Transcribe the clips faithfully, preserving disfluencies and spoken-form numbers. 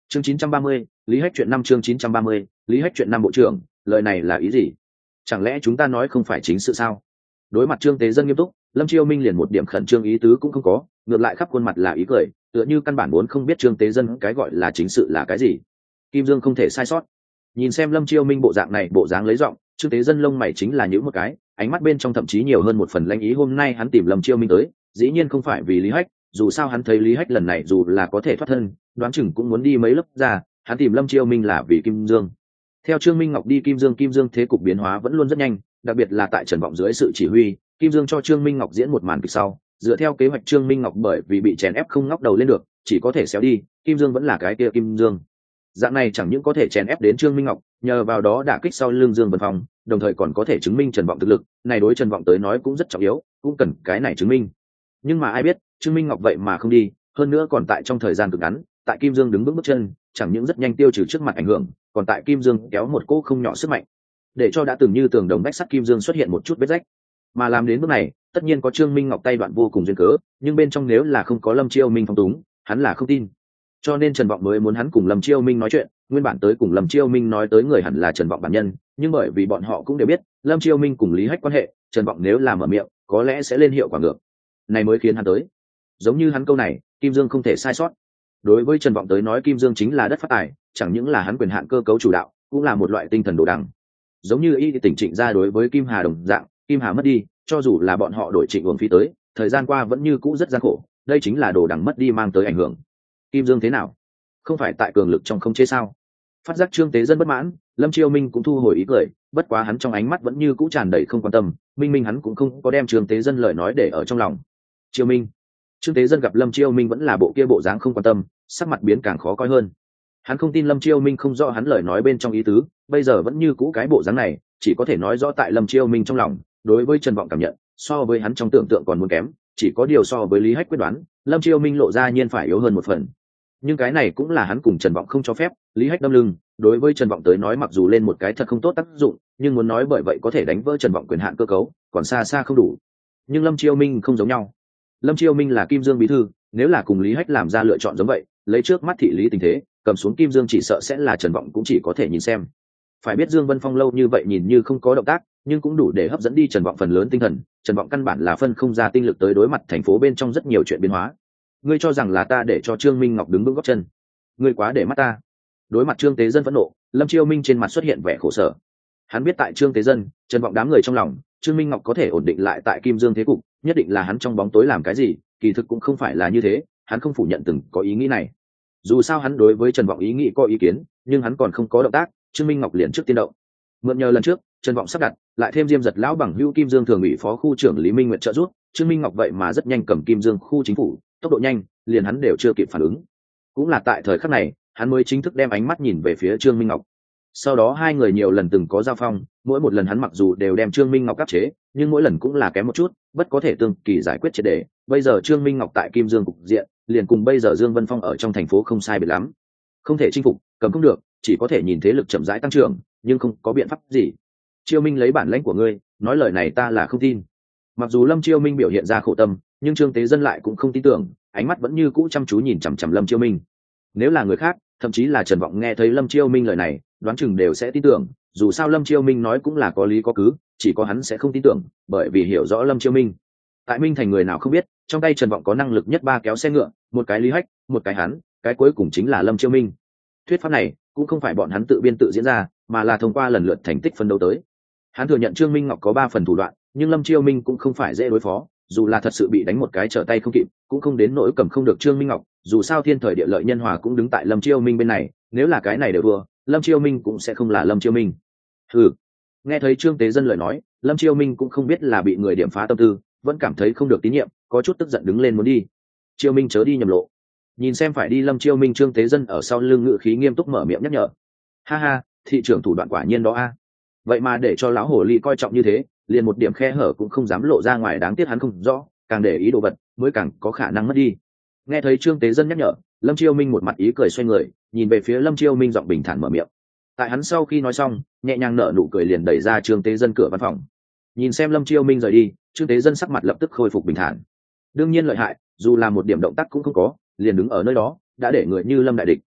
chương chín trăm ba mươi, lý hách chuyện năm chương chín trăm ba mươi, lý hách chuyện năm. Bộ trưởng, lời này là ý gì? Chẳng lẽ chúng ta nói không phải chính sự sao? Đối mặt Trương Tế Dân nghiêm túc, Lâm Chiêu Minh liền một điểm khẩn trương ý tứ cũng không có, ngược lại khắp khuôn mặt là ý cười, tựa như căn bản vốn không biết Trương Tế Dân cái gọi là chính sự là cái gì. Kim Dương không thể sai sót. Nhìn xem Lâm Chiêu Minh bộ dạng này, bộ dáng lấy giọng, Trương Tế Dân lông mày chính là nhíu một cái, ánh mắt bên trong thậm chí nhiều hơn một phần lanh ý. Hôm nay hắn tìm Lâm Chiêu Minh tới, dĩ nhiên không phải vì Lý Hách, dù sao hắn thấy Lý Hách lần này dù là có thể thoát thân, đoán chừng cũng muốn đi mấy lớp ra, hắn tìm Lâm Chiêu Minh là vì Kim Dương. Theo Trương Minh Ngọc đi Kim Dương, Kim Dương thế cục biến hóa vẫn luôn rất nhanh, đặc biệt là tại Trần Vọng dưới sự chỉ huy, Kim Dương cho Trương Minh Ngọc diễn một màn kịch sau, dựa theo kế hoạch Trương Minh Ngọc bởi vì bị chèn ép không ngóc đầu lên được, chỉ có thể xéo đi, Kim Dương vẫn là cái kia Kim Dương. Dạng này chẳng những có thể chèn ép đến Trương Minh Ngọc, nhờ vào đó đả kích sau lưng Dương Vân Phong, đồng thời còn có thể chứng minh Trần Vọng thực lực, này đối Trần Vọng tới nói cũng rất trọng yếu, cũng cần cái này chứng minh. Nhưng mà ai biết, Trương Minh Ngọc vậy mà không đi, hơn nữa còn tại trong thời gian cực ngắn, tại Kim Dương đứng vững bước chân, chẳng những rất nhanh tiêu trừ trước mặt ảnh hưởng, còn tại Kim Dương kéo một cỗ không nhỏ sức mạnh, để cho đã từng như tường đồng vách sắt Kim Dương xuất hiện một chút vết rách. Mà làm đến bước này, tất nhiên có Trương Minh Ngọc tay đoạn vô cùng duyên cớ, nhưng bên trong nếu là không có Lâm Chiêu Minh phong túng, hắn là không tin. Cho nên Trần Vọng mới muốn hắn cùng Lâm Chiêu Minh nói chuyện, nguyên bản tới cùng Lâm Chiêu Minh nói tới người hẳn là Trần Vọng bản nhân, nhưng bởi vì bọn họ cũng đều biết, Lâm Chiêu Minh cùng Lý Hách quan hệ, Trần Vọng nếu làm mở miệng, có lẽ sẽ lên hiệu quả ngược. Này mới khiến hắn tới. Giống như hắn câu này, Kim Dương không thể sai sót. Đối với Trần Vọng tới nói, Kim Dương chính là đất phát tài, chẳng những là hắn quyền hạn cơ cấu chủ đạo, cũng là một loại tinh thần đồ đằng. Giống như y tỉnh Trịnh ra đối với Kim Hà đồng dạng, Kim Hà mất đi, cho dù là bọn họ đổi Trịnh uổng phí tới, thời gian qua vẫn như cũ rất gian khổ, đây chính là đồ đằng mất đi mang tới ảnh hưởng. Kim Dương thế nào? Không phải tại cường lực trong không chế sao? Phát giác Trương Tế Dân bất mãn, Lâm Chiêu Minh cũng thu hồi ý cười, bất quá hắn trong ánh mắt vẫn như cũ tràn đầy không quan tâm, minh minh hắn cũng không có đem Trương Tế Dân lời nói để ở trong lòng. Chiêu Minh. Trương Tế Dân gặp Lâm Chiêu Minh vẫn là bộ kia bộ dáng không quan tâm, sắc mặt biến càng khó coi hơn. Hắn không tin Lâm Chiêu Minh không rõ hắn lời nói bên trong ý tứ, bây giờ vẫn như cũ cái bộ dáng này, chỉ có thể nói rõ tại Lâm Chiêu Minh trong lòng, đối với Trần Vọng cảm nhận, so với hắn trong tưởng tượng còn muốn kém, chỉ có điều so với Lý Hách quyết đoán, Lâm Chiêu Minh lộ ra nhiên phải yếu hơn một phần. Nhưng cái này cũng là hắn cùng Trần Vọng không cho phép, Lý Hách đâm lưng, đối với Trần Vọng tới nói mặc dù lên một cái thật không tốt tác dụng, nhưng muốn nói bởi vậy có thể đánh vỡ Trần Vọng quyền hạn cơ cấu, còn xa xa không đủ. Nhưng Lâm Chiêu Minh không giống nhau. Lâm Chiêu Minh là Kim Dương bí thư, nếu là cùng Lý Hách làm ra lựa chọn giống vậy, lấy trước mắt thị lý tình thế, cầm xuống Kim Dương chỉ sợ sẽ là Trần Vọng cũng chỉ có thể nhìn xem. Phải biết Dương Vân Phong lâu như vậy nhìn như không có động tác, nhưng cũng đủ để hấp dẫn đi Trần Vọng phần lớn tinh thần, Trần Vọng căn bản là phân không ra tinh lực tới đối mặt thành phố bên trong rất nhiều chuyện biến hóa. Ngươi cho rằng là ta để cho Trương Minh Ngọc đứng vững gót chân? Ngươi quá để mắt ta. Đối mặt Trương Tế Dân phẫn nộ, Lâm Chiêu Minh trên mặt xuất hiện vẻ khổ sở. Hắn biết tại Trương Tế Dân, Trần Vọng đám người trong lòng, Trương Minh Ngọc có thể ổn định lại tại Kim Dương thế cục, nhất định là hắn trong bóng tối làm cái gì, kỳ thực cũng không phải là như thế, hắn không phủ nhận từng có ý nghĩ này. Dù sao hắn đối với Trần Vọng ý nghĩ có ý kiến, nhưng hắn còn không có động tác, Trương Minh Ngọc liền trước tiên động. Mượn nhờ lần trước, Trần Vọng sắp đặt, lại thêm Diêm Giật lão bằng hữu Kim Dương thường ủy phó khu trưởng Lý Minh Nguyệt trợ giúp, Trương Minh Ngọc vậy mà rất nhanh cầm Kim Dương khu chính phủ, tốc độ nhanh, liền hắn đều chưa kịp phản ứng. Cũng là tại thời khắc này, hắn mới chính thức đem ánh mắt nhìn về phía Trương Minh Ngọc. Sau đó hai người nhiều lần từng có giao phong, mỗi một lần hắn mặc dù đều đem Trương Minh Ngọc áp chế, nhưng mỗi lần cũng là kém một chút, bất có thể tương kỳ giải quyết triệt để. Bây giờ Trương Minh Ngọc tại Kim Dương cục diện, liền cùng bây giờ Dương Vân Phong ở trong thành phố không sai biệt lắm. Không thể chinh phục, cầm không được, chỉ có thể nhìn thế lực chậm rãi tăng trưởng, nhưng không có biện pháp gì. Chiêu Minh lấy bản lãnh của ngươi, nói lời này ta là không tin. Mặc dù Lâm Chiêu Minh biểu hiện ra khổ tâm, nhưng Trương Tế Dân lại cũng không tin tưởng, ánh mắt vẫn như cũ chăm chú nhìn chằm chằm Lâm Chiêu Minh. Nếu là người khác, thậm chí là Trần Vọng nghe thấy Lâm Chiêu Minh lời này, đoán chừng đều sẽ tin tưởng, dù sao Lâm Chiêu Minh nói cũng là có lý có cứ, chỉ có hắn sẽ không tin tưởng, bởi vì hiểu rõ Lâm Chiêu Minh. Tại Minh Thành người nào không biết, trong tay Trần Vọng có năng lực nhất ba kéo xe ngựa, một cái Lý Hách, một cái hắn, cái cuối cùng chính là Lâm Chiêu Minh. Thuyết pháp này cũng không phải bọn hắn tự biên tự diễn ra, mà là thông qua lần lượt thành tích phân đấu tới. Hắn thừa nhận Trương Minh Ngọc có ba phần thủ đoạn, nhưng Lâm Chiêu Minh cũng không phải dễ đối phó, dù là thật sự bị đánh một cái trở tay không kịp, cũng không đến nỗi cầm không được Trương Minh Ngọc, dù sao thiên thời địa lợi nhân hòa cũng đứng tại Lâm Chiêu Minh bên này, nếu là cái này đều vừa, Lâm Chiêu Minh cũng sẽ không là Lâm Chiêu Minh. Ừ. Nghe thấy Trương Tế Dân lời nói, Lâm Chiêu Minh cũng không biết là bị người điểm phá tâm tư, vẫn cảm thấy không được tín nhiệm, có chút tức giận đứng lên muốn đi. Chiêu Minh chớ đi nhầm lộ. Nhìn xem phải đi Lâm Chiêu Minh, Trương Tế Dân ở sau lưng ngự khí nghiêm túc mở miệng nhắc nhở. Ha ha, thị trưởng thủ đoạn quả nhiên đó a. Vậy mà để cho lão hồ ly coi trọng như thế, liền một điểm khe hở cũng không dám lộ ra ngoài, đáng tiếc hắn không rõ, càng để ý đồ vật mới càng có khả năng mất đi. Nghe thấy Trương Tế Dân nhắc nhở, Lâm Chiêu Minh một mặt ý cười xoay người, nhìn về phía Lâm Chiêu Minh giọng bình thản mở miệng. Tại hắn sau khi nói xong, nhẹ nhàng nở nụ cười liền đẩy ra Trương Tế Dân cửa văn phòng. Nhìn xem Lâm Chiêu Minh rời đi, Trương Tế Dân sắc mặt lập tức khôi phục bình thản. Đương nhiên lợi hại, dù là một điểm động tác cũng không có, liền đứng ở nơi đó, đã để người như Lâm đại địch.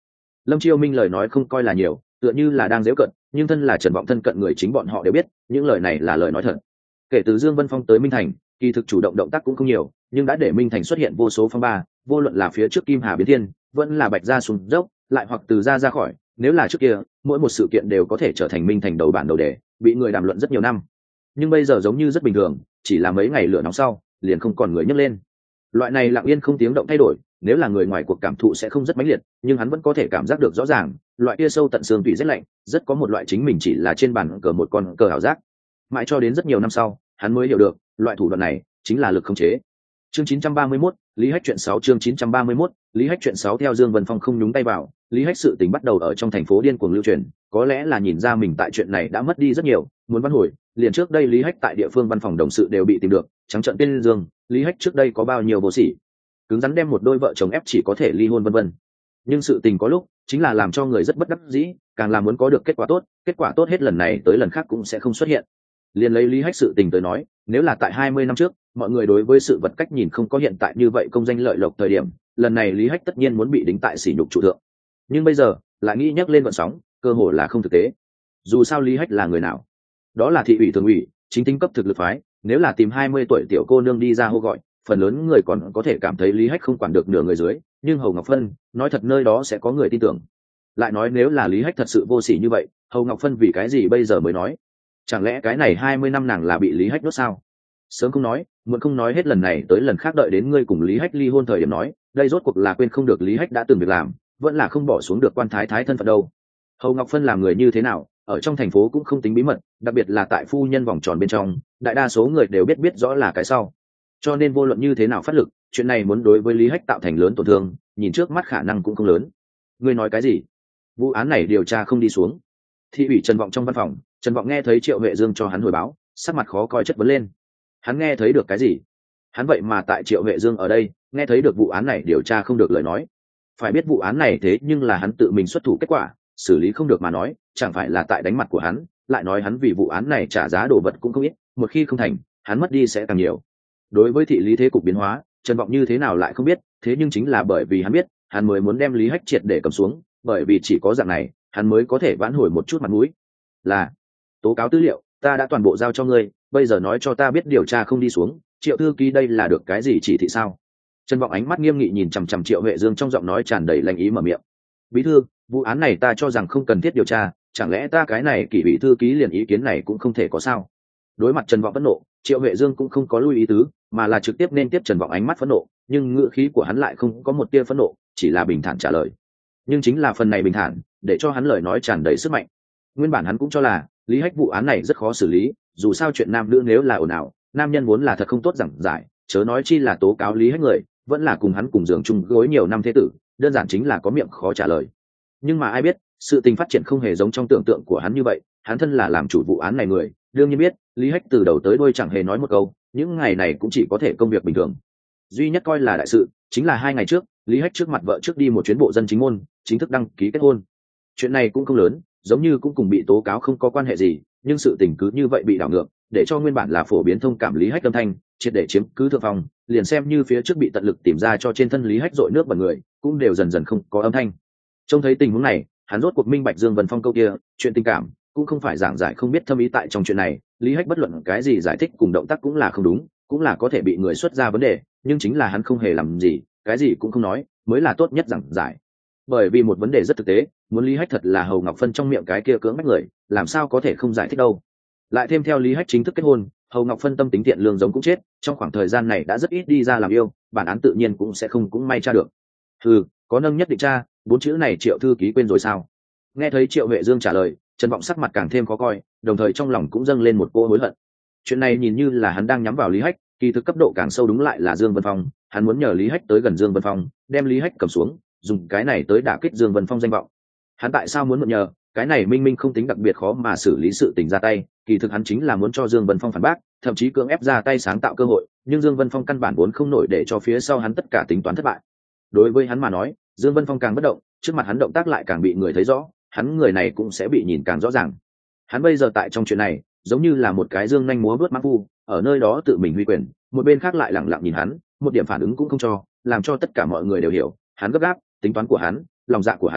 Lâm Chiêu Minh lời nói không coi là nhiều, tựa như là đang giễu cận, nhưng thân là Trần Vọng thân cận người chính bọn họ đều biết những lời này là lời nói thật. Kể từ Dương Vân Phong tới Minh Thành, kỳ thực chủ động động tác cũng không nhiều, nhưng đã để Minh Thành xuất hiện vô số phong ba, vô luận là phía trước Kim Hà biến thiên, vẫn là Bạch Gia xuống dốc, lại hoặc từ ra ra khỏi, nếu là trước kia, mỗi một sự kiện đều có thể trở thành Minh Thành đầu bản đầu đề, bị người đàm luận rất nhiều năm. Nhưng bây giờ giống như rất bình thường, chỉ là mấy ngày lửa nóng sau, liền không còn người nhắc lên. Loại này lặng yên không tiếng động thay đổi, nếu là người ngoài cuộc cảm thụ sẽ không rất mãnh liệt, nhưng hắn vẫn có thể cảm giác được rõ ràng, loại kia sâu tận xương tủy rất lạnh, rất có một loại chính mình chỉ là trên bàn cờ một con cờ ảo giác. Mãi cho đến rất nhiều năm sau, hắn mới hiểu được, loại thủ đoạn này chính là lực khống chế. Chương chín trăm ba mươi mốt, Lý Hách chuyện sáu chương chín trăm ba mươi mốt, Lý Hách chuyện sáu theo Dương Vân Phong không nhúng tay vào, Lý Hách sự tình bắt đầu ở trong thành phố điên cuồng lưu truyền, có lẽ là nhìn ra mình tại chuyện này đã mất đi rất nhiều, muốn vãn hồi, liền trước đây Lý Hách tại địa phương văn phòng đồng sự đều bị tìm được, trắng trợn tên Dương, Lý Hách trước đây có bao nhiêu vô sỉ, cứng rắn đem một đôi vợ chồng ép chỉ có thể ly hôn vân vân. Nhưng sự tình có lúc chính là làm cho người rất bất đắc dĩ, càng là muốn có được kết quả tốt, kết quả tốt hết lần này tới lần khác cũng sẽ không xuất hiện. Liền lấy Lý Hách sự tình tới nói, nếu là tại hai mươi năm trước, mọi người đối với sự vật cách nhìn không có hiện tại như vậy công danh lợi lộc thời điểm, lần này Lý Hách tất nhiên muốn bị đính tại sỉ nhục trụ thượng. Nhưng bây giờ, lại nghĩ nhắc lên vận sóng, cơ hội là không thực tế. Dù sao Lý Hách là người nào? Đó là thị ủy thường ủy, chính tính cấp thực lực phái, nếu là tìm hai mươi tuổi tiểu cô nương đi ra hô gọi, phần lớn người còn có thể cảm thấy Lý Hách không quản được nửa người dưới, nhưng Hầu Ngọc Phân, nói thật nơi đó sẽ có người tin tưởng. Lại nói nếu là Lý Hách thật sự vô sỉ như vậy, Hầu Ngọc Phân vì cái gì bây giờ mới nói? Chẳng lẽ cái này hai mươi năm nàng là bị Lý Hách nuốt sao? Sớm không nói, muộn không nói, hết lần này tới lần khác đợi đến ngươi cùng Lý Hách ly hôn thời điểm nói, đây rốt cuộc là quên không được Lý Hách đã từng việc làm, vẫn là không bỏ xuống được quan thái thái thân phận đâu. Hầu Ngọc Phân làm người như thế nào, ở trong thành phố cũng không tính bí mật, đặc biệt là tại phu nhân vòng tròn bên trong, đại đa số người đều biết biết rõ là cái sau. Cho nên vô luận như thế nào phát lực, chuyện này muốn đối với Lý Hách tạo thành lớn tổn thương, nhìn trước mắt khả năng cũng không lớn. Ngươi nói cái gì? Vụ án này điều tra không đi xuống. Thị ủy Trần Vọng trong văn phòng, Trần Vọng nghe thấy Triệu Huệ Dương cho hắn hồi báo, sắc mặt khó coi chất vấn lên. Hắn nghe thấy được cái gì? Hắn vậy mà tại Triệu Huệ Dương ở đây, nghe thấy được vụ án này điều tra không được lời nói. Phải biết vụ án này thế nhưng là hắn tự mình xuất thủ kết quả, xử lý không được mà nói, chẳng phải là tại đánh mặt của hắn, lại nói hắn vì vụ án này trả giá đồ vật cũng không ít, một khi không thành, hắn mất đi sẽ càng nhiều. Đối với thị lý thế cục biến hóa, Trần Vọng như thế nào lại không biết, thế nhưng chính là bởi vì hắn biết, hắn mới muốn đem Lý Hách triệt để cầm xuống, bởi vì chỉ có dạng này, hắn mới có thể vãn hồi một chút mặt mũi. Là tố cáo tư liệu, ta đã toàn bộ giao cho ngươi, bây giờ nói cho ta biết điều tra không đi xuống, Triệu thư ký đây là được cái gì chỉ thị sao? Trần Vọng ánh mắt nghiêm nghị nhìn chằm chằm Triệu Huệ Dương, trong giọng nói tràn đầy lạnh ý mở miệng. Bí thư, vụ án này ta cho rằng không cần thiết điều tra, chẳng lẽ ta cái này kỷ bí thư ký liền ý kiến này cũng không thể có sao? Đối mặt Trần Vọng phẫn nộ, Triệu Huệ Dương cũng không có lui ý tứ, mà là trực tiếp nên tiếp Trần Vọng ánh mắt phẫn nộ, nhưng ngữ khí của hắn lại không có một tia phẫn nộ, chỉ là bình thản trả lời. Nhưng chính là phần này bình thản, để cho hắn lời nói tràn đầy sức mạnh. Nguyên bản hắn cũng cho là Lý Hách vụ án này rất khó xử lý, dù sao chuyện nam nữ nếu là ồn ào, nam nhân vốn là thật không tốt giảng giải, chớ nói chi là tố cáo Lý Hách người, vẫn là cùng hắn cùng giường chung gối nhiều năm thế tử, đơn giản chính là có miệng khó trả lời. Nhưng mà ai biết, sự tình phát triển không hề giống trong tưởng tượng của hắn như vậy, hắn thân là làm chủ vụ án này người, đương nhiên biết, Lý Hách từ đầu tới đuôi chẳng hề nói một câu, những ngày này cũng chỉ có thể công việc bình thường. Duy nhất coi là đại sự, chính là hai ngày trước, Lý Hách trước mặt vợ trước đi một chuyến bộ dân chính môn, chính thức đăng ký kết hôn. Chuyện này cũng không lớn, giống như cũng cùng bị tố cáo không có quan hệ gì, nhưng sự tình cứ như vậy bị đảo ngược, để cho nguyên bản là phổ biến thông cảm Lý Hách âm thanh, triệt để chiếm cứ thượng phong, liền xem như phía trước bị tận lực tìm ra cho trên thân Lý Hách dội nước bẩn người, cũng đều dần dần không có âm thanh. Trông thấy tình huống này, hắn rốt cuộc minh bạch Dương Vân Phong câu kia, chuyện tình cảm cũng không phải giảng giải không biết thâm ý tại trong chuyện này, Lý Hách bất luận cái gì giải thích cùng động tác cũng là không đúng, cũng là có thể bị người xuất ra vấn đề, nhưng chính là hắn không hề làm gì, cái gì cũng không nói, mới là tốt nhất giảng giải. Bởi vì một vấn đề rất thực tế, muốn Lý Hách thật là Hầu Ngọc Phân trong miệng cái kia cưỡng bách người, làm sao có thể không giải thích đâu. Lại thêm theo Lý Hách chính thức kết hôn, Hầu Ngọc Phân tâm tính tiện lương giống cũng chết, trong khoảng thời gian này đã rất ít đi ra làm yêu, bản án tự nhiên cũng sẽ không cũng may tra được. Ừ, có nâng nhất định tra, bốn chữ này Triệu thư ký quên rồi sao? Nghe thấy Triệu Huệ Dương trả lời, Trần Vọng sắc mặt càng thêm khó coi, đồng thời trong lòng cũng dâng lên một cỗ hối hận. Chuyện này nhìn như là hắn đang nhắm vào Lý Hách, kỳ thực cấp độ càng sâu đúng lại là Dương Vân Phong, hắn muốn nhờ Lý Hách tới gần Dương Vân Phong, đem Lý Hách cầm xuống, dùng cái này tới đả kích Dương Vân Phong danh vọng. Hắn tại sao muốn mượn nhờ? Cái này minh minh không tính đặc biệt khó mà xử lý sự tình ra tay, kỳ thực hắn chính là muốn cho Dương Vân Phong phản bác, thậm chí cưỡng ép ra tay sáng tạo cơ hội, nhưng Dương Vân Phong căn bản vốn không nổi để cho phía sau hắn tất cả tính toán thất bại. Đối với hắn mà nói, Dương Vân Phong càng bất động, trước mặt hắn động tác lại càng bị người thấy rõ, hắn người này cũng sẽ bị nhìn càng rõ ràng. Hắn bây giờ tại trong chuyện này, giống như là một cái dương nhanh múa vớt mãng phu, ở nơi đó tự mình huy quyền, một bên khác lại lẳng lặng nhìn hắn, một điểm phản ứng cũng không cho, làm cho tất cả mọi người đều hiểu, hắn gấp gáp, tính toán của hắn, lòng dạ của hắn,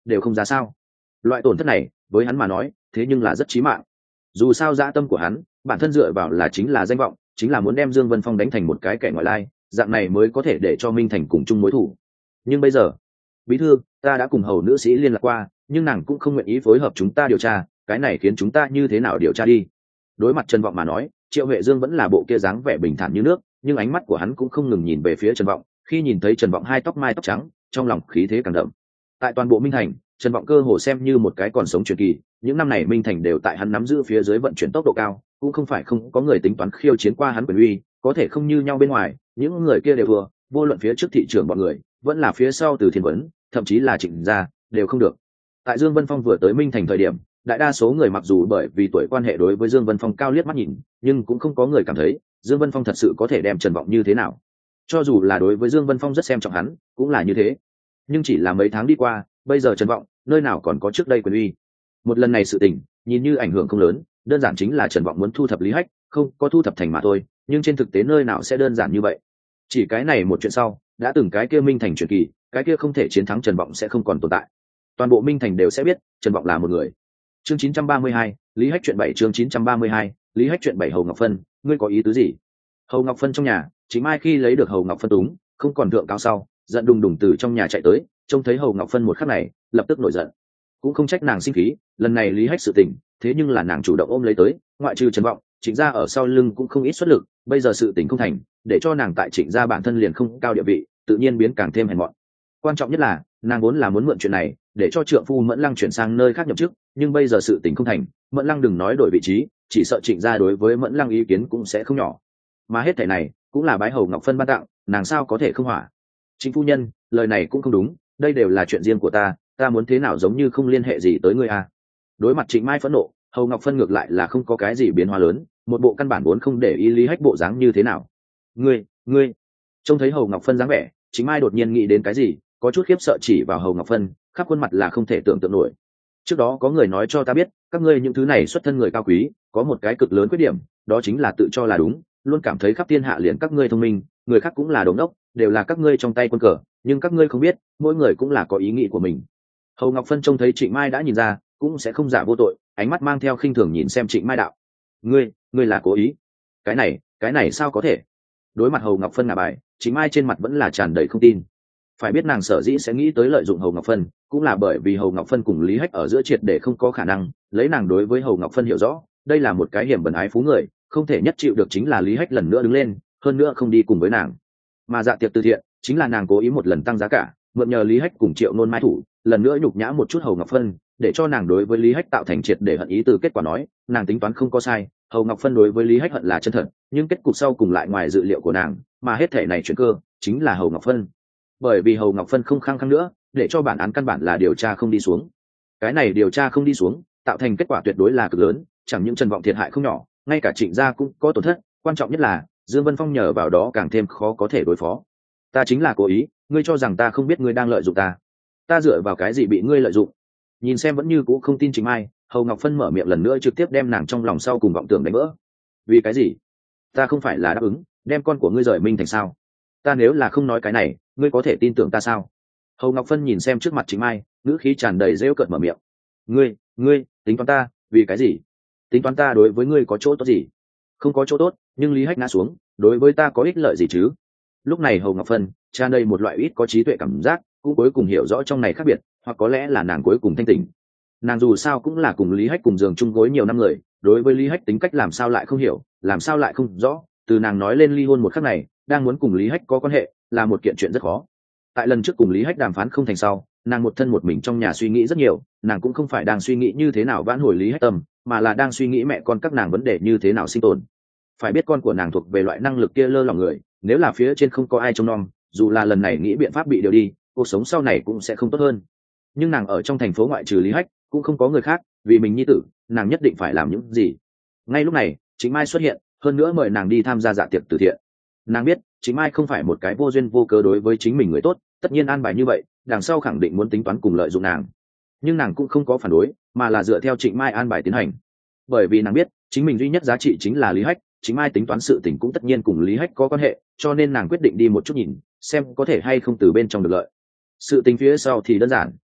đều không ra sao. Loại tổn thất này với hắn mà nói thế nhưng là rất chí mạng. Dù sao dã tâm của hắn bản thân dựa vào là chính là danh vọng, chính là muốn đem Dương Vân Phong đánh thành một cái kẻ ngoại lai, dạng này mới có thể để cho Minh Thành cùng chung mối thù. Nhưng bây giờ, bí thư, ta đã cùng hầu nữ sĩ liên lạc qua, nhưng nàng cũng không nguyện ý phối hợp chúng ta điều tra, cái này khiến chúng ta như thế nào điều tra đi. Đối mặt Trần Vọng mà nói, Triệu Huệ Dương vẫn là bộ kia dáng vẻ bình thản như nước, nhưng ánh mắt của hắn cũng không ngừng nhìn về phía Trần Vọng, khi nhìn thấy Trần Vọng hai tóc mai tóc trắng, trong lòng khí thế càng đậm. Tại toàn bộ Minh Thành, Trần Vọng cơ hồ xem như một cái còn sống truyền kỳ, những năm này Minh Thành đều tại hắn nắm giữ phía dưới vận chuyển tốc độ cao, cũng không phải không có người tính toán khiêu chiến qua hắn quyền uy, có thể không như nhau bên ngoài, những người kia đều vừa, vô luận phía trước thị trường bọn người, vẫn là phía sau từ Thiên Vấn, thậm chí là Trịnh gia, đều không được. Tại Dương Vân Phong vừa tới Minh Thành thời điểm, đại đa số người mặc dù bởi vì tuổi quan hệ đối với Dương Vân Phong cao liếc mắt nhìn, nhưng cũng không có người cảm thấy Dương Vân Phong thật sự có thể đem Trần Vọng như thế nào. Cho dù là đối với Dương Vân Phong rất xem trọng hắn, cũng là như thế. Nhưng chỉ là mấy tháng đi qua, bây giờ Trần Vọng nơi nào còn có trước đây quyền uy. Một lần này sự tình nhìn như ảnh hưởng không lớn, đơn giản chính là Trần Vọng muốn thu thập Lý Hách, không có thu thập thành mà thôi, nhưng trên thực tế nơi nào sẽ đơn giản như vậy. Chỉ cái này một chuyện sau, đã từng cái kia Minh Thành truyền kỳ, cái kia không thể chiến thắng Trần Vọng sẽ không còn tồn tại. Toàn bộ Minh Thành đều sẽ biết Trần Vọng là một người. Chương chín trăm ba mươi hai, Lý Hách chuyện bảy chương chín trăm ba mươi hai, Lý Hách chuyện bảy. Hầu Ngọc Phân, ngươi có ý tứ gì? Hầu Ngọc Phân trong nhà, Chính Mai khi lấy được Hầu Ngọc Phân túng, không còn thượng cao sau, giận đùng đùng từ trong nhà chạy tới, trông thấy Hầu Ngọc Phân một khắc này, lập tức nổi giận. Cũng không trách nàng sinh khí, lần này Lý Hách sự tình, thế nhưng là nàng chủ động ôm lấy tới, ngoại trừ Trần Vọng, Trịnh gia ở sau lưng cũng không ít xuất lực, bây giờ sự tình không thành, để cho nàng tại Trịnh gia bản thân liền không cao địa vị, tự nhiên biến càng thêm hèn mọn. Quan trọng nhất là, nàng vốn là muốn mượn chuyện này, để cho trượng phu Mẫn Lăng chuyển sang nơi khác nhậm chức, nhưng bây giờ sự tình không thành, Mẫn Lăng đừng nói đổi vị trí, chỉ sợ Trịnh gia đối với Mẫn Lăng ý kiến cũng sẽ không nhỏ. Mà hết thảy này, cũng là bái Hầu Ngọc Phân ban tặng, nàng sao có thể không hỏa. Trịnh phu nhân, lời này cũng không đúng, đây đều là chuyện riêng của ta, ta muốn thế nào giống như không liên hệ gì tới ngươi à. Đối mặt Trịnh Mai phẫn nộ, Hầu Ngọc Phân ngược lại là không có cái gì biến hóa lớn, một bộ căn bản vốn không để ý Lý Hách bộ dáng như thế nào. Ngươi, ngươi. Trông thấy Hầu Ngọc Phân dáng vẻ, Trịnh Mai đột nhiên nghĩ đến cái gì, có chút khiếp sợ chỉ vào Hầu Ngọc Phân, khắp khuôn mặt là không thể tưởng tượng nổi. Trước đó có người nói cho ta biết, các ngươi những thứ này xuất thân người cao quý, có một cái cực lớn khuyết điểm, đó chính là tự cho là đúng, luôn cảm thấy khắp thiên hạ liền các ngươi thông minh, người khác cũng là đống đốc, đều là các ngươi trong tay quân cờ, nhưng các ngươi không biết, mỗi người cũng là có ý nghĩ của mình. Hầu Ngọc Phân trông thấy Trịnh Mai đã nhìn ra, cũng sẽ không giả vô tội, ánh mắt mang theo khinh thường nhìn xem Trịnh Mai đạo: "Ngươi, ngươi là cố ý?" Cái này, cái này sao có thể? Đối mặt Hầu Ngọc Phân ngả bài, Trịnh Mai trên mặt vẫn là tràn đầy không tin. Phải biết nàng sở dĩ sẽ nghĩ tới lợi dụng Hầu Ngọc Phân, cũng là bởi vì Hầu Ngọc Phân cùng Lý Hách ở giữa triệt để không có khả năng, lấy nàng đối với Hầu Ngọc Phân hiểu rõ, đây là một cái hiểm bẩn ái phú người, không thể nhất chịu được chính là Lý Hách lần nữa đứng lên, hơn nữa không đi cùng với nàng. Mà dạ tiệc từ thiện, chính là nàng cố ý một lần tăng giá cả, mượn nhờ Lý Hách cùng Triệu Nôn mai thủ, lần nữa nhục nhã một chút Hầu Ngọc Phân, để cho nàng đối với Lý Hách tạo thành triệt để hận ý. Từ kết quả nói, nàng tính toán không có sai, Hầu Ngọc Phân đối với Lý Hách hận là chân thật, nhưng kết cục sau cùng lại ngoài dự liệu của nàng, mà hết thể này chuyện cơ chính là Hầu Ngọc Phân. Bởi vì Hầu Ngọc Phân không khăng khăng nữa, để cho bản án căn bản là điều tra không đi xuống. Cái này điều tra không đi xuống, tạo thành kết quả tuyệt đối là cực lớn, chẳng những Trần Vọng thiệt hại không nhỏ, ngay cả Trịnh gia cũng có tổn thất, quan trọng nhất là Dương Vân Phong nhờ vào đó càng thêm khó có thể đối phó. Ta chính là cố ý, ngươi cho rằng ta không biết ngươi đang lợi dụng ta? Ta dựa vào cái gì bị ngươi lợi dụng? Nhìn xem vẫn như cũ không tin Trịnh Mai, Hầu Ngọc Phân mở miệng lần nữa trực tiếp đem nàng trong lòng sau cùng vọng tưởng đánh vỡ. Vì cái gì? Ta không phải là đáp ứng đem con của ngươi rời Minh Thành sao? Ta nếu là không nói cái này, ngươi có thể tin tưởng ta sao? Hầu Ngọc Phân nhìn xem trước mặt Trịnh Mai, ngữ khí tràn đầy rêu cợt mở miệng. Ngươi, ngươi tính toán ta, vì cái gì? Tính toán ta đối với ngươi có chỗ tốt gì? Không có chỗ tốt, nhưng Lý Hách ngã xuống, đối với ta có ích lợi gì chứ? Lúc này Hầu Ngọc Phân tràn đầy một loại ít có trí tuệ cảm giác, cũng cuối cùng hiểu rõ trong này khác biệt, hoặc có lẽ là nàng cuối cùng thanh tỉnh. Nàng dù sao cũng là cùng Lý Hách cùng giường chung gối nhiều năm người, đối với Lý Hách tính cách làm sao lại không hiểu, làm sao lại không rõ. Từ nàng nói lên ly hôn một khắc này, đang muốn cùng Lý Hách có quan hệ, là một kiện chuyện rất khó. Tại lần trước cùng Lý Hách đàm phán không thành sau, nàng một thân một mình trong nhà suy nghĩ rất nhiều, nàng cũng không phải đang suy nghĩ như thế nào vãn hồi Lý Hách tâm, mà là đang suy nghĩ mẹ con các nàng vấn đề như thế nào sinh tồn. Phải biết con của nàng thuộc về loại năng lực kia lơ lỏng người, nếu là phía trên không có ai trông nom, dù là lần này nghĩ biện pháp bị điều đi, cuộc sống sau này cũng sẽ không tốt hơn. Nhưng nàng ở trong thành phố ngoại trừ Lý Hách, cũng không có người khác, vì mình nhi tử, nàng nhất định phải làm những gì. Ngay lúc này, Trịnh Mai xuất hiện, hơn nữa mời nàng đi tham gia dạ tiệc từ thiện. Nàng biết, Trịnh Mai không phải một cái vô duyên vô cớ đối với chính mình người tốt, tất nhiên an bài như vậy, đằng sau khẳng định muốn tính toán cùng lợi dụng nàng. Nhưng nàng cũng không có phản đối, mà là dựa theo Trịnh Mai an bài tiến hành. Bởi vì nàng biết, chính mình duy nhất giá trị chính là Lý Hách, Trịnh Mai tính toán sự tình cũng tất nhiên cùng Lý Hách có quan hệ, cho nên nàng quyết định đi một chút nhìn, xem có thể hay không từ bên trong được lợi. Sự tình phía sau thì đơn giản.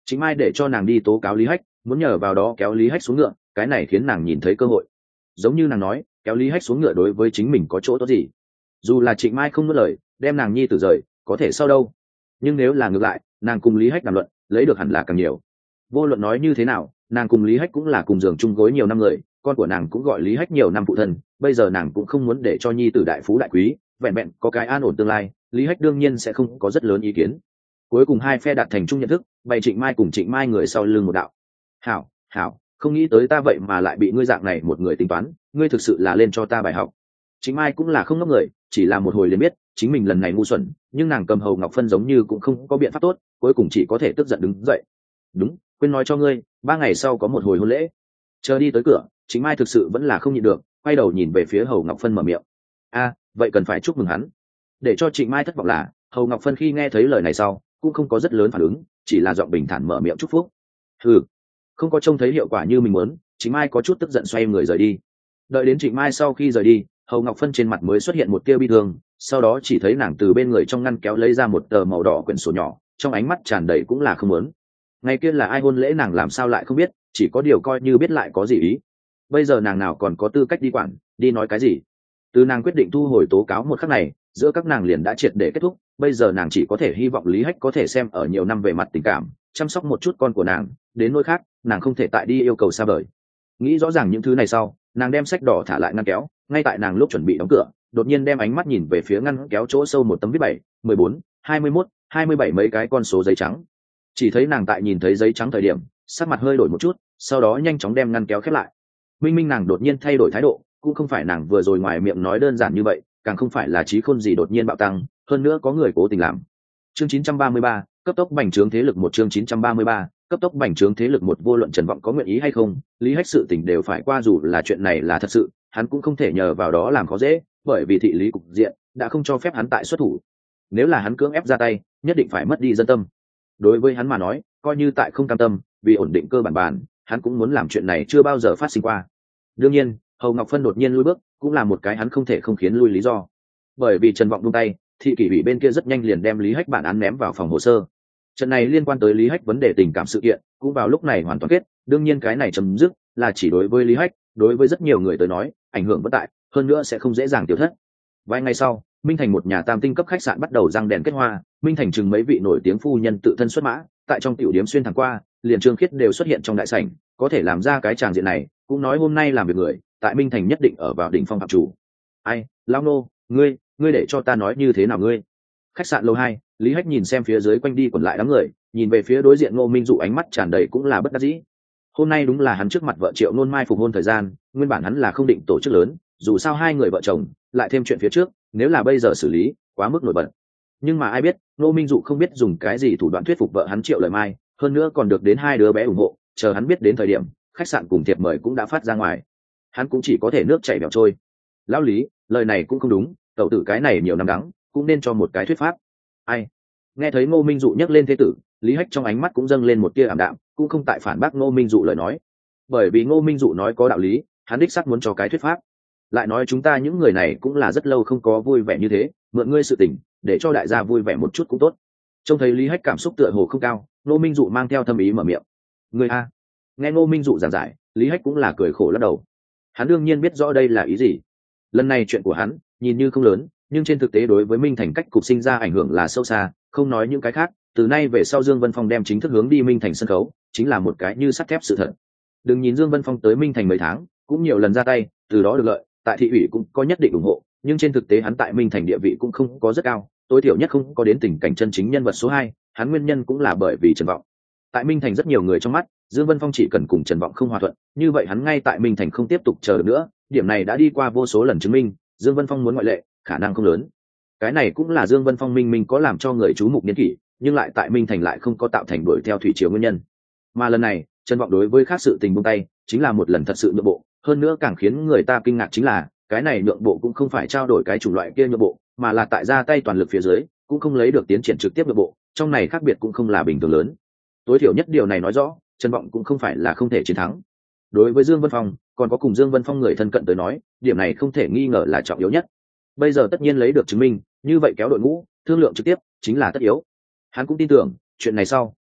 Trịnh Mai để cho nàng đi tố cáo Lý Hách, muốn nhờ vào đó kéo Lý Hách xuống ngựa, cái này khiến nàng nhìn thấy cơ hội. Giống như nàng nói, kéo Lý Hách xuống ngựa đối với chính mình có chỗ tốt gì? Dù là Trịnh Mai không nuốt lời, đem nàng nhi tử rời, có thể sao đâu. Nhưng nếu là ngược lại, nàng cùng Lý Hách đàm luận, lấy được hẳn là càng nhiều. Vô luận nói như thế nào, nàng cùng Lý Hách cũng là cùng giường chung gối nhiều năm người, con của nàng cũng gọi Lý Hách nhiều năm phụ thân, bây giờ nàng cũng không muốn để cho nhi tử đại phú đại quý, vẹn vẹn có cái an ổn tương lai, Lý Hách đương nhiên sẽ không có rất lớn ý kiến. Cuối cùng hai phe đạt thành chung nhận thức, bày Trịnh Mai cùng Trịnh Mai người sau lưng một đạo. Hảo, hảo, không nghĩ tới ta vậy mà lại bị ngươi dạng này một người tính toán, ngươi thực sự là lên cho ta bài học. Trịnh Mai cũng là không ngốc người, chỉ là một hồi liền biết chính mình lần này ngu xuẩn, nhưng nàng cầm Hầu Ngọc Phân giống như cũng không có biện pháp tốt, cuối cùng chỉ có thể tức giận đứng dậy. Đúng, quên nói cho ngươi, ba ngày sau có một hồi hôn lễ. Chờ đi tới cửa, Trịnh Mai thực sự vẫn là không nhịn được, quay đầu nhìn về phía Hầu Ngọc Phân mở miệng. A, vậy cần phải chúc mừng hắn. Để cho Trịnh Mai thất vọng là, Hầu Ngọc Phân khi nghe thấy lời này sau, cũng không có rất lớn phản ứng, chỉ là giọng bình thản mở miệng chúc phúc. Ừ, không có trông thấy hiệu quả như mình muốn, Trịnh Mai có chút tức giận xoay người rời đi. Đợi đến Trịnh Mai sau khi rời đi, Hầu Ngọc Phân trên mặt mới xuất hiện một tia bi thương, sau đó chỉ thấy nàng từ bên người trong ngăn kéo lấy ra một tờ màu đỏ quyển sổ nhỏ, trong ánh mắt tràn đầy cũng là không muốn. Ngày kia là ai hôn lễ nàng làm sao lại không biết, chỉ có điều coi như biết lại có gì ý. Bây giờ nàng nào còn có tư cách đi quản, đi nói cái gì. Từ nàng quyết định thu hồi tố cáo một khắc này, giữa các nàng liền đã triệt để kết thúc, bây giờ nàng chỉ có thể hy vọng Lý Hách có thể xem ở nhiều năm về mặt tình cảm, chăm sóc một chút con của nàng, đến nỗi khác, nàng không thể tại đi yêu cầu xa vời. Nghĩ rõ ràng những thứ này sau, nàng đem sách đỏ thả lại ngăn kéo, ngay tại nàng lúc chuẩn bị đóng cửa, đột nhiên đem ánh mắt nhìn về phía ngăn kéo chỗ sâu một tấm viết bảy, mười bốn, hai mươi mốt, hai mươi bảy mấy cái con số giấy trắng. Chỉ thấy nàng tại nhìn thấy giấy trắng thời điểm, sắc mặt hơi đổi một chút, sau đó nhanh chóng đem ngăn kéo khép lại. Minh Minh nàng đột nhiên thay đổi thái độ, cũng không phải nàng vừa rồi ngoài miệng nói đơn giản như vậy, càng không phải là trí khôn gì đột nhiên bạo tăng, hơn nữa có người cố tình làm. Chương chín trăm ba mươi ba, cấp tốc bành trướng thế lực một chương chín trăm ba mươi ba, cấp tốc bành trướng thế lực một vô luận Trần Vọng có nguyện ý hay không, Lý Hách sự tình đều phải qua, dù là chuyện này là thật sự, hắn cũng không thể nhờ vào đó làm khó dễ, bởi vì thị lý cục diện đã không cho phép hắn tại xuất thủ. Nếu là hắn cưỡng ép ra tay, nhất định phải mất đi dân tâm. Đối với hắn mà nói, coi như tại không cam tâm, vì ổn định cơ bản bàn, hắn cũng muốn làm chuyện này chưa bao giờ phát sinh qua. Đương nhiên, Hầu Ngọc Phân đột nhiên lui bước, cũng là một cái hắn không thể không khiến lui lý do. Bởi vì Trần Vọng buông tay, thị kỷ ủy bên kia rất nhanh liền đem Lý Hách bản án ném vào phòng hồ sơ. Trận này liên quan tới Lý Hách vấn đề tình cảm sự kiện, cũng vào lúc này hoàn toàn kết, đương nhiên cái này chấm dứt là chỉ đối với Lý Hách, đối với rất nhiều người tới nói, ảnh hưởng bất tại, hơn nữa sẽ không dễ dàng tiêu thất. Vài ngày sau, Minh Thành một nhà tam tinh cấp khách sạn bắt đầu răng đèn kết hoa, Minh Thành chừng mấy vị nổi tiếng phu nhân tự thân xuất mã, tại trong tiểu điếm xuyên thẳng qua, liền Trương Khiết đều xuất hiện trong đại sảnh, có thể làm ra cái tràng diện này, cũng nói hôm nay làm việc người, tại Minh Thành nhất định ở vào đỉnh phong phạm chủ. Ai, lão nô, ngươi, ngươi để cho ta nói như thế nào ngươi? Khách sạn lầu hai, Lý Hách nhìn xem phía dưới quanh đi quẩn lại đám người, nhìn về phía đối diện Ngô Minh Dụ ánh mắt tràn đầy cũng là bất đắc dĩ. Hôm nay đúng là hắn trước mặt vợ Triệu Nôn Mai phục hôn thời gian, nguyên bản hắn là không định tổ chức lớn, dù sao hai người vợ chồng, lại thêm chuyện phía trước, nếu là bây giờ xử lý, quá mức nổi bật. Nhưng mà ai biết, Ngô Minh Dụ không biết dùng cái gì thủ đoạn thuyết phục vợ hắn Triệu Lợi Mai, hơn nữa còn được đến hai đứa bé ủng hộ, chờ hắn biết đến thời điểm, khách sạn cùng thiệp mời cũng đã phát ra ngoài. Hắn cũng chỉ có thể nước chảy bèo trôi. Lão Lý, lời này cũng không đúng, cậu tử cái này nhiều năm đắng, cũng nên cho một cái thuyết pháp. Ai? Nghe thấy Ngô Minh Dụ nhắc lên thế tử, Lý Hách trong ánh mắt cũng dâng lên một tia ảm đạm, cũng không tại phản bác Ngô Minh Dụ lời nói. Bởi vì Ngô Minh Dụ nói có đạo lý, hắn đích xác muốn cho cái thuyết pháp. Lại nói chúng ta những người này cũng là rất lâu không có vui vẻ như thế, mượn ngươi sự tình, để cho đại gia vui vẻ một chút cũng tốt. Trông thấy Lý Hách cảm xúc tựa hồ không cao, Ngô Minh Dụ mang theo thâm ý mở miệng. Ngươi a? Nghe Ngô Minh Dụ giảng giải, Lý Hách cũng là cười khổ lắc đầu. Hắn đương nhiên biết rõ đây là ý gì. Lần này chuyện của hắn nhìn như không lớn, nhưng trên thực tế đối với Minh Thành cách cục sinh ra ảnh hưởng là sâu xa, không nói những cái khác, từ nay về sau Dương Vân Phong đem chính thức hướng đi Minh Thành sân khấu, chính là một cái như sắt thép sự thật. Đừng nhìn Dương Vân Phong tới Minh Thành mấy tháng, cũng nhiều lần ra tay, từ đó được lợi, tại thị ủy cũng có nhất định ủng hộ, nhưng trên thực tế hắn tại Minh Thành địa vị cũng không có rất cao, tối thiểu nhất không có đến tình cảnh chân chính nhân vật số hai, hắn nguyên nhân cũng là bởi vì Trần Vọng. Tại Minh Thành rất nhiều người trong mắt, Dương Vân Phong chỉ cần cùng Trần Vọng không hòa thuận, như vậy hắn ngay tại Minh Thành không tiếp tục chờ được nữa, điểm này đã đi qua vô số lần chứng minh, Dương Vân Phong muốn ngoại lệ, khả năng không lớn. Cái này cũng là Dương Vân Phong minh minh có làm cho người chú mục niên kỷ, nhưng lại tại Minh Thành lại không có tạo thành đuổi theo thủy triều nguyên nhân. Mà lần này, Trần Vọng đối với khác sự tình buông tay, chính là một lần thật sự nhượng bộ, hơn nữa càng khiến người ta kinh ngạc chính là, cái này nhượng bộ cũng không phải trao đổi cái chủng loại kia nhượng bộ, mà là tại ra tay toàn lực phía dưới, cũng không lấy được tiến triển trực tiếp nhượng bộ, trong này khác biệt cũng không là bình thường lớn. Tối thiểu nhất điều này nói rõ, Trần Vọng cũng không phải là không thể chiến thắng. Đối với Dương Vân Phong, còn có cùng Dương Vân Phong người thân cận tới nói, điểm này không thể nghi ngờ là trọng yếu nhất. Bây giờ tất nhiên lấy được chứng minh, như vậy kéo đội ngũ, thương lượng trực tiếp chính là tất yếu. Hắn cũng tin tưởng, chuyện này sau,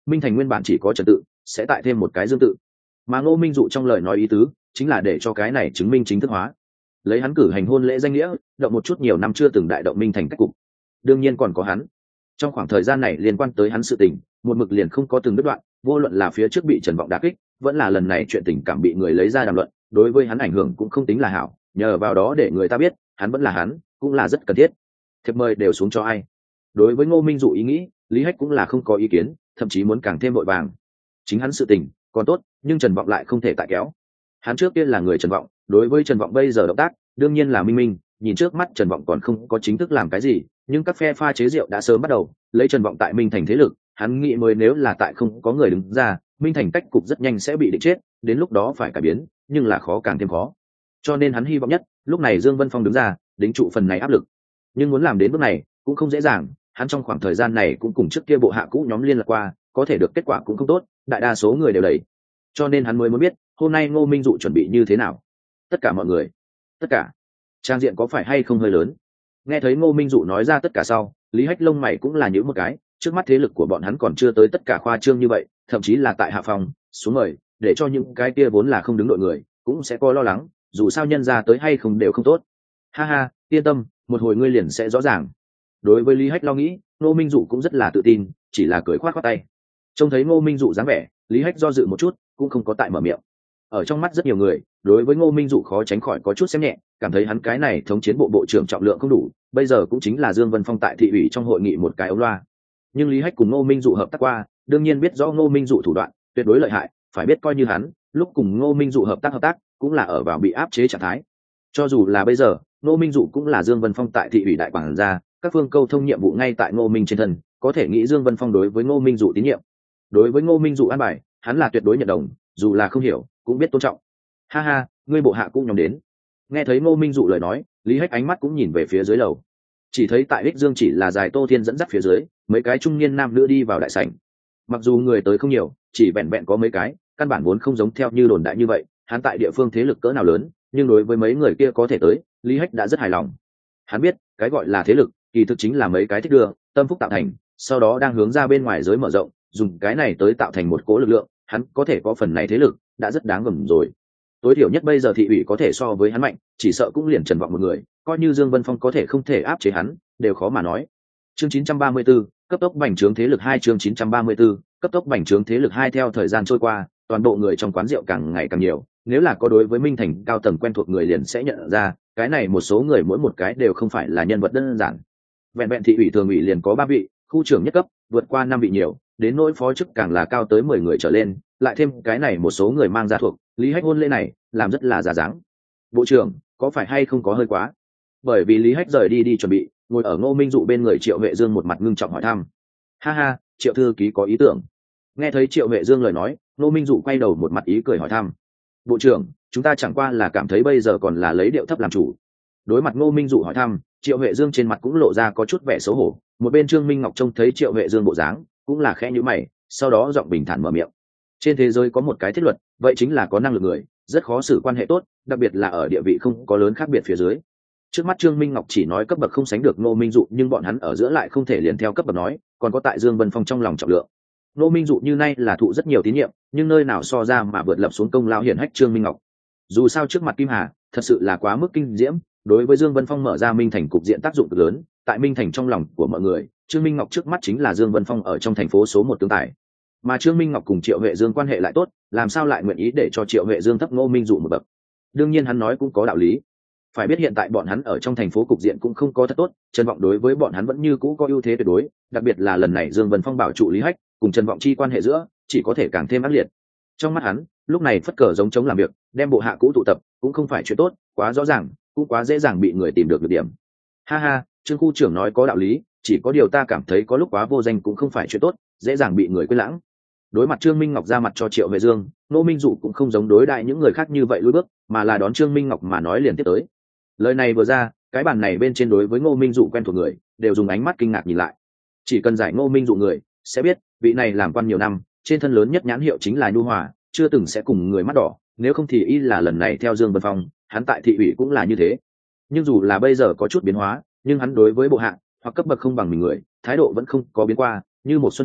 minh thành nguyên bản chỉ có trần tự, sẽ tại thêm một cái dương tự. Mà Ngô Minh Dụ trong lời nói ý tứ chính là để cho cái này chứng minh chính thức hóa, lấy hắn cử hành hôn lễ danh nghĩa động một chút nhiều năm chưa từng đại động minh thành cách cục. Đương nhiên còn có hắn trong khoảng thời gian này liên quan tới hắn sự tình một mực liền không có từng đứt đoạn, vô luận là phía trước bị Trần Vọng đả kích, vẫn là lần này chuyện tình cảm bị người lấy ra đàm luận, đối với hắn ảnh hưởng cũng không tính là hảo, nhờ vào đó để người ta biết hắn vẫn là hắn, cũng là rất cần thiết. Thiệp mời đều xuống cho ai? Đối với Ngô Minh Dụ ý nghĩ, Lý Hách cũng là không có ý kiến, thậm chí muốn càng thêm vội vàng. Chính hắn sự tình còn tốt, nhưng Trần Vọng lại không thể tại kéo. Hắn trước tiên là người Trần Vọng, đối với Trần Vọng bây giờ động tác đương nhiên là minh minh, nhìn trước mắt Trần Vọng còn không có chính thức làm cái gì, nhưng các phe pha chế rượu đã sớm bắt đầu, lấy Trần Vọng tại Minh Thành thế lực, hắn nghĩ mới nếu là tại không có người đứng ra, Minh Thành cách cục rất nhanh sẽ bị định chết, đến lúc đó phải cải biến, nhưng là khó càng thêm khó. Cho nên hắn hy vọng nhất, lúc này Dương Vân Phong đứng ra, đính trụ phần này áp lực. Nhưng muốn làm đến bước này, cũng không dễ dàng, hắn trong khoảng thời gian này cũng cùng trước kia bộ hạ cũ nhóm liên lạc qua, có thể được kết quả cũng không tốt, đại đa số người đều đẩy. Cho nên hắn mới muốn biết, hôm nay Ngô Minh Dụ chuẩn bị như thế nào. Tất cả mọi người, tất cả. Trang diện có phải hay không hơi lớn? Nghe thấy Ngô Minh Dụ nói ra tất cả sau, Lý Hách lông mày cũng là nhíu một cái, trước mắt thế lực của bọn hắn còn chưa tới tất cả khoa trương như vậy, thậm chí là tại hạ phòng, xuống mời, để cho những cái kia vốn là không đứng đội người, cũng sẽ có lo lắng, dù sao nhân ra tới hay không đều không tốt. Ha ha, yên tâm, một hồi ngươi liền sẽ rõ ràng. Đối với Lý Hách lo nghĩ, Ngô Minh Dụ cũng rất là tự tin, chỉ là cười khoát khoát tay. Trông thấy Ngô Minh Dụ dáng vẻ, Lý Hách do dự một chút, cũng không có tại mở miệng. Ở trong mắt rất nhiều người, đối với Ngô Minh Dụ khó tránh khỏi có chút xem nhẹ, cảm thấy hắn cái này thống chiến bộ bộ trưởng trọng lượng không đủ, bây giờ cũng chính là Dương Vân Phong tại thị ủy trong hội nghị một cái ống loa. Nhưng Lý Hách cùng Ngô Minh Dụ hợp tác qua, đương nhiên biết rõ Ngô Minh Dụ thủ đoạn tuyệt đối lợi hại, phải biết coi như hắn lúc cùng Ngô Minh Dụ hợp tác hợp tác, cũng là ở vào bị áp chế trạng thái. Cho dù là bây giờ, Ngô Minh Dụ cũng là Dương Vân Phong tại thị ủy đại quản gia, các phương câu thông nhiệm vụ ngay tại Ngô Minh trên thân, có thể nghĩ Dương Vân Phong đối với Ngô Minh Dụ tín nhiệm. Đối với Ngô Minh Dụ an bài, hắn là tuyệt đối nhận đồng, dù là không hiểu, cũng biết tôn trọng. Ha ha, ngươi bộ hạ cũng nhóm đến. Nghe thấy Ngô Minh Dụ lời nói, Lý Hách ánh mắt cũng nhìn về phía dưới lầu. Chỉ thấy tại Hích Dương chỉ là dài Tô Thiên dẫn dắt phía dưới, mấy cái trung niên nam nữ đi vào đại sảnh. Mặc dù người tới không nhiều, chỉ vẹn vẹn có mấy cái, căn bản vốn không giống theo như đồn đại như vậy, hắn tại địa phương thế lực cỡ nào lớn, nhưng đối với mấy người kia có thể tới, Lý Hách đã rất hài lòng. Hắn biết, cái gọi là thế lực, kỳ thực chính là mấy cái thích đưa, tâm phúc tạo thành, sau đó đang hướng ra bên ngoài giới mở rộng, dùng cái này tới tạo thành một cố lực lượng, hắn có thể có phần này thế lực, đã rất đáng gờm rồi. Tối thiểu nhất bây giờ thị ủy có thể so với hắn mạnh, chỉ sợ cũng liền Trần Vọng một người, coi như Dương Vân Phong có thể không thể áp chế hắn, đều khó mà nói. Chương chín trăm ba mươi tư, cấp tốc bành trướng thế lực hai. Chương chín trăm ba mươi tư, cấp tốc bành trướng thế lực hai. Theo thời gian trôi qua, toàn bộ người trong quán rượu càng ngày càng nhiều, nếu là có đối với Minh Thành cao tầng quen thuộc người liền sẽ nhận ra, cái này một số người mỗi một cái đều không phải là nhân vật đơn giản. Vẹn vẹn thị ủy thường ủy liền có ba vị, khu trưởng nhất cấp vượt qua năm vị nhiều, đến nỗi phó chức càng là cao tới mười người trở lên, lại thêm cái này một số người mang gia thuộc, Lý Hách hôn lễ này làm rất là giả dáng. Bộ trưởng, có phải hay không có hơi quá? Bởi vì Lý Hách rời đi đi chuẩn bị, ngồi ở Ngô Minh Dụ bên người Triệu Huệ Dương một mặt ngưng trọng hỏi thăm. Ha ha, Triệu thư ký có ý tưởng. Nghe thấy Triệu Huệ Dương lời nói, Ngô Minh Dụ quay đầu một mặt ý cười hỏi thăm. Bộ trưởng, chúng ta chẳng qua là cảm thấy bây giờ còn là lấy điệu thấp làm chủ. Đối mặt Ngô Minh Dụ hỏi thăm, Triệu Huệ Dương trên mặt cũng lộ ra có chút vẻ xấu hổ. Một bên Trương Minh Ngọc trông thấy Triệu Huệ Dương bộ dáng, cũng là khẽ nhíu mày, sau đó giọng bình thản mở miệng. Trên thế giới có một cái thiết luật, vậy chính là có năng lực người rất khó xử quan hệ tốt, đặc biệt là ở địa vị không có lớn khác biệt phía dưới. Trước mắt Trương Minh Ngọc chỉ nói cấp bậc không sánh được Ngô Minh Dụ, nhưng bọn hắn ở giữa lại không thể liền theo cấp bậc nói, còn có tại Dương Vân Phong trong lòng trọng lượng. Ngô Minh Dụ như nay là thụ rất nhiều tín nhiệm, nhưng nơi nào so ra mà vượt lập xuống công lao hiển hách Trương Minh Ngọc. Dù sao trước mặt Kim Hà, thật sự là quá mức kinh diễm, đối với Dương Vân Phong mở ra Minh Thành cục diện tác dụng cực lớn, tại Minh Thành trong lòng của mọi người, Trương Minh Ngọc trước mắt chính là Dương Vân Phong ở trong thành phố số một tướng tài. Mà Trương Minh Ngọc cùng Triệu Huệ Dương quan hệ lại tốt, làm sao lại nguyện ý để cho Triệu Huệ Dương thấp Ngô Minh Dụ một bậc? Đương nhiên hắn nói cũng có đạo lý. Phải biết hiện tại bọn hắn ở trong thành phố cục diện cũng không có thật tốt, Trần Vọng đối với bọn hắn vẫn như cũ có ưu thế tuyệt đối, đặc biệt là lần này Dương Vân Phong bảo trụ Lý Hách, cùng Trần Vọng chi quan hệ giữa chỉ có thể càng thêm ác liệt. Trong mắt hắn, lúc này phất cờ giống chống làm việc, đem bộ hạ cũ tụ tập, cũng không phải chuyện tốt, quá rõ ràng, cũng quá dễ dàng bị người tìm được được điểm. Ha ha, Trương khu trưởng nói có đạo lý, chỉ có điều ta cảm thấy có lúc quá vô danh cũng không phải chuyện tốt, dễ dàng bị người quên lãng. Đối mặt Trương Minh Ngọc ra mặt cho Triệu Huệ Dương, Ngô Minh Dụ cũng không giống đối đại những người khác như vậy lùi bước, mà là đón Trương Minh Ngọc mà nói liền tiếp tới. Lời này vừa ra, cái bàn này bên trên đối với Ngô Minh Dụ quen thuộc người, đều dùng ánh mắt kinh ngạc nhìn lại. Chỉ cần giải Ngô Minh Dụ người, sẽ biết, vị này làm quan nhiều năm, trên thân lớn nhất nhãn hiệu chính là nhu hòa, chưa từng sẽ cùng người mắt đỏ, nếu không thì y là lần này theo Dương Vân Phong, hắn tại thị ủy cũng là như thế. Nhưng dù là bây giờ có chút biến hóa, nhưng hắn đối với bộ hạ hoặc cấp bậc không bằng mình người, thái độ vẫn không có biến qua, như một Xuân Phong,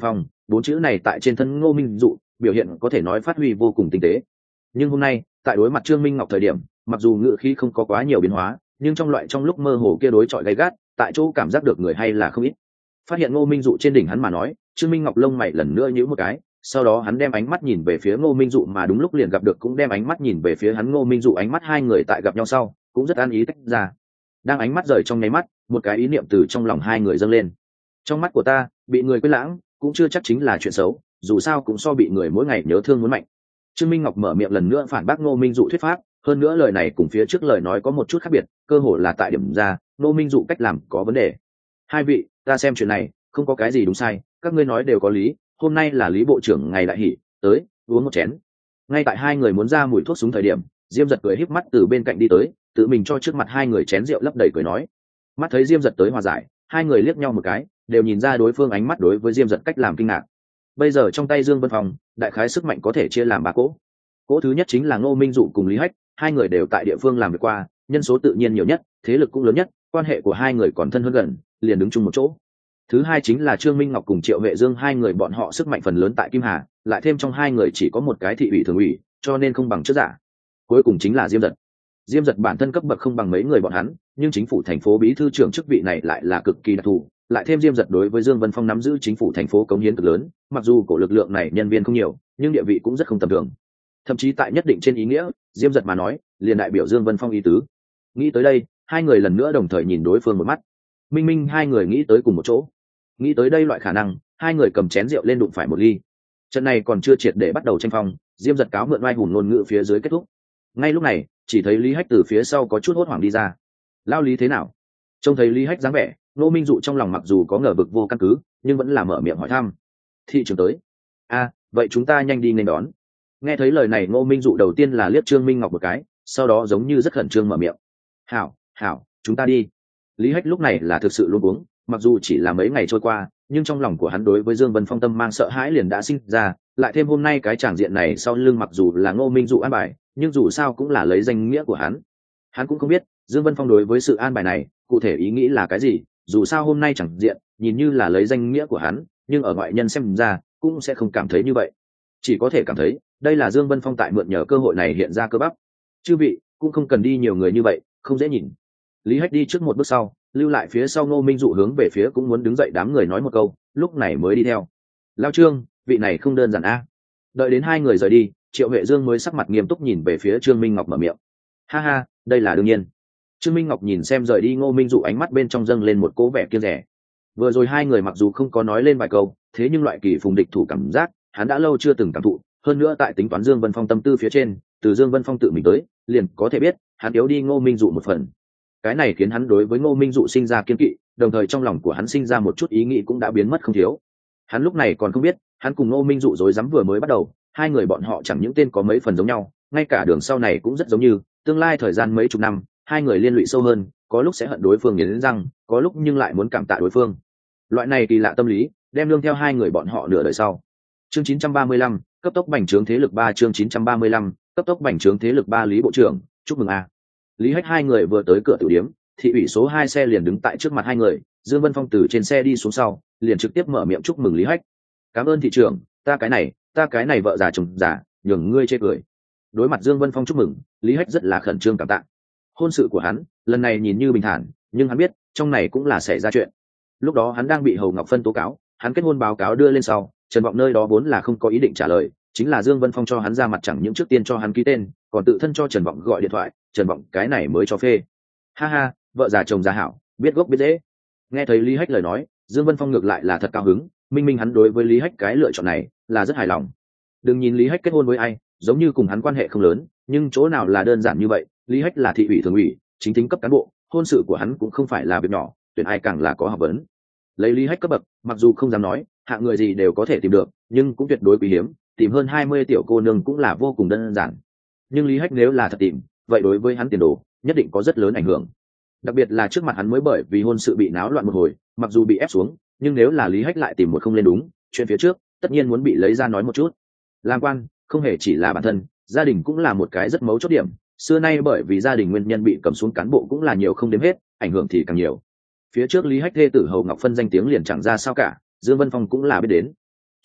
bốn chữ này tại trên thân Ngô Minh Dụ biểu hiện có thể nói phát huy vô cùng tinh tế. Nhưng hôm nay tại đối mặt Trương Minh Ngọc thời điểm, mặc dù ngữ khí không có quá nhiều biến hóa, nhưng trong loại trong lúc mơ hồ kia đối chọi gay gắt, tại chỗ cảm giác được người hay là không ít. Phát hiện Ngô Minh Dụ trên đỉnh hắn mà nói, Trương Minh Ngọc lông mày lần nữa nhíu một cái, sau đó hắn đem ánh mắt nhìn về phía Ngô Minh Dụ, mà đúng lúc liền gặp được cũng đem ánh mắt nhìn về phía hắn Ngô Minh Dụ, ánh mắt hai người tại gặp nhau sau cũng rất an ý tách ra. Đang ánh mắt rời trong nháy mắt, một cái ý niệm từ trong lòng hai người dâng lên. Trong mắt của ta, bị người quên lãng cũng chưa chắc chính là chuyện xấu, dù sao cũng so bị người mỗi ngày nhớ thương muốn mạnh. Trương Minh Ngọc mở miệng lần nữa phản bác Ngô Minh Dụ thuyết pháp, hơn nữa lời này cùng phía trước lời nói có một chút khác biệt, cơ hồ là tại điểm ra Ngô Minh Dụ cách làm có vấn đề. Hai vị, ta xem chuyện này không có cái gì đúng sai, các ngươi nói đều có lý, hôm nay là Lý bộ trưởng ngày đại hỷ, tới uống một chén. Ngay tại hai người muốn ra mùi thuốc súng thời điểm, Diêm Dật cười híp mắt từ bên cạnh đi tới, tự mình cho trước mặt hai người chén rượu lấp đầy cười nói. Mắt thấy Diêm Dật tới hòa giải, hai người liếc nhau một cái, đều nhìn ra đối phương ánh mắt đối với Diêm Dật cách làm kinh ngạc. Bây giờ trong tay Dương Vân Phong, đại khái sức mạnh có thể chia làm ba cỗ. Cỗ thứ nhất chính là Ngô Minh Dụ cùng Lý Hách, hai người đều tại địa phương làm việc qua, nhân số tự nhiên nhiều nhất, thế lực cũng lớn nhất, quan hệ của hai người còn thân hơn gần, liền đứng chung một chỗ. Thứ hai chính là Trương Minh Ngọc cùng Triệu Huệ Dương, hai người bọn họ sức mạnh phần lớn tại Kim Hà, lại thêm trong hai người chỉ có một cái thị ủy thường ủy, cho nên không bằng trước giả. Cuối cùng chính là Diêm Dật. Diêm Dật bản thân cấp bậc không bằng mấy người bọn hắn, nhưng chính phủ thành phố bí thư trưởng chức vị này lại là cực kỳ đặc thù, lại thêm Diêm Dật đối với Dương Vân Phong nắm giữ chính phủ thành phố cống hiến cực lớn, mặc dù cổ lực lượng này nhân viên không nhiều, nhưng địa vị cũng rất không tầm thường. Thậm chí tại nhất định trên ý nghĩa, Diêm Dật mà nói, liền đại biểu Dương Vân Phong ý tứ. Nghĩ tới đây, hai người lần nữa đồng thời nhìn đối phương một mắt. Minh minh hai người nghĩ tới cùng một chỗ. Nghĩ tới đây loại khả năng, hai người cầm chén rượu lên đụng phải một ly. Trận này còn chưa triệt để bắt đầu tranh phong, Diêm Dật cáo mượn oai hùng ngôn ngữ phía dưới kết thúc. Ngay lúc này, chỉ thấy Lý Hách từ phía sau có chút hốt hoảng đi ra. Lao Lý thế nào? Trông thấy Lý Hách dáng vẻ, Ngô Minh Dụ trong lòng mặc dù có ngờ vực vô căn cứ, nhưng vẫn là mở miệng hỏi thăm. Thị trường tới. A, vậy chúng ta nhanh đi nên đón. Nghe thấy lời này, Ngô Minh Dụ đầu tiên là liếc Trương Minh Ngọc một cái, sau đó giống như rất khẩn trương mở miệng. Hảo, hảo, chúng ta đi. Lý Hách lúc này là thực sự luống cuống, mặc dù chỉ là mấy ngày trôi qua, nhưng trong lòng của hắn đối với Dương Vân Phong tâm mang sợ hãi liền đã sinh ra, lại thêm hôm nay cái tràng diện này sau lưng mặc dù là Ngô Minh Dụ an bài, nhưng dù sao cũng là lấy danh nghĩa của hắn. Hắn cũng không biết Dương Vân Phong đối với sự an bài này cụ thể ý nghĩ là cái gì, dù sao hôm nay chẳng diện nhìn như là lấy danh nghĩa của hắn, nhưng ở ngoại nhân xem ra cũng sẽ không cảm thấy như vậy, chỉ có thể cảm thấy đây là Dương Vân Phong tại mượn nhờ cơ hội này hiện ra cơ bắp. Chư vị cũng không cần đi nhiều người như vậy, không dễ nhìn. Lý Hách đi trước một bước sau, lưu lại phía sau Ngô Minh Dụ hướng về phía cũng muốn đứng dậy đám người nói một câu, lúc này mới đi theo. Lao Trương, vị này không đơn giản a. Đợi đến hai người rời đi, Triệu Huệ Dương mới sắc mặt nghiêm túc nhìn về phía Trương Minh Ngọc mở miệng. Ha ha, đây là đương nhiên. Trương Minh Ngọc nhìn xem rời đi Ngô Minh Dụ, ánh mắt bên trong dâng lên một cố vẻ kiêng rẻ. Vừa rồi hai người mặc dù không có nói lên vài câu, thế nhưng loại kỳ phùng địch thủ cảm giác hắn đã lâu chưa từng cảm thụ, hơn nữa tại tính toán Dương Vân Phong tâm tư phía trên, từ Dương Vân Phong tự mình tới, liền có thể biết hắn yếu đi Ngô Minh Dụ một phần. Cái này khiến hắn đối với Ngô Minh Dụ sinh ra kiên kỵ, đồng thời trong lòng của hắn sinh ra một chút ý nghĩ cũng đã biến mất không thiếu. Hắn lúc này còn không biết, hắn cùng Ngô Minh Dụ rối rắm vừa mới bắt đầu, hai người bọn họ chẳng những tên có mấy phần giống nhau, ngay cả đường sau này cũng rất giống như, tương lai thời gian mấy chục năm, hai người liên lụy sâu hơn, có lúc sẽ hận đối phương nghiến răng, có lúc nhưng lại muốn cảm tạ đối phương. Loại này kỳ lạ tâm lý, đem lương theo hai người bọn họ nửa đời sau. Chương chín trăm ba mươi lăm, cấp tốc bành trướng thế lực ba. Chương chín trăm ba mươi lăm, cấp tốc bành trướng thế lực ba. Lý bộ trưởng, chúc mừng a. Lý Hách hai người vừa tới cửa tiểu điếm, thị ủy số hai xe liền đứng tại trước mặt hai người, Dương Vân Phong từ trên xe đi xuống sau, liền trực tiếp mở miệng chúc mừng Lý Hách. Cảm ơn thị trưởng, ta cái này, ta cái này vợ già chồng già, nhường ngươi chê cười. Đối mặt Dương Vân Phong chúc mừng, Lý Hách rất là khẩn trương cảm tạ. Hôn sự của hắn, lần này nhìn như bình thản, nhưng hắn biết, trong này cũng là xảy ra chuyện. Lúc đó hắn đang bị Hầu Ngọc Phân tố cáo, hắn kết hôn báo cáo đưa lên sau, Trần Vọng nơi đó vốn là không có ý định trả lời, chính là Dương Vân Phong cho hắn ra mặt, chẳng những trước tiên cho hắn ký tên, còn tự thân cho Trần Vọng gọi điện thoại, Trần Vọng cái này mới cho phê. Ha ha, vợ già chồng già hảo, biết gốc biết dễ. Nghe thấy Lý Hách lời nói, Dương Vân Phong ngược lại là thật cao hứng, minh minh hắn đối với Lý Hách cái lựa chọn này là rất hài lòng. Đừng nhìn Lý Hách kết hôn với ai, giống như cùng hắn quan hệ không lớn, nhưng chỗ nào là đơn giản như vậy, Lý Hách là thị ủy thường ủy, chính tính cấp cán bộ, hôn sự của hắn cũng không phải là việc nhỏ, tuyển ai càng là có học vấn. Lấy Lý Hách cấp bậc, mặc dù không dám nói hạng người gì đều có thể tìm được, nhưng cũng tuyệt đối quý hiếm, tìm hơn hai mươi tiểu cô nương cũng là vô cùng đơn giản. Nhưng Lý Hách nếu là thật tìm, vậy đối với hắn tiền đồ nhất định có rất lớn ảnh hưởng. Đặc biệt là trước mặt hắn mới bởi vì hôn sự bị náo loạn một hồi, mặc dù bị ép xuống, nhưng nếu là Lý Hách lại tìm một không lên đúng chuyện phía trước, tất nhiên muốn bị lấy ra nói một chút. Làm quan không hề chỉ là bản thân, gia đình cũng là một cái rất mấu chốt điểm. Xưa nay bởi vì gia đình nguyên nhân bị cầm xuống cán bộ cũng là nhiều không đếm hết, ảnh hưởng thì càng nhiều. Phía trước Lý Hách thê tử Hầu Ngọc Phân danh tiếng liền chẳng ra sao cả, Dương Vân Phong cũng là biết đến.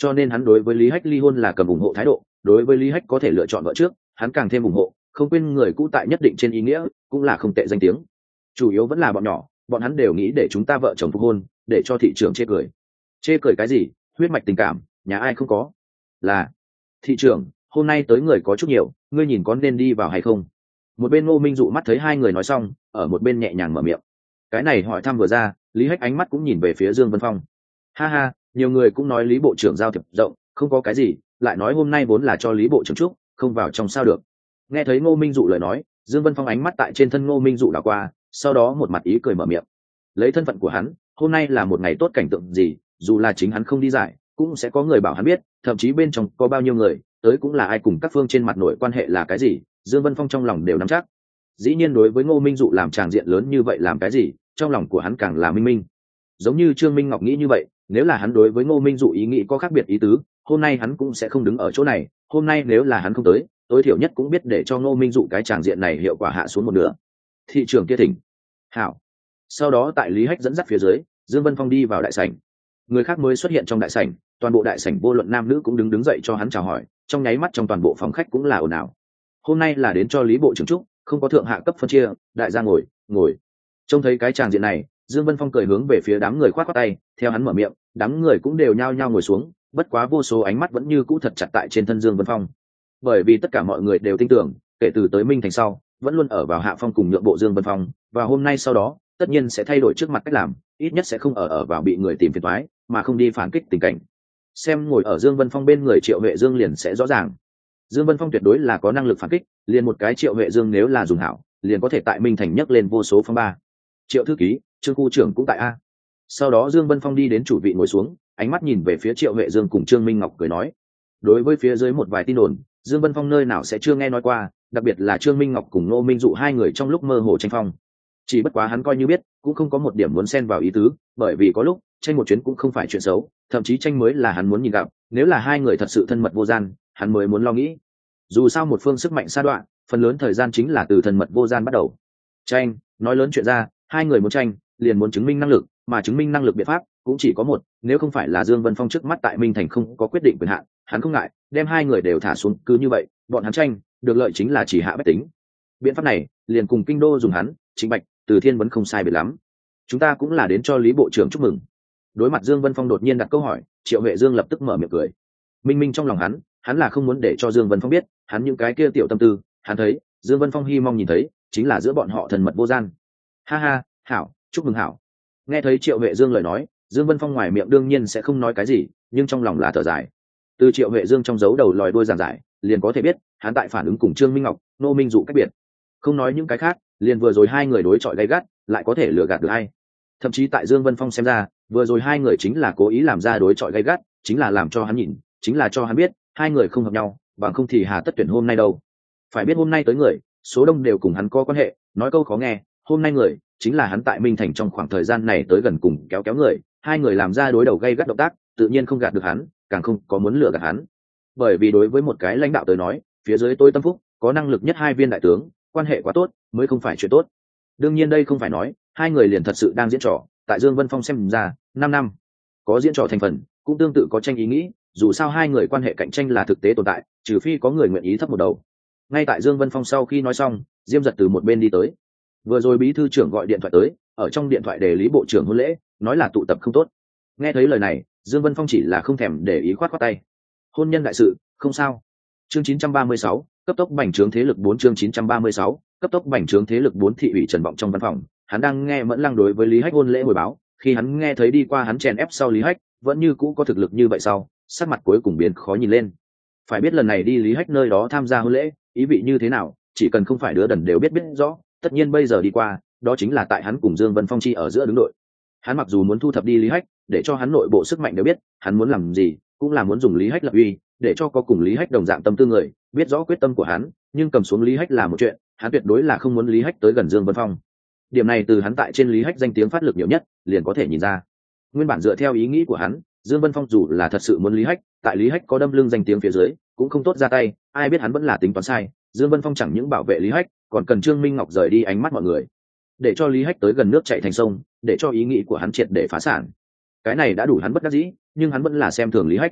cho nên hắn đối với lý hách ly hôn là cầm ủng hộ thái độ. Đối với lý hách có thể lựa chọn vợ trước, hắn càng thêm ủng hộ, không quên người cũ tại nhất định trên ý nghĩa cũng là không tệ danh tiếng. Chủ yếu vẫn là bọn nhỏ, bọn hắn đều nghĩ để chúng ta vợ chồng phục hôn, để cho thị trường chê cười. Chê cười cái gì? Huyết mạch tình cảm nhà ai không có. Là thị trường, hôm nay tới người có chút nhiều, ngươi nhìn có nên đi vào hay không? Một bên Ngô Minh Dụ mắt thấy hai người nói xong, ở một bên nhẹ nhàng mở miệng. Cái này hỏi thăm vừa ra, lý hách ánh mắt cũng nhìn về phía Dương Vân Phong. Ha ha, nhiều người cũng nói lý bộ trưởng giao thiệp rộng, không có cái gì, lại nói hôm nay vốn là cho lý bộ trưởng chúc, không vào trong sao được. Nghe thấy Ngô Minh Dụ lời nói, Dương Vân Phong ánh mắt tại trên thân Ngô Minh Dụ đảo qua, sau đó một mặt ý cười mở miệng. Lấy thân phận của hắn, hôm nay là một ngày tốt cảnh tượng gì, dù là chính hắn không đi giải, cũng sẽ có người bảo hắn biết, thậm chí bên trong có bao nhiêu người, tới cũng là ai, cùng các phương trên mặt nội quan hệ là cái gì, Dương Vân Phong trong lòng đều nắm chắc. Dĩ nhiên đối với Ngô Minh Dụ làm tràng diện lớn như vậy làm cái gì, trong lòng của hắn càng là minh minh. Giống như Trương Minh Ngọc nghĩ như vậy, nếu là hắn đối với Ngô Minh Dụ ý nghĩ có khác biệt ý tứ, hôm nay hắn cũng sẽ không đứng ở chỗ này, hôm nay nếu là hắn không tới, tối thiểu nhất cũng biết để cho Ngô Minh Dụ cái tràng diện này hiệu quả hạ xuống một nửa. Thị trường kia thỉnh. Hảo. Sau đó tại Lý Hách dẫn dắt phía dưới, Dương Vân Phong đi vào đại sảnh. Người khác mới xuất hiện trong đại sảnh, toàn bộ đại sảnh vô luận nam nữ cũng đứng đứng dậy cho hắn chào hỏi, trong nháy mắt trong toàn bộ phòng khách cũng là ồn ào. Hôm nay là đến cho Lý bộ trưởng chúc, không có thượng hạ cấp phân chia, đại gia ngồi, ngồi. Trông thấy cái tràng diện này, Dương Vân Phong cười hướng về phía đám người khoát khoát tay, theo hắn mở miệng, đám người cũng đều nhao nhao ngồi xuống, bất quá vô số ánh mắt vẫn như cũ thật chặt tại trên thân Dương Vân Phong. Bởi vì tất cả mọi người đều tin tưởng, kể từ tới Minh Thành sau, vẫn luôn ở vào hạ phong cùng nhượng bộ Dương Vân Phong, và hôm nay sau đó, tất nhiên sẽ thay đổi trước mặt cách làm, ít nhất sẽ không ở ở vào bị người tìm phiền toái, mà không đi phản kích tình cảnh. Xem ngồi ở Dương Vân Phong bên người Triệu Huệ Dương liền sẽ rõ ràng. Dương Vân Phong tuyệt đối là có năng lực phản kích, liền một cái Triệu Huệ Dương nếu là dùng hảo, liền có thể tại Minh Thành nhấc lên vô số phong ba. Triệu thư ký, Trương khu trưởng cũng tại a. Sau đó Dương Vân Phong đi đến chủ vị ngồi xuống, ánh mắt nhìn về phía Triệu Huệ Dương cùng Trương Minh Ngọc cười nói. Đối với phía dưới một vài tin đồn, Dương Vân Phong nơi nào sẽ chưa nghe nói qua, đặc biệt là Trương Minh Ngọc cùng Ngô Minh Dụ hai người trong lúc mơ hồ tranh phong. Chỉ bất quá hắn coi như biết, cũng không có một điểm muốn xen vào ý tứ, bởi vì có lúc tranh một chuyến cũng không phải chuyện xấu, thậm chí tranh mới là hắn muốn nhìn gặp, nếu là hai người thật sự thân mật vô gian, hắn mới muốn lo nghĩ. Dù sao một phương sức mạnh sa đoạn, phần lớn thời gian chính là từ thân mật vô gian bắt đầu. Tranh, nói lớn chuyện ra, hai người muốn tranh, liền muốn chứng minh năng lực, mà chứng minh năng lực biện pháp cũng chỉ có một, nếu không phải là Dương Vân Phong trước mắt tại Minh Thành không có quyết định quyền hạn, hắn không ngại đem hai người đều thả xuống, cứ như vậy, bọn hắn tranh, được lợi chính là chỉ hạ bách tính. Biện pháp này, liền cùng kinh đô dùng hắn, Chính Bạch, Từ Thiên vẫn không sai biệt lắm. Chúng ta cũng là đến cho Lý bộ trưởng chúc mừng. Đối mặt Dương Vân Phong đột nhiên đặt câu hỏi, Triệu Huệ Dương lập tức mở miệng cười. Minh minh trong lòng hắn, hắn là không muốn để cho Dương Vân Phong biết, hắn những cái kia tiểu tâm tư, hắn thấy, Dương Vân Phong hy mong nhìn thấy, chính là giữa bọn họ thần mật vô gian. Ha ha, hảo, chúc mừng hảo. Nghe thấy Triệu Huệ Dương lời nói, Dương Vân Phong ngoài miệng đương nhiên sẽ không nói cái gì, nhưng trong lòng là thở dài. Từ Triệu Huệ Dương trong dấu đầu lòi đuôi giảng giải, liền có thể biết, hắn tại phản ứng cùng Trương Minh Ngọc, Nô Minh Dụ cách biệt. Không nói những cái khác, liền vừa rồi hai người đối chọi gay gắt, lại có thể lừa gạt được ai. Thậm chí tại Dương Vân Phong xem ra, vừa rồi hai người chính là cố ý làm ra đối chọi gay gắt, chính là làm cho hắn nhìn, chính là cho hắn biết, hai người không hợp nhau, bằng không thì hà tất tuyển hôm nay đâu. Phải biết hôm nay tới người, số đông đều cùng hắn có quan hệ, nói câu khó nghe, hôm nay người chính là hắn tại Minh Thành trong khoảng thời gian này tới gần cùng kéo kéo người, hai người làm ra đối đầu gay gắt động tác, tự nhiên không gạt được hắn, càng không có muốn lừa gạt hắn. Bởi vì đối với một cái lãnh đạo tới nói, phía dưới tôi tâm phúc, có năng lực nhất hai viên đại tướng, quan hệ quá tốt, mới không phải chuyện tốt. Đương nhiên đây không phải nói, hai người liền thật sự đang diễn trò, tại Dương Vân Phong xem ra, năm năm có diễn trò thành phần, cũng tương tự có tranh ý nghĩ, dù sao hai người quan hệ cạnh tranh là thực tế tồn tại, trừ phi có người nguyện ý thấp một đầu. Ngay tại Dương Vân Phong sau khi nói xong, Diêm Giật từ một bên đi tới. Vừa rồi bí thư trưởng gọi điện thoại tới, ở trong điện thoại đề Lý bộ trưởng hôn lễ, nói là tụ tập không tốt. Nghe thấy lời này, Dương Vân Phong chỉ là không thèm để ý khoát khoát tay. Hôn nhân đại sự, không sao. Chương chín trăm ba mươi sáu, cấp tốc bành trướng thế lực bốn chương chín trăm ba mươi sáu, cấp tốc bành trướng thế lực bốn thị ủy Trần Vọng trong văn phòng, hắn đang nghe Mẫn Lăng đối với Lý Hách hôn lễ hồi báo, khi hắn nghe thấy đi qua hắn chèn ép sau Lý Hách, vẫn như cũ có thực lực như vậy sau, sắc mặt cuối cùng biến khó nhìn lên. Phải biết lần này đi Lý Hách nơi đó tham gia hôn lễ, ý vị như thế nào, chỉ cần không phải đứa đần đều biết biết rõ, tất nhiên bây giờ đi qua, đó chính là tại hắn cùng Dương Vân Phong chi ở giữa đứng đội. Hắn mặc dù muốn thu thập đi Lý Hách, để cho hắn nội bộ sức mạnh đều biết, hắn muốn làm gì, cũng là muốn dùng Lý Hách lập uy, để cho có cùng Lý Hách đồng dạng tâm tư người, biết rõ quyết tâm của hắn, nhưng cầm xuống Lý Hách là một chuyện, hắn tuyệt đối là không muốn Lý Hách tới gần Dương Vân Phong. Điểm này từ hắn tại trên Lý Hách danh tiếng phát lực nhiều nhất, liền có thể nhìn ra. Nguyên bản dựa theo ý nghĩ của hắn, Dương Vân Phong dù là thật sự muốn Lý Hách, tại Lý Hách có đâm lưng danh tiếng phía dưới, cũng không tốt ra tay, ai biết hắn vẫn là tính toán sai, Dương Vân Phong chẳng những bảo vệ Lý Hách, còn cần Trương Minh Ngọc rời đi ánh mắt mọi người, để cho Lý Hách tới gần nước chảy thành sông, để cho ý nghĩ của hắn triệt để phá sản. Cái này đã đủ hắn bất đắc dĩ, nhưng hắn vẫn là xem thường Lý Hách.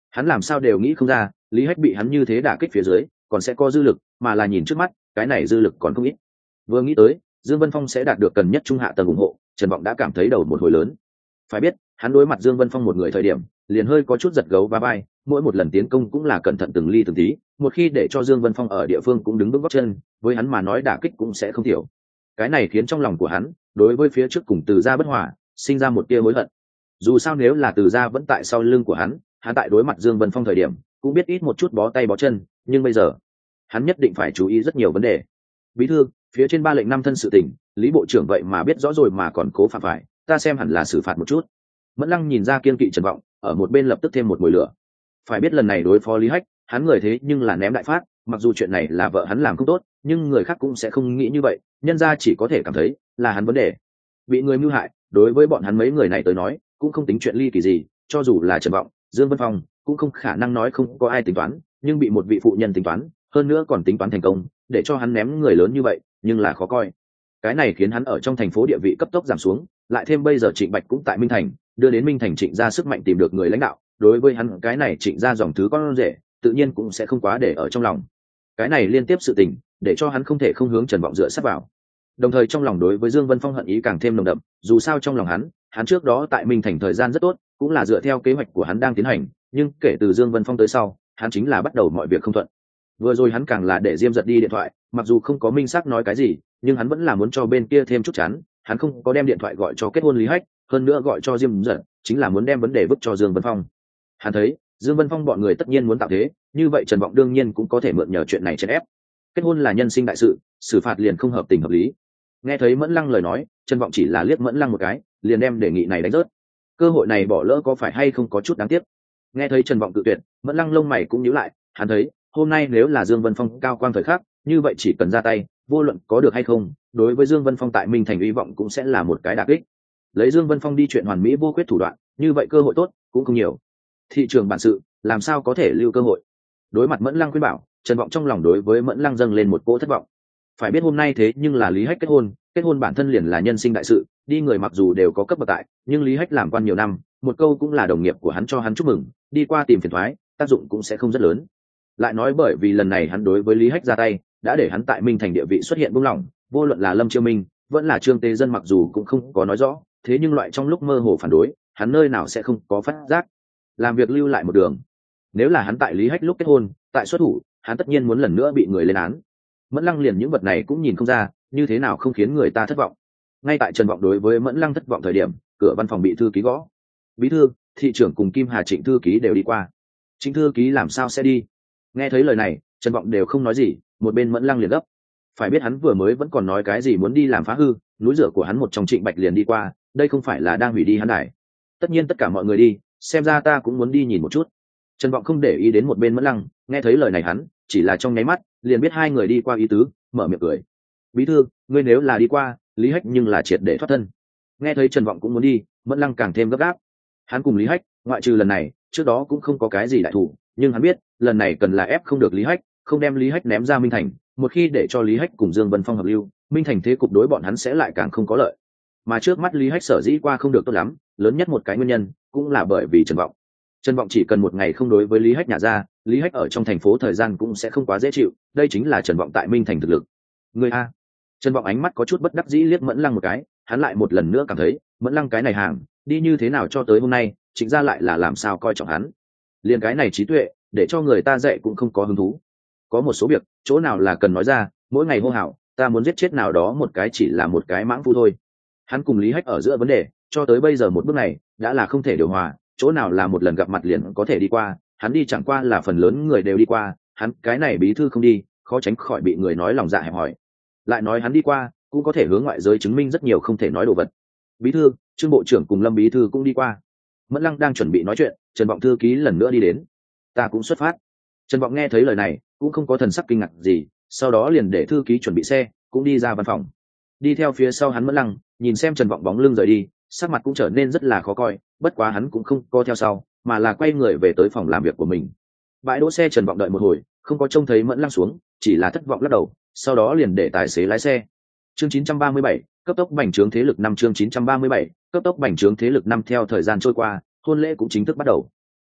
Hắn làm sao đều nghĩ không ra Lý Hách bị hắn như thế đả kích phía dưới còn sẽ có dư lực, mà là nhìn trước mắt cái này dư lực còn không ít. Vừa nghĩ tới Dương Vân Phong sẽ đạt được cần nhất trung hạ tầng ủng hộ, Trần Vọng đã cảm thấy đầu một hồi lớn. Phải biết hắn đối mặt Dương Vân Phong một người thời điểm liền hơi có chút giật gấu va vai, mỗi một lần tiến công cũng là cẩn thận từng ly từng tí, một khi để cho Dương Vân Phong ở địa phương cũng đứng vững gót chân, với hắn mà nói đả kích cũng sẽ không thiểu. Cái này khiến trong lòng của hắn đối với phía trước cùng Từ gia bất hòa sinh ra một tia hối hận. Dù sao nếu là Từ gia vẫn tại sau lưng của hắn, hắn tại đối mặt Dương Vân Phong thời điểm cũng biết ít một chút bó tay bó chân, nhưng bây giờ hắn nhất định phải chú ý rất nhiều vấn đề. Bí thư, phía trên ba lệnh năm thân sự tình, Lý bộ trưởng vậy mà biết rõ rồi mà còn cố phạm phải, ta xem hẳn là xử phạt một chút. Mẫn Lăng nhìn ra kiên kỵ Trần Vọng, ở một bên lập tức thêm một mùi lửa. Phải biết lần này đối phó Lý Hách, hắn người thế nhưng là ném đại phát, mặc dù chuyện này là vợ hắn làm không tốt, nhưng người khác cũng sẽ không nghĩ như vậy, nhân ra chỉ có thể cảm thấy là hắn vấn đề. Bị người mưu hại, đối với bọn hắn mấy người này tới nói, cũng không tính chuyện ly kỳ gì, cho dù là Trần Vọng, Dương Vân Phong, cũng không khả năng nói không có ai tính toán, nhưng bị một vị phụ nhân tính toán, hơn nữa còn tính toán thành công, để cho hắn ném người lớn như vậy, nhưng là khó coi. Cái này khiến hắn ở trong thành phố địa vị cấp tốc giảm xuống, lại thêm bây giờ Trịnh Bạch cũng tại Minh Thành, đưa đến Minh Thành Trịnh gia sức mạnh tìm được người lãnh đạo, đối với hắn cái này Trịnh gia dòng thứ con rể, tự nhiên cũng sẽ không quá để ở trong lòng. Cái này liên tiếp sự tình, để cho hắn không thể không hướng Trần Vọng dựa sát vào. Đồng thời trong lòng đối với Dương Vân Phong hận ý càng thêm nồng đậm, dù sao trong lòng hắn, hắn trước đó tại Minh Thành thời gian rất tốt, cũng là dựa theo kế hoạch của hắn đang tiến hành, nhưng kể từ Dương Vân Phong tới sau, hắn chính là bắt đầu mọi việc không thuận. Vừa rồi hắn càng là để Diêm Giật đi điện thoại, mặc dù không có minh xác nói cái gì, nhưng hắn vẫn là muốn cho bên kia thêm chút chán, hắn không có đem điện thoại gọi cho kết hôn Lý Hách, hơn nữa gọi cho Diêm Giật, chính là muốn đem vấn đề vứt cho Dương Vân Phong. Hắn thấy, Dương Vân Phong bọn người tất nhiên muốn tạo thế, như vậy Trần Vọng đương nhiên cũng có thể mượn nhờ chuyện này chèn ép. Kết hôn là nhân sinh đại sự, xử phạt liền không hợp tình hợp lý. Nghe thấy Mẫn Lăng lời nói, Trần Vọng chỉ là liếc Mẫn Lăng một cái, liền đem đề nghị này đánh rớt. Cơ hội này bỏ lỡ có phải hay không có chút đáng tiếc. Nghe thấy Trần Vọng cự tuyệt, Mẫn Lăng lông mày cũng nhíu lại, hắn thấy, hôm nay nếu là Dương Vân Phong cao quang thời khắc, như vậy chỉ cần ra tay, vô luận có được hay không, đối với Dương Vân Phong tại Minh Thành hy vọng cũng sẽ là một cái đả kích. Lấy Dương Vân Phong đi chuyện hoàn mỹ vô khuyết thủ đoạn, như vậy cơ hội tốt cũng không nhiều. Thị trường bản sự, làm sao có thể lưu cơ hội? Đối mặt Mẫn Lăng khuyên bảo, Trần Vọng trong lòng đối với Mẫn Lăng dâng lên một cỗ thất vọng. Phải biết hôm nay thế nhưng là Lý Hách kết hôn, kết hôn bản thân liền là nhân sinh đại sự, đi người mặc dù đều có cấp bậc tại, nhưng Lý Hách làm quan nhiều năm, một câu cũng là đồng nghiệp của hắn cho hắn chúc mừng, đi qua tìm phiền toái, tác dụng cũng sẽ không rất lớn. Lại nói bởi vì lần này hắn đối với Lý Hách ra tay, đã để hắn tại Minh Thành địa vị xuất hiện buông lỏng, vô luận là Lâm Chiêu Minh, vẫn là Trương Tế Dân mặc dù cũng không có nói rõ, thế nhưng loại trong lúc mơ hồ phản đối, hắn nơi nào sẽ không có phát giác. Làm việc lưu lại một đường. Nếu là hắn tại Lý Hách lúc kết hôn, tại xuất thủ, hắn tất nhiên muốn lần nữa bị người lên án. Mẫn Lăng liền những vật này cũng nhìn không ra, như thế nào không khiến người ta thất vọng. Ngay tại Trần Vọng đối với Mẫn Lăng thất vọng thời điểm, cửa văn phòng bị thư ký gõ. Bí thư, thị trưởng cùng Kim Hà Trịnh thư ký đều đi qua. Trịnh thư ký làm sao sẽ đi? Nghe thấy lời này, Trần Vọng đều không nói gì, một bên Mẫn Lăng liền gấp. Phải biết hắn vừa mới vẫn còn nói cái gì muốn đi làm phá hư, núi rửa của hắn một trong Trịnh Bạch liền đi qua, đây không phải là đang hủy đi hắn đài. Tất nhiên tất cả mọi người đi, xem ra ta cũng muốn đi nhìn một chút. Trần Vọng không để ý đến một bên Mẫn Lăng, nghe thấy lời này hắn chỉ là trong nháy mắt liền biết hai người đi qua ý tứ, mở miệng cười. Bí thư, ngươi nếu là đi qua, Lý Hách nhưng là triệt để thoát thân. Nghe thấy Trần Vọng cũng muốn đi, Mẫn Lăng càng thêm gấp gáp. Hắn cùng Lý Hách, ngoại trừ lần này, trước đó cũng không có cái gì đại thủ, nhưng hắn biết lần này cần là ép không được Lý Hách, không đem Lý Hách ném ra Minh Thành, một khi để cho Lý Hách cùng Dương Vân Phong hợp lưu, Minh Thành thế cục đối bọn hắn sẽ lại càng không có lợi. Mà trước mắt Lý Hách sở dĩ qua không được tốt lắm, lớn nhất một cái nguyên nhân cũng là bởi vì Trần Vọng. Trần Vọng chỉ cần một ngày không đối với Lý Hách nhả ra, Lý Hách ở trong thành phố thời gian cũng sẽ không quá dễ chịu, đây chính là Trần Vọng tại Minh Thành thực lực. Người a. Trần Vọng ánh mắt có chút bất đắc dĩ liếc Mẫn Lăng một cái, hắn lại một lần nữa cảm thấy, Mẫn Lăng cái này hàng, đi như thế nào cho tới hôm nay, chính ra lại là làm sao coi trọng hắn. Liên cái này trí tuệ, để cho người ta dạy cũng không có hứng thú. Có một số việc, chỗ nào là cần nói ra, mỗi ngày hô hào, ta muốn giết chết nào đó một cái chỉ là một cái mãng phu thôi. Hắn cùng Lý Hách ở giữa vấn đề, cho tới bây giờ một bước này, đã là không thể điều hòa, chỗ nào là một lần gặp mặt liền có thể đi qua, hắn đi chẳng qua là phần lớn người đều đi qua, hắn cái này bí thư không đi, khó tránh khỏi bị người nói lòng dạ hẹp hòi. Lại nói hắn đi qua, cũng có thể hướng ngoại giới chứng minh rất nhiều không thể nói đồ vật. Bí thư, Trương bộ trưởng cùng Lâm bí thư cũng đi qua. Mẫn Lăng đang chuẩn bị nói chuyện, Trần Vọng thư ký lần nữa đi đến. Ta cũng xuất phát. Trần Vọng nghe thấy lời này, cũng không có thần sắc kinh ngạc gì, sau đó liền để thư ký chuẩn bị xe, cũng đi ra văn phòng. Đi theo phía sau hắn Mẫn Lăng, nhìn xem Trần Vọng bóng lưng rời đi, sắc mặt cũng trở nên rất là khó coi, bất quá hắn cũng không co theo sau, mà là quay người về tới phòng làm việc của mình. Bãi đỗ xe Trần Vọng đợi một hồi, không có trông thấy Mẫn Lăng xuống, chỉ là thất vọng lắc đầu, sau đó liền để tài xế lái xe. Chương chín trăm ba mươi bảy, cấp tốc bành trướng thế lực năm chương chín trăm ba mươi bảy, cấp tốc bành trướng thế lực năm theo thời gian trôi qua, hôn lễ cũng chính thức bắt đầu.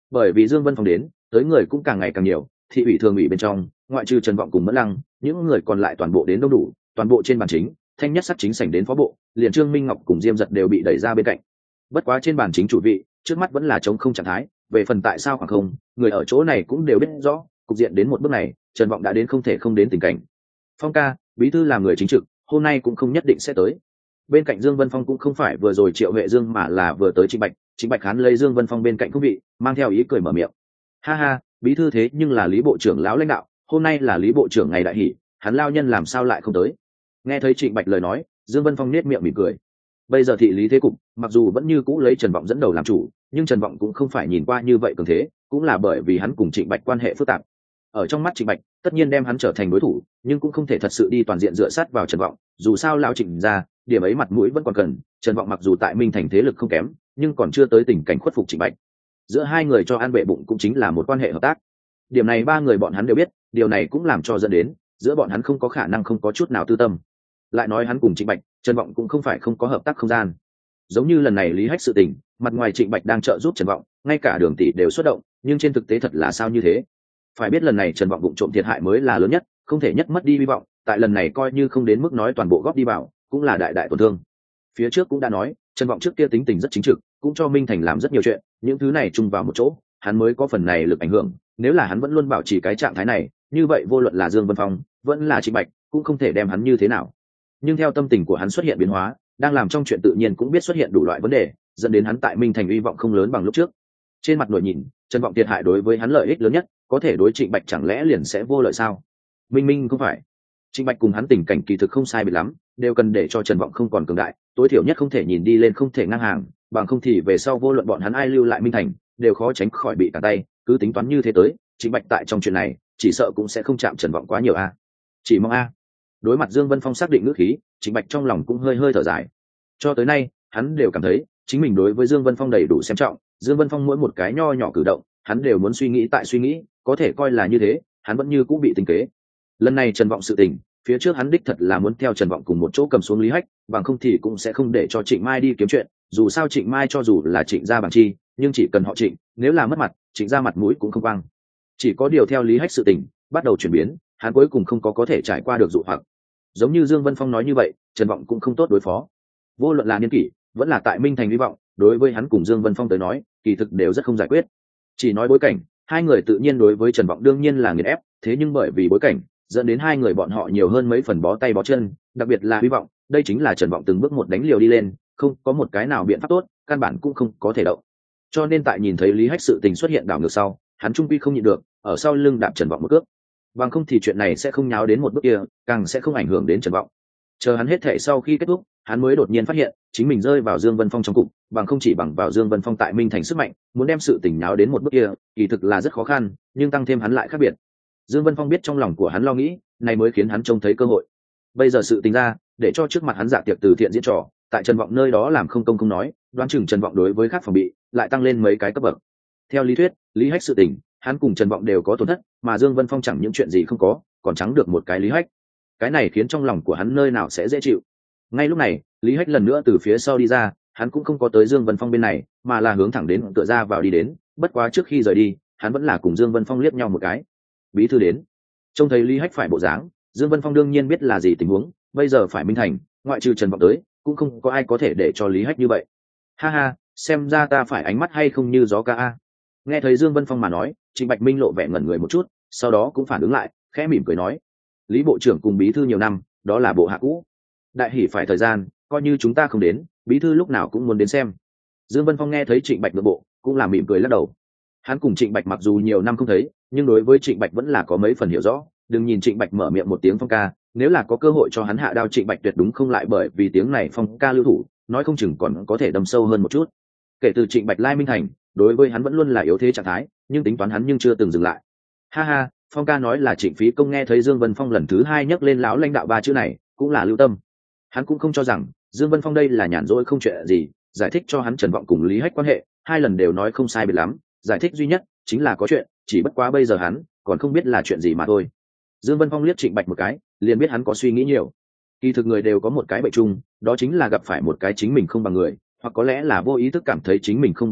bởi vì Dương Vân Phong đến, tới người cũng càng ngày càng nhiều, thị ủy thường ủy bên trong, ngoại trừ Trần Vọng cùng Mẫn Lăng, những người còn lại toàn bộ đến đông đủ, toàn bộ trên bàn chính, thanh nhất sắc chính sảnh đến phó bộ, liền Trương Minh Ngọc cùng Diêm Dật đều bị đẩy ra bên cạnh. Bất quá trên bàn chính chủ vị, trước mắt vẫn là trống không trạng thái, về phần tại sao khoảng không, người ở chỗ này cũng đều biết rõ, cục diện đến một bước này, Trần Vọng đã đến không thể không đến tình cảnh. Phong ca, bí thư làm người chính trực, hôm nay cũng không nhất định sẽ tới. Bên cạnh Dương Vân Phong cũng không phải vừa rồi Triệu Huệ Dương mà là vừa tới Trịnh Bạch, Trịnh Bạch hắn lấy Dương Vân Phong bên cạnh không vị, mang theo ý cười mở miệng. Ha ha, bí thư thế nhưng là Lý bộ trưởng lão lãnh đạo, hôm nay là Lý bộ trưởng ngày đại hỷ, hắn lao nhân làm sao lại không tới? Nghe thấy Trịnh Bạch lời nói, Dương Vân Phong nét miệng mỉm cười. Bây giờ thị lý thế cục, mặc dù vẫn như cũ lấy Trần Vọng dẫn đầu làm chủ, nhưng Trần Vọng cũng không phải nhìn qua như vậy cường thế, cũng là bởi vì hắn cùng Trịnh Bạch quan hệ phức tạp. Ở trong mắt Trịnh Bạch, tất nhiên đem hắn trở thành đối thủ, nhưng cũng không thể thật sự đi toàn diện dựa sát vào Trần Vọng, dù sao lão Trịnh ra, điểm ấy mặt mũi vẫn còn cần, Trần Vọng mặc dù tại Minh Thành thế lực không kém, nhưng còn chưa tới tình cảnh khuất phục Trịnh Bạch. Giữa hai người cho an bệ bụng cũng chính là một quan hệ hợp tác. Điểm này ba người bọn hắn đều biết, điều này cũng làm cho dẫn đến giữa bọn hắn không có khả năng không có chút nào tư tâm. Lại nói hắn cùng Trịnh Bạch, Trần Vọng cũng không phải không có hợp tác không gian. Giống như lần này Lý Hách sự tình, mặt ngoài Trịnh Bạch đang trợ giúp Trần Vọng, ngay cả Đường tỷ đều xuất động, nhưng trên thực tế thật là sao như thế? Phải biết lần này Trần Vọng vụ trộm thiệt hại mới là lớn nhất, không thể nhất mất đi hy vọng, tại lần này coi như không đến mức nói toàn bộ góp đi vào, cũng là đại đại tổn thương. Phía trước cũng đã nói, Trần Vọng trước kia tính tình rất chính trực, cũng cho Minh Thành làm rất nhiều chuyện, những thứ này chung vào một chỗ, hắn mới có phần này lực ảnh hưởng, nếu là hắn vẫn luôn bảo trì cái trạng thái này, như vậy vô luận là Dương Vân Phong, vẫn là Trịnh Bạch, cũng không thể đem hắn như thế nào. Nhưng theo tâm tình của hắn xuất hiện biến hóa, đang làm trong chuyện tự nhiên cũng biết xuất hiện đủ loại vấn đề, dẫn đến hắn tại Minh Thành hy vọng không lớn bằng lúc trước. Trên mặt nội nhìn, Trần Vọng thiệt hại đối với hắn lợi ích lớn nhất, có thể đối Trịnh Bạch chẳng lẽ liền sẽ vô lợi sao? Minh Minh không phải. Trịnh Bạch cùng hắn tình cảnh kỳ thực không sai biệt lắm, đều cần để cho Trần Vọng không còn cường đại, tối thiểu nhất không thể nhìn đi lên không thể ngang hàng, bằng không thì về sau vô luận bọn hắn ai lưu lại Minh Thành, đều khó tránh khỏi bị cản tay, cứ tính toán như thế tới, Trịnh Bạch tại trong chuyện này, chỉ sợ cũng sẽ không chạm Trần Vọng quá nhiều a. Chỉ mong a. Đối mặt Dương Vân Phong xác định ngữ khí, Trịnh Bạch trong lòng cũng hơi hơi thở dài. Cho tới nay, hắn đều cảm thấy chính mình đối với Dương Vân Phong đầy đủ xem trọng, Dương Vân Phong mỗi một cái nho nhỏ cử động, hắn đều muốn suy nghĩ tại suy nghĩ, có thể coi là như thế, hắn vẫn như cũ bị tính kế. Lần này Trần Vọng sự tình, phía trước hắn đích thật là muốn theo Trần Vọng cùng một chỗ cầm xuống Lý Hách, bằng không thì cũng sẽ không để cho Trịnh Mai đi kiếm chuyện, dù sao Trịnh Mai cho dù là Trịnh gia bằng chi, nhưng chỉ cần họ Trịnh, nếu là mất mặt, Trịnh gia mặt mũi cũng không vang. Chỉ có điều theo Lý Hách sự tình bắt đầu chuyển biến, hắn cuối cùng không có có thể trải qua được dụ hoặc. Giống như Dương Vân Phong nói như vậy, Trần Vọng cũng không tốt đối phó. Vô luận là niên kỷ, vẫn là tại Minh Thành hy vọng, đối với hắn cùng Dương Vân Phong tới nói, kỳ thực đều rất không giải quyết. Chỉ nói bối cảnh, hai người tự nhiên đối với Trần Vọng đương nhiên là nghiền ép, thế nhưng bởi vì bối cảnh, dẫn đến hai người bọn họ nhiều hơn mấy phần bó tay bó chân, đặc biệt là hy vọng, đây chính là Trần Vọng từng bước một đánh liều đi lên, không có một cái nào biện pháp tốt, căn bản cũng không có thể động. Cho nên tại nhìn thấy Lý Hách sự tình xuất hiện đảo ngược sau, hắn trung quy không nhịn được, ở sau lưng đạp Trần Vọng một cước. Bằng không thì chuyện này sẽ không nháo đến một bước kia, càng sẽ không ảnh hưởng đến Trần Vọng. Chờ hắn hết thể sau khi kết thúc, hắn mới đột nhiên phát hiện chính mình rơi vào Dương Vân Phong trong cục, bằng không chỉ bằng vào Dương Vân Phong tại Minh Thành sức mạnh, muốn đem sự tình nháo đến một bước kia, kỳ thực là rất khó khăn, nhưng tăng thêm hắn lại khác biệt. Dương Vân Phong biết trong lòng của hắn lo nghĩ, này mới khiến hắn trông thấy cơ hội. Bây giờ sự tình ra, để cho trước mặt hắn dạ tiệc từ thiện diễn trò, tại Trần Vọng nơi đó làm không công không nói, đoán chừng Trần Vọng đối với khác phòng bị, lại tăng lên mấy cái cấp bậc. Theo lý thuyết, Lý Hách sự tình, hắn cùng Trần Vọng đều có tổn thất, mà Dương Vân Phong chẳng những chuyện gì không có, còn trắng được một cái Lý Hách. Cái này khiến trong lòng của hắn nơi nào sẽ dễ chịu. Ngay lúc này, Lý Hách lần nữa từ phía sau đi ra, hắn cũng không có tới Dương Vân Phong bên này, mà là hướng thẳng đến tựa ra vào đi đến, bất quá trước khi rời đi, hắn vẫn là cùng Dương Vân Phong liếc nhau một cái. Bí thư đến. Trông thấy Lý Hách phải bộ dáng, Dương Vân Phong đương nhiên biết là gì tình huống, bây giờ phải Minh Thành, ngoại trừ Trần Vọng tới, cũng không có ai có thể để cho Lý Hách như vậy. Ha ha, xem ra ta phải ánh mắt hay không như gió ca a. Nghe thấy Dương Vân Phong mà nói, Trịnh Bạch Minh lộ vẻ ngẩn người một chút, sau đó cũng phản ứng lại, khẽ mỉm cười nói: Lý bộ trưởng cùng bí thư nhiều năm, đó là bộ hạ cũ. Đại hỷ phải thời gian, coi như chúng ta không đến, bí thư lúc nào cũng muốn đến xem. Dương Vân Phong nghe thấy Trịnh Bạch nội bộ, cũng là mỉm cười lắc đầu. Hắn cùng Trịnh Bạch mặc dù nhiều năm không thấy, nhưng đối với Trịnh Bạch vẫn là có mấy phần hiểu rõ. Đừng nhìn Trịnh Bạch mở miệng một tiếng Phong ca, nếu là có cơ hội cho hắn hạ đao, Trịnh Bạch tuyệt đúng không lại bởi vì tiếng này Phong ca lưu thủ, nói không chừng còn có thể đâm sâu hơn một chút. Kể từ Trịnh Bạch lai Minh Thành, đối với hắn vẫn luôn là yếu thế trạng thái, nhưng tính toán hắn nhưng chưa từng dừng lại. Ha ha, Phong ca nói là Trịnh Phí Công nghe thấy Dương Vân Phong lần thứ hai nhắc lên lão lãnh đạo ba chữ này, cũng là lưu tâm. Hắn cũng không cho rằng Dương Vân Phong đây là nhàn rỗi không chuyện gì, giải thích cho hắn Trần Vọng cùng Lý Hách quan hệ, hai lần đều nói không sai biệt lắm, giải thích duy nhất chính là có chuyện, chỉ bất quá bây giờ hắn còn không biết là chuyện gì mà thôi. Dương Vân Phong liếc Trịnh Bạch một cái, liền biết hắn có suy nghĩ nhiều. Kỳ thực người đều có một cái bệnh chung, đó chính là gặp phải một cái chính mình không bằng người, hoặc có lẽ là vô ý thức cảm thấy chính mình không bằng người,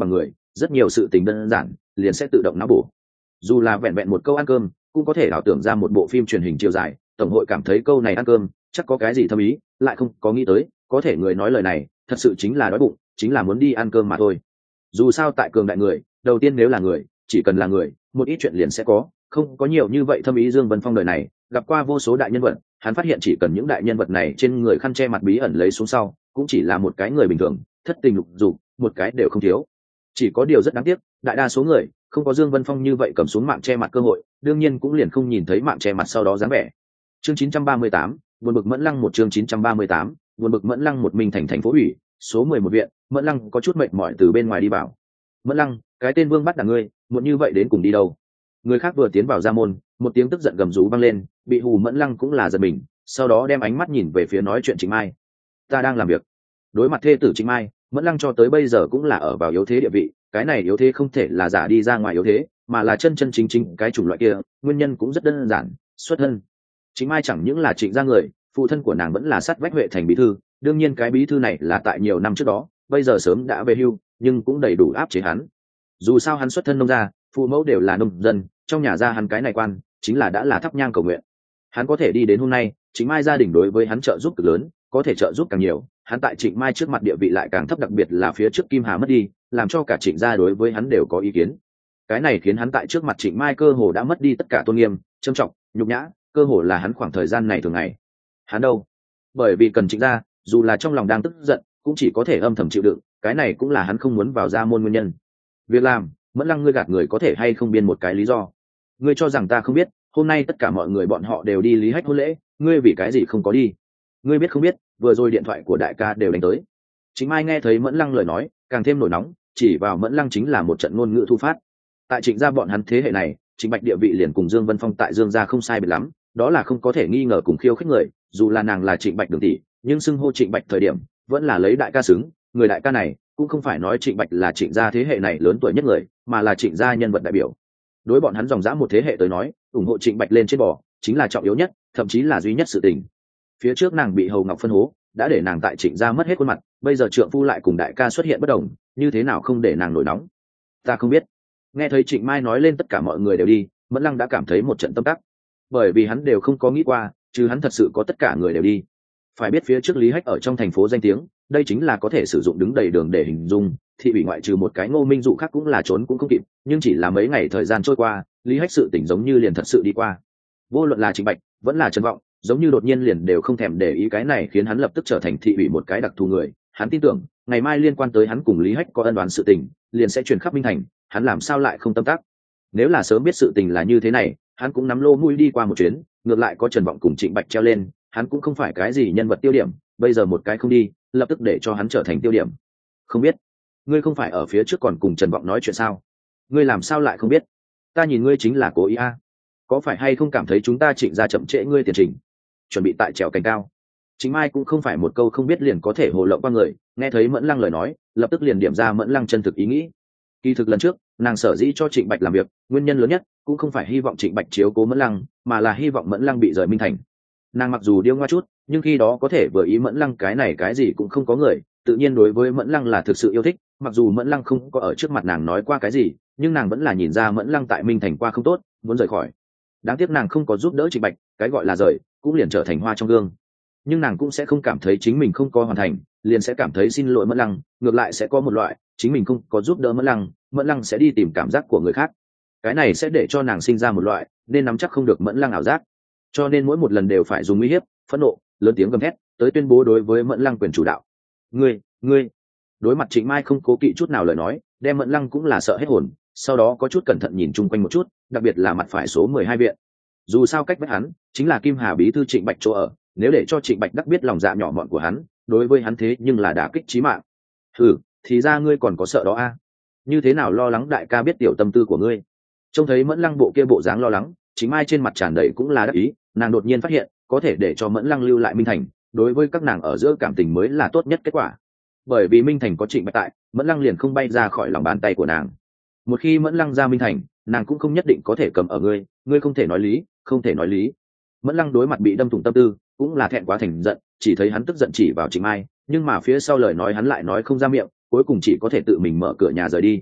rất nhiều sự tình đơn giản liền sẽ tự động não bổ. Dù là vẹn vẹn một câu ăn cơm cũng có thể ảo tưởng ra một bộ phim truyền hình chiều dài. Tổng hội cảm thấy câu này ăn cơm chắc có cái gì thâm ý, lại không có nghĩ tới có thể người nói lời này thật sự chính là đói bụng, chính là muốn đi ăn cơm mà thôi. Dù sao tại cường đại người, đầu tiên nếu là người, chỉ cần là người, một ít chuyện liền sẽ có, không có nhiều như vậy thâm ý. Dương Vân Phong đời này gặp qua vô số đại nhân vật, hắn phát hiện chỉ cần những đại nhân vật này trên người khăn che mặt bí ẩn lấy xuống sau, cũng chỉ là một cái người bình thường, thất tình lục dục, một cái đều không thiếu. Chỉ có điều rất đáng tiếc, đại đa số người không có Dương Vân Phong như vậy cầm xuống mạng che mặt cơ hội, đương nhiên cũng liền không nhìn thấy mạng che mặt sau đó dáng vẻ. Chương chín trăm ba mươi tám, buồn bực Mẫn Lăng một chương chín trăm ba mươi tám, buồn bực Mẫn Lăng một mình thành thành phố ủy, số mười một viện. Mẫn Lăng có chút mệt mỏi từ bên ngoài đi vào. Mẫn Lăng, cái tên Vương bắt đàn ngươi, muộn như vậy đến cùng đi đâu? Người khác vừa tiến vào ra môn, một tiếng tức giận gầm rú vang lên, bị hù Mẫn Lăng cũng là giật mình, sau đó đem ánh mắt nhìn về phía nói chuyện Trịnh Mai. Ta đang làm việc. Đối mặt thê tử Trịnh Mai, Mẫn Lăng cho tới bây giờ cũng là ở vào yếu thế địa vị, cái này yếu thế không thể là giả đi ra ngoài yếu thế, mà là chân chân chính chính cái chủng loại kia, nguyên nhân cũng rất đơn giản, xuất thân. Trịnh Mai chẳng những là Trịnh gia người, phụ thân của nàng vẫn là sát vách Huệ thành bí thư, đương nhiên cái bí thư này là tại nhiều năm trước đó, bây giờ sớm đã về hưu, nhưng cũng đầy đủ áp chế hắn. Dù sao hắn xuất thân nông gia, phụ mẫu đều là nông dân, trong nhà gia hắn cái này quan chính là đã là thắp nhang cầu nguyện. Hắn có thể đi đến hôm nay, Trịnh Mai gia đình đối với hắn trợ giúp cực lớn, có thể trợ giúp càng nhiều, hắn tại Trịnh Mai trước mặt địa vị lại càng thấp, đặc biệt là phía trước Kim Hà mất đi, làm cho cả Trịnh gia đối với hắn đều có ý kiến. Cái này khiến hắn tại trước mặt Trịnh Mai cơ hồ đã mất đi tất cả tôn nghiêm, trân trọng, nhục nhã, cơ hồ là hắn khoảng thời gian này thường ngày. Hắn đâu? Bởi vì cần Trịnh gia, dù là trong lòng đang tức giận, cũng chỉ có thể âm thầm chịu đựng, cái này cũng là hắn không muốn vào gia môn nguyên nhân. Việc làm, Mẫn Lăng, ngươi gạt người có thể hay không biên một cái lý do? Ngươi cho rằng ta không biết, hôm nay tất cả mọi người bọn họ đều đi Lý Hách hôn lễ, ngươi vì cái gì không có đi? Ngươi biết không biết, vừa rồi điện thoại của đại ca đều đánh tới. Trịnh Mai nghe thấy Mẫn Lăng lời nói, càng thêm nổi nóng, chỉ vào Mẫn Lăng chính là một trận ngôn ngữ thu phát. Tại Trịnh gia bọn hắn thế hệ này, Trịnh Bạch địa vị liền cùng Dương Vân Phong tại Dương gia không sai biệt lắm, đó là không có thể nghi ngờ cùng khiêu khích người, dù là nàng là Trịnh Bạch đường tỷ, nhưng xưng hô Trịnh Bạch thời điểm, vẫn là lấy đại ca xứng, người đại ca này cũng không phải nói Trịnh Bạch là Trịnh gia thế hệ này lớn tuổi nhất người, mà là Trịnh gia nhân vật đại biểu. Đối bọn hắn dòng dã một thế hệ tới nói, ủng hộ Trịnh Bạch lên trên bò chính là trọng yếu nhất, thậm chí là duy nhất sự tình. Phía trước nàng bị Hầu Ngọc phân hố, đã để nàng tại Trịnh gia mất hết khuôn mặt, bây giờ trượng phu lại cùng đại ca xuất hiện bất đồng, như thế nào không để nàng nổi nóng? Ta không biết. Nghe thấy Trịnh Mai nói lên tất cả mọi người đều đi, Mẫn Lăng đã cảm thấy một trận tâm tắc, bởi vì hắn đều không có nghĩ qua, chứ hắn thật sự có tất cả người đều đi. Phải biết phía trước Lý Hách ở trong thành phố danh tiếng, đây chính là có thể sử dụng đứng đầy đường để hình dung, thị ủy ngoại trừ một cái Ngô Minh Dụ khác cũng là trốn cũng không kịp, nhưng chỉ là mấy ngày thời gian trôi qua, Lý Hách sự tỉnh giống như liền thật sự đi qua. Vô luận là Trịnh Bạch, vẫn là Trần Vọng, giống như đột nhiên liền đều không thèm để ý, cái này khiến hắn lập tức trở thành thị ủy một cái đặc thù người. Hắn tin tưởng, ngày mai liên quan tới hắn cùng Lý Hách có ân oán sự tình, liền sẽ truyền khắp Minh Thành, hắn làm sao lại không tâm tác. Nếu là sớm biết sự tình là như thế này, hắn cũng nắm lô mũi đi qua một chuyến, ngược lại có Trần Vọng cùng Trịnh Bạch treo lên, hắn cũng không phải cái gì nhân vật tiêu điểm, bây giờ một cái không đi, lập tức để cho hắn trở thành tiêu điểm. Không biết, ngươi không phải ở phía trước còn cùng Trần Vọng nói chuyện sao? Ngươi làm sao lại không biết? Ta nhìn ngươi chính là cố ý a. Có phải hay không cảm thấy chúng ta Trịnh gia chậm trễ ngươi tiền trình, chuẩn bị tại trèo cành cao? Trịnh Mai cũng không phải một câu không biết liền có thể hồ lộng qua người, nghe thấy Mẫn Lăng lời nói, lập tức liền điểm ra Mẫn Lăng chân thực ý nghĩ. Kỳ thực lần trước, nàng sở dĩ cho Trịnh Bạch làm việc, nguyên nhân lớn nhất cũng không phải hy vọng Trịnh Bạch chiếu cố Mẫn Lăng, mà là hy vọng Mẫn Lăng bị rời Minh Thành. Nàng mặc dù điêu ngoa chút, nhưng khi đó có thể vừa ý Mẫn Lăng cái này cái gì cũng không có người, tự nhiên đối với Mẫn Lăng là thực sự yêu thích. Mặc dù Mẫn Lăng không có ở trước mặt nàng nói qua cái gì, nhưng nàng vẫn là nhìn ra Mẫn Lăng tại Minh Thành qua không tốt, muốn rời khỏi. Đáng tiếc nàng không có giúp đỡ Trịnh Bạch, cái gọi là rời cũng liền trở thành hoa trong gương. Nhưng nàng cũng sẽ không cảm thấy chính mình không có hoàn thành, liền sẽ cảm thấy xin lỗi Mẫn Lăng, ngược lại sẽ có một loại chính mình không có giúp đỡ Mẫn Lăng, Mẫn Lăng sẽ đi tìm cảm giác của người khác. Cái này sẽ để cho nàng sinh ra một loại nên nắm chắc không được Mẫn Lăng ảo giác, cho nên mỗi một lần đều phải dùng uy hiếp, phẫn nộ, lớn tiếng gầm thét tới tuyên bố đối với Mẫn Lăng quyền chủ đạo. Ngươi, ngươi. Đối mặt Trịnh Mai không cố kỵ chút nào lời nói, đem Mẫn Lăng cũng là sợ hết hồn, sau đó có chút cẩn thận nhìn chung quanh một chút, đặc biệt là mặt phải số mười hai viện. Dù sao cách với hắn chính là Kim Hà bí thư Trịnh Bạch chỗ ở, nếu để cho Trịnh Bạch đắc biết lòng dạ nhỏ mọn của hắn, đối với hắn thế nhưng là đả kích chí mạng. Ừ, thì ra ngươi còn có sợ đó a? Như thế nào lo lắng đại ca biết tiểu tâm tư của ngươi? Trông thấy Mẫn Lăng bộ kia bộ dáng lo lắng, Trịnh Mai trên mặt tràn đầy cũng là đắc ý, nàng đột nhiên phát hiện có thể để cho Mẫn Lăng lưu lại Minh Thành, đối với các nàng ở giữa cảm tình mới là tốt nhất kết quả. Bởi vì Minh Thành có Trịnh Bạch tại, Mẫn Lăng liền không bay ra khỏi lòng bàn tay của nàng. Một khi Mẫn Lăng ra Minh Thành, nàng cũng không nhất định có thể cầm ở ngươi, ngươi không thể nói lý, không thể nói lý. Mẫn Lăng đối mặt bị đâm thủng tâm tư, cũng là thẹn quá thành giận, chỉ thấy hắn tức giận chỉ vào Trịnh Mai, nhưng mà phía sau lời nói hắn lại nói không ra miệng, cuối cùng chỉ có thể tự mình mở cửa nhà rời đi.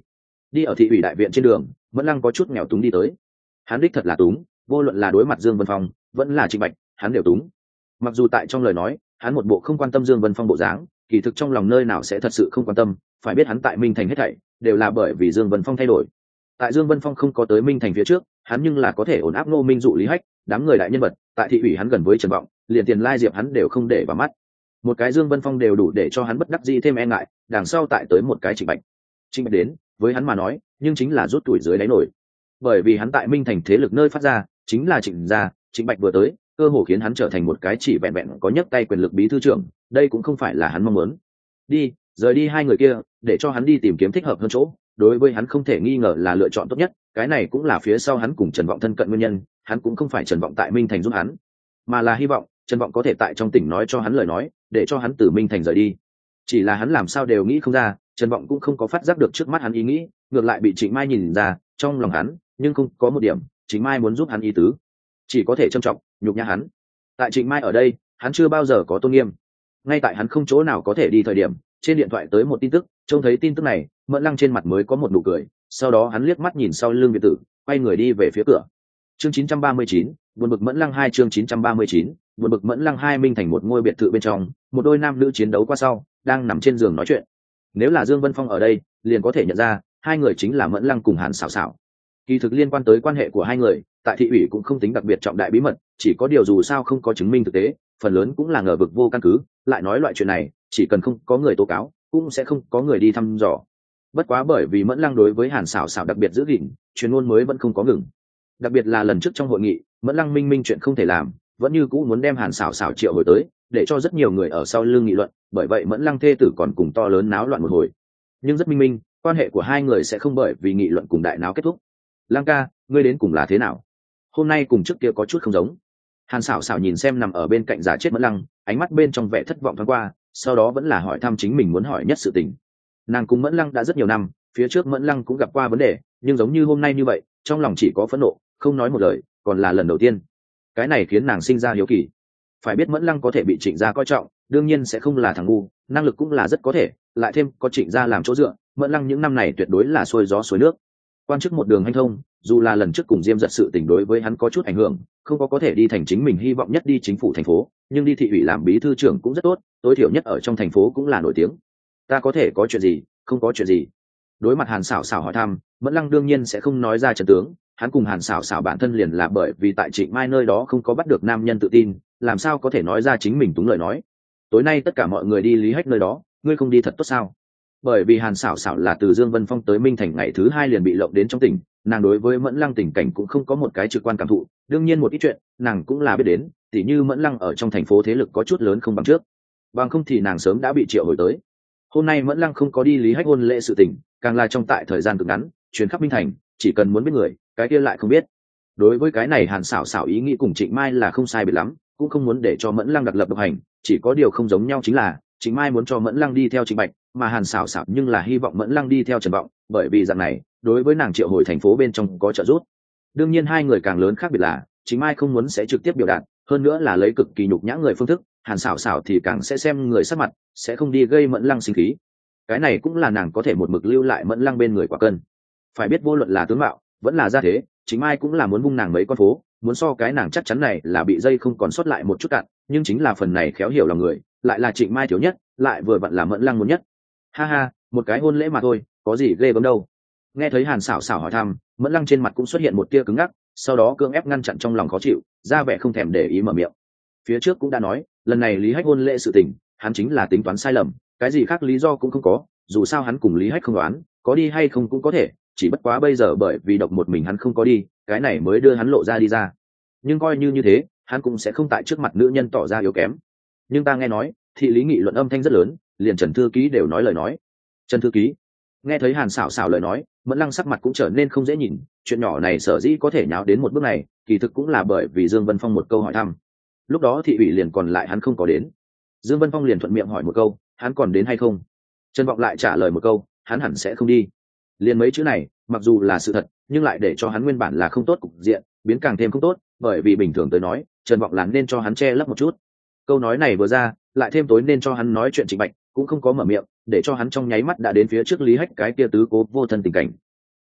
đi ở thị ủy đại viện trên đường, Mẫn Lăng có chút nghèo túng đi tới. Hắn đích thật là túng, vô luận là đối mặt Dương Vân Phong vẫn là Trịnh Bạch, hắn đều túng. Mặc dù tại trong lời nói hắn một bộ không quan tâm Dương Vân Phong bộ dáng, kỳ thực trong lòng nơi nào sẽ thật sự không quan tâm. Phải biết hắn tại Minh Thành hết thảy đều là bởi vì Dương Vân Phong thay đổi. Tại Dương Vân Phong không có tới Minh Thành phía trước, hắn nhưng là có thể ổn áp Ngô Minh dụ Lý Hách đám người đại nhân vật. Tại thị ủy hắn gần với Trần Vọng, liền tiền lai diệp hắn đều không để vào mắt. Một cái Dương Vân Phong đều đủ để cho hắn bất đắc dĩ thêm e ngại, đằng sau tại tới một cái Trịnh Bạch. Trịnh Bạch đến với hắn mà nói nhưng chính là rút tuổi dưới đáy nổi, bởi vì hắn tại Minh Thành thế lực nơi phát ra chính là Trịnh gia. Trịnh Bạch vừa tới cơ hồ khiến hắn trở thành một cái chỉ vẹn vẹn có nhấc tay quyền lực bí thư trưởng, đây cũng không phải là hắn mong muốn. Đi rời đi hai người kia, để cho hắn đi tìm kiếm thích hợp hơn chỗ, đối với hắn không thể nghi ngờ là lựa chọn tốt nhất. Cái này cũng là phía sau hắn cùng Trần Vọng thân cận nguyên nhân. Hắn cũng không phải Trần Vọng tại Minh Thành giúp hắn, mà là hy vọng Trần Vọng có thể tại trong tỉnh nói cho hắn lời nói, để cho hắn từ Minh Thành rời đi. Chỉ là hắn làm sao đều nghĩ không ra, Trần Vọng cũng không có phát giác được trước mắt hắn ý nghĩ, ngược lại bị Trịnh Mai nhìn ra trong lòng hắn, nhưng không có một điểm Trịnh Mai muốn giúp hắn ý tứ, chỉ có thể trâm trọng nhục nhã hắn. Tại Trịnh Mai ở đây, hắn chưa bao giờ có tôn nghiêm. Ngay tại hắn không chỗ nào có thể đi thời điểm, trên điện thoại tới một tin tức. Trông thấy tin tức này, Mẫn Lăng trên mặt mới có một nụ cười, sau đó hắn liếc mắt nhìn sau lưng biệt tử, quay người đi về phía cửa. Chương chín trăm ba mươi chín, buồn bực Mẫn Lăng hai. Chương chín trăm ba mươi chín, buồn bực Mẫn Lăng hai. Minh Thành một ngôi biệt thự bên trong, một đôi nam nữ chiến đấu qua sau, đang nằm trên giường nói chuyện. Nếu là Dương Vân Phong ở đây, liền có thể nhận ra hai người chính là Mẫn Lăng cùng Hàn Sảo Sảo. Kỳ thực liên quan tới quan hệ của hai người, tại thị ủy cũng không tính đặc biệt trọng đại bí mật, chỉ có điều dù sao không có chứng minh thực tế, phần lớn cũng là ngờ vực vô căn cứ. Lại nói loại chuyện này, chỉ cần không có người tố cáo, cũng sẽ không có người đi thăm dò. Bất quá bởi vì Mẫn Lăng đối với Hàn Sảo Sảo đặc biệt giữ gìn, truyền ngôn mới vẫn không có ngừng. Đặc biệt là lần trước trong hội nghị, Mẫn Lăng minh minh chuyện không thể làm, vẫn như cũ muốn đem Hàn Sảo Sảo triệu hồi tới, để cho rất nhiều người ở sau lưng nghị luận. Bởi vậy Mẫn Lăng thê tử còn cùng to lớn náo loạn một hồi. Nhưng rất minh minh, quan hệ của hai người sẽ không bởi vì nghị luận cùng đại náo kết thúc. Lăng ca, ngươi đến cùng là thế nào? Hôm nay cùng trước kia có chút không giống. Hàn Sảo Sảo nhìn xem nằm ở bên cạnh giả chết Mẫn Lăng, ánh mắt bên trong vẻ thất vọng thoáng qua, sau đó vẫn là hỏi thăm chính mình muốn hỏi nhất sự tình. Nàng cùng Mẫn Lăng đã rất nhiều năm, phía trước Mẫn Lăng cũng gặp qua vấn đề, nhưng giống như hôm nay như vậy, trong lòng chỉ có phẫn nộ, không nói một lời, còn là lần đầu tiên. Cái này khiến nàng sinh ra hiếu kỳ. Phải biết Mẫn Lăng có thể bị Trịnh gia coi trọng, đương nhiên sẽ không là thằng ngu, năng lực cũng là rất có thể, lại thêm có Trịnh gia làm chỗ dựa, Mẫn Lăng những năm này tuyệt đối là xuôi gió xuôi nước. Quan chức một đường hanh thông, dù là lần trước cùng Diêm Dật sự tình đối với hắn có chút ảnh hưởng, không có có thể đi thành chính mình hy vọng nhất đi chính phủ thành phố, nhưng đi thị ủy làm bí thư trưởng cũng rất tốt, tối thiểu nhất ở trong thành phố cũng là nổi tiếng. Ta có thể có chuyện gì? Không có chuyện gì. Đối mặt Hàn Sảo Sảo hỏi thăm, Mẫn Lăng đương nhiên sẽ không nói ra trận tướng. Hắn cùng Hàn Sảo Sảo bản thân liền là bởi vì tại Trịnh Mai nơi đó không có bắt được nam nhân tự tin, làm sao có thể nói ra chính mình túng lời nói. Tối nay tất cả mọi người đi Lý Hách nơi đó, ngươi không đi thật tốt sao? Bởi vì Hàn Sảo Sảo là từ Dương Vân Phong tới Minh Thành ngày thứ hai liền bị lộng đến trong tỉnh, nàng đối với Mẫn Lăng tình cảnh cũng không có một cái trực quan cảm thụ. Đương nhiên một ít chuyện nàng cũng là biết đến, tỉ như Mẫn Lăng ở trong thành phố thế lực có chút lớn không bằng trước, bằng không thì nàng sớm đã bị triệu hồi tới. Hôm nay Mẫn Lăng không có đi Lý Hách hôn lễ sự tình, càng là trong tại thời gian cực ngắn truyền khắp Minh Thành, chỉ cần muốn biết người, cái kia lại không biết. Đối với cái này Hàn Sảo Sảo ý nghĩ cùng Trịnh Mai là không sai biệt lắm, cũng không muốn để cho Mẫn Lăng đặc lập độc hành, chỉ có điều không giống nhau chính là Trịnh Mai muốn cho Mẫn Lăng đi theo Trịnh Bạch, mà Hàn Sảo Sảo nhưng là hy vọng Mẫn Lăng đi theo Trần Vọng, bởi vì dạng này đối với nàng triệu hồi thành phố bên trong có trợ giúp. Đương nhiên hai người càng lớn khác biệt là Trịnh Mai không muốn sẽ trực tiếp biểu đạt, hơn nữa là lấy cực kỳ nhục nhã người phương thức, Hàn Sảo Sảo thì càng sẽ xem người sắc mặt, sẽ không đi gây Mẫn Lăng sinh khí. Cái này cũng là nàng có thể một mực lưu lại Mẫn Lăng bên người quả cân. Phải biết vô luận là tướng mạo vẫn là gia thế, Trịnh Mai cũng là muốn vung nàng mấy con phố, muốn so cái nàng chắc chắn này là bị dây không còn sót lại một chút cạn, nhưng chính là phần này khéo hiểu lòng người, lại là Trịnh Mai thiếu nhất, lại vừa vặn là Mẫn Lăng muốn nhất. Ha ha, một cái hôn lễ mà thôi, có gì ghê gớm đâu. Nghe thấy Hàn Sảo Sảo hỏi thăm, Mẫn Lăng trên mặt cũng xuất hiện một tia cứng ngắc, sau đó cưỡng ép ngăn chặn trong lòng khó chịu, ra vẻ không thèm để ý mở miệng. Phía trước cũng đã nói, lần này Lý Hách hôn lễ sự tình, hắn chính là tính toán sai lầm, cái gì khác lý do cũng không có, dù sao hắn cùng Lý Hách không đoán, có đi hay không cũng có thể, chỉ bất quá bây giờ bởi vì độc một mình hắn không có đi, cái này mới đưa hắn lộ ra đi ra. Nhưng coi như như thế, hắn cũng sẽ không tại trước mặt nữ nhân tỏ ra yếu kém. Nhưng ta nghe nói, thị lý nghị luận âm thanh rất lớn, liền Trần thư ký đều nói lời nói. Trần thư ký? Nghe thấy Hàn Sảo Sảo lời nói, Mẫn Lăng sắc mặt cũng trở nên không dễ nhìn, chuyện nhỏ này sở dĩ có thể nháo đến một bước này, kỳ thực cũng là bởi vì Dương Vân Phong một câu hỏi thăm. Lúc đó thị ủy liền còn lại hắn không có đến. Dương Vân Phong liền thuận miệng hỏi một câu, hắn còn đến hay không? Trần Vọng lại trả lời một câu, hắn hẳn sẽ không đi. Liền mấy chữ này, mặc dù là sự thật, nhưng lại để cho hắn nguyên bản là không tốt cục diện, biến càng thêm không tốt, bởi vì bình thường tới nói, Trần Vọng là nên cho hắn che lấp một chút. Câu nói này vừa ra, lại thêm tối nên cho hắn nói chuyện Trịnh Bạch, cũng không có mở miệng, để cho hắn trong nháy mắt đã đến phía trước Lý Hách cái kia tứ cố vô thân tình cảnh.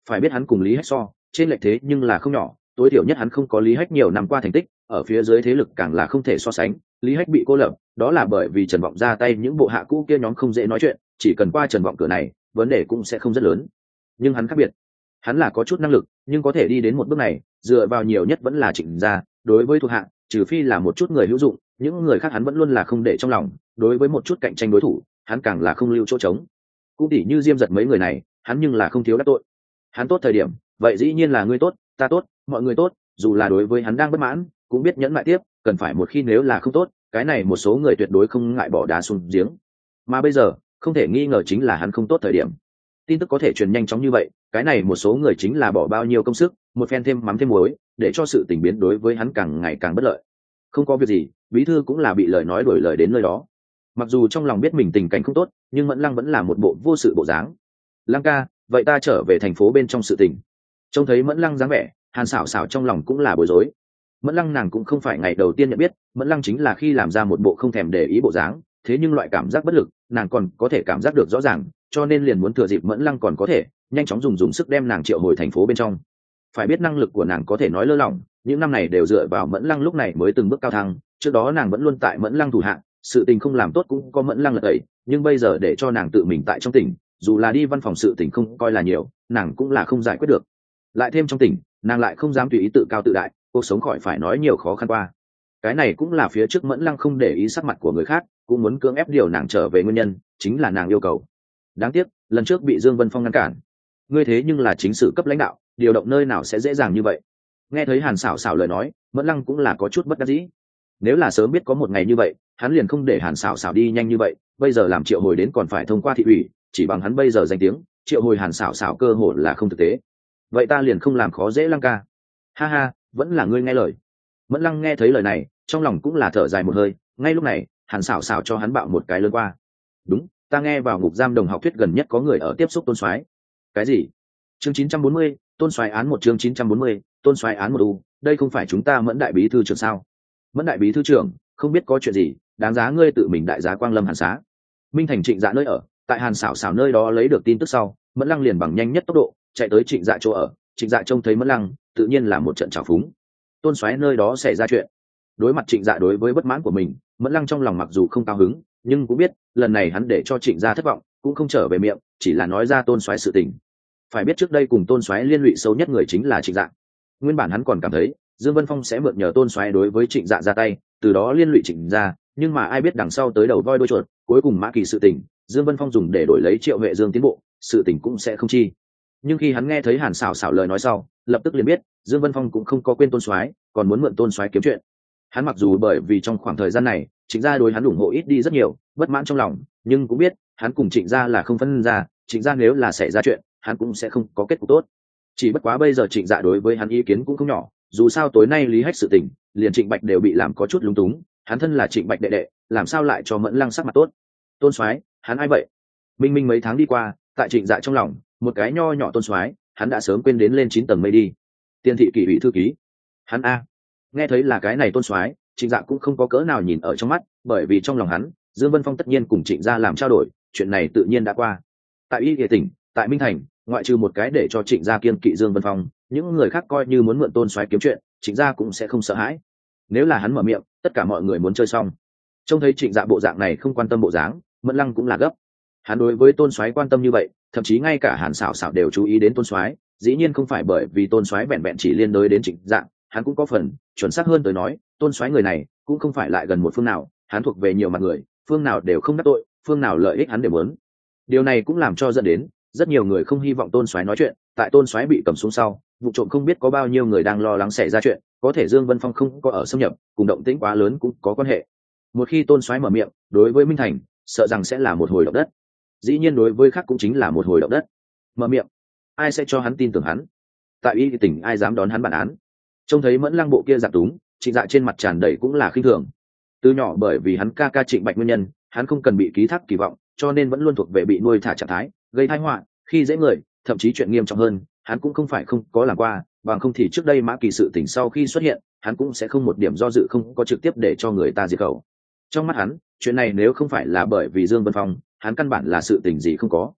phải biết hắn cùng Lý Hách so trên lệch thế nhưng là không nhỏ, tối thiểu nhất hắn không có Lý Hách nhiều năm qua thành tích, ở phía dưới thế lực càng là không thể so sánh. Lý Hách bị cô lập, đó là bởi vì Trần Vọng ra tay, những bộ hạ cũ kia nhóm không dễ nói chuyện, chỉ cần qua Trần Vọng cửa này, vấn đề cũng sẽ không rất lớn. Nhưng hắn khác biệt, hắn là có chút năng lực, nhưng có thể đi đến một bước này, dựa vào nhiều nhất vẫn là Trịnh gia. Đối với thuộc hạ, trừ phi là một chút người hữu dụng, những người khác hắn vẫn luôn là không để trong lòng. Đối với một chút cạnh tranh đối thủ, hắn càng là không lưu chỗ trống. Cũng tỉ như Diêm Giật mấy người này, hắn nhưng là không thiếu đắc tội. Hắn tốt thời điểm, vậy dĩ nhiên là ngươi tốt, ta tốt, mọi người tốt, dù là đối với hắn đang bất mãn, cũng biết nhẫn lại tiếp, cần phải một khi nếu là không tốt, cái này một số người tuyệt đối không ngại bỏ đá xuống giếng. Mà bây giờ, không thể nghi ngờ chính là hắn không tốt thời điểm. Tin tức có thể truyền nhanh chóng như vậy, cái này một số người chính là bỏ bao nhiêu công sức, một phen thêm mắm thêm muối, để cho sự tình biến đối với hắn càng ngày càng bất lợi. Không có việc gì, bí thư cũng là bị lời nói đổi lời đến nơi đó. Mặc dù trong lòng biết mình tình cảnh không tốt, nhưng Mẫn Lăng vẫn là một bộ vô sự bộ dáng. Lăng ca, vậy ta trở về thành phố bên trong sự tình. Trông thấy Mẫn Lăng dáng vẻ, Hàn Sảo Sảo trong lòng cũng là bối rối. Mẫn Lăng nàng cũng không phải ngày đầu tiên nhận biết, Mẫn Lăng chính là khi làm ra một bộ không thèm để ý bộ dáng, thế nhưng loại cảm giác bất lực, nàng còn có thể cảm giác được rõ ràng, cho nên liền muốn thừa dịp Mẫn Lăng còn có thể, nhanh chóng dùng dùng sức đem nàng triệu hồi thành phố bên trong. Phải biết năng lực của nàng có thể nói lơ lỏng, những năm này đều dựa vào Mẫn Lăng lúc này mới từng bước cao thăng, trước đó nàng vẫn luôn tại Mẫn Lăng thủ hạ, sự tình không làm tốt cũng có Mẫn Lăng lật tẩy, nhưng bây giờ để cho nàng tự mình tại trong tỉnh, dù là đi văn phòng sự tình không coi là nhiều, nàng cũng là không giải quyết được. Lại thêm trong tỉnh, nàng lại không dám tùy ý tự cao tự đại, cuộc sống khỏi phải nói nhiều khó khăn qua. Cái này cũng là phía trước Mẫn Lăng không để ý sắc mặt của người khác, cũng muốn cưỡng ép điều nàng trở về nguyên nhân, chính là nàng yêu cầu. Đáng tiếc, lần trước bị Dương Vân Phong ngăn cản. Ngươi thế nhưng là chính sự cấp lãnh đạo, điều động nơi nào sẽ dễ dàng như vậy? Nghe thấy Hàn Sảo Sảo lời nói, Mẫn Lăng cũng là có chút bất đắc dĩ. Nếu là sớm biết có một ngày như vậy, hắn liền không để Hàn Sảo Sảo đi nhanh như vậy, bây giờ làm triệu hồi đến còn phải thông qua thị ủy, chỉ bằng hắn bây giờ danh tiếng, triệu hồi Hàn Sảo Sảo cơ hội là không thực tế. Vậy ta liền không làm khó dễ Lăng ca. Ha ha, vẫn là ngươi nghe lời. Mẫn Lăng nghe thấy lời này, trong lòng cũng là thở dài một hơi. Ngay lúc này, Hàn Sảo Sảo cho hắn bạo một cái lớn qua. Đúng, ta nghe vào ngục giam đồng học thuyết gần nhất có người ở tiếp xúc Tôn Soái. Cái gì? Chương chín trăm bốn mươi, Tôn Soái án một chương chín trăm bốn mươi, Tôn Soái án một u, đây không phải chúng ta Mẫn đại bí thư trưởng sao? Mẫn đại bí thư trưởng, không biết có chuyện gì, đáng giá ngươi tự mình đại giá quang lâm Hàn xá. Minh Thành Trịnh Dạ nơi ở, tại Hàn Sảo Sảo nơi đó lấy được tin tức sau, Mẫn Lăng liền bằng nhanh nhất tốc độ chạy tới Trịnh Dạ chỗ ở. Trịnh Dạ trông thấy Mẫn Lăng, tự nhiên là một trận trào phúng. Tôn Soái nơi đó xảy ra chuyện. Đối mặt Trịnh Dạ đối với bất mãn của mình, Mẫn Lăng trong lòng mặc dù không cao hứng, nhưng cũng biết lần này hắn để cho Trịnh Dạ thất vọng, cũng không trở về miệng, chỉ là nói ra Tôn Soái sự tình. Phải biết trước đây cùng Tôn Soái liên lụy sâu nhất người chính là Trịnh Dạ. Nguyên bản hắn còn cảm thấy Dương Vân Phong sẽ mượn nhờ Tôn Soái đối với Trịnh Dạ ra tay, từ đó liên lụy Trịnh Dạ, nhưng mà ai biết đằng sau tới đầu voi đuôi chuột, cuối cùng Mã Kỳ sự tình, Dương Vân Phong dùng để đổi lấy Triệu Huệ Dương tiến bộ, sự tình cũng sẽ không chi. Nhưng khi hắn nghe thấy Hàn Sảo Sảo lời nói sau, lập tức liền biết Dương Vân Phong cũng không có quên Tôn Soái, còn muốn mượn Tôn Soái kiếm chuyện. Hắn mặc dù bởi vì trong khoảng thời gian này Trịnh Gia đối hắn ủng hộ ít đi rất nhiều, bất mãn trong lòng, nhưng cũng biết hắn cùng Trịnh Gia là không phân ra, Trịnh Gia nếu là xảy ra chuyện, hắn cũng sẽ không có kết cục tốt. Chỉ bất quá bây giờ Trịnh Dạ đối với hắn ý kiến cũng không nhỏ, dù sao tối nay Lý Hách sự tình, liền Trịnh Bạch đều bị làm có chút lúng túng, hắn thân là Trịnh Bạch đệ đệ, làm sao lại cho Mẫn Lăng sắc mặt tốt? Tôn Soái, hắn ai vậy? Minh Minh mấy tháng đi qua, tại Trịnh Dạ trong lòng, một cái nho nhỏ Tôn Soái, hắn đã sớm quên đến lên chín tầng mây đi. Tiên thị kỷ ủy thư ký, hắn a. Nghe thấy là cái này Tôn Soái, Trịnh Dạ cũng không có cỡ nào nhìn ở trong mắt, bởi vì trong lòng hắn, Dương Vân Phong tất nhiên cùng Trịnh Gia làm trao đổi, chuyện này tự nhiên đã qua. Tại Y Kỳ tỉnh, tại Minh Thành, ngoại trừ một cái để cho Trịnh Gia kiên kỵ Dương Vân Phong, những người khác coi như muốn mượn Tôn Soái kiếm chuyện, Trịnh Gia cũng sẽ không sợ hãi. Nếu là hắn mở miệng, tất cả mọi người muốn chơi xong. Trông thấy Trịnh Dạ bộ dạng này không quan tâm bộ dáng, Mẫn Lăng cũng là gấp. Hắn đối với Tôn Soái quan tâm như vậy, thậm chí ngay cả Hàn Sảo Sảo đều chú ý đến Tôn Soái, dĩ nhiên không phải bởi vì Tôn Soái vẹn vẹn chỉ liên đới đến Trịnh Dạ, hắn cũng có phần, chuẩn xác hơn tới nói, Tôn Soái người này cũng không phải lại gần một phương nào, hắn thuộc về nhiều mặt người, phương nào đều không đắc tội, phương nào lợi ích hắn đều muốn. Điều này cũng làm cho dẫn đến rất nhiều người không hy vọng Tôn Soái nói chuyện, tại Tôn Soái bị cầm xuống sau, vụ trộm không biết có bao nhiêu người đang lo lắng xảy ra chuyện, có thể Dương Vân Phong không có ở xâm nhập, cùng động tĩnh quá lớn cũng có quan hệ. Một khi Tôn Soái mở miệng, đối với Minh Thành, sợ rằng sẽ là một hồi động đất. Dĩ nhiên đối với khác cũng chính là một hồi động đất. Mở miệng, ai sẽ cho hắn tin tưởng hắn? Tại Y tỉnh ai dám đón hắn bản án? Trông thấy Mẫn Lăng bộ kia giặc túng, Trịnh Dạ trên mặt tràn đầy cũng là khinh thường. Từ nhỏ bởi vì hắn ca ca Trịnh Bạch nguyên nhân, hắn không cần bị ký thác kỳ vọng, cho nên vẫn luôn thuộc về bị nuôi thả trạng thái, gây tai họa, khi dễ người, thậm chí chuyện nghiêm trọng hơn, hắn cũng không phải không có làm qua, bằng không thì trước đây Mã Kỳ sự tình sau khi xuất hiện, hắn cũng sẽ không một điểm do dự không có trực tiếp để cho người ta diệt khẩu. Trong mắt hắn, chuyện này nếu không phải là bởi vì Dương Vân Phong, hắn căn bản là sự tình gì không có.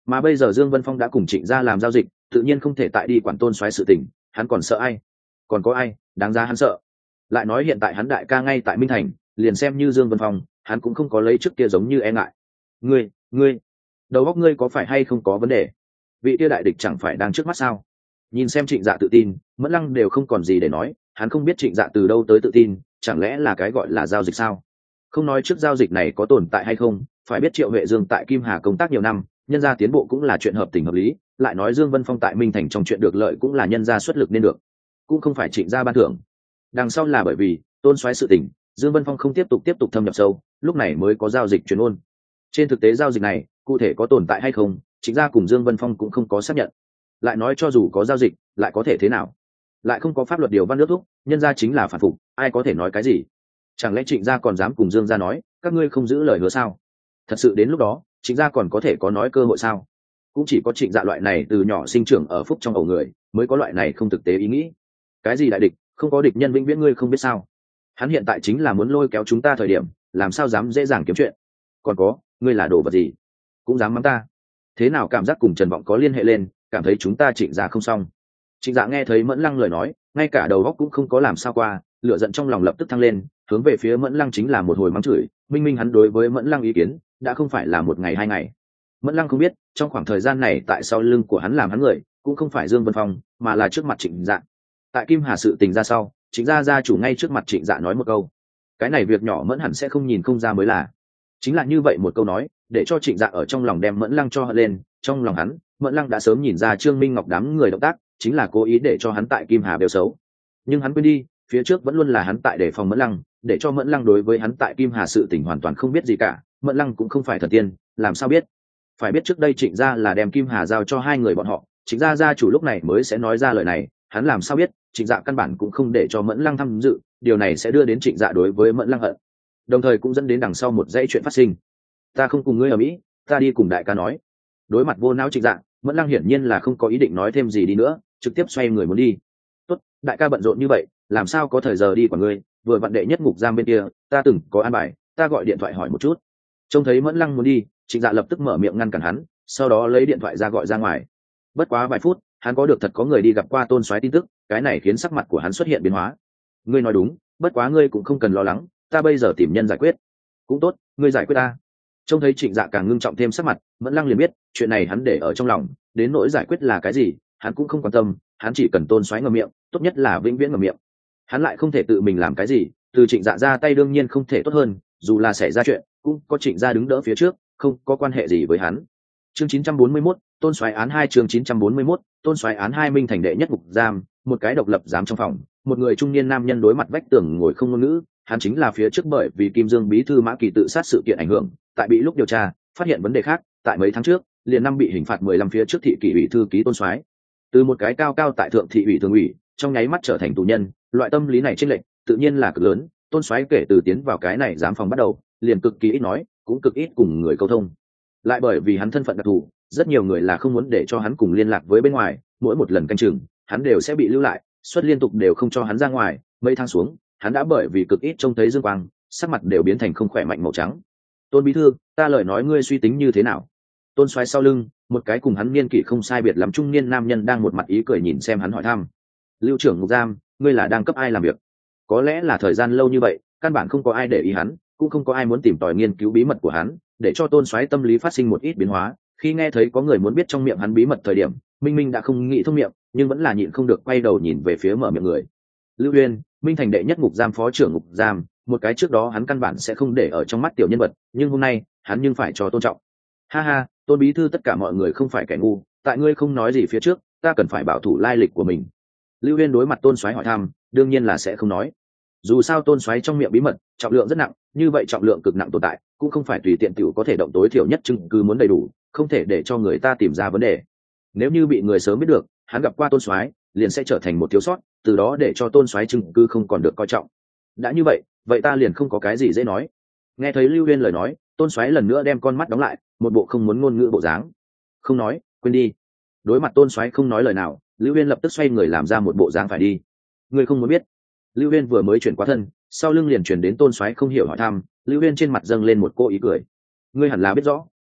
mà bây giờ Dương Vân Phong đã cùng Trịnh gia làm giao dịch, tự nhiên không thể tại đi quản tôn soái sự tình, hắn còn sợ ai? Còn có ai đáng ra hắn sợ? Lại nói hiện tại hắn đại ca ngay tại Minh Thành, liền xem như Dương Vân Phong, hắn cũng không có lấy trước kia giống như e ngại. Ngươi, ngươi, đầu óc ngươi có phải hay không có vấn đề? Vị kia đại địch chẳng phải đang trước mắt sao? Nhìn xem Trịnh Dạ tự tin, Mẫn Lăng đều không còn gì để nói, hắn không biết Trịnh Dạ từ đâu tới tự tin, chẳng lẽ là cái gọi là giao dịch sao? Không nói trước giao dịch này có tồn tại hay không, phải biết Triệu Huệ Dương tại Kim Hà công tác nhiều năm, nhân gia tiến bộ cũng là chuyện hợp tình hợp lý, lại nói Dương Vân Phong tại Minh Thành trong chuyện được lợi cũng là nhân gia xuất lực nên được, cũng không phải Trịnh gia ban thưởng. Đằng sau là bởi vì tôn soái sự tình, Dương Vân Phong không tiếp tục tiếp tục thâm nhập sâu, lúc này mới có giao dịch truyền ôn. Trên thực tế giao dịch này cụ thể có tồn tại hay không, Trịnh gia cùng Dương Vân Phong cũng không có xác nhận. Lại nói cho dù có giao dịch, lại có thể thế nào? Lại không có pháp luật điều văn nước thúc, nhân gia chính là phản phục, ai có thể nói cái gì? Chẳng lẽ Trịnh gia còn dám cùng Dương gia nói, các ngươi không giữ lời hứa sao? Thật sự đến lúc đó, Trịnh gia còn có thể có nói cơ hội sao? Cũng chỉ có Trịnh Dạ loại này từ nhỏ sinh trưởng ở phúc trong ổ người, mới có loại này không thực tế ý nghĩ. Cái gì đại địch, không có địch nhân vĩnh viễn ngươi không biết sao? Hắn hiện tại chính là muốn lôi kéo chúng ta thời điểm, làm sao dám dễ dàng kiếm chuyện? Còn có, ngươi là đồ vật gì? Cũng dám mắng ta? Thế nào cảm giác cùng Trần Vọng có liên hệ lên, cảm thấy chúng ta Trịnh gia không xong. Trịnh Dạ nghe thấy Mẫn Lăng lời nói, ngay cả đầu óc cũng không có làm sao qua, lửa giận trong lòng lập tức thăng lên, hướng về phía Mẫn Lăng chính là một hồi mắng chửi, minh minh hắn đối với Mẫn Lăng ý kiến đã không phải là một ngày hai ngày. Mẫn Lăng không biết, trong khoảng thời gian này tại sau lưng của hắn làm hắn người, cũng không phải Dương Vân Phong, mà là trước mặt Trịnh Dạ. Tại Kim Hà sự tình ra sau, Trịnh gia gia chủ ngay trước mặt Trịnh Dạ nói một câu, cái này việc nhỏ Mẫn hẳn sẽ không nhìn không ra mới là. Chính là như vậy một câu nói, để cho Trịnh Dạ ở trong lòng đem Mẫn Lăng cho hận lên, trong lòng hắn, Mẫn Lăng đã sớm nhìn ra Trương Minh Ngọc đám người động tác, chính là cố ý để cho hắn tại Kim Hà bêu xấu. Nhưng hắn quên đi, phía trước vẫn luôn là hắn tại để phòng Mẫn Lăng, để cho Mẫn Lăng đối với hắn tại Kim Hà sự tình hoàn toàn không biết gì cả, Mẫn Lăng cũng không phải thần tiên, làm sao biết? Phải biết trước đây Trịnh gia là đem Kim Hà giao cho hai người bọn họ, Trịnh gia gia chủ lúc này mới sẽ nói ra lời này, hắn làm sao biết, Trịnh Dạ căn bản cũng không để cho Mẫn Lăng tham dự, điều này sẽ đưa đến Trịnh Dạ đối với Mẫn Lăng hận, đồng thời cũng dẫn đến đằng sau một dãy chuyện phát sinh. Ta không cùng ngươi ở Mỹ, ta đi cùng đại ca nói. Đối mặt vô não Trịnh Dạ, Mẫn Lăng hiển nhiên là không có ý định nói thêm gì đi nữa, trực tiếp xoay người muốn đi. Tốt, đại ca bận rộn như vậy, làm sao có thời giờ đi của ngươi, vừa vặn đệ nhất ngục giam bên kia, ta từng có an bài, ta gọi điện thoại hỏi một chút. Trông thấy Mẫn Lăng muốn đi, Trịnh Dạ lập tức mở miệng ngăn cản hắn, sau đó lấy điện thoại ra gọi ra ngoài. Bất quá vài phút, hắn có được thật có người đi gặp qua Tôn soái tin tức, cái này khiến sắc mặt của hắn xuất hiện biến hóa. Ngươi nói đúng, bất quá ngươi cũng không cần lo lắng, ta bây giờ tìm nhân giải quyết. Cũng tốt, ngươi giải quyết ta. Trông thấy Trịnh Dạ càng ngưng trọng thêm sắc mặt, Mẫn Lăng liền biết, chuyện này hắn để ở trong lòng, đến nỗi giải quyết là cái gì, hắn cũng không quan tâm, hắn chỉ cần Tôn soái ngậm miệng, tốt nhất là vĩnh viễn ngậm miệng. Hắn lại không thể tự mình làm cái gì, từ Trịnh Dạ ra tay đương nhiên không thể tốt hơn, dù là xảy ra chuyện, cũng có Trịnh Gia đứng đỡ phía trước, không có quan hệ gì với hắn. Chương chín trăm bốn mươi mốt, Tôn soái án hai chương chín trăm bốn mươi mốt, Tôn soái án hai Minh Thành đệ nhất ngục giam, một cái độc lập giám trong phòng, một người trung niên nam nhân đối mặt vách tường ngồi không ngôn ngữ, hắn chính là phía trước bởi vì Kim Dương bí thư Mã Kỳ tự sát sự kiện ảnh hưởng, tại bị lúc điều tra, phát hiện vấn đề khác, tại mấy tháng trước, liền năm bị hình phạt mười lăm phía trước thị kỷ ủy thư ký Tôn soái. Từ một cái cao cao tại thượng thị ủy thường ủy, trong nháy mắt trở thành tù nhân, loại tâm lý này chênh lệch, tự nhiên là cực lớn, Tôn soái kể từ tiến vào cái này giám phòng bắt đầu, liền cực kỳ ít nói, cũng cực ít cùng người câu thông. Lại bởi vì hắn thân phận đặc thù, rất nhiều người là không muốn để cho hắn cùng liên lạc với bên ngoài, mỗi một lần canh chừng, hắn đều sẽ bị lưu lại, suất liên tục đều không cho hắn ra ngoài, mấy tháng xuống, hắn đã bởi vì cực ít trông thấy dương quang, sắc mặt đều biến thành không khỏe mạnh màu trắng. Tôn bí thư, ta lời nói ngươi suy tính như thế nào? Tôn xoáy sau lưng, một cái cùng hắn niên kỷ không sai biệt lắm trung niên nam nhân đang một mặt ý cười nhìn xem hắn hỏi thăm. Lưu trưởng ngục giam, ngươi là đang cấp ai làm việc? Có lẽ là thời gian lâu như vậy, căn bản không có ai để ý hắn, cũng không có ai muốn tìm tòi nghiên cứu bí mật của hắn, để cho Tôn xoáy tâm lý phát sinh một ít biến hóa. Khi nghe thấy có người muốn biết trong miệng hắn bí mật thời điểm, Minh Minh đã không nghĩ thông miệng, nhưng vẫn là nhịn không được quay đầu nhìn về phía mở miệng người. Lưu Uyên, Minh Thành đệ nhất ngục giam phó trưởng ngục giam, một cái trước đó hắn căn bản sẽ không để ở trong mắt tiểu nhân vật, nhưng hôm nay, hắn nhưng phải cho tôn trọng. Ha ha, Tôn bí thư tất cả mọi người không phải kẻ ngu, tại ngươi không nói gì phía trước, ta cần phải bảo thủ lai lịch của mình. Lưu Uyên đối mặt Tôn soái hỏi thăm, đương nhiên là sẽ không nói. Dù sao Tôn soái trong miệng bí mật, trọng lượng rất nặng, như vậy trọng lượng cực nặng tồn tại, cũng không phải tùy tiện tiểu có thể động tối thiểu nhất chứng cứ muốn đầy đủ, không thể để cho người ta tìm ra vấn đề. Nếu như bị người sớm biết được, hắn gặp qua Tôn soái, liền sẽ trở thành một thiếu sót, từ đó để cho Tôn soái chứng cứ không còn được coi trọng. Đã như vậy, vậy ta liền không có cái gì dễ nói. Nghe thấy Lưu Uyên lời nói, Tôn soái lần nữa đem con mắt đóng lại, một bộ không muốn ngôn ngữ bộ dáng. Không nói, quên đi. Đối mặt Tôn soái không nói lời nào, Lưu Uyên lập tức xoay người làm ra một bộ dáng phải đi. Ngươi không muốn biết? Lưu Uyên vừa mới chuyển qua thân, sau lưng liền chuyển đến Tôn soái không hiểu hỏi thăm, Lưu Uyên trên mặt dâng lên một cô ý cười. Ngươi hẳn là biết rõ,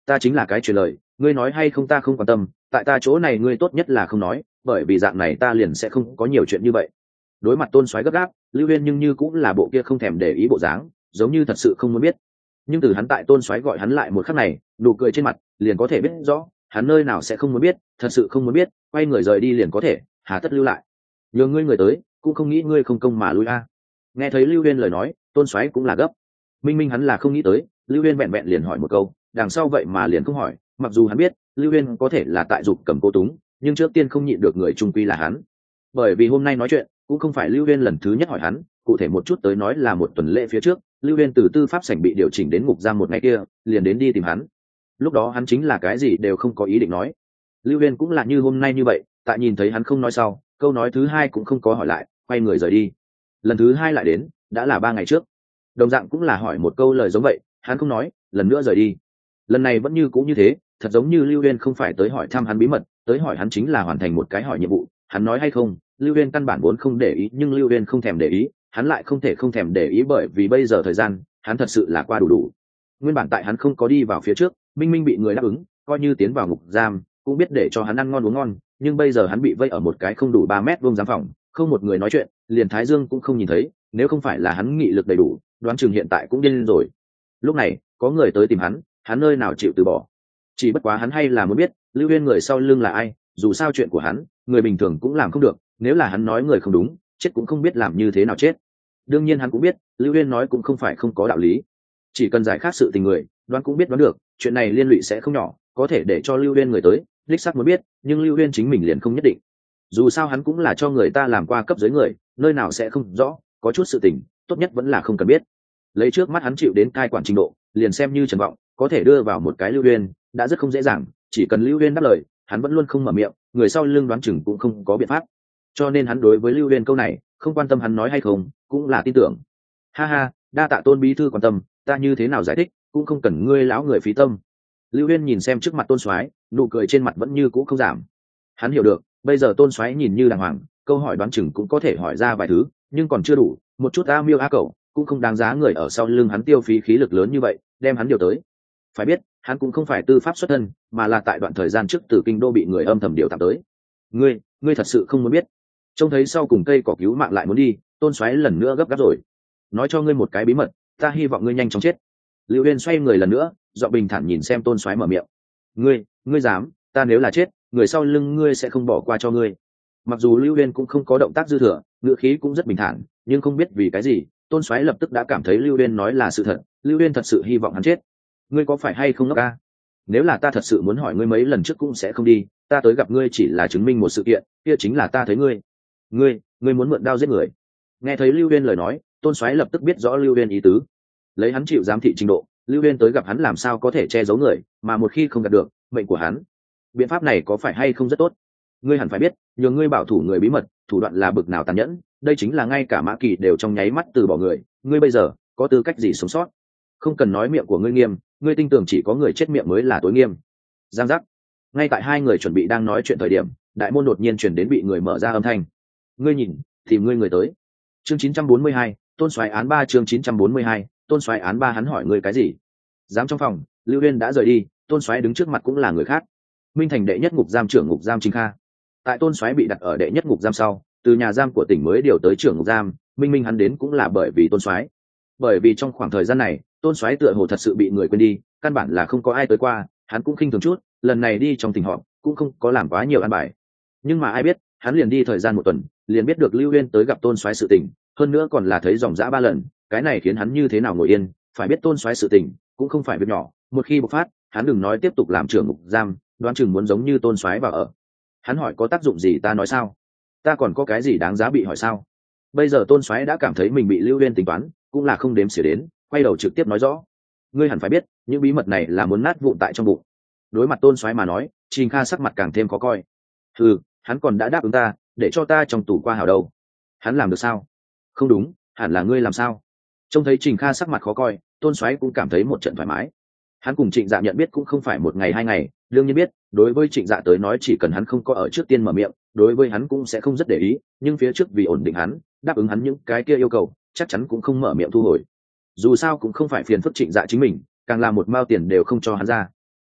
ta chính là cái truyền lời, ngươi nói hay không ta không quan tâm, tại ta chỗ này ngươi tốt nhất là không nói, bởi vì dạng này ta liền sẽ không có nhiều chuyện như vậy. Đối mặt tôn soái gấp gáp, Lưu Huyên nhưng như cũng là bộ kia không thèm để ý bộ dáng, giống như thật sự không muốn biết. Nhưng từ hắn tại tôn soái gọi hắn lại một khắc này, nụ cười trên mặt liền có thể biết rõ hắn nơi nào sẽ không muốn biết, thật sự không muốn biết, quay người rời đi liền có thể, hà tất lưu lại. Nhường ngươi người tới, cũng không nghĩ ngươi không công mà lui a. Nghe thấy Lưu Huyên lời nói, tôn soái cũng là gấp. Minh minh hắn là không nghĩ tới, Lưu Huyên vẹn vẹn liền hỏi một câu, đằng sau vậy mà liền không hỏi, mặc dù hắn biết Lưu Huyên có thể là tại dục cầm cô túng, nhưng trước tiên không nhịn được người trung quy là hắn. Bởi vì hôm nay nói chuyện cũng không phải Lưu Huyên lần thứ nhất hỏi hắn, cụ thể một chút tới nói là một tuần lễ phía trước, Lưu Huyên từ tư pháp sảnh bị điều chỉnh đến ngục giam một ngày kia, liền đến đi tìm hắn. Lúc đó hắn chính là cái gì đều không có ý định nói. Lưu Huyên cũng là như hôm nay như vậy, tại nhìn thấy hắn không nói sau, câu nói thứ hai cũng không có hỏi lại, quay người rời đi. Lần thứ hai lại đến, đã là ba ngày trước, đồng dạng cũng là hỏi một câu lời giống vậy, hắn không nói, lần nữa rời đi. Lần này vẫn như cũng như thế, thật giống như Lưu Huyên không phải tới hỏi thăm hắn bí mật, tới hỏi hắn chính là hoàn thành một cái hỏi nhiệm vụ. Hắn nói hay không, Lưu Huyên căn bản vốn không để ý, nhưng Lưu Huyên không thèm để ý, hắn lại không thể không thèm để ý, bởi vì bây giờ thời gian hắn thật sự là qua đủ đủ. Nguyên bản tại hắn không có đi vào phía trước, minh minh bị người đáp ứng, coi như tiến vào ngục giam cũng biết để cho hắn ăn ngon uống ngon, nhưng bây giờ hắn bị vây ở một cái không đủ ba mét vuông giam phòng, không một người nói chuyện, liền thái dương cũng không nhìn thấy, nếu không phải là hắn nghị lực đầy đủ, đoán chừng hiện tại cũng điên rồi. Lúc này có người tới tìm hắn, hắn nơi nào chịu từ bỏ. Chỉ bất quá hắn hay là muốn biết Lưu Huyên người sau lưng là ai, dù sao chuyện của hắn người bình thường cũng làm không được, nếu là hắn nói người không đúng, chết cũng không biết làm như thế nào chết. Đương nhiên hắn cũng biết Lưu Huyên nói cũng không phải không có đạo lý, chỉ cần giải khác sự tình người đoán cũng biết đoán được, chuyện này liên lụy sẽ không nhỏ, có thể để cho Lưu Huyên người tới đích xác muốn biết, nhưng Lưu Huyên chính mình liền không nhất định. Dù sao hắn cũng là cho người ta làm qua cấp dưới người, nơi nào sẽ không rõ, có chút sự tình tốt nhất vẫn là không cần biết. Lấy trước mắt hắn chịu đến cai quản trình độ, liền xem như Trần Vọng có thể đưa vào một cái Lưu Huyên đã rất không dễ dàng, chỉ cần Lưu Huyên đáp lời hắn vẫn luôn không mở miệng, người sau lưng đoán chừng cũng không có biện pháp. Cho nên hắn đối với Lưu Huyên câu này không quan tâm, hắn nói hay không cũng là tin tưởng. Ha ha, đa tạ Tôn bí thư quan tâm, ta như thế nào giải thích cũng không cần ngươi lão người phí tâm. Lưu Huyên nhìn xem trước mặt Tôn soái, nụ cười trên mặt vẫn như cũ không giảm. Hắn hiểu được bây giờ Tôn soái nhìn như đàng hoàng, câu hỏi đoán chừng cũng có thể hỏi ra vài thứ, nhưng còn chưa đủ, một chút a miêu a cẩu cũng không đáng giá người ở sau lưng hắn tiêu phí khí lực lớn như vậy đem hắn điều tới. Phải biết hắn cũng không phải tư pháp xuất thân, mà là tại đoạn thời gian trước từ kinh đô bị người âm thầm điều tạm tới. Ngươi, ngươi thật sự không muốn biết? Trông thấy sau cùng cây cỏ cứu mạng lại muốn đi, Tôn soái lần nữa gấp gáp rồi. Nói cho ngươi một cái bí mật, ta hy vọng ngươi nhanh chóng chết. Lưu Huyên xoay người lần nữa, giọng bình thản nhìn xem Tôn soái mở miệng. Ngươi, ngươi dám? Ta nếu là chết, người sau lưng ngươi sẽ không bỏ qua cho ngươi. Mặc dù Lưu Huyên cũng không có động tác dư thừa, ngữ khí cũng rất bình thản, nhưng không biết vì cái gì, Tôn soái lập tức đã cảm thấy Lưu Huyên nói là sự thật, Lưu Huyên thật sự hy vọng hắn chết. Ngươi có phải hay không ngốc ca? Nếu là ta thật sự muốn hỏi ngươi mấy lần trước cũng sẽ không đi, ta tới gặp ngươi chỉ là chứng minh một sự kiện, kia chính là ta thấy ngươi. Ngươi, ngươi muốn mượn đao giết người. Nghe thấy Lưu Huyên lời nói, Tôn soái lập tức biết rõ Lưu Huyên ý tứ. Lấy hắn chịu giám thị trình độ, Lưu Huyên tới gặp hắn làm sao có thể che giấu người, mà một khi không gặp được mệnh của hắn, biện pháp này có phải hay không rất tốt? Ngươi hẳn phải biết, nhường ngươi bảo thủ người bí mật, thủ đoạn là bực nào tàn nhẫn, đây chính là ngay cả Mã Kỳ đều trong nháy mắt từ bỏ người, ngươi bây giờ có tư cách gì sống sót? Không cần nói miệng của ngươi nghiêm, ngươi tin tưởng chỉ có người chết miệng mới là tối nghiêm. Giang giác. Ngay tại hai người chuẩn bị đang nói chuyện thời điểm, đại môn đột nhiên truyền đến bị người mở ra âm thanh. Ngươi nhìn, tìm ngươi người tới. Chương chín trăm bốn mươi hai, Tôn soái án ba. Chương chín trăm bốn mươi hai, Tôn soái án ba. Hắn hỏi ngươi cái gì? Giám trong phòng, Lưu Huyên đã rời đi, Tôn soái đứng trước mặt cũng là người khác. Minh thành đệ nhất ngục giam trưởng ngục giam Trình Kha. Tại Tôn soái bị đặt ở đệ nhất ngục giam sau, từ nhà giam của tỉnh mới điều tới trưởng ngục giam, minh minh hắn đến cũng là bởi vì Tôn soái. Bởi vì trong khoảng thời gian này, Tôn soái tựa hồ thật sự bị người quên đi, căn bản là không có ai tới qua, hắn cũng khinh thường chút, lần này đi trong tỉnh họp cũng không có làm quá nhiều an bài. Nhưng mà ai biết, hắn liền đi thời gian một tuần, liền biết được Lưu Huyên tới gặp Tôn soái sự tình, hơn nữa còn là thấy dòng dã ba lần, cái này khiến hắn như thế nào ngồi yên, phải biết Tôn soái sự tình cũng không phải việc nhỏ, một khi bộc phát, hắn đừng nói tiếp tục làm trưởng ngục giam, đoán chừng muốn giống như Tôn soái vào ở. Hắn hỏi có tác dụng gì ta nói sao? Ta còn có cái gì đáng giá bị hỏi sao? Bây giờ Tôn soái đã cảm thấy mình bị Lưu Huyên tính toán, cũng là không đếm xỉa đến, quay đầu trực tiếp nói rõ. Ngươi hẳn phải biết, những bí mật này là muốn nát vụn tại trong bụng. Đối mặt Tôn soái mà nói, Trình Kha sắc mặt càng thêm khó coi. Ừ, hắn còn đã đáp ứng ta, để cho ta trong tù qua hảo đâu. Hắn làm được sao? Không đúng, hẳn là ngươi làm sao? Trông thấy Trình Kha sắc mặt khó coi, Tôn soái cũng cảm thấy một trận thoải mái. Hắn cùng Trịnh Dạ nhận biết cũng không phải một ngày hai ngày, đương nhiên biết, đối với Trịnh Dạ tới nói chỉ cần hắn không có ở trước tiên mở miệng, đối với hắn cũng sẽ không rất để ý, nhưng phía trước vì ổn định hắn, đáp ứng hắn những cái kia yêu cầu, chắc chắn cũng không mở miệng thu hồi. Dù sao cũng không phải phiền phức Trịnh Dạ chính mình, càng là một mao tiền đều không cho hắn ra.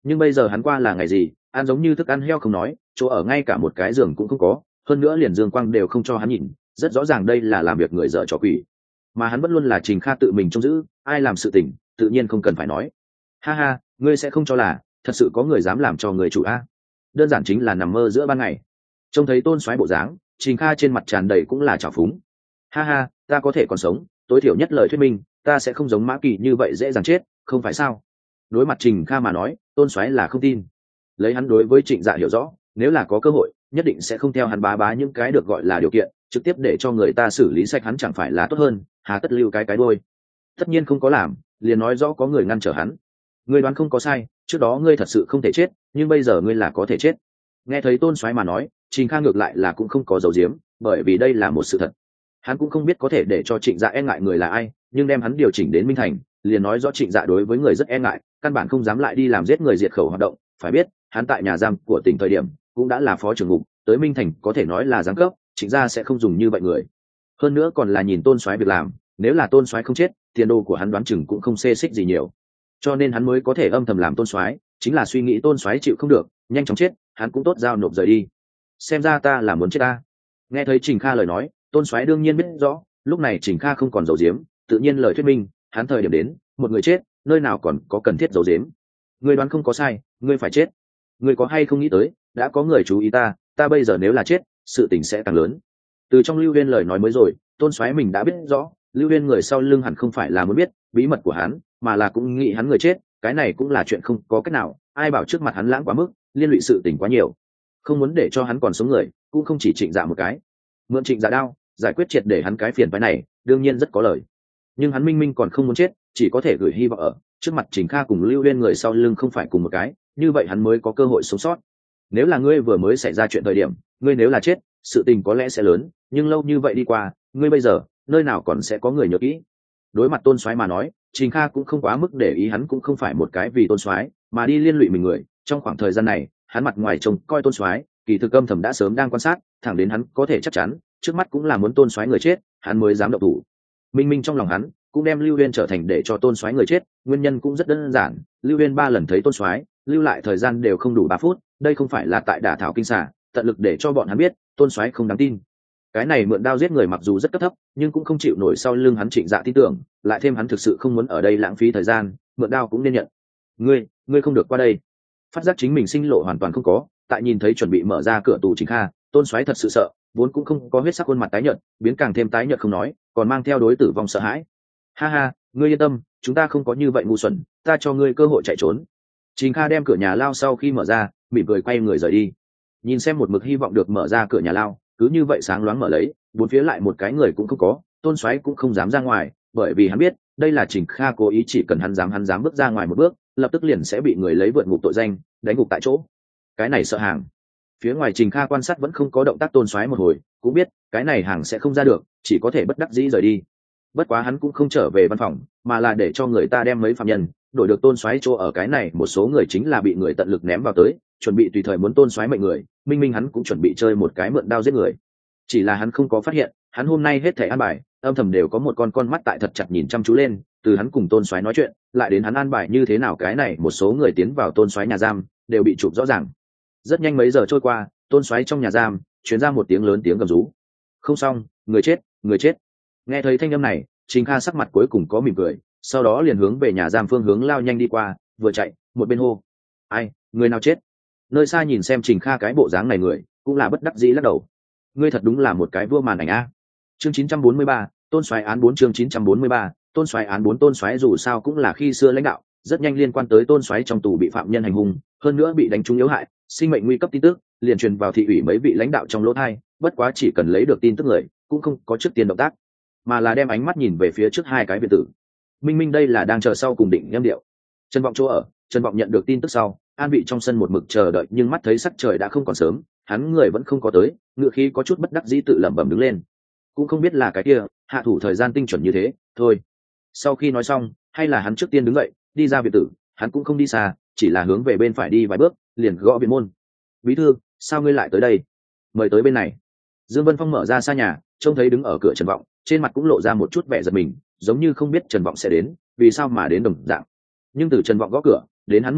nhưng bây giờ hắn qua là ngày gì, ăn giống như thức ăn heo không nói, chỗ ở ngay cả một cái giường cũng không có, hơn nữa liền dương quang đều không cho hắn nhìn, rất rõ ràng đây là làm việc người dở trò quỷ. Mà hắn vẫn luôn là Trình Kha tự mình trông giữ, ai làm sự tình tự nhiên không cần phải nói. Ha ha, ngươi sẽ không cho là thật sự có người dám làm cho người chủ a? Đơn giản chính là nằm mơ giữa ban ngày. Trông thấy Tôn Soái bộ dáng, Trình Kha trên mặt tràn đầy cũng là trào phúng. Ha ha, ta có thể còn sống, tối thiểu nhất lời thuyết minh ta sẽ không giống Mã Kỳ như vậy dễ dàng chết, không phải sao? Đối mặt Trình Kha mà nói, Tôn Soái là không tin. Lấy hắn đối với Trịnh Dạ hiểu rõ, nếu là có cơ hội nhất định sẽ không theo hắn bá bá những cái được gọi là điều kiện, trực tiếp để cho người ta xử lý sạch hắn chẳng phải là tốt hơn, hà tất lưu cái cái đôi. Tất nhiên không có làm, liền nói rõ có người ngăn trở hắn. Ngươi đoán không có sai, trước đó ngươi thật sự không thể chết, nhưng bây giờ ngươi là có thể chết. Nghe thấy Tôn Soái mà nói, Trình Kha ngược lại là cũng không có dấu diếm, bởi vì đây là một sự thật. Hắn cũng không biết có thể để cho Trịnh Dạ e ngại người là ai, nhưng đem hắn điều chỉnh đến Minh Thành, liền nói rõ Trịnh Dạ đối với người rất e ngại, căn bản không dám lại đi làm giết người diệt khẩu hoạt động. Phải biết, hắn tại nhà giam của tỉnh thời điểm cũng đã là phó trưởng ngục, tới Minh Thành có thể nói là giáng cấp, Trịnh Gia sẽ không dùng như vậy người. Hơn nữa còn là nhìn Tôn Soái việc làm, nếu là Tôn Soái không chết, tiền đồ của hắn đoán chừng cũng không xê xích gì nhiều. Cho nên hắn mới có thể âm thầm làm Tôn Soái, chính là suy nghĩ Tôn Soái chịu không được, nhanh chóng chết, hắn cũng tốt giao nộp rời đi. Xem ra ta là muốn chết ta. Nghe thấy Trình Kha lời nói, Tôn Soái đương nhiên biết rõ, lúc này Trình Kha không còn giấu giếm, tự nhiên lời thuyết minh, hắn thời điểm đến, một người chết, nơi nào còn có cần thiết giấu giếm. Ngươi đoán không có sai, ngươi phải chết. Ngươi có hay không nghĩ tới, đã có người chú ý ta, ta bây giờ nếu là chết, sự tình sẽ càng lớn. Từ trong Lưu Huyên lời nói mới rồi, Tôn Soái mình đã biết rõ, Lưu Huyên người sau lưng hẳn không phải là muốn biết bí mật của hắn, mà là cũng nghĩ hắn người chết, cái này cũng là chuyện không có cách nào, ai bảo trước mặt hắn lãng quá mức, liên lụy sự tình quá nhiều, không muốn để cho hắn còn sống người, cũng không chỉ Trịnh Dạ một cái. Mượn Trịnh Dạ đao, giải quyết triệt để hắn cái phiền phái này, đương nhiên rất có lời. Nhưng hắn minh minh còn không muốn chết, chỉ có thể gửi hy vọng ở trước mặt Trình Kha cùng Lưu Huyên người sau lưng không phải cùng một cái, như vậy hắn mới có cơ hội sống sót. Nếu là ngươi vừa mới xảy ra chuyện thời điểm, ngươi nếu là chết, sự tình có lẽ sẽ lớn, nhưng lâu như vậy đi qua, ngươi bây giờ nơi nào còn sẽ có người nhớ kỹ. Đối mặt Tôn Soái mà nói, Trình Kha cũng không quá mức để ý, hắn cũng không phải một cái vì Tôn Soái mà đi liên lụy mình người. Trong khoảng thời gian này, hắn mặt ngoài trông coi Tôn Soái, kỳ thực âm thầm đã sớm đang quan sát, thẳng đến hắn có thể chắc chắn trước mắt cũng là muốn Tôn Soái người chết, hắn mới dám động thủ. Minh minh trong lòng hắn cũng đem Lưu Huyên trở thành để cho Tôn Soái người chết, nguyên nhân cũng rất đơn giản, Lưu Huyên ba lần thấy Tôn Soái, lưu lại thời gian đều không đủ ba phút, đây không phải là tại đả thảo kinh xà, tận lực để cho bọn hắn biết Tôn Soái không đáng tin. Cái này mượn đao giết người mặc dù rất cấp thấp, nhưng cũng không chịu nổi sau lưng hắn Trịnh Dạ tin tưởng, lại thêm hắn thực sự không muốn ở đây lãng phí thời gian, mượn đao cũng nên nhận. Ngươi, ngươi không được qua đây. Phát giác chính mình sinh lộ hoàn toàn không có, tại nhìn thấy chuẩn bị mở ra cửa tù Trình Kha, Tôn Soái thật sự sợ, vốn cũng không có huyết sắc khuôn mặt tái nhợt, biến càng thêm tái nhợt không nói, còn mang theo đối tử vong sợ hãi. Ha ha, ngươi yên tâm, chúng ta không có như vậy ngu xuẩn, ta cho ngươi cơ hội chạy trốn. Trình Kha đem cửa nhà lao sau khi mở ra, mỉm cười quay người rời đi. Nhìn xem một mực hy vọng được mở ra cửa nhà lao, cứ như vậy sáng loáng mở lấy, bốn phía lại một cái người cũng không có, Tôn Soái cũng không dám ra ngoài, bởi vì hắn biết, đây là Trình Kha cố ý, chỉ cần hắn dám hắn dám bước ra ngoài một bước, lập tức liền sẽ bị người lấy vượt ngục tội danh, đánh ngục tại chỗ. Cái này sợ hàng. Phía ngoài Trình Kha quan sát vẫn không có động tác Tôn Soái một hồi, cũng biết, cái này hàng sẽ không ra được, chỉ có thể bất đắc dĩ rời đi. Bất quá hắn cũng không trở về văn phòng, mà là để cho người ta đem mấy phạm nhân đổi được Tôn Soái chỗ ở. Cái này một số người chính là bị người tận lực ném vào tới, chuẩn bị tùy thời muốn Tôn Soái mệnh người, minh minh hắn cũng chuẩn bị chơi một cái mượn đao giết người. Chỉ là hắn không có phát hiện, hắn hôm nay hết thảy an bài, âm thầm đều có một con con mắt tại thật chặt nhìn chăm chú lên, từ hắn cùng Tôn Soái nói chuyện, lại đến hắn an bài như thế nào, cái này một số người tiến vào Tôn Soái nhà giam, đều bị chụp rõ ràng. Rất nhanh mấy giờ trôi qua, Tôn Soái trong nhà giam truyền ra một tiếng lớn tiếng gầm rú. Không xong, người chết, người chết. Nghe thấy thanh âm này, Trình Kha sắc mặt cuối cùng có mỉm cười, sau đó liền hướng về nhà giam phương hướng lao nhanh đi qua, vừa chạy một bên hô: ai, người nào chết? Nơi xa nhìn xem Trình Kha cái bộ dáng này người, cũng là bất đắc dĩ lắc đầu. Ngươi thật đúng là một cái vua màn ảnh a. Chương chín trăm bốn mươi ba, Tôn Soái án bốn. Chương chín trăm bốn mươi ba, Tôn Soái án bốn. Tôn Soái dù sao cũng là khi xưa lãnh đạo, rất nhanh liên quan tới Tôn Soái trong tù bị phạm nhân hành hung, hơn nữa bị đánh trúng yếu hại, sinh mệnh nguy cấp tin tức, liền truyền vào thị ủy mấy vị lãnh đạo trong lỗ tai. Bất quá chỉ cần lấy được tin tức người, cũng không có trước tiên động tác, mà là đem ánh mắt nhìn về phía trước hai cái biệt tử. Minh minh đây là đang chờ sau cùng định nhâm điệu. Trần Vọng chỗ ở, Trần Vọng nhận được tin tức sau, an vị trong sân một mực chờ đợi, nhưng mắt thấy sắc trời đã không còn sớm, hắn người vẫn không có tới, ngựa khí có chút bất đắc dĩ tự lẩm bẩm đứng lên. Cũng không biết là cái kia hạ thủ thời gian tinh chuẩn như thế thôi. Sau khi nói xong, hay là hắn trước tiên đứng dậy đi ra biệt tử, hắn cũng không đi xa, chỉ là hướng về bên phải đi vài bước, liền gõ viện môn. Bí thư, sao ngươi lại tới đây? Mời tới bên này. Dương Vân Phong mở ra xa nhà, trông thấy đứng ở cửa Trần Vọng, trên mặt cũng lộ ra một chút vẻ giật mình, giống như không biết Trần Vọng sẽ đến, vì sao mà đến đồng dạng. Nhưng từ Trần Vọng gõ cửa đến hắn mở cửa,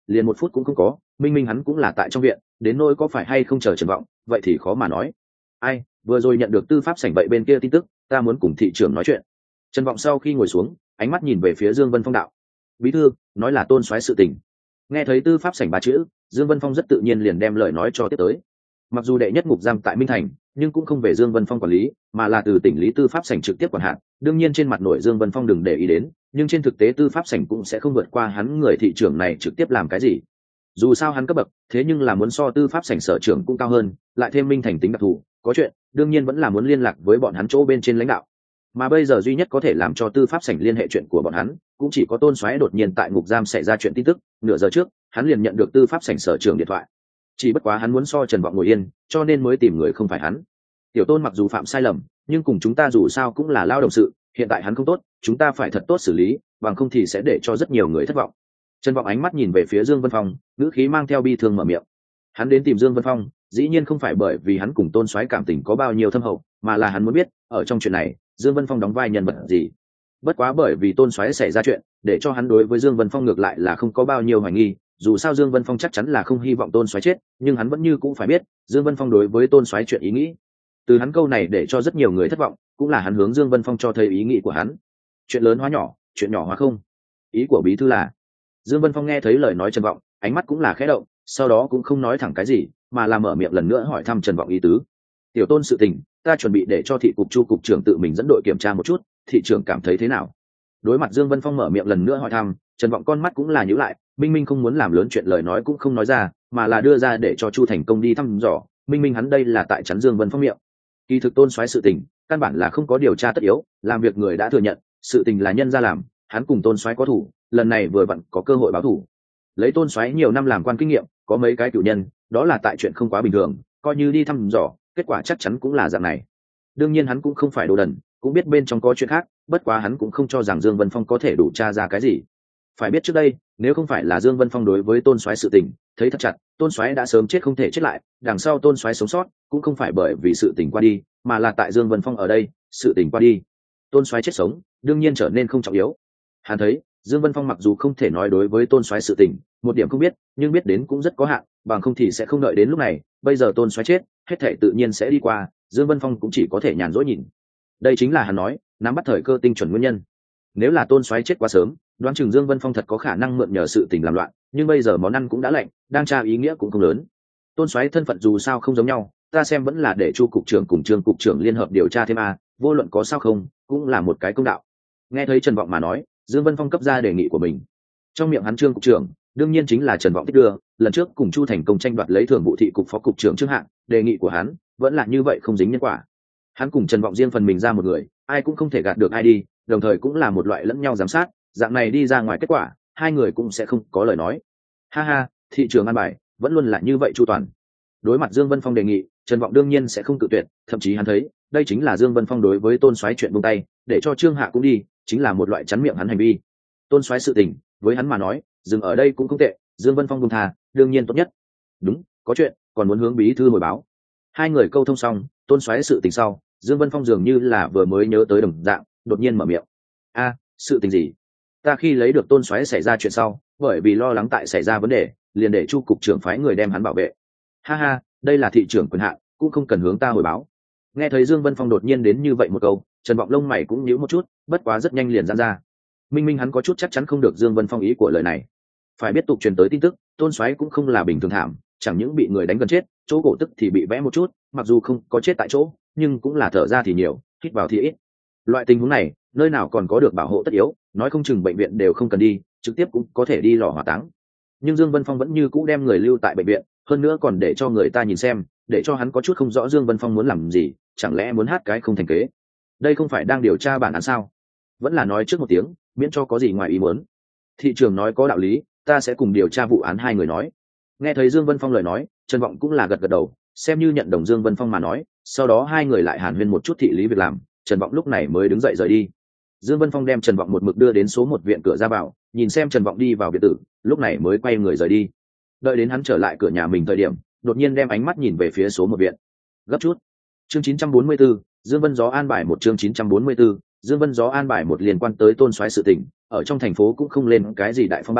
liền một phút cũng không có, minh minh hắn cũng là tại trong viện, đến nỗi có phải hay không chờ Trần Vọng vậy thì khó mà nói. Ai, vừa rồi nhận được tư pháp sảnh vậy bên kia tin tức, ta muốn cùng thị trưởng nói chuyện. Trần Vọng sau khi ngồi xuống, ánh mắt nhìn về phía Dương Vân Phong đạo: bí thư, nói là Tôn soái sự tình. Nghe thấy tư pháp sảnh ba chữ, Dương Vân Phong rất tự nhiên liền đem lời nói cho tiếp tới. Mặc dù đệ nhất ngục giam tại Minh Thành, nhưng cũng không về Dương Vân Phong quản lý, mà là từ tỉnh lý tư pháp sảnh trực tiếp quản hạt. Đương nhiên trên mặt nội Dương Vân Phong đừng để ý đến, nhưng trên thực tế tư pháp sảnh cũng sẽ không vượt qua hắn người thị trưởng này trực tiếp làm cái gì. Dù sao hắn cấp bậc, thế nhưng là muốn so tư pháp sảnh sở trưởng cũng cao hơn, lại thêm Minh Thành tính đặc thù, có chuyện, đương nhiên vẫn là muốn liên lạc với bọn hắn chỗ bên trên lãnh đạo. Mà bây giờ duy nhất có thể làm cho tư pháp sảnh liên hệ chuyện của bọn hắn, cũng chỉ có Tôn soái đột nhiên tại ngục giam xảy ra chuyện tin tức, nửa giờ trước, hắn liền nhận được tư pháp sảnh sở trưởng điện thoại. Chỉ bất quá hắn muốn so Trần Vọng ngồi yên, cho nên mới tìm người không phải hắn. Tiểu Tôn mặc dù phạm sai lầm, nhưng cùng chúng ta dù sao cũng là lao động sự, hiện tại hắn không tốt, chúng ta phải thật tốt xử lý, bằng không thì sẽ để cho rất nhiều người thất vọng. Trần Vọng ánh mắt nhìn về phía Dương Vân Phong, ngữ khí mang theo bi thương mở miệng. Hắn đến tìm Dương Vân Phong, dĩ nhiên không phải bởi vì hắn cùng Tôn soái cảm tình có bao nhiêu thâm hậu, mà là hắn muốn biết, ở trong chuyện này, Dương Vân Phong đóng vai nhân vật gì. Bất quá bởi vì Tôn soái xảy ra chuyện, để cho hắn đối với Dương Vân Phong ngược lại là không có bao nhiêu hoài nghi, dù sao Dương Vân Phong chắc chắn là không hy vọng Tôn soái chết, nhưng hắn vẫn như cũng phải biết, Dương Vân Phong đối với Tôn soái chuyện ý nghĩ. Từ hắn câu này để cho rất nhiều người thất vọng, cũng là hắn hướng Dương Vân Phong cho thấy ý nghĩ của hắn. Chuyện lớn hóa nhỏ, chuyện nhỏ hóa không. Ý của bí thư là. Dương Vân Phong nghe thấy lời nói Trần Vọng, ánh mắt cũng là khẽ động, sau đó cũng không nói thẳng cái gì, mà là mở miệng lần nữa hỏi thăm Trần Vọng ý tứ. Tiểu Tôn sự tình, ta chuẩn bị để cho thị cục Chu cục trưởng tự mình dẫn đội kiểm tra một chút, thị trưởng cảm thấy thế nào? Đối mặt Dương Vân Phong mở miệng lần nữa hỏi thăm, Trần Vọng con mắt cũng là nhíu lại, minh minh không muốn làm lớn chuyện lời nói cũng không nói ra, mà là đưa ra để cho Chu Thành Công đi thăm dò, minh minh hắn đây là tại chắn Dương Vân Phong miệng. Kỳ thực Tôn soái sự tình, căn bản là không có điều tra tất yếu, làm việc người đã thừa nhận, sự tình là nhân ra làm, hắn cùng Tôn soái có thủ, lần này vừa vặn có cơ hội báo thủ. Lấy Tôn soái nhiều năm làm quan kinh nghiệm, có mấy cái cửu nhân, đó là tại chuyện không quá bình thường, coi như đi thăm dò, kết quả chắc chắn cũng là dạng này. Đương nhiên hắn cũng không phải đồ đần, cũng biết bên trong có chuyện khác, bất quá hắn cũng không cho rằng Dương Vân Phong có thể đủ tra ra cái gì. Phải biết trước đây, nếu không phải là Dương Vân Phong đối với Tôn soái sự tình thấy thật chặt, Tôn soái đã sớm chết không thể chết lại, đằng sau Tôn soái sống sót cũng không phải bởi vì sự tình qua đi, mà là tại Dương Vân Phong ở đây, sự tình qua đi, Tôn soái chết sống, đương nhiên trở nên không trọng yếu. Hắn thấy, Dương Vân Phong mặc dù không thể nói đối với Tôn soái sự tình một điểm không biết, nhưng biết đến cũng rất có hạn, bằng không thì sẽ không đợi đến lúc này, bây giờ Tôn soái chết, hết thảy tự nhiên sẽ đi qua, Dương Vân Phong cũng chỉ có thể nhàn rỗi nhìn. Đây chính là hắn nói, nắm bắt thời cơ tinh chuẩn nguyên nhân. Nếu là Tôn soái chết quá sớm, đoán chừng Dương Vân Phong thật có khả năng mượn nhờ sự tình làm loạn, nhưng bây giờ món ăn cũng đã lạnh, đang tra ý nghĩa cũng không lớn. Tôn soái thân phận dù sao không giống nhau, ta xem vẫn là để Chu cục trưởng cùng Trương cục trưởng liên hợp điều tra thêm a, vô luận có sao không, cũng là một cái công đạo. Nghe thấy Trần Vọng mà nói, Dương Vân Phong cấp ra đề nghị của mình. Trong miệng hắn Trương cục trưởng, đương nhiên chính là Trần Vọng tích đưa, lần trước cùng Chu Thành Công tranh đoạt lấy thường vụ thị cục phó cục trưởng Trương Hạng, đề nghị của hắn vẫn là như vậy không dính nhân quả. Hắn cùng Trần Vọng riêng phần mình ra một người, ai cũng không thể gạt được ai đi, đồng thời cũng là một loại lẫn nhau giám sát, dạng này đi ra ngoài kết quả, hai người cũng sẽ không có lời nói. Ha ha, thị trường ăn bài vẫn luôn là như vậy chu toàn. Đối mặt Dương Vân Phong đề nghị, Trần Vọng đương nhiên sẽ không cự tuyệt, thậm chí hắn thấy, đây chính là Dương Vân Phong đối với Tôn soái chuyện buông tay, để cho Trương Hạ cũng đi, chính là một loại chắn miệng hắn hành vi. Tôn soái sự tình, với hắn mà nói, dừng ở đây cũng không tệ, Dương Vân Phong buông tha, đương nhiên tốt nhất. Đúng, có chuyện, còn muốn hướng bí thư hồi báo. Hai người câu thông xong, Tôn soái sự tình sau, Dương Vân Phong dường như là vừa mới nhớ tới đồng dạng, đột nhiên mở miệng. A, sự tình gì? Ta khi lấy được Tôn soái xảy ra chuyện sau, bởi vì lo lắng tại xảy ra vấn đề, liền để Chu cục trưởng phái người đem hắn bảo vệ. Ha ha, đây là thị trưởng quyền hạn, cũng không cần hướng ta hồi báo. Nghe thấy Dương Vân Phong đột nhiên đến như vậy một câu, Trần Vọng lông mày cũng nhíu một chút, bất quá rất nhanh liền giãn ra. Minh Minh hắn có chút chắc chắn không được Dương Vân Phong ý của lời này. Phải biết tục truyền tới tin tức, Tôn soái cũng không là bình thường thảm, chẳng những bị người đánh gần chết, chỗ cổ tức thì bị vẽ một chút, mặc dù không có chết tại chỗ, nhưng cũng là thở ra thì nhiều, hít vào thì ít. Loại tình huống này, nơi nào còn có được bảo hộ tất yếu, nói không chừng bệnh viện đều không cần đi, trực tiếp cũng có thể đi lò hỏa táng. Nhưng Dương Vân Phong vẫn như cũ đem người lưu tại bệnh viện, hơn nữa còn để cho người ta nhìn xem, để cho hắn có chút không rõ Dương Vân Phong muốn làm gì, chẳng lẽ muốn hát cái không thành kế. Đây không phải đang điều tra bản án sao? Vẫn là nói trước một tiếng, miễn cho có gì ngoài ý muốn. Thị trường nói có đạo lý, ta sẽ cùng điều tra vụ án. Hai người nói. Nghe thấy Dương Vân Phong lời nói, Trần Vọng cũng là gật gật đầu, xem như nhận đồng Dương Vân Phong mà nói, sau đó hai người lại hàn huyên một chút thị lý việc làm, Trần Vọng lúc này mới đứng dậy rời đi. Dương Vân Phong đem Trần Vọng một mực đưa đến số một viện cửa ra vào, nhìn xem Trần Vọng đi vào biệt tử, lúc này mới quay người rời đi. Đợi đến hắn trở lại cửa nhà mình thời điểm, đột nhiên đem ánh mắt nhìn về phía số một viện. Gấp chút. Chương chín trăm bốn mươi 4, Dương Vân Gió an bài một chương chín trăm bốn mươi 4, Dương Vân Gió an bài một liên quan tới Tôn soái sự tình, ở trong thành phố cũng không lên cái gì đại phong ba,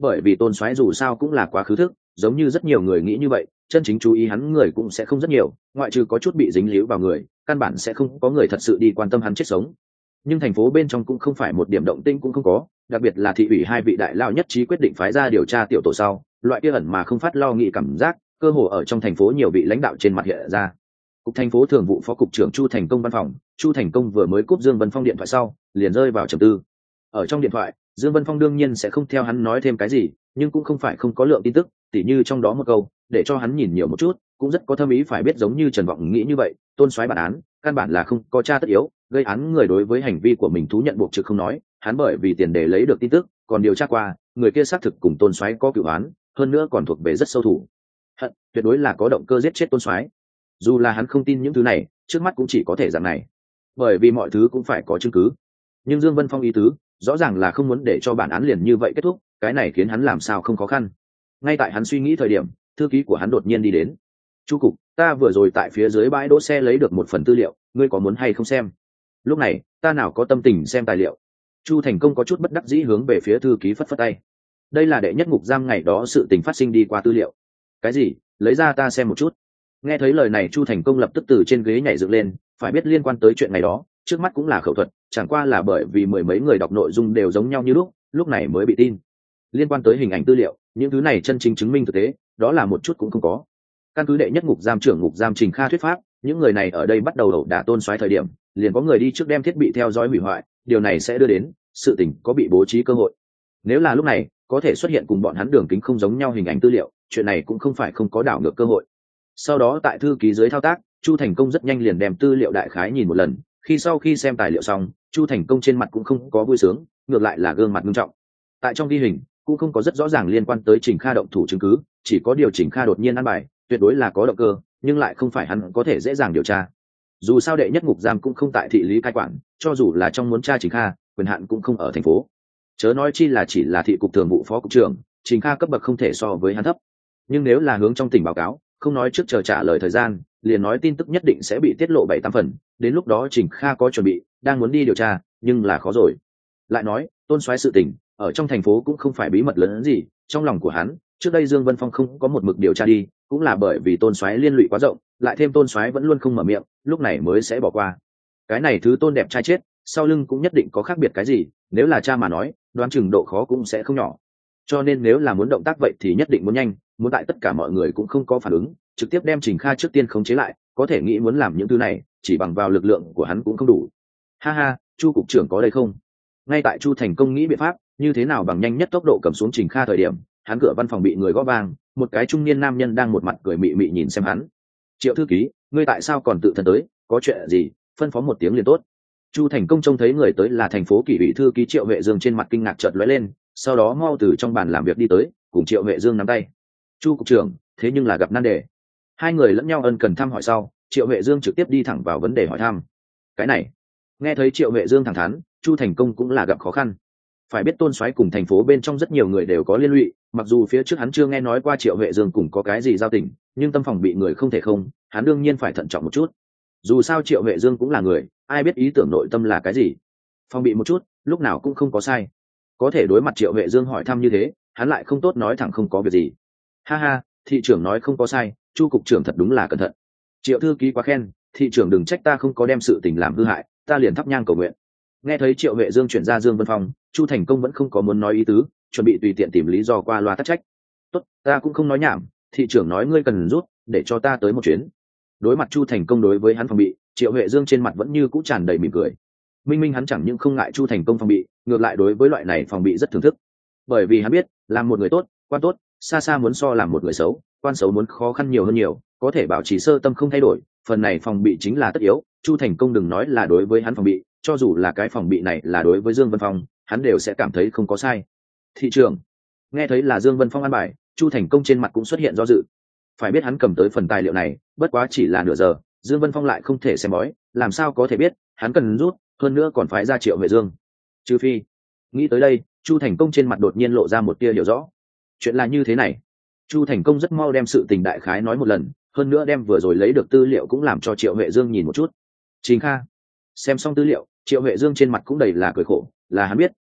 bởi vì tôn soái dù sao cũng là quá khứ thức, giống như rất nhiều người nghĩ như vậy, chân chính chú ý hắn người cũng sẽ không rất nhiều, ngoại trừ có chút bị dính líu vào người, căn bản sẽ không có người thật sự đi quan tâm hắn chết sống. Nhưng thành phố bên trong cũng không phải một điểm động tĩnh cũng không có, đặc biệt là thị ủy hai vị đại lao nhất trí quyết định phái ra điều tra tiểu tổ sau, loại kia ẩn mà không phát lo nghĩ cảm giác, cơ hồ ở trong thành phố nhiều vị lãnh đạo trên mặt hiện ra. Cục thành phố thường vụ phó cục trưởng Chu Thành Công văn phòng, Chu Thành Công vừa mới cúp Dương Vân Phong điện thoại sau, liền rơi vào trầm tư. Ở trong điện thoại, Dương Vân Phong đương nhiên sẽ không theo hắn nói thêm cái gì, nhưng cũng không phải không có lượng tin tức, tỉ như trong đó một câu, để cho hắn nhìn nhiều một chút, cũng rất có thâm ý. Phải biết giống như Trần Vọng nghĩ như vậy, tôn soái bản án, căn bản là không có tra tất yếu, gây án người đối với hành vi của mình thú nhận buộc trực không nói, hắn bởi vì tiền để lấy được tin tức, còn điều tra qua, người kia xác thực cùng tôn soái có cửu án, hơn nữa còn thuộc về rất sâu thủ. Hận, tuyệt đối là có động cơ giết chết tôn soái. Dù là hắn không tin những thứ này, trước mắt cũng chỉ có thể dạng này, bởi vì mọi thứ cũng phải có chứng cứ. Nhưng Dương Vân Phong ý tứ rõ ràng là không muốn để cho bản án liền như vậy kết thúc, cái này khiến hắn làm sao không khó khăn. Ngay tại hắn suy nghĩ thời điểm, thư ký của hắn đột nhiên đi đến. Chu cục, ta vừa rồi tại phía dưới bãi đỗ xe lấy được một phần tư liệu, ngươi có muốn hay không xem? Lúc này ta nào có tâm tình xem tài liệu. Chu Thành Công có chút bất đắc dĩ hướng về phía thư ký phất phất tay. Đây là đệ nhất ngục giam ngày đó sự tình phát sinh đi qua tư liệu. Cái gì? Lấy ra ta xem một chút. Nghe thấy lời này, Chu Thành Công lập tức từ trên ghế nhảy dựng lên, phải biết liên quan tới chuyện ngày đó, trước mắt cũng là khẩu thuật, chẳng qua là bởi vì mười mấy người đọc nội dung đều giống nhau như lúc, lúc này mới bị tin. Liên quan tới hình ảnh tư liệu, những thứ này chân chính chứng minh thực tế, đó là một chút cũng không có. Căn cứ đệ nhất ngục giam trưởng ngục giam Trình Kha thuyết pháp, những người này ở đây bắt đầu ẩu đả tôn soái thời điểm, liền có người đi trước đem thiết bị theo dõi hủy hoại, điều này sẽ đưa đến sự tình có bị bố trí cơ hội. Nếu là lúc này có thể xuất hiện cùng bọn hắn đường kính không giống nhau hình ảnh tư liệu, chuyện này cũng không phải không có đảo ngược cơ hội. Sau đó tại thư ký dưới thao tác, Chu Thành Công rất nhanh liền đem tư liệu đại khái nhìn một lần, khi sau khi xem tài liệu xong, Chu Thành Công trên mặt cũng không có vui sướng, ngược lại là gương mặt nghiêm trọng. Tại trong ghi hình cũng không có rất rõ ràng liên quan tới Trình Kha động thủ chứng cứ, chỉ có điều Trình Kha đột nhiên ăn bài, tuyệt đối là có động cơ, nhưng lại không phải hắn có thể dễ dàng điều tra. Dù sao đệ nhất ngục giam cũng không tại thị lý cai quản, cho dù là trong muốn tra Trình Kha, quyền hạn cũng không ở thành phố. Chớ nói chi là chỉ là thị cục thường vụ phó cục trưởng, Trình Kha cấp bậc không thể so với hắn thấp. Nhưng nếu là hướng trong tỉnh báo cáo, không nói trước chờ trả lời thời gian, liền nói tin tức nhất định sẽ bị tiết lộ bảy tám phần, đến lúc đó Trình Kha có chuẩn bị, đang muốn đi điều tra, nhưng là khó rồi. Lại nói, tôn soái sự tình, ở trong thành phố cũng không phải bí mật lớn hơn gì, trong lòng của hắn, trước đây Dương Vân Phong không có một mực điều tra đi, cũng là bởi vì tôn soái liên lụy quá rộng, lại thêm tôn soái vẫn luôn không mở miệng, lúc này mới sẽ bỏ qua. Cái này thứ tôn đẹp trai chết, sau lưng cũng nhất định có khác biệt cái gì, nếu là cha mà nói, đoán chừng độ khó cũng sẽ không nhỏ. Cho nên nếu là muốn động tác vậy thì nhất định muốn nhanh, muốn tại tất cả mọi người cũng không có phản ứng, trực tiếp đem Trình Kha trước tiên khống chế lại, có thể nghĩ muốn làm những thứ này, chỉ bằng vào lực lượng của hắn cũng không đủ. Ha ha, Chu cục trưởng có đây không? Ngay tại Chu Thành Công nghĩ biện pháp như thế nào bằng nhanh nhất tốc độ cầm xuống Trình Kha thời điểm, hắn cửa văn phòng bị người gõ vang, một cái trung niên nam nhân đang một mặt cười mị mị nhìn xem hắn. Triệu thư ký, ngươi tại sao còn tự thân tới, có chuyện gì, phân phó một tiếng liền tốt. Chu Thành Công trông thấy người tới là thành phố kỷ ủy thư ký Triệu Huệ Dương, trên mặt kinh ngạc chợt lóe lên, sau đó mau từ trong bàn làm việc đi tới, cùng Triệu Huệ Dương nắm tay. Chu cục trưởng, thế nhưng là gặp nan đề. Hai người lẫn nhau ân cần thăm hỏi sau, Triệu Huệ Dương trực tiếp đi thẳng vào vấn đề hỏi thăm. Cái này, nghe thấy Triệu Huệ Dương thẳng thắn, Chu Thành Công cũng là gặp khó khăn. Phải biết tôn soái cùng thành phố bên trong rất nhiều người đều có liên lụy, mặc dù phía trước hắn chưa nghe nói qua Triệu Huệ Dương cùng có cái gì giao tình, nhưng tâm phòng bị người không thể không, hắn đương nhiên phải thận trọng một chút. Dù sao Triệu Huệ Dương cũng là người, ai biết ý tưởng nội tâm là cái gì, phòng bị một chút, lúc nào cũng không có sai. Có thể đối mặt Triệu Huệ Dương hỏi thăm như thế, hắn lại không tốt nói thẳng không có việc gì. Ha ha, thị trưởng nói không có sai, Chu cục trưởng thật đúng là cẩn thận. Triệu thư ký quá khen, thị trưởng đừng trách ta không có đem sự tình làm hư hại, ta liền thắp nhang cầu nguyện. Nghe thấy Triệu Huệ Dương chuyển ra Dương Vân Phong, Chu Thành Công vẫn không có muốn nói ý tứ, chuẩn bị tùy tiện tìm lý do qua loa tắc trách. Tốt, ta cũng không nói nhảm, thị trưởng nói ngươi cần rút, để cho ta tới một chuyến. Đối mặt Chu Thành Công đối với hắn phòng bị, Triệu Huệ Dương trên mặt vẫn như cũ tràn đầy mỉm cười. Minh minh hắn chẳng những không ngại Chu Thành Công phòng bị, ngược lại đối với loại này phòng bị rất thưởng thức. Bởi vì hắn biết, làm một người tốt, quan tốt, xa xa muốn so làm một người xấu, quan xấu muốn khó khăn nhiều hơn nhiều, có thể bảo trì sơ tâm không thay đổi, phần này phòng bị chính là tất yếu. Chu Thành Công đừng nói là đối với hắn phòng bị, cho dù là cái phòng bị này là đối với Dương Vân Phong, hắn đều sẽ cảm thấy không có sai. Thị trưởng, nghe thấy là Dương Vân Phong an bài, Chu Thành Công trên mặt cũng xuất hiện do dự. Phải biết hắn cầm tới phần tài liệu này, bất quá chỉ là nửa giờ, Dương Vân Phong lại không thể xem bói, làm sao có thể biết, hắn cần rút, hơn nữa còn phái ra Triệu Huệ Dương. Trừ phi, nghĩ tới đây, Chu Thành Công trên mặt đột nhiên lộ ra một tia hiểu rõ. Chuyện là như thế này. Chu Thành Công rất mau đem sự tình đại khái nói một lần, hơn nữa đem vừa rồi lấy được tư liệu cũng làm cho Triệu Huệ Dương nhìn một chút. Trình Kha xem xong tư liệu, Triệu Huệ Dương trên mặt cũng đầy là cười khổ, là hắn biết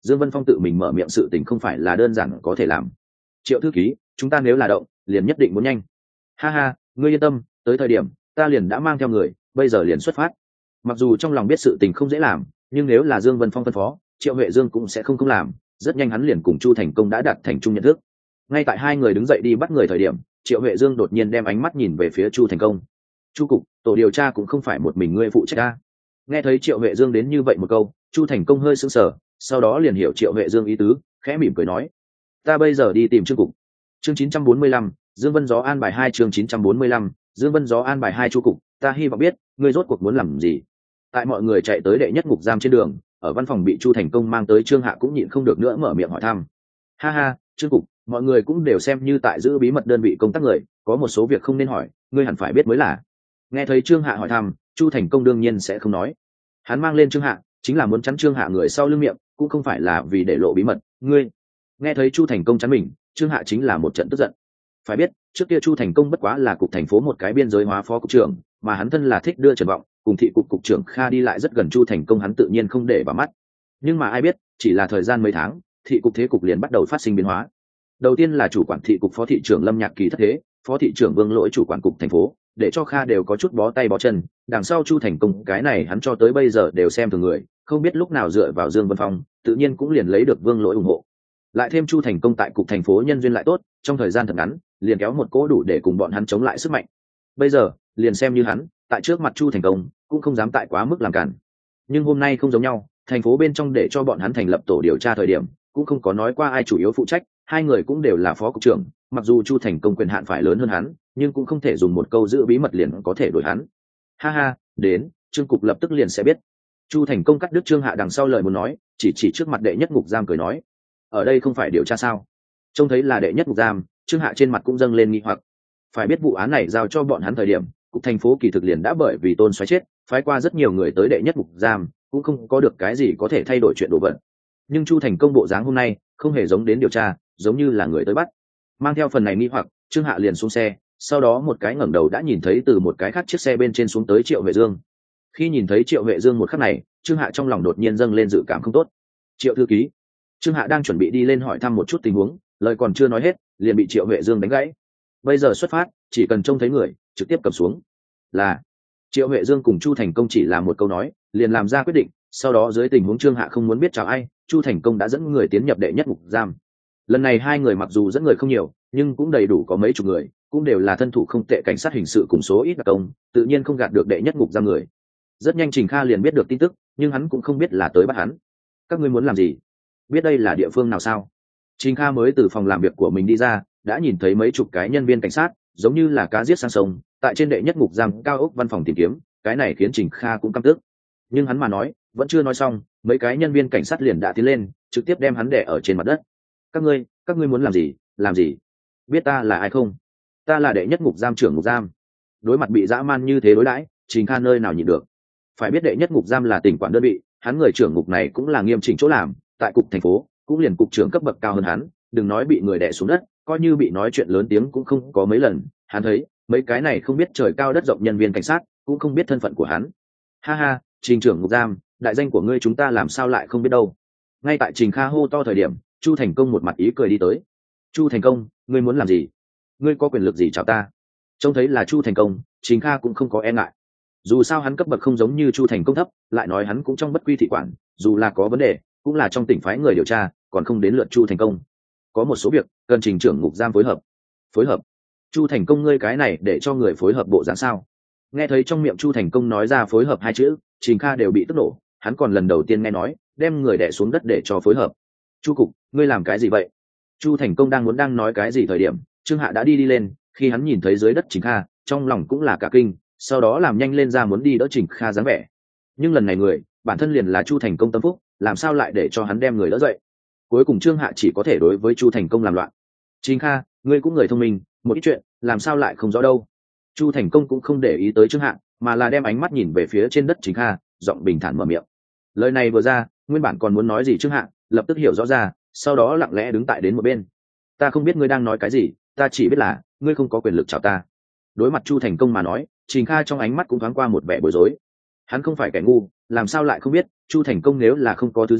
Dương Vân Phong tự mình mở miệng sự tình không phải là đơn giản có thể làm. Triệu thư ký, chúng ta nếu là động liền nhất định muốn nhanh. Ha ha, ngươi yên tâm, tới thời điểm ta liền đã mang theo người, bây giờ liền xuất phát. Mặc dù trong lòng biết sự tình không dễ làm, nhưng nếu là Dương Vân Phong phân phó, Triệu Huệ Dương cũng sẽ không không làm. Rất nhanh hắn liền cùng Chu Thành Công đã đạt thành chung nhận thức. Ngay tại hai người đứng dậy đi bắt người thời điểm, Triệu Huệ Dương đột nhiên đem ánh mắt nhìn về phía Chu Thành Công. Chu cục, tổ điều tra cũng không phải một mình ngươi phụ trách a. Nghe thấy Triệu Huệ Dương đến như vậy một câu, Chu Thành Công hơi sững sờ, sau đó liền hiểu Triệu Huệ Dương ý tứ, khẽ mỉm cười nói: ta bây giờ đi tìm Trương cục. Chương chín trăm bốn mươi lăm, Dương Vân Gió an bài hai chương chín trăm bốn mươi lăm, Dương Vân Gió an bài hai Chu cục, ta hy vọng biết, ngươi rốt cuộc muốn làm gì. Tại mọi người chạy tới đệ nhất ngục giam trên đường, ở văn phòng bị Chu Thành Công mang tới Trương Hạ cũng nhịn không được nữa mở miệng hỏi thăm. Ha ha, Trương cục, mọi người cũng đều xem như tại giữ bí mật đơn vị công tác người, có một số việc không nên hỏi, ngươi hẳn phải biết mới là. Nghe thấy Trương Hạ hỏi thăm, Chu Thành Công đương nhiên sẽ không nói. Hắn mang lên Trương Hạ chính là muốn chắn Trương Hạ người sau lưng miệng, cũng không phải là vì để lộ bí mật. Ngươi nghe thấy Chu Thành Công chắn mình, Trương Hạ chính là một trận tức giận. Phải biết trước kia Chu Thành Công bất quá là cục thành phố một cái biên giới hóa phó cục trưởng, mà hắn thân là thích đưa Trần Vọng cùng thị cục cục trưởng Kha đi lại rất gần, Chu Thành Công hắn tự nhiên không để vào mắt. Nhưng mà ai biết chỉ là thời gian mấy tháng, thị cục thế cục liền bắt đầu phát sinh biến hóa. Đầu tiên là chủ quản thị cục phó thị trưởng Lâm Nhạc Kỳ thất thế, phó thị trưởng Vương Lỗi chủ quản cục thành phố, để cho Kha đều có chút bó tay bó chân. Đằng sau Chu Thành Công cái này hắn cho tới bây giờ đều xem thường người, không biết lúc nào dựa vào Dương Vân Phong, tự nhiên cũng liền lấy được Vương Lỗi ủng hộ. Lại thêm Chu Thành Công tại cục thành phố nhân duyên lại tốt, trong thời gian thật ngắn liền kéo một cỗ đủ để cùng bọn hắn chống lại sức mạnh. Bây giờ liền xem như hắn tại trước mặt Chu Thành Công cũng không dám tại quá mức làm cản. Nhưng hôm nay không giống nhau, thành phố bên trong để cho bọn hắn thành lập tổ điều tra thời điểm cũng không có nói qua ai chủ yếu phụ trách, hai người cũng đều là phó cục trưởng, mặc dù Chu Thành Công quyền hạn phải lớn hơn hắn, nhưng cũng không thể dùng một câu giữ bí mật liền có thể đổi hắn. Ha ha, đến, Trương cục lập tức liền sẽ biết. Chu Thành Công cắt đứt Trương Hạ đằng sau lời muốn nói, chỉ chỉ trước mặt đệ nhất ngục giam cười nói: ở đây không phải điều tra sao? Trông thấy là đệ nhất ngục giam, Trương Hạ trên mặt cũng dâng lên nghi hoặc. Phải biết vụ án này giao cho bọn hắn thời điểm, cục thành phố kỳ thực liền đã bởi vì Tôn Soái chết, phái qua rất nhiều người tới đệ nhất ngục giam, cũng không có được cái gì có thể thay đổi chuyện đồ vật. Nhưng Chu Thành Công bộ dáng hôm nay không hề giống đến điều tra, giống như là người tới bắt. Mang theo phần này nghi hoặc, Trương Hạ liền xuống xe, sau đó một cái ngẩng đầu đã nhìn thấy từ một cái khác chiếc xe bên trên xuống tới Triệu Huệ Dương. Khi nhìn thấy Triệu Huệ Dương một khắc này, Trương Hạ trong lòng đột nhiên dâng lên dự cảm không tốt. Triệu thư ký. Trương Hạ đang chuẩn bị đi lên hỏi thăm một chút tình huống, lời còn chưa nói hết, liền bị Triệu Huệ Dương đánh gãy. Bây giờ xuất phát, chỉ cần trông thấy người, trực tiếp cầm xuống. Là. Triệu Huệ Dương cùng Chu Thành Công chỉ làm một câu nói, liền làm ra quyết định. Sau đó dưới tình huống Trương Hạ không muốn biết chào ai, Chu Thành Công đã dẫn người tiến nhập đệ nhất ngục giam. Lần này hai người mặc dù dẫn người không nhiều, nhưng cũng đầy đủ có mấy chục người, cũng đều là thân thủ không tệ cảnh sát hình sự cùng số ít đặc công, tự nhiên không gạt được đệ nhất ngục giam người. Rất nhanh Trình Kha liền biết được tin tức, nhưng hắn cũng không biết là tới bắt hắn. Các ngươi muốn làm gì? Biết đây là địa phương nào sao? Trình Kha mới từ phòng làm việc của mình đi ra, đã nhìn thấy mấy chục cái nhân viên cảnh sát, giống như là cá giết sang sông, tại trên đệ nhất ngục giam cao ốc văn phòng tìm kiếm, cái này khiến Trình Kha cũng căm tức. Nhưng hắn mà nói, vẫn chưa nói xong, mấy cái nhân viên cảnh sát liền đã tiến lên, trực tiếp đem hắn đè ở trên mặt đất. Các ngươi, các ngươi muốn làm gì? Làm gì? Biết ta là ai không? Ta là đệ nhất ngục giam trưởng ngục giam. Đối mặt bị dã man như thế đối đãi, Trình Kha nơi nào nhịn được. Phải biết đệ nhất ngục giam là tỉnh quản đơn vị, hắn người trưởng ngục này cũng là nghiêm chỉnh chỗ làm, tại cục thành phố cũng liền cục trưởng cấp bậc cao hơn hắn, đừng nói bị người đè xuống đất, coi như bị nói chuyện lớn tiếng cũng không có mấy lần. Hắn thấy mấy cái này không biết trời cao đất rộng nhân viên cảnh sát cũng không biết thân phận của hắn. Ha ha, Trình trưởng ngục giam, đại danh của ngươi chúng ta làm sao lại không biết đâu. Ngay tại Trình Kha hô to thời điểm, Chu Thành Công một mặt ý cười đi tới. Chu Thành Công, ngươi muốn làm gì? Ngươi có quyền lực gì chào ta? Trông thấy là Chu Thành Công, Trình Kha cũng không có e ngại. Dù sao hắn cấp bậc không giống như Chu Thành Công thấp, lại nói hắn cũng trong bất quy thị quản, dù là có vấn đề cũng là trong tỉnh phái người điều tra, còn không đến lượt Chu Thành Công. Có một số việc cần Trình trưởng ngục giam phối hợp. Phối hợp? Chu Thành Công ngươi cái này để cho người phối hợp bộ dáng sao? Nghe thấy trong miệng Chu Thành Công nói ra phối hợp hai chữ, Trình Kha đều bị tức nổ, hắn còn lần đầu tiên nghe nói đem người đè xuống đất để cho phối hợp. Chu cục, ngươi làm cái gì vậy? Chu Thành Công đang muốn đang nói cái gì thời điểm, Trương Hạ đã đi đi lên, khi hắn nhìn thấy dưới đất Trình Kha, trong lòng cũng là cả kinh, sau đó làm nhanh lên ra muốn đi đỡ Trình Kha dáng vẻ. Nhưng lần này người, bản thân liền là Chu Thành Công tâm phúc, làm sao lại để cho hắn đem người đỡ dậy? Cuối cùng Trương Hạ chỉ có thể đối với Chu Thành Công làm loạn. Trình Kha, ngươi cũng người thông minh, một ít chuyện làm sao lại không rõ đâu. Chu Thành Công cũng không để ý tới Trương Hạ, mà là đem ánh mắt nhìn về phía trên đất Trình Kha, giọng bình thản mở miệng. Lời này vừa ra, nguyên bản còn muốn nói gì Trương Hạ lập tức hiểu rõ ra, sau đó lặng lẽ đứng tại đến một bên. Ta không biết ngươi đang nói cái gì, ta chỉ biết là ngươi không có quyền lực chào ta. Đối mặt Chu Thành Công mà nói, Trình Kha trong ánh mắt cũng thoáng qua một vẻ bối rối. Hắn không phải kẻ ngu, làm sao lại không biết Chu Thành Công nếu là không có thứ gì,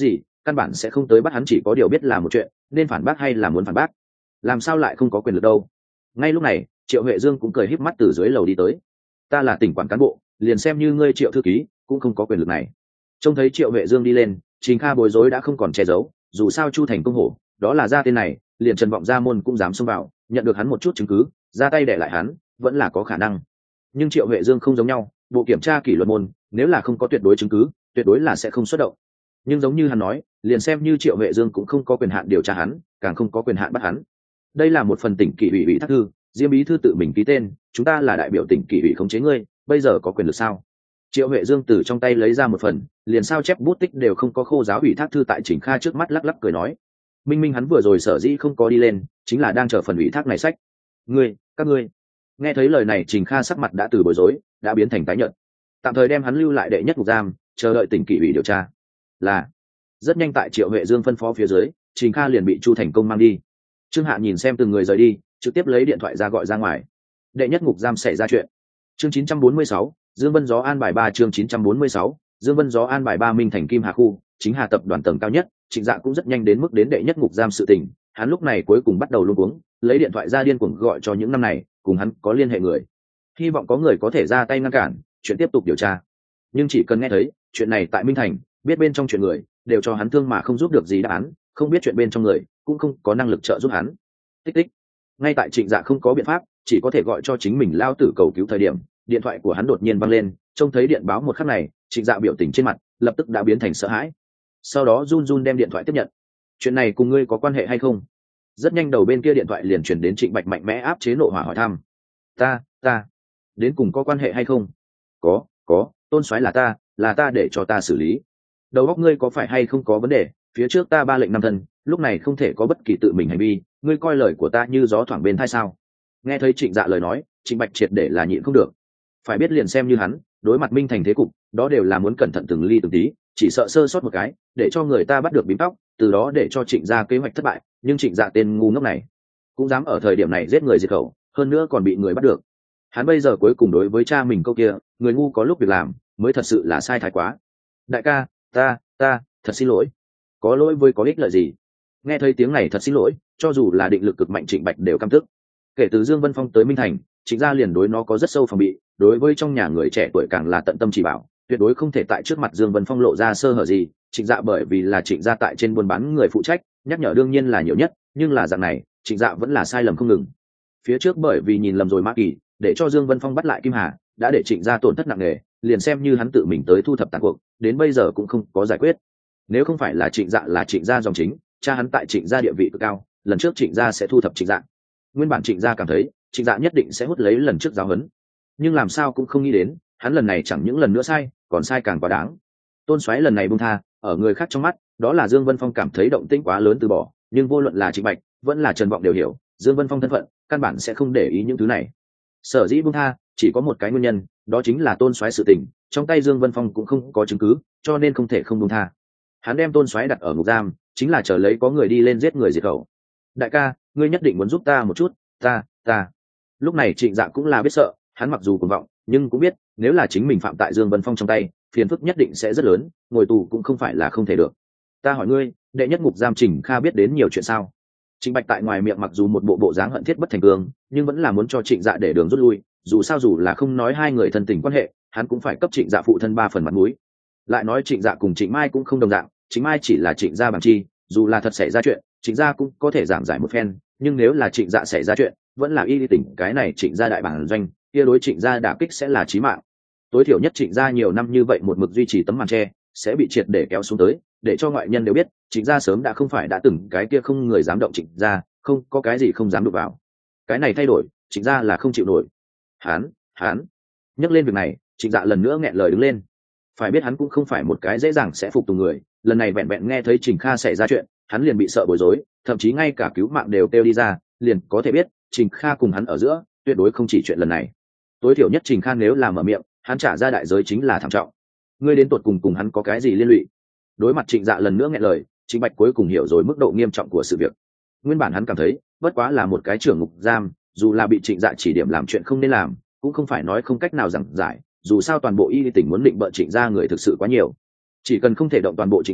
căn bản sẽ không tới bắt hắn, chỉ có điều biết là một chuyện nên phản bác hay là muốn phản bác, làm sao lại không có quyền lực đâu. Ngay lúc này Triệu Huệ Dương cũng cười híp mắt từ dưới lầu đi tới. Ta là tỉnh quản cán bộ, liền xem như ngươi Triệu thư ký cũng không có quyền lực này. Trông thấy Triệu Huệ Dương đi lên, Trình Kha bối rối đã không còn che giấu, dù sao Chu Thành công hổ đó là ra tên này, liền Trần Vọng Gia môn cũng dám xông vào, nhận được hắn một chút chứng cứ ra tay để lại hắn vẫn là có khả năng. Nhưng Triệu Huệ Dương không giống nhau, bộ kiểm tra kỷ luật môn nếu là không có tuyệt đối chứng cứ tuyệt đối là sẽ không xuất động. Nhưng giống như hắn nói, liền xem như Triệu Huệ Dương cũng không có quyền hạn điều tra hắn, càng không có quyền hạn bắt hắn. Đây là một phần tỉnh kỷ ủy ủy thác thư, Diêm bí thư tự mình ký tên, chúng ta là đại biểu tỉnh kỷ ủy khống chế ngươi, bây giờ có quyền lực sao? Triệu Huệ Dương từ trong tay lấy ra một phần, liền sao chép bút tích đều không có khô giáo ủy thác thư tại Trình Kha trước mắt lắc lắc cười nói. Minh minh hắn vừa rồi sở dĩ không có đi lên, chính là đang chờ phần ủy thác này sách. Ngươi, các ngươi. Nghe thấy lời này, Trình Kha sắc mặt đã từ bối rối, đã biến thành tái nhợt. Tạm thời đem hắn lưu lại đệ nhất ngục giam, chờ đợi tỉnh kỷ ủy điều tra. Là. Rất nhanh tại Triệu Huệ Dương phân phó phía dưới, Trình Kha liền bị Chu Thành Công mang đi. Trương Hạ nhìn xem từng người rời đi, trực tiếp lấy điện thoại ra gọi ra ngoài. Đệ nhất ngục giam xảy ra chuyện. Chương chín trăm bốn mươi sáu, Dương Vân Gió an bài ba chương chín trăm bốn mươi sáu, Dương Vân Gió an bài ba Minh Thành Kim Hà khu, chính Hà tập đoàn tầng cao nhất, Trịnh Dạ cũng rất nhanh đến mức đến đệ nhất ngục giam sự tình, hắn lúc này cuối cùng bắt đầu luống cuống, lấy điện thoại ra điên cuồng gọi cho những năm này cùng hắn có liên hệ người, hy vọng có người có thể ra tay ngăn cản, chuyện tiếp tục điều tra. Nhưng chỉ cần nghe thấy chuyện này tại Minh Thành, biết bên trong chuyện người, đều cho hắn thương mà không giúp được gì đáp án, không biết chuyện bên trong người, cũng không có năng lực trợ giúp hắn. Tích tích. Ngay tại Trịnh Dạ không có biện pháp, chỉ có thể gọi cho chính mình lao tử cầu cứu thời điểm, điện thoại của hắn đột nhiên vang lên, trông thấy điện báo một khắc này, Trịnh Dạ biểu tình trên mặt lập tức đã biến thành sợ hãi. Sau đó run run đem điện thoại tiếp nhận. Chuyện này cùng ngươi có quan hệ hay không? Rất nhanh đầu bên kia điện thoại liền truyền đến Trịnh Bạch mạnh mẽ áp chế nộ hỏa hỏi thăm. Ta, ta, đến cùng có quan hệ hay không? Có, có, Tôn Soái là ta, là ta để cho ta xử lý. Đầu óc ngươi có phải hay không có vấn đề? Phía trước ta ba lệnh năm thân, lúc này không thể có bất kỳ tự mình hành vi, ngươi coi lời của ta như gió thoảng bên tai sao? Nghe thấy Trịnh Dạ lời nói, Trịnh Bạch triệt để là nhịn không được. Phải biết liền xem như hắn, đối mặt Minh Thành thế cục, đó đều là muốn cẩn thận từng ly từng tí, chỉ sợ sơ sót một cái, để cho người ta bắt được bím tóc, từ đó để cho Trịnh Gia kế hoạch thất bại. Nhưng Trịnh Dạ tên ngu ngốc này, cũng dám ở thời điểm này giết người diệt khẩu, hơn nữa còn bị người bắt được. Hắn bây giờ cuối cùng đối với cha mình câu kia, người ngu có lúc việc làm, mới thật sự là sai thái quá. Đại ca, ta, ta, thật xin lỗi. Có lỗi với có ích lợi gì? Nghe thấy tiếng này thật xin lỗi, cho dù là định lực cực mạnh Trịnh Bạch đều căm tức. Kể từ Dương Vân Phong tới Minh Thành, Trịnh Gia liền đối nó có rất sâu phòng bị, đối với trong nhà người trẻ tuổi càng là tận tâm chỉ bảo, tuyệt đối không thể tại trước mặt Dương Vân Phong lộ ra sơ hở gì. Trịnh Dạ bởi vì là Trịnh Gia tại trên buôn bán người phụ trách, nhắc nhở đương nhiên là nhiều nhất, nhưng là dạng này, Trịnh Dạ vẫn là sai lầm không ngừng. Phía trước bởi vì nhìn lầm rồi Mã Kỳ, để cho Dương Vân Phong bắt lại Kim Hà, đã để Trịnh Gia tổn thất nặng nề, liền xem như hắn tự mình tới thu thập tàn cuộc, đến bây giờ cũng không có giải quyết. Nếu không phải là Trịnh Dạ là Trịnh Gia dòng chính, cha hắn tại Trịnh Gia địa vị cực cao, lần trước Trịnh Gia sẽ thu thập Trịnh Dạ. Nguyên bản Trịnh Gia cảm thấy Trịnh Dạ nhất định sẽ hút lấy lần trước giáo huấn, nhưng làm sao cũng không nghĩ đến, hắn lần này chẳng những lần nữa sai, còn sai càng quá đáng. Tôn Soái lần này buông tha, ở người khác trong mắt, đó là Dương Vân Phong cảm thấy động tĩnh quá lớn từ bỏ, nhưng vô luận là Trịnh Bạch, vẫn là Trần Vọng đều hiểu, Dương Vân Phong thân phận, căn bản sẽ không để ý những thứ này. Sở dĩ buông tha, chỉ có một cái nguyên nhân, đó chính là Tôn Soái sự tình, trong tay Dương Vân Phong cũng không có chứng cứ, cho nên không thể không buông tha. Hắn đem Tôn Soái đặt ở ngục giam, chính là chờ lấy có người đi lên giết người diệt khẩu. Đại ca, ngươi nhất định muốn giúp ta một chút, ta, ta. Lúc này Trịnh Dạ cũng là biết sợ, hắn mặc dù cuồng vọng, nhưng cũng biết, nếu là chính mình phạm tại Dương Vân Phong trong tay, phiền phức nhất định sẽ rất lớn, ngồi tù cũng không phải là không thể được. Ta hỏi ngươi, đệ nhất ngục giam Trình Kha biết đến nhiều chuyện sao? Trịnh Bạch tại ngoài miệng mặc dù một bộ bộ dáng hận thiết bất thành cương, nhưng vẫn là muốn cho Trịnh Dạ để đường rút lui, dù sao dù là không nói hai người thân tình quan hệ, hắn cũng phải cấp Trịnh Dạ phụ thân ba phần mặt mũi. Lại nói Trịnh Dạ cùng Trịnh Mai cũng không đồng dạng, Trịnh Mai chỉ là Trịnh Gia bằng chi, dù là thật xảy ra chuyện, Trịnh Gia cũng có thể giảng giải một phen, nhưng nếu là Trịnh Dạ xảy ra chuyện, vẫn là y tỉnh cái này Trịnh Gia đại bản doanh, kia đối Trịnh Gia đả kích sẽ là chí mạng. Tối thiểu nhất Trịnh Gia nhiều năm như vậy một mực duy trì tấm màn tre, sẽ bị triệt để kéo xuống tới, để cho ngoại nhân đều biết, Trịnh Gia sớm đã không phải đã từng cái kia không người dám động Trịnh Gia, không có cái gì không dám đụng vào. Cái này thay đổi, Trịnh Gia là không chịu nổi. Hán, hán. Nhắc lên việc này, Trịnh Dạ lần nữa nghẹn lời đứng lên. Phải biết hắn cũng không phải một cái dễ dàng sẽ phục tùng người, lần này vẹn vẹn nghe thấy Trình Kha xảy ra chuyện, hắn liền bị sợ bối rối, thậm chí ngay cả cứu mạng đều kêu đi ra, liền có thể biết, Trình Kha cùng hắn ở giữa, tuyệt đối không chỉ chuyện lần này. Tối thiểu nhất Trình Kha nếu làm mở miệng, hắn trả ra đại giới chính là thảm trọng. Ngươi đến tột cùng cùng hắn có cái gì liên lụy? Đối mặt Trịnh Dạ lần nữa nghẹn lời, Trịnh Bạch cuối cùng hiểu rồi mức độ nghiêm trọng của sự việc. Nguyên bản hắn cảm thấy, bất quá là một cái trưởng ngục giam, dù là bị Trịnh Dạ chỉ điểm làm chuyện không nên làm, cũng không phải nói không cách nào giảng giải, dù sao toàn bộ y tỉnh muốn định bợ Trịnh Gia người thực sự quá nhiều, chỉ cần không thể động toàn bộ Trịnh Gia,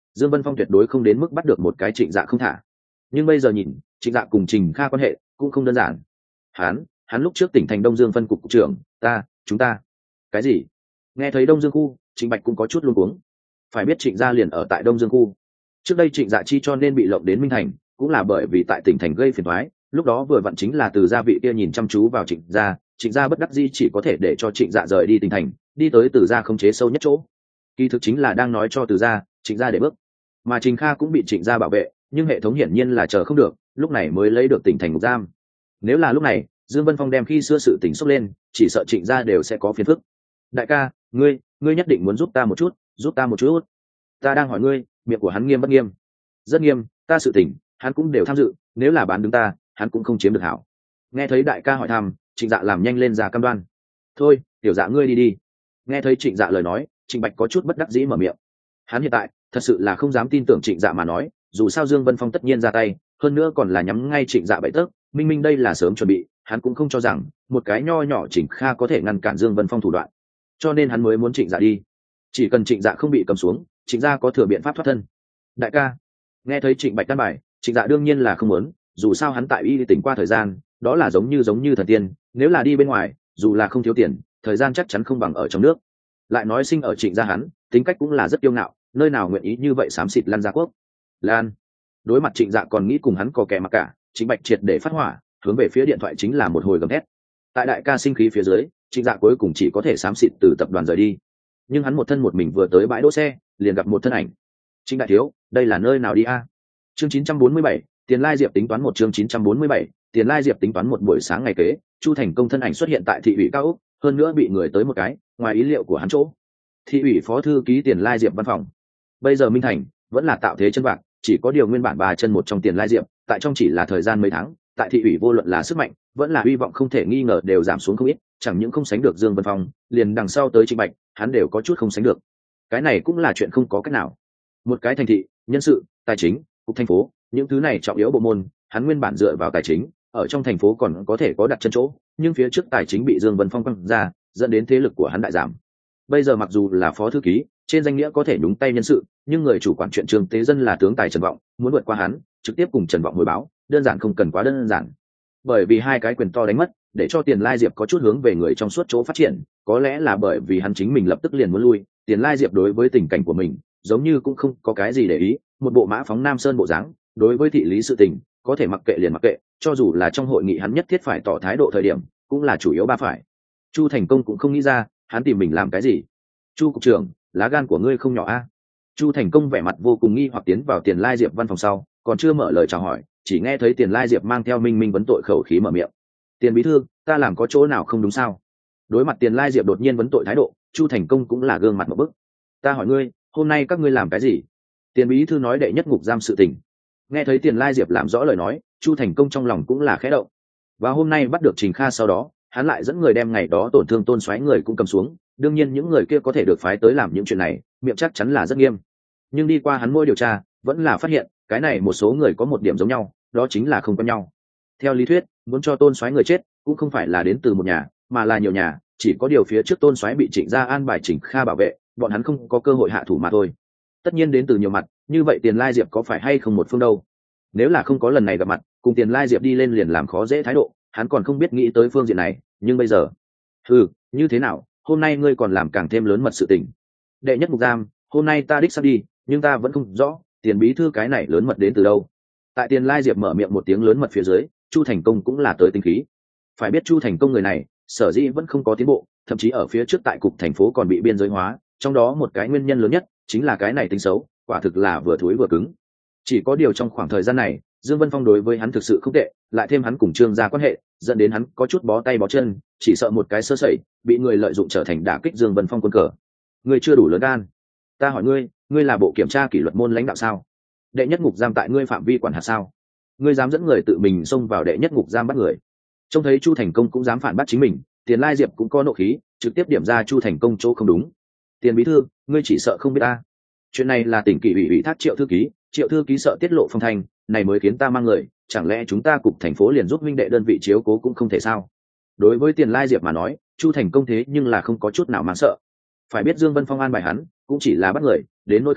Dương Vân Phong tuyệt đối không đến mức bắt được một cái Trịnh Dạ không thả. Nhưng bây giờ nhìn, Trịnh Dạ cùng Trình Kha quan hệ cũng không đơn giản. Hắn, hắn lúc trước tỉnh thành Đông Dương phân cục cục trưởng, ta, chúng ta. Cái gì? Nghe thấy Đông Dương khu, Trịnh Bạch cũng có chút luống cuống. Phải biết Trịnh gia liền ở tại Đông Dương khu. Trước đây Trịnh Dạ chi cho nên bị lộng đến Minh Thành, cũng là bởi vì tại tỉnh thành gây phiền toái, lúc đó vừa vặn chính là Từ gia vị kia nhìn chăm chú vào Trịnh gia, Trịnh gia bất đắc dĩ chỉ có thể để cho Trịnh Dạ rời đi tỉnh thành, đi tới Từ gia khống chế sâu nhất chỗ. Kỳ thực chính là đang nói cho Từ gia, Trịnh gia để bước. Mà Trình Kha cũng bị Trịnh gia bảo vệ, nhưng hệ thống hiển nhiên là chờ không được, lúc này mới lấy được tỉnh thành ngục giam. Nếu là lúc này, Dương Vân Phong đem khi xưa sự tình xốc lên, chỉ sợ Trịnh gia đều sẽ có phiền phức. Đại ca, ngươi, ngươi nhất định muốn giúp ta một chút, giúp ta một chút. Ta đang hỏi ngươi, miệng của hắn nghiêm bất nghiêm? Rất nghiêm, ta sự tình, hắn cũng đều tham dự, nếu là bán đứng ta, hắn cũng không chiếm được hảo. Nghe thấy đại ca hỏi thăm, Trịnh Dạ làm nhanh lên ra cam đoan. Thôi, tiểu Dạ ngươi đi đi. Nghe thấy Trịnh Dạ lời nói, Trịnh Bạch có chút bất đắc dĩ mở miệng. Hắn hiện tại thật sự là không dám tin tưởng Trịnh Dạ mà nói, dù sao Dương Vân Phong tất nhiên ra tay, hơn nữa còn là nhắm ngay Trịnh Dạ bậy tấc, minh minh đây là sớm chuẩn bị, hắn cũng không cho rằng một cái nho nhỏ Trịnh Kha có thể ngăn cản Dương Vân Phong thủ đoạn, cho nên hắn mới muốn Trịnh Dạ đi. Chỉ cần Trịnh Dạ không bị cầm xuống, Trịnh gia có thừa biện pháp thoát thân. Đại ca, nghe thấy Trịnh Bạch căn bài, Trịnh Dạ đương nhiên là không muốn, dù sao hắn tại y tỉnh qua thời gian, đó là giống như giống như thần tiên, nếu là đi bên ngoài, dù là không thiếu tiền, thời gian chắc chắn không bằng ở trong nước. Lại nói sinh ở Trịnh gia hắn, tính cách cũng là rất kiêu ngạo, nơi nào nguyện ý như vậy xám xịt Lan gia quốc. Lan. Đối mặt Trịnh Dạ còn nghĩ cùng hắn có kẻ mặc cả, Trịnh Bạch triệt để phát hỏa, hướng về phía điện thoại chính là một hồi gầm thét. Tại đại ca sinh khí phía dưới, Trịnh Dạ cuối cùng chỉ có thể xám xịt từ tập đoàn rời đi. Nhưng hắn một thân một mình vừa tới bãi đỗ xe, liền gặp một thân ảnh. Trịnh đại thiếu, đây là nơi nào đi a? Chương chín trăm bốn mươi bảy, Tiền Lai Diệp tính toán một chương chín trăm bốn mươi bảy, Tiền Lai Diệp tính toán một buổi sáng ngày kế, Chu Thành Công thân ảnh xuất hiện tại thị ủy cao ốc, hơn nữa bị người tới một cái, ngoài ý liệu của hắn chỗ. Thị ủy phó thư ký Tiền Lai Diệp văn phòng. Bây giờ Minh Thành vẫn là tạo thế chân bạc, chỉ có điều nguyên bản bà chân một trong Tiền Lai Diệp, tại trong chỉ là thời gian mấy tháng, tại thị ủy vô luận là sức mạnh, vẫn là hy vọng không thể nghi ngờ đều giảm xuống không ít, chẳng những không sánh được Dương Vân Phong, liền đằng sau tới Trịnh Bạch, hắn đều có chút không sánh được. Cái này cũng là chuyện không có cách nào. Một cái thành thị, nhân sự, tài chính, cục thành phố, những thứ này trọng yếu bộ môn, hắn nguyên bản dựa vào tài chính, ở trong thành phố còn có thể có đặt chân chỗ, nhưng phía trước tài chính bị Dương Vân Phong quăng ra, dẫn đến thế lực của hắn đại giảm. Bây giờ mặc dù là phó thư ký, trên danh nghĩa có thể nhúng tay nhân sự, nhưng người chủ quản chuyện Trường Tế Dân là tướng tài Trần Vọng, muốn vượt qua hắn, trực tiếp cùng Trần Vọng hồi báo, đơn giản không cần quá đơn giản. Bởi vì hai cái quyền to đánh mất, để cho Tiền Lai Diệp có chút hướng về người trong suốt chỗ phát triển, có lẽ là bởi vì hắn chính mình lập tức liền muốn lui, Tiền Lai Diệp đối với tình cảnh của mình, giống như cũng không có cái gì để ý, một bộ mã phóng Nam Sơn bộ dáng, đối với thị lý sự tình, có thể mặc kệ liền mặc kệ, cho dù là trong hội nghị hắn nhất thiết phải tỏ thái độ thời điểm, cũng là chủ yếu ba phải. Chu Thành Công cũng không nghĩ ra, hắn tìm mình làm cái gì. Chu cục trưởng, lá gan của ngươi không nhỏ a. Chu Thành Công vẻ mặt vô cùng nghi hoặc tiến vào Tiền Lai Diệp văn phòng sau, còn chưa mở lời chào hỏi, chỉ nghe thấy Tiền Lai Diệp mang theo minh minh vấn tội khẩu khí mở miệng. Tiền bí thư, ta làm có chỗ nào không đúng sao? Đối mặt Tiền Lai Diệp đột nhiên vấn tội thái độ, Chu Thành Công cũng là gương mặt một bức. Ta hỏi ngươi, hôm nay các ngươi làm cái gì? Tiền bí thư nói đệ nhất ngục giam sự tình. Nghe thấy Tiền Lai Diệp làm rõ lời nói, Chu Thành Công trong lòng cũng là khẽ động. Và hôm nay bắt được Trình Kha sau đó, hắn lại dẫn người đem ngày đó tổn thương Tôn Soái người cũng cầm xuống, đương nhiên những người kia có thể được phái tới làm những chuyện này, miệng chắc chắn là rất nghiêm. Nhưng đi qua hắn môi điều tra, vẫn là phát hiện, cái này một số người có một điểm giống nhau, đó chính là không có nhau. Theo lý thuyết, muốn cho Tôn Soái người chết, cũng không phải là đến từ một nhà, mà là nhiều nhà, chỉ có điều phía trước Tôn Soái bị Trịnh gia an bài Trịnh Kha bảo vệ, bọn hắn không có cơ hội hạ thủ mà thôi. Tất nhiên đến từ nhiều mặt, như vậy Tiền Lai Diệp có phải hay không một phương đâu? Nếu là không có lần này gặp mặt, cùng Tiền Lai Diệp đi lên liền làm khó dễ thái độ, hắn còn không biết nghĩ tới phương diện này, nhưng bây giờ, ừ, như thế nào, hôm nay ngươi còn làm càng thêm lớn mật sự tình. Đệ nhất ngục giam, hôm nay ta đích sắp đi, nhưng ta vẫn không rõ, Tiền bí thư cái này lớn mật đến từ đâu. Tại Tiền Lai Diệp mở miệng một tiếng lớn mật phía dưới, Chu Thành Công cũng là tới tinh khí. Phải biết Chu Thành Công người này, sở dĩ vẫn không có tiến bộ, thậm chí ở phía trước tại cục thành phố còn bị biên giới hóa, trong đó một cái nguyên nhân lớn nhất chính là cái này tính xấu, quả thực là vừa thối vừa cứng. Chỉ có điều trong khoảng thời gian này, Dương Vân Phong đối với hắn thực sự không tệ, lại thêm hắn cùng Trương gia quan hệ, dẫn đến hắn có chút bó tay bó chân, chỉ sợ một cái sơ sẩy, bị người lợi dụng trở thành đả kích Dương Vân Phong quân cờ. Ngươi chưa đủ lớn gan. Ta hỏi ngươi, ngươi là bộ kiểm tra kỷ luật môn lãnh đạo sao? Đệ nhất ngục giam tại ngươi phạm vi quản hạt sao? Ngươi dám dẫn người tự mình xông vào đệ nhất ngục giam bắt người? Trông thấy Chu Thành Công cũng dám phản bác chính mình, Tiền Lai Diệp cũng có nộ khí, trực tiếp điểm ra Chu Thành Công chỗ không đúng. Tiền bí thư, ngươi chỉ sợ không biết ta. Chuyện này là tỉnh kỷ ủy ủy thác Triệu thư ký, Triệu thư ký sợ tiết lộ phong thanh, này mới khiến ta mang người, chẳng lẽ chúng ta cục thành phố liền giúp minh đệ đơn vị chiếu cố cũng không thể sao? Đối với Tiền Lai Diệp mà nói, Chu Thành Công thế nhưng là không có chút nào mang sợ. Phải biết Dương Vân Phong an bài hắn, cũng chỉ là bắt người, đến nỗi khác,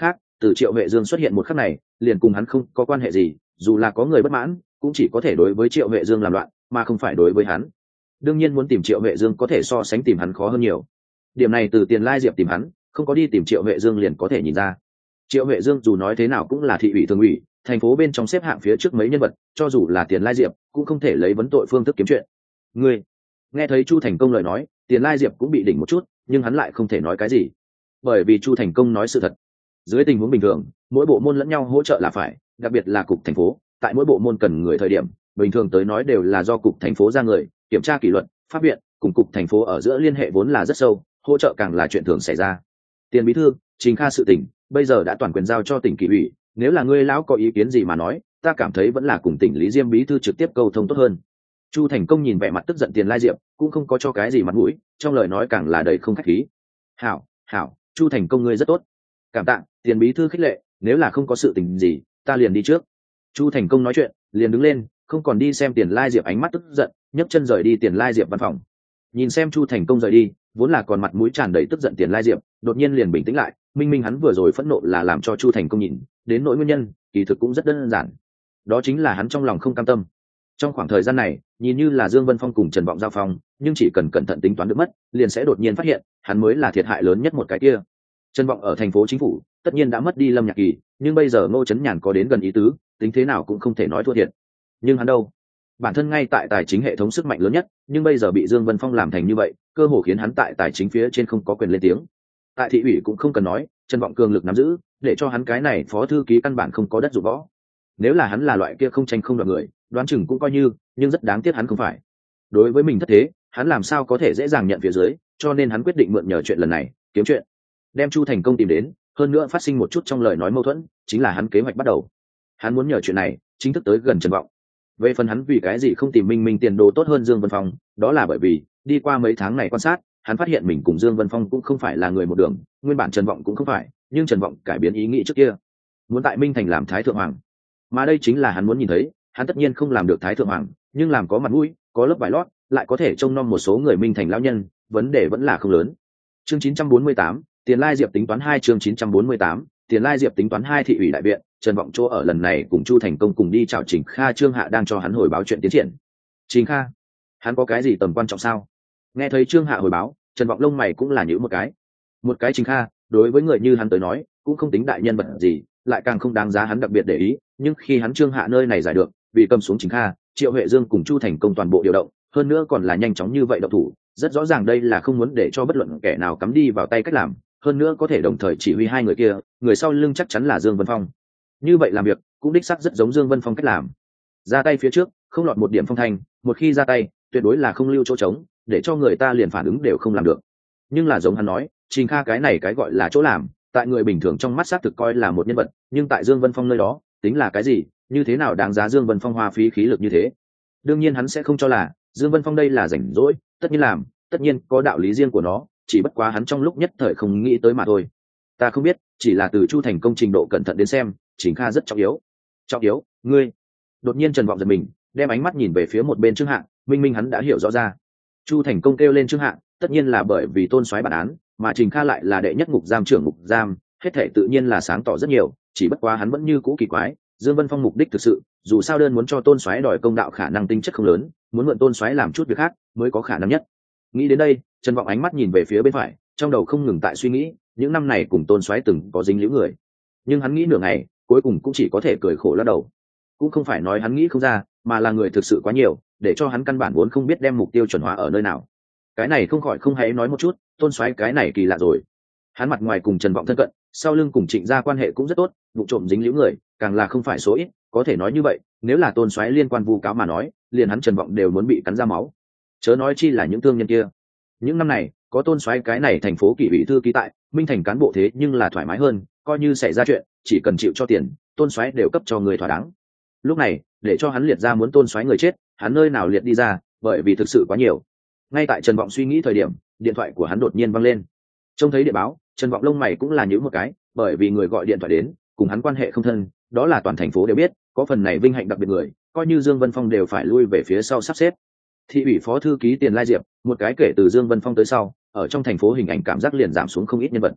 từ Triệu Huệ Dương xuất hiện một khắc này liền cùng hắn không có quan hệ gì, dù là có người bất mãn cũng chỉ có thể đối với Triệu Huệ Dương làm loạn mà không phải đối với hắn. Đương nhiên muốn tìm Triệu Huệ Dương có thể so sánh tìm hắn khó hơn nhiều. Điểm này từ Tiền Lai Diệp tìm hắn, không có đi tìm Triệu Huệ Dương liền có thể nhìn ra. Triệu Huệ Dương dù nói thế nào cũng là thị ủy thường ủy, thành phố bên trong xếp hạng phía trước mấy nhân vật, cho dù là Tiền Lai Diệp cũng không thể lấy vấn tội phương thức kiếm chuyện. Ngươi nghe thấy Chu Thành Công lời nói, Tiền Lai Diệp cũng bị đỉnh một chút, nhưng hắn lại không thể nói cái gì, bởi vì Chu Thành Công nói sự thật. Dưới tình huống bình thường, mỗi bộ môn lẫn nhau hỗ trợ là phải, đặc biệt là cục thành phố, tại mỗi bộ môn cần người thời điểm, bình thường tới nói đều là do cục thành phố ra người kiểm tra kỷ luật, pháp viện cùng cục thành phố ở giữa liên hệ vốn là rất sâu, hỗ trợ càng là chuyện thường xảy ra. Tiền bí thư, Trình Kha sự tình bây giờ đã toàn quyền giao cho tỉnh kỷ ủy, nếu là ngươi lão có ý kiến gì mà nói, ta cảm thấy vẫn là cùng tỉnh Lý Diêm bí thư trực tiếp câu thông tốt hơn. Chu Thành Công nhìn vẻ mặt tức giận Tiền Lai Diệp, cũng không có cho cái gì mặt mũi, trong lời nói càng là đầy không khách khí. Hảo, hảo, Chu Thành Công ngươi rất tốt. Cảm tạ, Tiền bí thư khích lệ, nếu là không có sự tình gì, ta liền đi trước. Chu Thành Công nói chuyện, liền đứng lên, không còn đi xem Tiền Lai Diệp ánh mắt tức giận, nhấc chân rời đi Tiền Lai Diệp văn phòng. Nhìn xem Chu Thành Công rời đi, vốn là còn mặt mũi tràn đầy tức giận Tiền Lai Diệp, đột nhiên liền bình tĩnh lại, minh minh hắn vừa rồi phẫn nộ là làm cho Chu Thành Công nhìn, đến nỗi nguyên nhân, kỳ thực cũng rất đơn giản. Đó chính là hắn trong lòng không cam tâm. Trong khoảng thời gian này, nhìn như là Dương Vân Phong cùng Trần Vọng giao phong, nhưng chỉ cần cẩn thận tính toán được mất, liền sẽ đột nhiên phát hiện, hắn mới là thiệt hại lớn nhất một cái kia. Trần Vọng ở thành phố chính phủ, tất nhiên đã mất đi Lâm Nhạc Kỳ, nhưng bây giờ Ngô Chấn Nhàn có đến gần ý tứ, tính thế nào cũng không thể nói thua thiệt. Nhưng hắn đâu? Bản thân ngay tại tài chính hệ thống sức mạnh lớn nhất, nhưng bây giờ bị Dương Vân Phong làm thành như vậy, cơ hồ khiến hắn tại tài chính phía trên không có quyền lên tiếng. Tại thị ủy cũng không cần nói, Trần Vọng cường lực nắm giữ, để cho hắn cái này phó thư ký căn bản không có đất dụng võ. Nếu là hắn là loại kia không tranh không đoạt người, đoán chừng cũng coi như, nhưng rất đáng tiếc hắn không phải. Đối với mình thất thế, hắn làm sao có thể dễ dàng nhận phía dưới, cho nên hắn quyết định mượn nhờ chuyện lần này, kiếm chuyện. Đem Chu Thành Công tìm đến, hơn nữa phát sinh một chút trong lời nói mâu thuẫn, chính là hắn kế hoạch bắt đầu. Hắn muốn nhờ chuyện này, chính thức tới gần Trần Vọng. Về phần hắn vì cái gì không tìm Minh Minh tiền đồ tốt hơn Dương Vân Phong, đó là bởi vì, đi qua mấy tháng này quan sát, hắn phát hiện mình cùng Dương Vân Phong cũng không phải là người một đường, nguyên bản Trần Vọng cũng không phải, nhưng Trần Vọng cải biến ý nghĩ trước kia, muốn tại Minh Thành làm Thái Thượng Hoàng. Mà đây chính là hắn muốn nhìn thấy, hắn tất nhiên không làm được Thái Thượng Hoàng, nhưng làm có mặt mũi, có lớp vải lót, lại có thể trông nom một số người Minh Thành lão nhân, vấn đề vẫn là không lớn. Chương chín trăm bốn mươi tám, Tiền Lai Diệp tính toán hai chương chín trăm bốn mươi tám, Tiền Lai Diệp tính toán hai thị ủy đại viện, Trần Vọng chỗ ở lần này cùng Chu Thành Công cùng đi chào Trình Kha, Trương Hạ đang cho hắn hồi báo chuyện tiến triển. Trình Kha, hắn có cái gì tầm quan trọng sao? Nghe thấy Trương Hạ hồi báo, Trần Vọng lông mày cũng là nhíu một cái. Một cái Trình Kha, đối với người như hắn tới nói, cũng không tính đại nhân vật gì, lại càng không đáng giá hắn đặc biệt để ý, nhưng khi hắn Trương Hạ nơi này giải được, vì cầm xuống Trình Kha, Triệu Huệ Dương cùng Chu Thành Công toàn bộ điều động, hơn nữa còn là nhanh chóng như vậy động thủ, rất rõ ràng đây là không muốn để cho bất luận kẻ nào cắm đi vào tay cách làm, hơn nữa có thể đồng thời chỉ huy hai người kia, người sau lưng chắc chắn là Dương Vân Phong. Như vậy làm việc, cũng đích xác rất giống Dương Vân Phong cách làm. Ra tay phía trước, không lọt một điểm phong thanh, một khi ra tay, tuyệt đối là không lưu chỗ trống, để cho người ta liền phản ứng đều không làm được. Nhưng là giống hắn nói, Trình Kha cái này cái gọi là chỗ làm, tại người bình thường trong mắt xác thực coi là một nhân vật, nhưng tại Dương Vân Phong nơi đó, tính là cái gì, như thế nào đáng giá Dương Vân Phong hoa phí khí lực như thế. Đương nhiên hắn sẽ không cho là Dương Vân Phong đây là rảnh rỗi, tất nhiên làm, tất nhiên có đạo lý riêng của nó, chỉ bất quá hắn trong lúc nhất thời không nghĩ tới mà thôi. Ta không biết, chỉ là từ Chu Thành Công trình độ cẩn thận đến xem, Trình Kha rất trọng yếu. Trọng yếu? Ngươi? Đột nhiên Trần Vọng giật mình, đem ánh mắt nhìn về phía một bên Trương Hạng, minh minh hắn đã hiểu rõ ra. Chu Thành Công kêu lên Trương Hạng, tất nhiên là bởi vì Tôn soái bản án, mà Trình Kha lại là đệ nhất ngục giam trưởng ngục giam, hết thể tự nhiên là sáng tỏ rất nhiều, chỉ bất quá hắn vẫn như cũ kỳ quái, Dương Vân Phong mục đích thực sự, dù sao đơn muốn cho Tôn soái đòi công đạo khả năng tính chất không lớn, muốn mượn Tôn soái làm chút việc khác, mới có khả năng nhất. Nghĩ đến đây, Trần Vọng ánh mắt nhìn về phía bên phải, trong đầu không ngừng tại suy nghĩ, những năm này cùng Tôn soái từng có dính líu người. Nhưng hắn nghĩ nửa ngày, cuối cùng cũng chỉ có thể cười khổ lắc đầu. Cũng không phải nói hắn nghĩ không ra, mà là người thực sự quá nhiều, để cho hắn căn bản vốn không biết đem mục tiêu chuẩn hóa ở nơi nào. Cái này không khỏi không hãy nói một chút, Tôn soái cái này kỳ lạ rồi. Hắn mặt ngoài cùng Trần Vọng thân cận, sau lưng cùng Trịnh gia quan hệ cũng rất tốt, vụ trộm dính líu người, càng là không phải số ít, có thể nói như vậy, nếu là Tôn soái liên quan vu cáo mà nói, liền hắn Trần Vọng đều muốn bị cắn ra máu. Chớ nói chi là những thương nhân kia. Những năm này, có Tôn soái cái này thành phố kỷ ủy thư ký tại, Minh Thành cán bộ thế nhưng là thoải mái hơn, coi như xảy ra chuyện, chỉ cần chịu cho tiền, Tôn soái đều cấp cho người thỏa đáng. Lúc này, để cho hắn liệt ra muốn Tôn soái người chết, hắn nơi nào liệt đi ra, bởi vì thực sự quá nhiều. Ngay tại Trần Vọng suy nghĩ thời điểm, điện thoại của hắn đột nhiên vang lên. Trông thấy điện báo, Trần Vọng lông mày cũng là nhíu một cái, bởi vì người gọi điện thoại đến, cùng hắn quan hệ không thân, đó là toàn thành phố đều biết, có phần này vinh hạnh đặc biệt người, coi như Dương Vân Phong đều phải lui về phía sau sắp xếp. Thị ủy phó thư ký Tiền Lai Diệp, một cái kể từ Dương Vân Phong tới sau, ở trong thành phố hình ảnh cảm giác liền giảm xuống không ít nhân vật.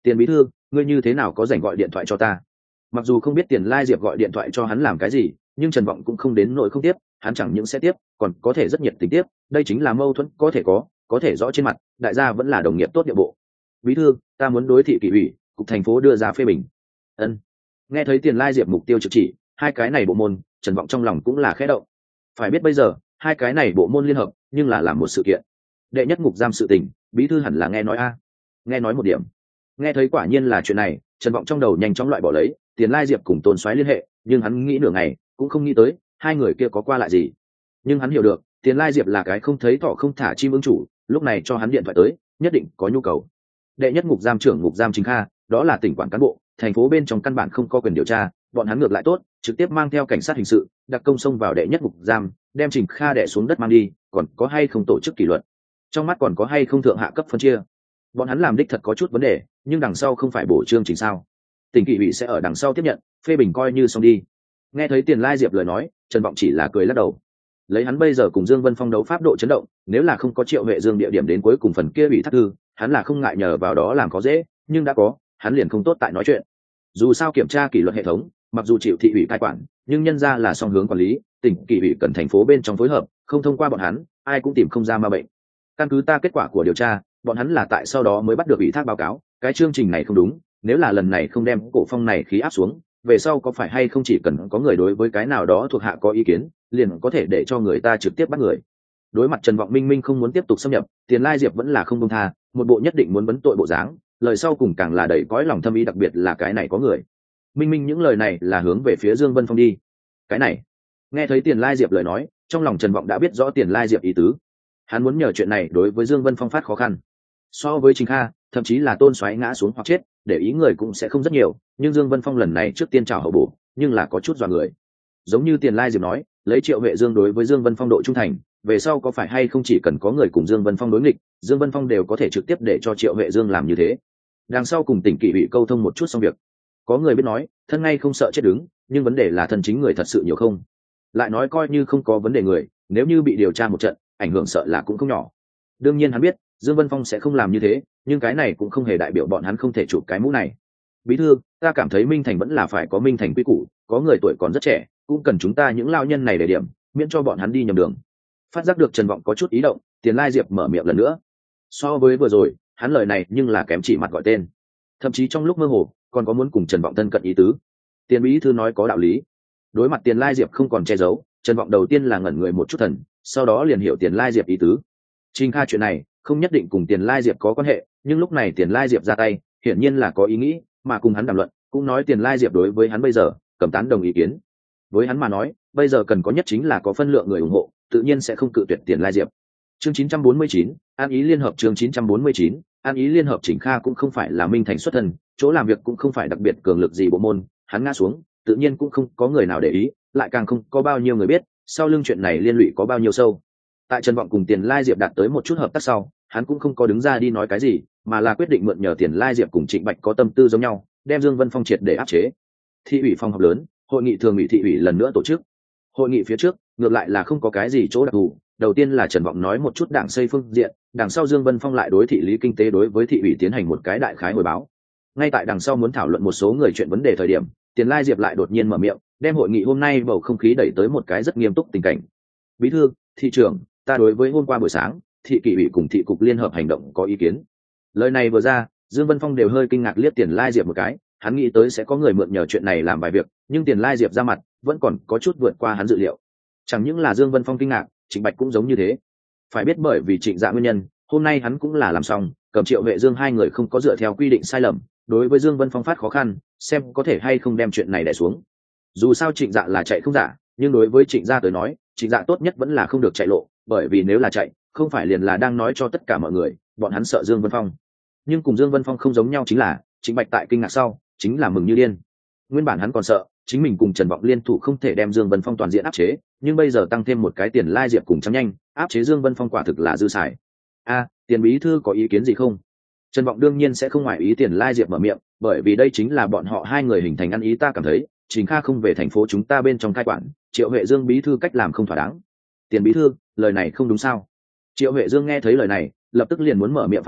Tiền bí thư, ngươi như thế nào có rảnh gọi điện thoại cho ta? Mặc dù không biết Tiền Lai Diệp gọi điện thoại cho hắn làm cái gì, nhưng Trần Vọng cũng không đến nỗi không tiếp, hắn chẳng những sẽ tiếp, còn có thể rất nhiệt tình tiếp, đây chính là mâu thuẫn có thể có, có thể rõ trên mặt, đại gia vẫn là đồng nghiệp tốt địa bộ. Bí thư, ta muốn đối thị kỷ ủy, cục thành phố đưa ra phê bình. Ân. Nghe thấy Tiền Lai Diệp mục tiêu trực chỉ, hai cái này bộ môn, Trần Vọng trong lòng cũng là khẽ động. Phải biết bây giờ, hai cái này bộ môn liên hợp, nhưng là làm một sự kiện. Đệ nhất ngục giam sự tình, bí thư hẳn là nghe nói a. Nghe nói một điểm. Nghe thấy quả nhiên là chuyện này, Trần Vọng trong đầu nhanh chóng loại bỏ lấy, Tiền Lai Diệp cùng Tôn Soái liên hệ, nhưng hắn nghĩ nửa ngày, cũng không nghĩ tới hai người kia có qua lại gì. Nhưng hắn hiểu được, Tiền Lai Diệp là cái không thấy thỏ không thả chim ưng chủ, lúc này cho hắn điện thoại tới, nhất định có nhu cầu. Đệ nhất ngục giam trưởng ngục giam Trình Kha, đó là tỉnh quản cán bộ, thành phố bên trong căn bản không có quyền điều tra, bọn hắn ngược lại tốt, trực tiếp mang theo cảnh sát hình sự, đặc công xông vào đệ nhất ngục giam, đem Trình Kha đè xuống đất mang đi, còn có hay không tổ chức kỷ luật? Trong mắt còn có hay không thượng hạ cấp phân chia? Bọn hắn làm đích thật có chút vấn đề, nhưng đằng sau không phải bổ chương trình sao? Tỉnh kỷ ủy sẽ ở đằng sau tiếp nhận, phê bình coi như xong đi. Nghe thấy Tiền Lai Diệp lời nói, Trần Vọng chỉ là cười lắc đầu. Lấy hắn bây giờ cùng Dương Vân Phong đấu pháp độ chấn động, nếu là không có Triệu Huệ Dương địa điểm đến cuối cùng phần kia bị thắt thư, hắn là không ngại nhờ vào đó làm có dễ, nhưng đã có, hắn liền không tốt tại nói chuyện. Dù sao kiểm tra kỷ luật hệ thống, mặc dù chịu thị ủy cai quản, nhưng nhân ra là song hướng quản lý, tỉnh kỷ ủy cần thành phố bên trong phối hợp, không thông qua bọn hắn, ai cũng tìm không ra ma bệnh. Căn cứ ta kết quả của điều tra, bọn hắn là tại sau đó mới bắt được ủy thác báo cáo, cái chương trình này không đúng, nếu là lần này không đem cổ phong này khí áp xuống, về sau có phải hay không chỉ cần có người đối với cái nào đó thuộc hạ có ý kiến, liền có thể để cho người ta trực tiếp bắt người. Đối mặt Trần Vọng minh minh không muốn tiếp tục xâm nhập, Tiền Lai Diệp vẫn là không buông tha, một bộ nhất định muốn vấn tội bộ dáng, lời sau cùng càng là đầy cõi lòng thâm ý, đặc biệt là cái này có người. Minh minh những lời này là hướng về phía Dương Vân Phong đi. Cái này, nghe thấy Tiền Lai Diệp lời nói, trong lòng Trần Vọng đã biết rõ Tiền Lai Diệp ý tứ. Hắn muốn nhờ chuyện này đối với Dương Vân Phong phát khó khăn. So với Trình Kha, thậm chí là Tôn Soái ngã xuống hoặc chết, để ý người cũng sẽ không rất nhiều, nhưng Dương Vân Phong lần này trước tiên chào hậu bổ, nhưng là có chút dọa người. Giống như Tiền Lai Diệp nói, lấy Triệu Huệ Dương đối với Dương Vân Phong độ trung thành, về sau có phải hay không chỉ cần có người cùng Dương Vân Phong đối nghịch, Dương Vân Phong đều có thể trực tiếp để cho Triệu Huệ Dương làm như thế. Đằng sau cùng tỉnh kỷ ủy câu thông một chút xong việc. Có người biết nói, thân ngay không sợ chết đứng, nhưng vấn đề là thân chính người thật sự nhiều không. Lại nói coi như không có vấn đề người, nếu như bị điều tra một trận, ảnh hưởng sợ là cũng không nhỏ. Đương nhiên hắn biết, Dương Vân Phong sẽ không làm như thế, nhưng cái này cũng không hề đại biểu bọn hắn không thể chụp cái mũ này. Bí thư, ta cảm thấy Minh Thành vẫn là phải có Minh Thành quy củ, có người tuổi còn rất trẻ, cũng cần chúng ta những lao nhân này để điểm, miễn cho bọn hắn đi nhầm đường. Phát giác được Trần Vọng có chút ý động, Tiền Lai Diệp mở miệng lần nữa. So với vừa rồi, hắn lời này nhưng là kém chỉ mặt gọi tên, thậm chí trong lúc mơ hồ còn có muốn cùng Trần Vọng thân cận ý tứ. Tiền bí thư nói có đạo lý. Đối mặt Tiền Lai Diệp không còn che giấu, Trần Vọng đầu tiên là ngẩn người một chút thần, sau đó liền hiểu Tiền Lai Diệp ý tứ. Trình Kha chuyện này không nhất định cùng Tiền Lai Diệp có quan hệ, nhưng lúc này Tiền Lai Diệp ra tay, hiển nhiên là có ý nghĩ, mà cùng hắn đàm luận, cũng nói Tiền Lai Diệp đối với hắn bây giờ cầm tán đồng ý kiến. Với hắn mà nói, bây giờ cần có nhất chính là có phân lượng người ủng hộ, tự nhiên sẽ không cự tuyệt Tiền Lai Diệp. Chương chín trăm bốn mươi chín, An ý liên hợp chương chín trăm bốn mươi chín, An ý liên hợp Trình Kha cũng không phải là Minh Thành xuất thân, chỗ làm việc cũng không phải đặc biệt cường lực gì bộ môn, hắn ngã xuống, tự nhiên cũng không có người nào để ý, lại càng không có bao nhiêu người biết, sau lưng chuyện này liên lụy có bao nhiêu sâu. Tại Trần Vọng cùng Tiền Lai Diệp đạt tới một chút hợp tác sau, hắn cũng không có đứng ra đi nói cái gì, mà là quyết định mượn nhờ Tiền Lai Diệp cùng Trịnh Bạch có tâm tư giống nhau, đem Dương Vân Phong triệt để áp chế. Thị ủy phòng họp lớn, hội nghị thường ủy thị ủy lần nữa tổ chức. Hội nghị phía trước, ngược lại là không có cái gì chỗ đặc thù, đầu tiên là Trần Vọng nói một chút đảng xây phương diện, đằng sau Dương Vân Phong lại đối thị lý kinh tế đối với thị ủy tiến hành một cái đại khái hồi báo. Ngay tại đằng sau muốn thảo luận một số người chuyện vấn đề thời điểm, Tiền Lai Diệp lại đột nhiên mở miệng, đem hội nghị hôm nay bầu không khí đẩy tới một cái rất nghiêm túc tình cảnh. Bí thư, thị trưởng, ta đối với hôm qua buổi sáng, thị kỷ ủy cùng thị cục liên hợp hành động có ý kiến. Lời này vừa ra, Dương Vân Phong đều hơi kinh ngạc liếc Tiền Lai Diệp một cái, hắn nghĩ tới sẽ có người mượn nhờ chuyện này làm bài việc, nhưng Tiền Lai Diệp ra mặt, vẫn còn có chút vượt qua hắn dự liệu. Chẳng những là Dương Vân Phong kinh ngạc, Trịnh Bạch cũng giống như thế. Phải biết bởi vì Trịnh Dạ nguyên nhân, hôm nay hắn cũng là làm xong, cầm Triệu Huệ Dương hai người không có dựa theo quy định sai lầm, đối với Dương Vân Phong phát khó khăn, xem có thể hay không đem chuyện này đè xuống. Dù sao Trịnh Dạ là chạy không giả, nhưng đối với Trịnh Gia tới nói, Trịnh Dạ tốt nhất vẫn là không được chạy lộ, bởi vì nếu là chạy, không phải liền là đang nói cho tất cả mọi người, bọn hắn sợ Dương Vân Phong. Nhưng cùng Dương Vân Phong không giống nhau chính là, Trịnh Bạch tại kinh ngạc sau, chính là mừng như điên. Nguyên bản hắn còn sợ, chính mình cùng Trần Vọng liên thủ không thể đem Dương Vân Phong toàn diện áp chế, nhưng bây giờ tăng thêm một cái Tiền Lai Diệp cùng chấm nhanh, áp chế Dương Vân Phong quả thực là dư xài. A, Tiền bí thư có ý kiến gì không? Trần Vọng đương nhiên sẽ không ngoại ý Tiền Lai Diệp mở miệng, bởi vì đây chính là bọn họ hai người hình thành ăn ý, ta cảm thấy, Trình Kha không về thành phố chúng ta bên trong cai quản, Triệu Huệ Dương bí thư cách làm không thỏa đáng. Tiền bí thư, lời này không đúng sao? Triệu Huệ Dương nghe thấy lời này, lập tức liền muốn mở miệng phản bác,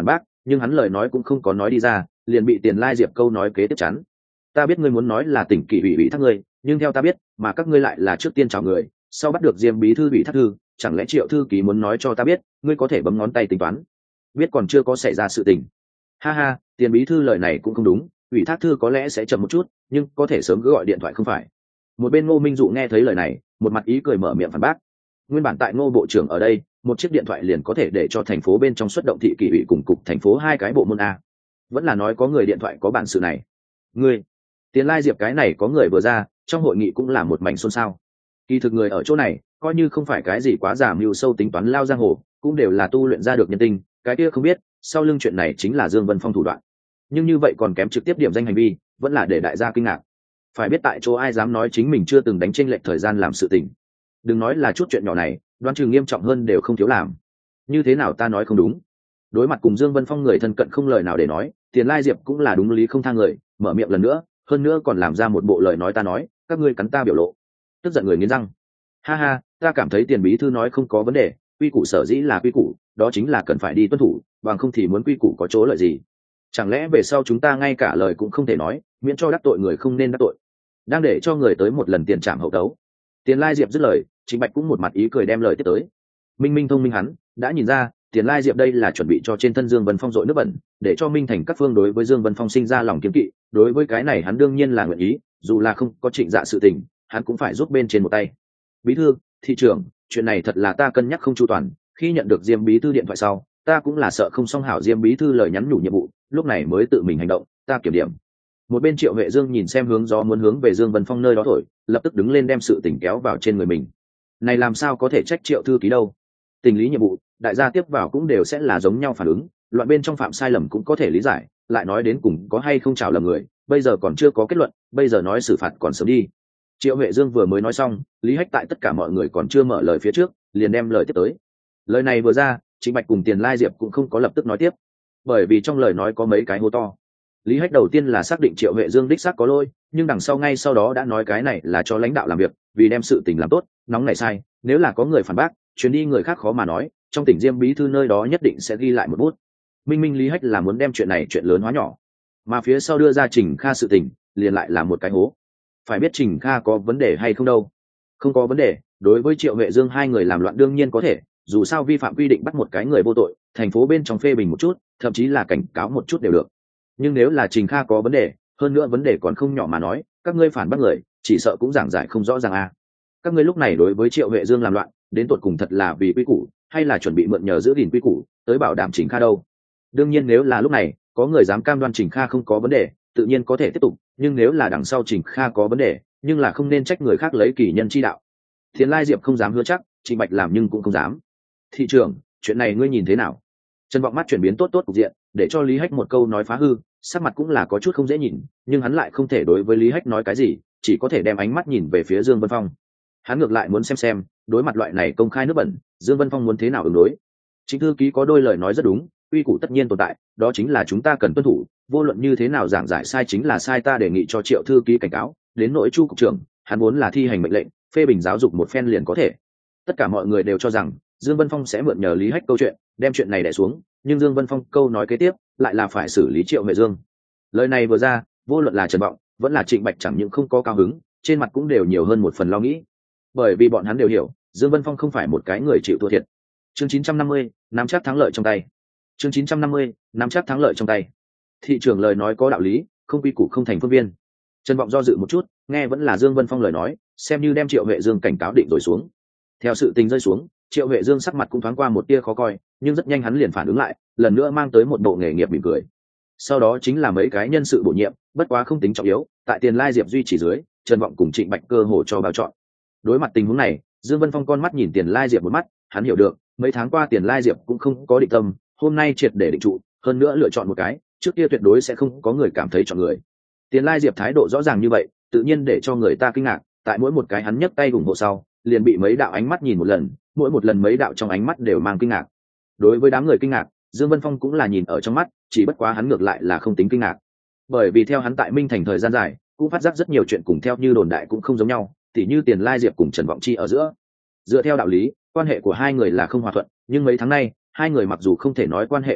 nhưng hắn lời nói cũng không có nói đi ra, liền bị Tiền Lai Diệp câu nói kế tiếp chắn. Ta biết ngươi muốn nói là tỉnh kỷ ủy ủy thác ngươi, nhưng theo ta biết mà các ngươi lại là trước tiên chào người, sau bắt được Diêm bí thư ủy thác thư, chẳng lẽ Triệu thư ký muốn nói cho ta biết ngươi có thể bấm ngón tay tính toán, biết còn chưa có xảy ra sự tình. Ha ha, Tiền bí thư lời này cũng không đúng, ủy thác thư có lẽ sẽ chậm một chút, nhưng có thể sớm cứ gọi điện thoại không phải. Một bên Ngô Minh Dụ nghe thấy lời này, một mặt ý cười mở miệng phản bác. Nguyên bản tại Ngô bộ trưởng ở đây, một chiếc điện thoại liền có thể để cho thành phố bên trong xuất động thị kỷ ủy cùng cục thành phố hai cái bộ môn a. Vẫn là nói có người điện thoại có bản sự này. Ngươi, Tiền Lai Diệp cái này có người vừa ra, trong hội nghị cũng là một mảnh xôn xao. Kỳ thực người ở chỗ này, coi như không phải cái gì quá giả mưu sâu tính toán lao giang hồ, cũng đều là tu luyện ra được nhân tình, cái kia không biết, sau lưng chuyện này chính là Dương Vân Phong thủ đoạn. Nhưng như vậy còn kém trực tiếp điểm danh hành vi, vẫn là để đại gia kinh ngạc. Phải biết tại chỗ ai dám nói chính mình chưa từng đánh chênh lệch thời gian làm sự tình. Đừng nói là chút chuyện nhỏ này, đoán chừng nghiêm trọng hơn đều không thiếu làm. Như thế nào ta nói không đúng? Đối mặt cùng Dương Vân Phong người thân cận không lời nào để nói, Tiền Lai Diệp cũng là đúng lý không thang người, mở miệng lần nữa, hơn nữa còn làm ra một bộ lời nói ta nói, các ngươi cắn ta biểu lộ. Tức giận người nghiến răng. Ha ha, ta cảm thấy Tiền bí thư nói không có vấn đề, quy củ sở dĩ là quy củ, đó chính là cần phải đi tuân thủ, bằng không thì muốn quy củ có chỗ lợi gì. Chẳng lẽ về sau chúng ta ngay cả lời cũng không thể nói, miễn cho đắc tội người không nên đắc tội. Đang để cho người tới một lần tiền trảm hậu tấu. Tiền Lai Diệp dứt lời, Trịnh Bạch cũng một mặt ý cười đem lời tiếp tới. Minh Minh thông minh hắn, đã nhìn ra, Tiền Lai Diệp đây là chuẩn bị cho trên thân Dương Vân Phong dội nước bẩn, để cho Minh Thành các phương đối với Dương Vân Phong sinh ra lòng kiêng kỵ, đối với cái này hắn đương nhiên là nguyện ý, dù là không có Trịnh Dạ sự tình, hắn cũng phải giúp bên trên một tay. Bí thư, thị trưởng, chuyện này thật là ta cân nhắc không chu toàn, khi nhận được Diêm bí thư điện thoại sau, ta cũng là sợ không xong hảo Diêm bí thư lời nhắn nhủ nhiệm vụ, lúc này mới tự mình hành động, ta kiểm điểm. Một bên Triệu Huệ Dương nhìn xem hướng gió muốn hướng về Dương Vân Phong nơi đó thổi, lập tức đứng lên đem sự tình kéo vào trên người mình. Này làm sao có thể trách Triệu thư ký đâu? Tình lý nhiệm vụ, đại gia tiếp vào cũng đều sẽ là giống nhau phản ứng, loạn bên trong phạm sai lầm cũng có thể lý giải, lại nói đến cùng có hay không chảo lầm người, bây giờ còn chưa có kết luận, bây giờ nói xử phạt còn sớm đi. Triệu Huệ Dương vừa mới nói xong, Lý Hách tại tất cả mọi người còn chưa mở lời phía trước, liền đem lời tiếp tới. Lời này vừa ra, Trịnh Bạch cùng Tiền Lai Diệp cũng không có lập tức nói tiếp, bởi vì trong lời nói có mấy cái hô to. Lý Hách đầu tiên là xác định Triệu Huệ Dương đích xác có lỗi, nhưng đằng sau ngay sau đó đã nói cái này là cho lãnh đạo làm việc, vì đem sự tình làm tốt, nóng này sai, nếu là có người phản bác, chuyến đi người khác khó mà nói, trong tỉnh Diêm bí thư nơi đó nhất định sẽ ghi lại một bút. Minh Minh Lý Hách là muốn đem chuyện này chuyện lớn hóa nhỏ, mà phía sau đưa ra Trình Kha sự tình, liền lại là một cái hố. Phải biết Trình Kha có vấn đề hay không đâu? Không có vấn đề, đối với Triệu Huệ Dương hai người làm loạn đương nhiên có thể, dù sao vi phạm quy định bắt một cái người vô tội, thành phố bên trong phê bình một chút, thậm chí là cảnh cáo một chút đều được. Nhưng nếu là Trình Kha có vấn đề, hơn nữa vấn đề còn không nhỏ mà nói, các ngươi phản bác người, chỉ sợ cũng giảng giải không rõ ràng à. Các ngươi lúc này đối với Triệu Huệ Dương làm loạn, đến tột cùng thật là vì quy củ, hay là chuẩn bị mượn nhờ giữ gìn quy củ, tới bảo đảm Trình Kha đâu? Đương nhiên nếu là lúc này, có người dám cam đoan Trình Kha không có vấn đề, tự nhiên có thể tiếp tục, nhưng nếu là đằng sau Trình Kha có vấn đề, nhưng là không nên trách người khác lấy kỳ nhân chi đạo. Tiền Lai Diệp không dám hứa chắc, Trịnh Bạch làm nhưng cũng không dám. Thị trưởng, chuyện này ngươi nhìn thế nào? Trần Vọng Mắt chuyển biến tốt tốt cục diện, để cho Lý Hách một câu nói phá hư, sắc mặt cũng là có chút không dễ nhìn, nhưng hắn lại không thể đối với Lý Hách nói cái gì, chỉ có thể đem ánh mắt nhìn về phía Dương Vân Phong. Hắn ngược lại muốn xem xem, đối mặt loại này công khai nước bẩn, Dương Vân Phong muốn thế nào ứng đối. Chính thư ký có đôi lời nói rất đúng, quy củ tất nhiên tồn tại, đó chính là chúng ta cần tuân thủ, vô luận như thế nào giảng giải sai chính là sai, ta đề nghị cho Triệu thư ký cảnh cáo, đến nội Chu cục trưởng, hắn muốn là thi hành mệnh lệnh, phê bình giáo dục một phen liền có thể. Tất cả mọi người đều cho rằng Dương Vân Phong sẽ mượn nhờ Lý Hách câu chuyện, đem chuyện này đè xuống, nhưng Dương Vân Phong câu nói kế tiếp lại là phải xử lý Triệu Huệ Dương. Lời này vừa ra, vô luận là Trần Vọng, vẫn là Trịnh Bạch chẳng những không có cao hứng, trên mặt cũng đều nhiều hơn một phần lo nghĩ, bởi vì bọn hắn đều hiểu, Dương Vân Phong không phải một cái người chịu thua thiệt. Chương chín trăm năm mươi, nắm chắc thắng lợi trong tay. Chương chín trăm năm mươi, nắm chắc thắng lợi trong tay. Thị trưởng lời nói có đạo lý, không quy củ không thành phương viên. Trần Vọng do dự một chút, nghe vẫn là Dương Vân Phong lời nói, xem như đem Triệu Huệ Dương cảnh cáo định rồi xuống. Theo sự tình rơi xuống, Triệu Huệ Dương sắc mặt cũng thoáng qua một tia khó coi, nhưng rất nhanh hắn liền phản ứng lại, lần nữa mang tới một bộ nghề nghiệp mỉm cười. Sau đó chính là mấy cái nhân sự bổ nhiệm, bất quá không tính trọng yếu, tại Tiền Lai Diệp duy trì dưới, Trần Vọng cùng Trịnh Bạch cơ hồ cho bao chọn. Đối mặt tình huống này, Dương Vân Phong con mắt nhìn Tiền Lai Diệp một mắt, hắn hiểu được, mấy tháng qua Tiền Lai Diệp cũng không có định tâm, hôm nay triệt để định trụ, hơn nữa lựa chọn một cái, trước kia tuyệt đối sẽ không có người cảm thấy chọn người. Tiền Lai Diệp thái độ rõ ràng như vậy, tự nhiên để cho người ta kinh ngạc, tại mỗi một cái hắn nhấc tay ủng hộ sau, liền bị mấy đạo ánh mắt nhìn một lần, mỗi một lần mấy đạo trong ánh mắt đều mang kinh ngạc. Đối với đám người kinh ngạc, Dương Vân Phong cũng là nhìn ở trong mắt, chỉ bất quá hắn ngược lại là không tính kinh ngạc. Bởi vì theo hắn tại Minh Thành thời gian dài, cũng phát giác rất nhiều chuyện cùng theo như đồn đại cũng không giống nhau, tỉ như Tiền Lai Diệp cùng Trần Vọng Chi ở giữa. Dựa theo đạo lý, quan hệ của hai người là không hòa thuận, nhưng mấy tháng nay, hai người mặc dù không thể nói quan hệ thật tốt,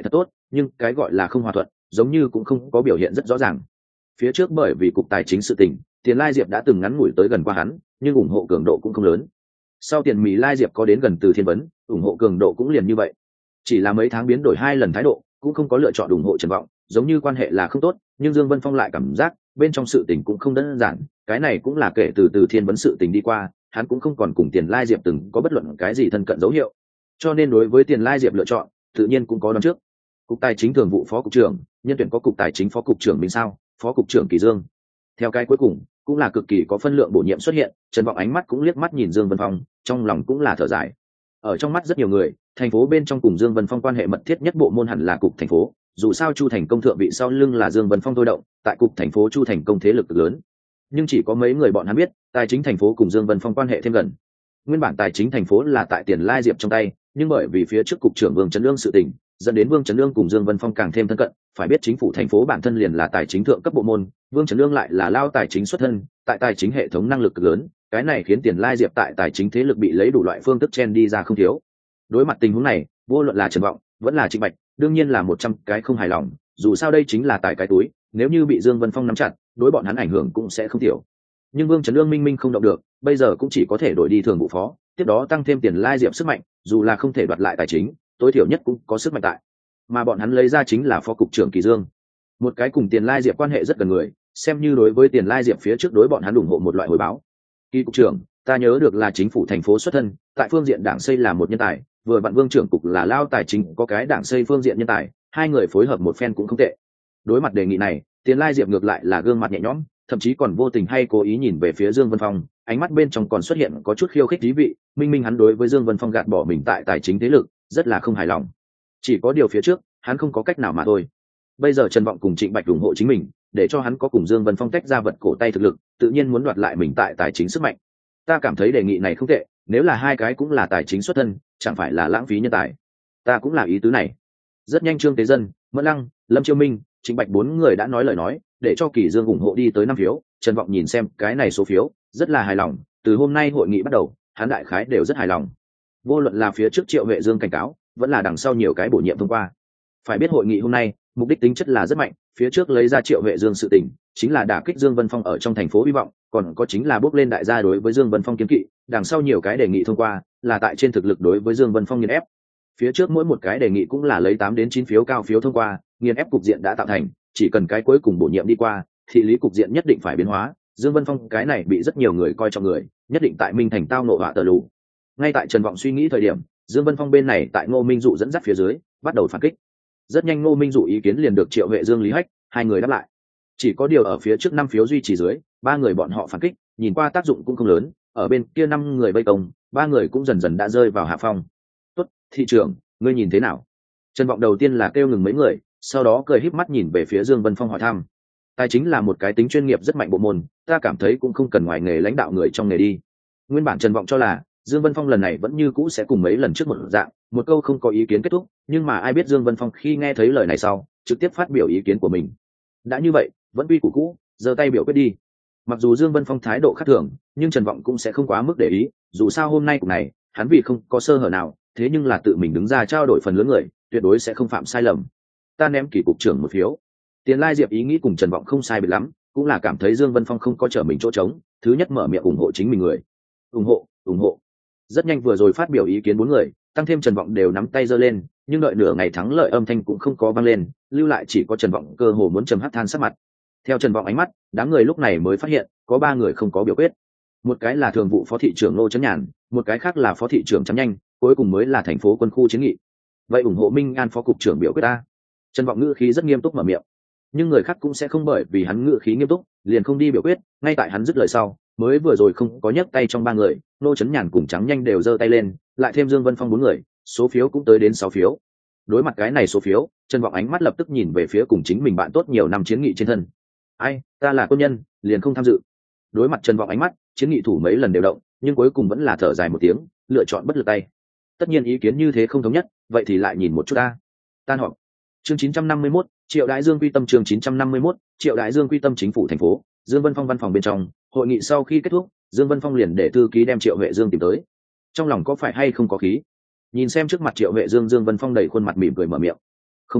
nhưng cái gọi là không hòa thuận giống như cũng không có biểu hiện rất rõ ràng. Phía trước bởi vì cục tài chính sự tình, Tiền Lai Diệp đã từng ngắn ngủi tới gần qua hắn, nhưng ủng hộ cường độ cũng không lớn. Sau Tiền Mỹ Lai Diệp có đến gần Từ Thiên Vấn, ủng hộ cường độ cũng liền như vậy. Chỉ là mấy tháng biến đổi hai lần thái độ, cũng không có lựa chọn ủng hộ Trần Vọng, giống như quan hệ là không tốt, nhưng Dương Vân Phong lại cảm giác bên trong sự tình cũng không đơn giản, cái này cũng là kể từ Từ Thiên Vấn sự tình đi qua, hắn cũng không còn cùng Tiền Lai Diệp từng có bất luận cái gì thân cận dấu hiệu. Cho nên đối với Tiền Lai Diệp lựa chọn, tự nhiên cũng có đoán trước. Cục Tài chính thường vụ phó cục trưởng, nhân tuyển có cục tài chính phó cục trưởng Minh Sao, phó cục trưởng Kỳ Dương. Theo cái cuối cùng, cũng là cực kỳ có phân lượng bổ nhiệm xuất hiện, Trần Vọng ánh mắt cũng liếc mắt nhìn Dương Vân Phong, trong lòng cũng là thở dài. Ở trong mắt rất nhiều người, thành phố bên trong cùng Dương Vân Phong quan hệ mật thiết nhất bộ môn hẳn là cục thành phố, dù sao Chu Thành Công thượng vị sau lưng là Dương Vân Phong thôi động, tại cục thành phố Chu Thành Công thế lực lớn. Nhưng chỉ có mấy người bọn hắn biết, tài chính thành phố cùng Dương Vân Phong quan hệ thêm gần. Nguyên bản tài chính thành phố là tại Tiền Lai Diệp trong tay, nhưng bởi vì phía trước cục trưởng Vương Trấn Lương sự tình, dẫn đến Vương Trấn Lương cùng Dương Vân Phong càng thêm thân cận, phải biết chính phủ thành phố bản thân liền là tài chính thượng cấp bộ môn, Vương Trấn Lương lại là lao tài chính xuất thân, tại tài chính hệ thống năng lực cực lớn, cái này khiến Tiền Lai Diệp tại tài chính thế lực bị lấy đủ loại phương thức chen đi ra không thiếu. Đối mặt tình huống này, vô luận là Trần Vọng, vẫn là Trịnh Bạch, đương nhiên là một trăm cái không hài lòng, dù sao đây chính là tài cái túi, nếu như bị Dương Vân Phong nắm chặt, đối bọn hắn ảnh hưởng cũng sẽ không tiểu. Nhưng Vương Trấn Lương minh minh không động được, bây giờ cũng chỉ có thể đổi đi thường vụ phó, tiếp đó tăng thêm Tiền Lai Diệp sức mạnh, dù là không thể đoạt lại tài chính, tối thiểu nhất cũng có sức mạnh tại. Mà bọn hắn lấy ra chính là phó cục trưởng Kỳ Dương, một cái cùng Tiền Lai Diệp quan hệ rất gần người, xem như đối với Tiền Lai Diệp phía trước đối bọn hắn ủng hộ một loại hồi báo. Kỳ cục trưởng, ta nhớ được là chính phủ thành phố xuất thân, tại phương diện đảng xây là một nhân tài, vừa vặn Vương trưởng cục là lao tài chính, có cái đảng xây phương diện nhân tài, hai người phối hợp một phen cũng không tệ. Đối mặt đề nghị này, Tiền Lai Diệp ngược lại là gương mặt nhẹ nhõm, thậm chí còn vô tình hay cố ý nhìn về phía Dương Vân Phong, ánh mắt bên trong còn xuất hiện có chút khiêu khích thú vị, minh minh hắn đối với Dương Vân Phong gạt bỏ mình tại tài chính thế lực, rất là không hài lòng. Chỉ có điều phía trước, hắn không có cách nào mà thôi. Bây giờ Trần Vọng cùng Trịnh Bạch ủng hộ chính mình, để cho hắn có cùng Dương Vân Phong tách ra vật cổ tay thực lực, tự nhiên muốn đoạt lại mình tại tài chính sức mạnh. Ta cảm thấy đề nghị này không tệ, nếu là hai cái cũng là tài chính xuất thân, chẳng phải là lãng phí nhân tài. Ta cũng là ý tứ này. Rất nhanh Trương Tế Dân, Mẫn Lăng, Lâm Chiêu Minh, Trịnh Bạch bốn người đã nói lời nói, để cho Kỳ Dương ủng hộ đi tới năm phiếu. Trần Vọng nhìn xem cái này số phiếu, rất là hài lòng, từ hôm nay hội nghị bắt đầu, hắn đại khái đều rất hài lòng. Vô luận là phía trước Triệu Huệ Dương cảnh cáo, vẫn là đằng sau nhiều cái bổ nhiệm thông qua. Phải biết hội nghị hôm nay, mục đích tính chất là rất mạnh, phía trước lấy ra Triệu Huệ Dương sự tình, chính là đả kích Dương Vân Phong ở trong thành phố hy vọng, còn có chính là bước lên đại gia đối với Dương Vân Phong kiến kỵ, đằng sau nhiều cái đề nghị thông qua, là tại trên thực lực đối với Dương Vân Phong nghiền ép. Phía trước mỗi một cái đề nghị cũng là lấy tám đến chín phiếu cao phiếu thông qua, nghiền ép cục diện đã tạo thành, chỉ cần cái cuối cùng bổ nhiệm đi qua, thị lý cục diện nhất định phải biến hóa, Dương Vân Phong cái này bị rất nhiều người coi trọng người, nhất định tại Minh Thành tao nộ họa tờ lù. Ngay tại Trần Vọng suy nghĩ thời điểm, Dương Vân Phong bên này tại Ngô Minh Dụ dẫn dắt phía dưới, bắt đầu phản kích. Rất nhanh Ngô Minh Dụ ý kiến liền được Triệu Huệ Dương Lý Hách hai người đáp lại. Chỉ có điều ở phía trước năm phiếu duy trì dưới, ba người bọn họ phản kích, nhìn qua tác dụng cũng không lớn, ở bên kia năm người vây công, ba người cũng dần dần đã rơi vào hạ phong. "Tốt, thị trưởng, ngươi nhìn thế nào?" Trần Vọng đầu tiên là kêu ngừng mấy người, sau đó cười híp mắt nhìn về phía Dương Vân Phong hỏi thăm. Tài chính là một cái tính chuyên nghiệp rất mạnh bộ môn, ta cảm thấy cũng không cần ngoài nghề lãnh đạo người trong nghề đi. Nguyên bản Trần Vọng cho là Dương Vân Phong lần này vẫn như cũ sẽ cùng mấy lần trước một dạng, một câu không có ý kiến kết thúc, nhưng mà ai biết Dương Vân Phong khi nghe thấy lời này sau, trực tiếp phát biểu ý kiến của mình. Đã như vậy, vẫn quy củ cũ, giơ tay biểu quyết đi. Mặc dù Dương Vân Phong thái độ khác thường, nhưng Trần Vọng cũng sẽ không quá mức để ý, dù sao hôm nay cục này, hắn vì không có sơ hở nào, thế nhưng là tự mình đứng ra trao đổi phần lớn người, tuyệt đối sẽ không phạm sai lầm. Ta ném kỷ cục trưởng một phiếu. Tiền Lai Diệp ý nghĩ cùng Trần Vọng không sai biệt lắm, cũng là cảm thấy Dương Vân Phong không có trở mình chỗ trống, thứ nhất mở miệng ủng hộ chính mình người. Ủng hộ, ủng hộ. Rất nhanh vừa rồi phát biểu ý kiến bốn người, tăng thêm Trần Vọng đều nắm tay giơ lên, nhưng đợi nửa ngày thắng lợi âm thanh cũng không có vang lên, lưu lại chỉ có Trần Vọng cơ hồ muốn trầm hắt than sắc mặt. Theo Trần Vọng ánh mắt, đám người lúc này mới phát hiện, có ba người không có biểu quyết. Một cái là thường vụ phó thị trưởng Lô Chấn Nhàn, một cái khác là phó thị trưởng Trắm Nhanh, cuối cùng mới là thành phố quân khu chiến nghị. Vậy ủng hộ Minh An phó cục trưởng biểu quyết ta. Trần Vọng ngữ khí rất nghiêm túc mở miệng. Nhưng người khác cũng sẽ không bởi vì hắn ngữ khí nghiêm túc, liền không đi biểu quyết, ngay tại hắn dứt lời sau, mới vừa rồi không có nhấc tay trong ba người, Lô Chấn Nhàn cùng Trắng Nhanh đều giơ tay lên, lại thêm Dương Vân Phong bốn người, số phiếu cũng tới đến sáu phiếu. Đối mặt cái này số phiếu, Trần Vọng ánh mắt lập tức nhìn về phía cùng chính mình bạn tốt nhiều năm chiến nghị trên thân. Ai, ta là quân nhân, liền không tham dự. Đối mặt Trần Vọng ánh mắt, chiến nghị thủ mấy lần đều động, nhưng cuối cùng vẫn là thở dài một tiếng, lựa chọn bất lực tay. Tất nhiên ý kiến như thế không thống nhất, vậy thì lại nhìn một chút ta. Tan họp. Chương chín trăm năm mươi mốt, Triệu Đại Dương quy tâm chương chín trăm năm mươi mốt, Triệu Đại Dương quy tâm chính phủ thành phố, Dương Vân Phong văn phòng bên trong, hội nghị sau khi kết thúc, Dương Vân Phong liền để thư ký đem Triệu Huệ Dương tìm tới. Trong lòng có phải hay không có khí? Nhìn xem trước mặt Triệu Huệ Dương, Dương Vân Phong đầy khuôn mặt mỉm cười mở miệng. Không có,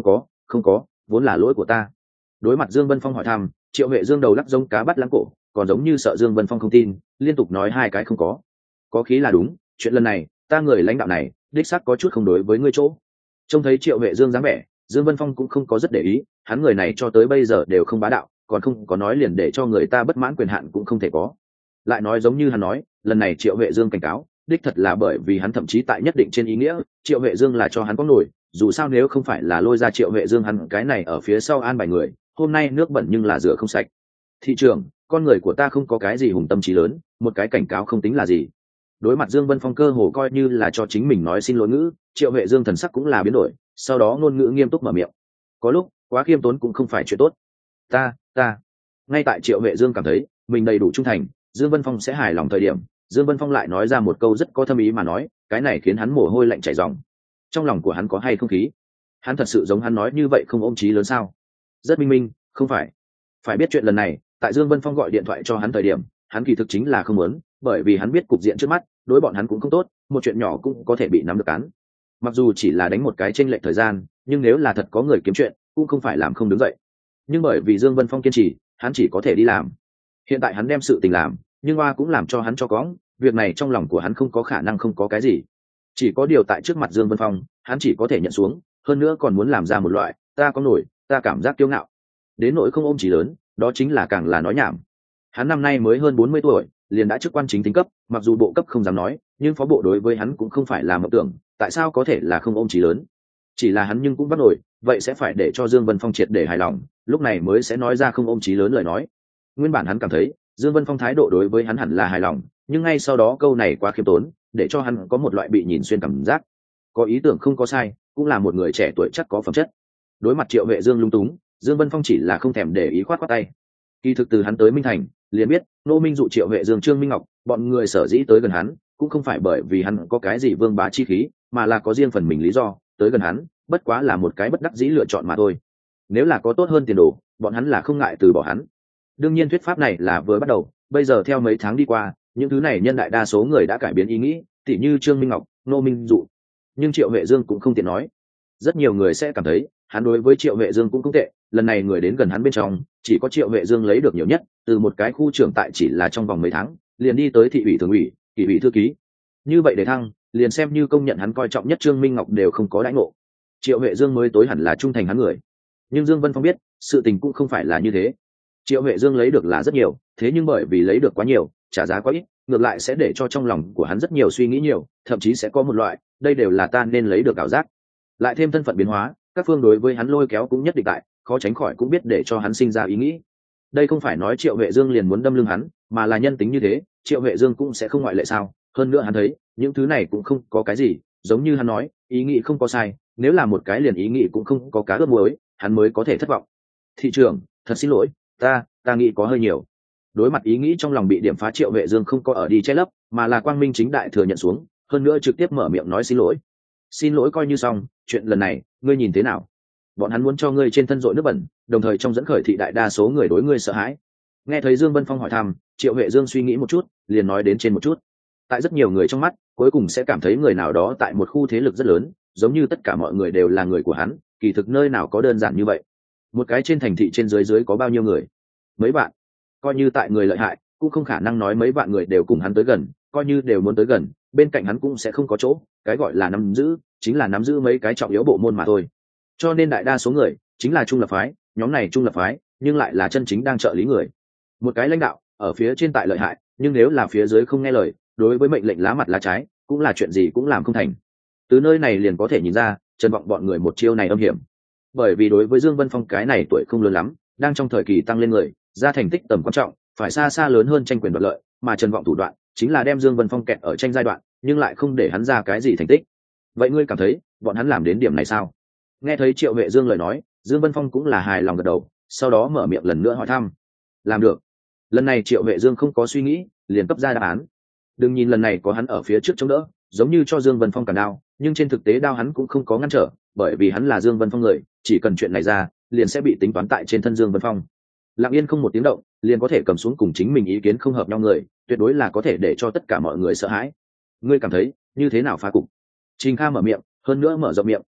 không có, vốn là lỗi của ta. Đối mặt Dương Vân Phong hỏi thăm, Triệu Huệ Dương đầu lắc giống cá bắt lãng cổ, còn giống như sợ Dương Vân Phong không tin, liên tục nói hai cái không có. Có khí là đúng, chuyện lần này ta người lãnh đạo này đích xác có chút không đối với ngươi chỗ. Trông thấy Triệu Huệ Dương dáng vẻ, Dương Vân Phong cũng không có rất để ý, hắn người này cho tới bây giờ đều không bá đạo, còn không có nói liền để cho người ta bất mãn quyền hạn cũng không thể có. Lại nói giống như hắn nói, lần này Triệu Huệ Dương cảnh cáo đích thật là bởi vì hắn thậm chí tại nhất định trên ý nghĩa Triệu Huệ Dương là cho hắn có nổi, dù sao nếu không phải là lôi ra Triệu Huệ Dương hắn cái này ở phía sau an bài người, hôm nay nước bẩn nhưng là rửa không sạch. Thị trường, con người của ta không có cái gì hùng tâm trí lớn, một cái cảnh cáo không tính là gì. Đối mặt Dương Vân Phong cơ hồ coi như là cho chính mình nói xin lỗi ngữ, Triệu Huệ Dương thần sắc cũng là biến đổi, sau đó ngôn ngữ nghiêm túc mở miệng. Có lúc quá khiêm tốn cũng không phải chuyện tốt. Ta, ta. Ngay tại Triệu Huệ Dương cảm thấy mình đầy đủ trung thành, Dương Vân Phong sẽ hài lòng thời điểm, Dương Vân Phong lại nói ra một câu rất có thâm ý mà nói, cái này khiến hắn mồ hôi lạnh chảy ròng. Trong lòng của hắn có hay không khí? Hắn thật sự giống hắn nói như vậy không ôm chí lớn sao? Rất minh minh, không phải. Phải biết chuyện lần này, tại Dương Vân Phong gọi điện thoại cho hắn thời điểm, hắn kỳ thực chính là không muốn, bởi vì hắn biết cục diện trước mắt, đối bọn hắn cũng không tốt, một chuyện nhỏ cũng có thể bị nắm được án. Mặc dù chỉ là đánh một cái chênh lệch thời gian, nhưng nếu là thật có người kiếm chuyện, cũng không phải làm không đứng dậy. Nhưng bởi vì Dương Vân Phong kiên trì, hắn chỉ có thể đi làm. Hiện tại hắn đem sự tình làm, nhưng Hoa cũng làm cho hắn cho cóng, việc này trong lòng của hắn không có khả năng không có cái gì. Chỉ có điều tại trước mặt Dương Vân Phong, hắn chỉ có thể nhận xuống, hơn nữa còn muốn làm ra một loại, ta có nổi, ta cảm giác kiêu ngạo. Đến nỗi không ôm chí lớn, đó chính là càng là nói nhảm. Hắn năm nay mới hơn bốn mươi tuổi, liền đã chức quan chính tính cấp, mặc dù bộ cấp không dám nói, nhưng phó bộ đối với hắn cũng không phải là mộng tưởng, tại sao có thể là không ôm chí lớn? Chỉ là hắn nhưng cũng bắt nổi, vậy sẽ phải để cho Dương Vân Phong triệt để hài lòng, lúc này mới sẽ nói ra không ôm chí lớn lời nói. Nguyên bản hắn cảm thấy, Dương Vân Phong thái độ đối với hắn hẳn là hài lòng, nhưng ngay sau đó câu này quá khiêm tốn, để cho hắn có một loại bị nhìn xuyên cảm giác. Có ý tưởng không có sai, cũng là một người trẻ tuổi chắc có phẩm chất. Đối mặt Triệu Huệ Dương lung túng, Dương Vân Phong chỉ là không thèm để ý khoát khoát tay. Kỳ thực từ hắn tới Minh Thành, liền biết Nô Minh dụ Triệu Huệ Dương Trương Minh Ngọc, bọn người sở dĩ tới gần hắn, cũng không phải bởi vì hắn có cái gì vương bá chi khí, mà là có riêng phần mình lý do, tới gần hắn, bất quá là một cái bất đắc dĩ lựa chọn mà thôi. Nếu là có tốt hơn tiền đồ, bọn hắn là không ngại từ bỏ hắn. Đương nhiên thuyết pháp này là vừa bắt đầu, bây giờ theo mấy tháng đi qua, những thứ này nhân đại đa số người đã cải biến ý nghĩ, tỉ như Trương Minh Ngọc, Nô Minh dụ. Nhưng Triệu Huệ Dương cũng không tiện nói. Rất nhiều người sẽ cảm thấy, hắn đối với Triệu Huệ Dương cũng không tệ, lần này người đến gần hắn bên trong, chỉ có Triệu Huệ Dương lấy được nhiều nhất, từ một cái khu trưởng tại chỉ là trong vòng mấy tháng, liền đi tới thị ủy thường ủy, kỷ ủy thư ký. Như vậy để thăng, liền xem như công nhận hắn coi trọng nhất Trương Minh Ngọc đều không có đãi ngộ. Triệu Huệ Dương mới tối hẳn là trung thành hắn người. Nhưng Dương Vân Phong biết, sự tình cũng không phải là như thế. Triệu Huệ Dương lấy được là rất nhiều, thế nhưng bởi vì lấy được quá nhiều, trả giá quá ít, ngược lại sẽ để cho trong lòng của hắn rất nhiều suy nghĩ nhiều, thậm chí sẽ có một loại, đây đều là ta nên lấy được ảo giác. Lại thêm thân phận biến hóa, các phương đối với hắn lôi kéo cũng nhất định tại, khó tránh khỏi cũng biết để cho hắn sinh ra ý nghĩ. Đây không phải nói Triệu Huệ Dương liền muốn đâm lưng hắn, mà là nhân tính như thế, Triệu Huệ Dương cũng sẽ không ngoại lệ sao? Hơn nữa hắn thấy, những thứ này cũng không có cái gì, giống như hắn nói, ý nghĩ không có sai, nếu là một cái liền ý nghĩ cũng không có cá ướp muối, hắn mới có thể thất vọng. Thị trưởng, thật xin lỗi, ta, ta nghĩ có hơi nhiều. Đối mặt ý nghĩ trong lòng bị điểm phá, Triệu Huệ Dương không có ở đi che lấp, mà là quang minh chính đại thừa nhận xuống, hơn nữa trực tiếp mở miệng nói xin lỗi. Xin lỗi coi như xong, chuyện lần này, ngươi nhìn thế nào? Bọn hắn muốn cho ngươi trên thân dội nước bẩn, đồng thời trong dẫn khởi thị đại đa số người đối ngươi sợ hãi. Nghe thấy Dương Vân Phong hỏi thăm, Triệu Huệ Dương suy nghĩ một chút, liền nói đến trên một chút. Tại rất nhiều người trong mắt, cuối cùng sẽ cảm thấy người nào đó tại một khu thế lực rất lớn, giống như tất cả mọi người đều là người của hắn, kỳ thực nơi nào có đơn giản như vậy. Một cái trên thành thị trên dưới dưới có bao nhiêu người? Mấy bạn. Coi như tại người lợi hại, cũng không khả năng nói mấy bạn người đều cùng hắn tới gần, coi như đều muốn tới gần, bên cạnh hắn cũng sẽ không có chỗ, cái gọi là nắm giữ, chính là nắm giữ mấy cái trọng yếu bộ môn mà thôi. Cho nên đại đa số người chính là trung lập phái, nhóm này trung lập phái, nhưng lại là chân chính đang trợ lý người. Một cái lãnh đạo ở phía trên tại lợi hại, nhưng nếu là phía dưới không nghe lời, đối với mệnh lệnh lá mặt lá trái, cũng là chuyện gì cũng làm không thành. Từ nơi này liền có thể nhìn ra, Trần Vọng bọn người một chiêu này âm hiểm. Bởi vì đối với Dương Vân Phong cái này tuổi không lớn lắm, đang trong thời kỳ tăng lên người, ra thành tích tầm quan trọng, phải xa xa lớn hơn tranh quyền đoạt lợi, mà Trần Vọng thủ đoạn chính là đem Dương Vân Phong kẹt ở tranh giai đoạn, nhưng lại không để hắn ra cái gì thành tích. Vậy ngươi cảm thấy, bọn hắn làm đến điểm này sao? Nghe thấy Triệu Huệ Dương lời nói, Dương Vân Phong cũng là hài lòng gật đầu, sau đó mở miệng lần nữa hỏi thăm. Làm được. Lần này Triệu Huệ Dương không có suy nghĩ, liền cấp ra đáp án. Đừng nhìn lần này có hắn ở phía trước chống đỡ, giống như cho Dương Vân Phong cản đao, nhưng trên thực tế đao hắn cũng không có ngăn trở, bởi vì hắn là Dương Vân Phong người, chỉ cần chuyện này ra, liền sẽ bị tính toán tại trên thân Dương Vân Phong. Lặng yên không một tiếng động, liền có thể cầm xuống cùng chính mình ý kiến không hợp nhau người, tuyệt đối là có thể để cho tất cả mọi người sợ hãi. Ngươi cảm thấy như thế nào phá cục? Trình Kha mở miệng, hơn nữa mở rộng miệng,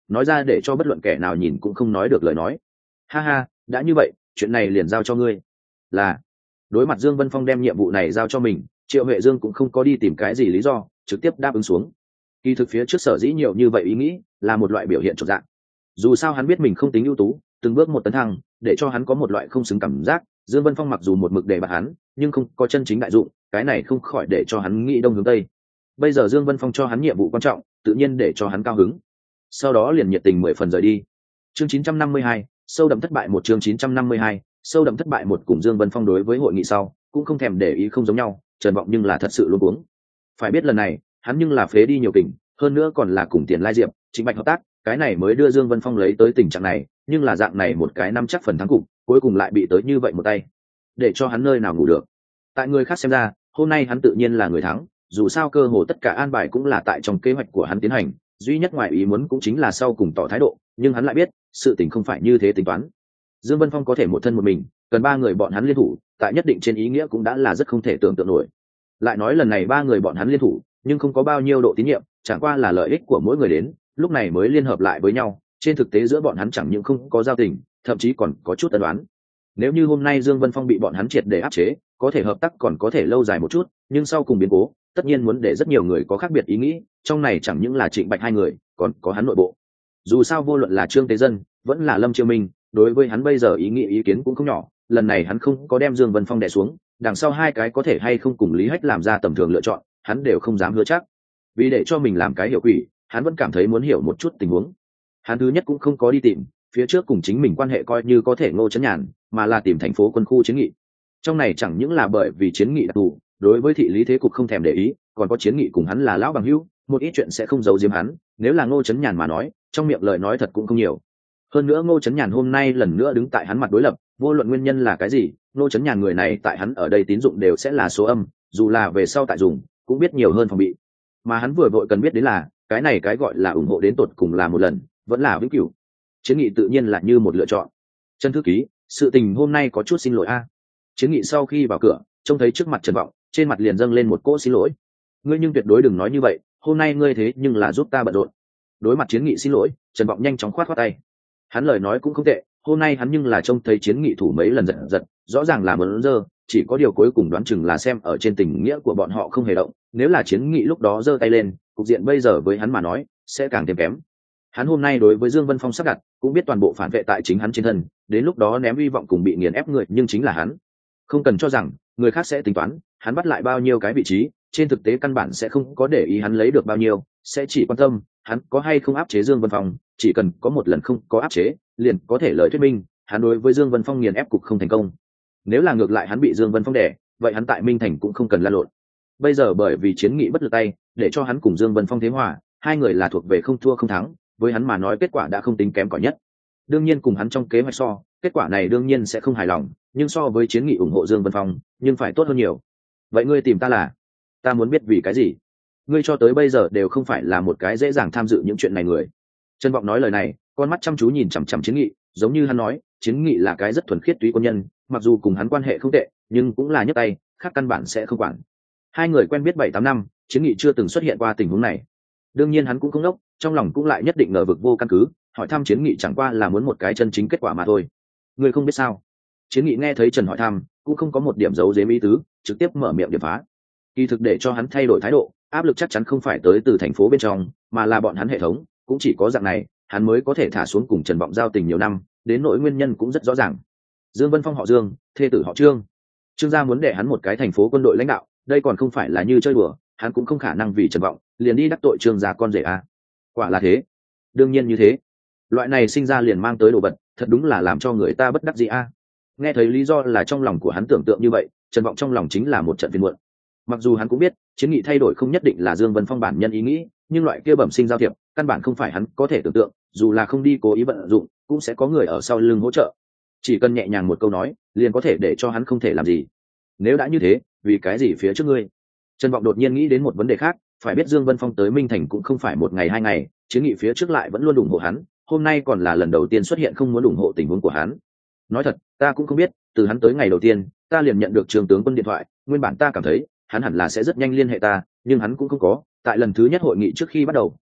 nói ra để cho bất luận kẻ nào nhìn cũng không nói được lời nói. Ha ha, đã như vậy, chuyện này liền giao cho ngươi. Là. Đối mặt Dương Vân Phong đem nhiệm vụ này giao cho mình, Triệu Huệ Dương cũng không có đi tìm cái gì lý do, trực tiếp đáp ứng xuống. Kỳ thực phía trước sở dĩ nhiều như vậy ý nghĩ, là một loại biểu hiện trọn dạng. Dù sao hắn biết mình không tính ưu tú, từng bước một tấn thăng, để cho hắn có một loại không xứng cảm giác. Dương Vân Phong mặc dù một mực để bạt hắn, nhưng không có chân chính đại dụng, cái này không khỏi để cho hắn nghĩ đông hướng tây. Bây giờ Dương Vân Phong cho hắn nhiệm vụ quan trọng, tự nhiên để cho hắn cao hứng. Sau đó liền nhiệt tình mười phần rời đi. Chương chín trăm năm mươi hai, sâu đậm thất bại một chương chín trăm năm mươi hai, sâu đậm thất bại một cùng Dương Vân Phong đối với hội nghị sau, cũng không thèm để ý không giống nhau, Trần Vọng nhưng là thật sự luống cuống. Phải biết lần này, hắn nhưng là phế đi nhiều kình, hơn nữa còn là cùng Tiền Lai Diệp, Trịnh Bạch hợp tác, cái này mới đưa Dương Vân Phong lấy tới tình trạng này, nhưng là dạng này một cái năm chắc phần thắng cục, cuối cùng lại bị tới như vậy một tay, để cho hắn nơi nào ngủ được. Tại người khác xem ra, hôm nay hắn tự nhiên là người thắng, dù sao cơ hồ tất cả an bài cũng là tại trong kế hoạch của hắn tiến hành, duy nhất ngoài ý muốn cũng chính là sau cùng tỏ thái độ, nhưng hắn lại biết, sự tình không phải như thế tính toán. Dương Vân Phong có thể một thân một mình, cần ba người bọn hắn liên thủ, tại nhất định trên ý nghĩa cũng đã là rất không thể tưởng tượng nổi. Lại nói lần này ba người bọn hắn liên thủ, nhưng không có bao nhiêu độ tín nhiệm, chẳng qua là lợi ích của mỗi người đến, lúc này mới liên hợp lại với nhau, trên thực tế giữa bọn hắn chẳng những không có giao tình, thậm chí còn có chút ân đoán. Nếu như hôm nay Dương Vân Phong bị bọn hắn triệt để áp chế, có thể hợp tác còn có thể lâu dài một chút, nhưng sau cùng biến cố, tất nhiên muốn để rất nhiều người có khác biệt ý nghĩ, trong này chẳng những là Trịnh Bạch hai người, còn có hắn nội bộ. Dù sao vô luận là Trương Tế Dân, vẫn là Lâm Chiêu Minh, đối với hắn bây giờ ý nghĩ ý kiến cũng không nhỏ, lần này hắn không có đem Dương Vân Phong đè xuống, đằng sau hai cái có thể hay không cùng Lý Hách làm ra tầm thường lựa chọn, hắn đều không dám hứa chắc. Vì để cho mình làm cái hiểu quỷ, hắn vẫn cảm thấy muốn hiểu một chút tình huống. Hắn thứ nhất cũng không có đi tìm, phía trước cùng chính mình quan hệ coi như có thể Ngô Chấn Nhàn, mà là tìm thành phố quân khu chiến nghị. Trong này chẳng những là bởi vì chiến nghị đặc thù, đối với thị lý thế cục không thèm để ý, còn có chiến nghị cùng hắn là lão bằng hữu, một ít chuyện sẽ không giấu giếm hắn, nếu là Ngô Chấn Nhàn mà nói, trong miệng lời nói thật cũng không nhiều. Hơn nữa Ngô Chấn Nhàn hôm nay lần nữa đứng tại hắn mặt đối lập, vô luận nguyên nhân là cái gì, Ngô Chấn Nhàn người này tại hắn ở đây tín dụng đều sẽ là số âm, dù là về sau tại dùng, cũng biết nhiều hơn phòng bị. Mà hắn vừa vội cần biết đến là, cái này cái gọi là ủng hộ đến tột cùng là một lần, vẫn là vĩnh cửu. Chiến nghị tự nhiên là như một lựa chọn. Trần thư ký, sự tình hôm nay có chút xin lỗi a. Chiến nghị sau khi vào cửa, trông thấy trước mặt Trần Vọng, trên mặt liền dâng lên một cỗ xin lỗi. Ngươi nhưng tuyệt đối đừng nói như vậy, hôm nay ngươi thế nhưng là giúp ta bận rộn. Đối mặt chiến nghị xin lỗi, Trần Vọng nhanh chóng khoát khoát tay. Hắn lời nói cũng không tệ, hôm nay hắn nhưng là trông thấy chiến nghị thủ mấy lần giật giật, rõ ràng là muốn dơ, chỉ có điều cuối cùng đoán chừng là xem ở trên tình nghĩa của bọn họ không hề động, nếu là chiến nghị lúc đó giơ tay lên, cục diện bây giờ với hắn mà nói sẽ càng thêm kém. Hắn hôm nay đối với Dương Vân Phong sắp đặt, cũng biết toàn bộ phản vệ tại chính hắn trên thân, đến lúc đó ném hy vọng cùng bị nghiền ép người, nhưng chính là hắn. Không cần cho rằng người khác sẽ tính toán, hắn bắt lại bao nhiêu cái vị trí, trên thực tế căn bản sẽ không có để ý hắn lấy được bao nhiêu, sẽ chỉ quan tâm hắn có hay không áp chế Dương Vân Phong, chỉ cần có một lần không có áp chế, liền có thể lời thuyết minh, hắn đối với Dương Vân Phong nghiền ép cục không thành công. Nếu là ngược lại hắn bị Dương Vân Phong đè, vậy hắn tại Minh Thành cũng không cần la lộn. Bây giờ bởi vì chiến nghị bất lực tay, để cho hắn cùng Dương Vân Phong thế hòa, hai người là thuộc về không thua không thắng, với hắn mà nói kết quả đã không tính kém cỏi nhất. Đương nhiên cùng hắn trong kế hoạch so, kết quả này đương nhiên sẽ không hài lòng, nhưng so với chiến nghị ủng hộ Dương Vân Phong, nhưng phải tốt hơn nhiều. Vậy ngươi tìm ta là? Ta muốn biết vì cái gì? Ngươi cho tới bây giờ đều không phải là một cái dễ dàng tham dự những chuyện này người. Trân Vọng nói lời này, con mắt chăm chú nhìn chằm chằm chiến nghị, giống như hắn nói, chiến nghị là cái rất thuần khiết túy quân nhân, mặc dù cùng hắn quan hệ không tệ, nhưng cũng là nhấc tay, khác căn bản sẽ không quản. Hai người quen biết bảy tám năm, chiến nghị chưa từng xuất hiện qua tình huống này. Đương nhiên hắn cũng không ngốc, trong lòng cũng lại nhất định ngờ vực vô căn cứ, hỏi thăm chiến nghị chẳng qua là muốn một cái chân chính kết quả mà thôi. Người không biết sao? Chiến nghị nghe thấy Trần hỏi thăm, cũng không có một điểm giấu giếm ý tứ, trực tiếp mở miệng điểm phá. Kỳ thực để cho hắn thay đổi thái độ, áp lực chắc chắn không phải tới từ thành phố bên trong, mà là bọn hắn hệ thống, cũng chỉ có dạng này, hắn mới có thể thả xuống cùng Trần Vọng giao tình nhiều năm, đến nỗi nguyên nhân cũng rất rõ ràng. Dương Vân Phong họ Dương, thê tử họ Trương. Trương gia muốn để hắn một cái thành phố quân đội lãnh đạo, đây còn không phải là như chơi đùa, hắn cũng không khả năng vì Trần Vọng liền đi đắc tội Trương gia con rể a. Quả là thế. Đương nhiên như thế. Loại này sinh ra liền mang tới đồ vật, thật đúng là làm cho người ta bất đắc dĩ a. Nghe thấy lý do là trong lòng của hắn tưởng tượng như vậy, Trần Vọng trong lòng chính là một trận phiền muộn. Mặc dù hắn cũng biết, chiến nghị thay đổi không nhất định là Dương Vân Phong bản nhân ý nghĩ, nhưng loại kia bẩm sinh giao thiệp, căn bản không phải hắn có thể tưởng tượng, dù là không đi cố ý vận dụng, cũng sẽ có người ở sau lưng hỗ trợ. Chỉ cần nhẹ nhàng một câu nói, liền có thể để cho hắn không thể làm gì. Nếu đã như thế, vì cái gì phía trước ngươi? Trần Vọng đột nhiên nghĩ đến một vấn đề khác, phải biết Dương Vân Phong tới Minh Thành cũng không phải một ngày hai ngày, chiến nghị phía trước lại vẫn luôn ủng hộ hắn, hôm nay còn là lần đầu tiên xuất hiện không muốn ủng hộ tình huống của hắn. Nói thật, ta cũng không biết, từ hắn tới ngày đầu tiên, ta liền nhận được Trường tướng quân điện thoại, nguyên bản ta cảm thấy, hắn hẳn là sẽ rất nhanh liên hệ ta, nhưng hắn cũng không có, tại lần thứ nhất hội nghị trước khi bắt đầu,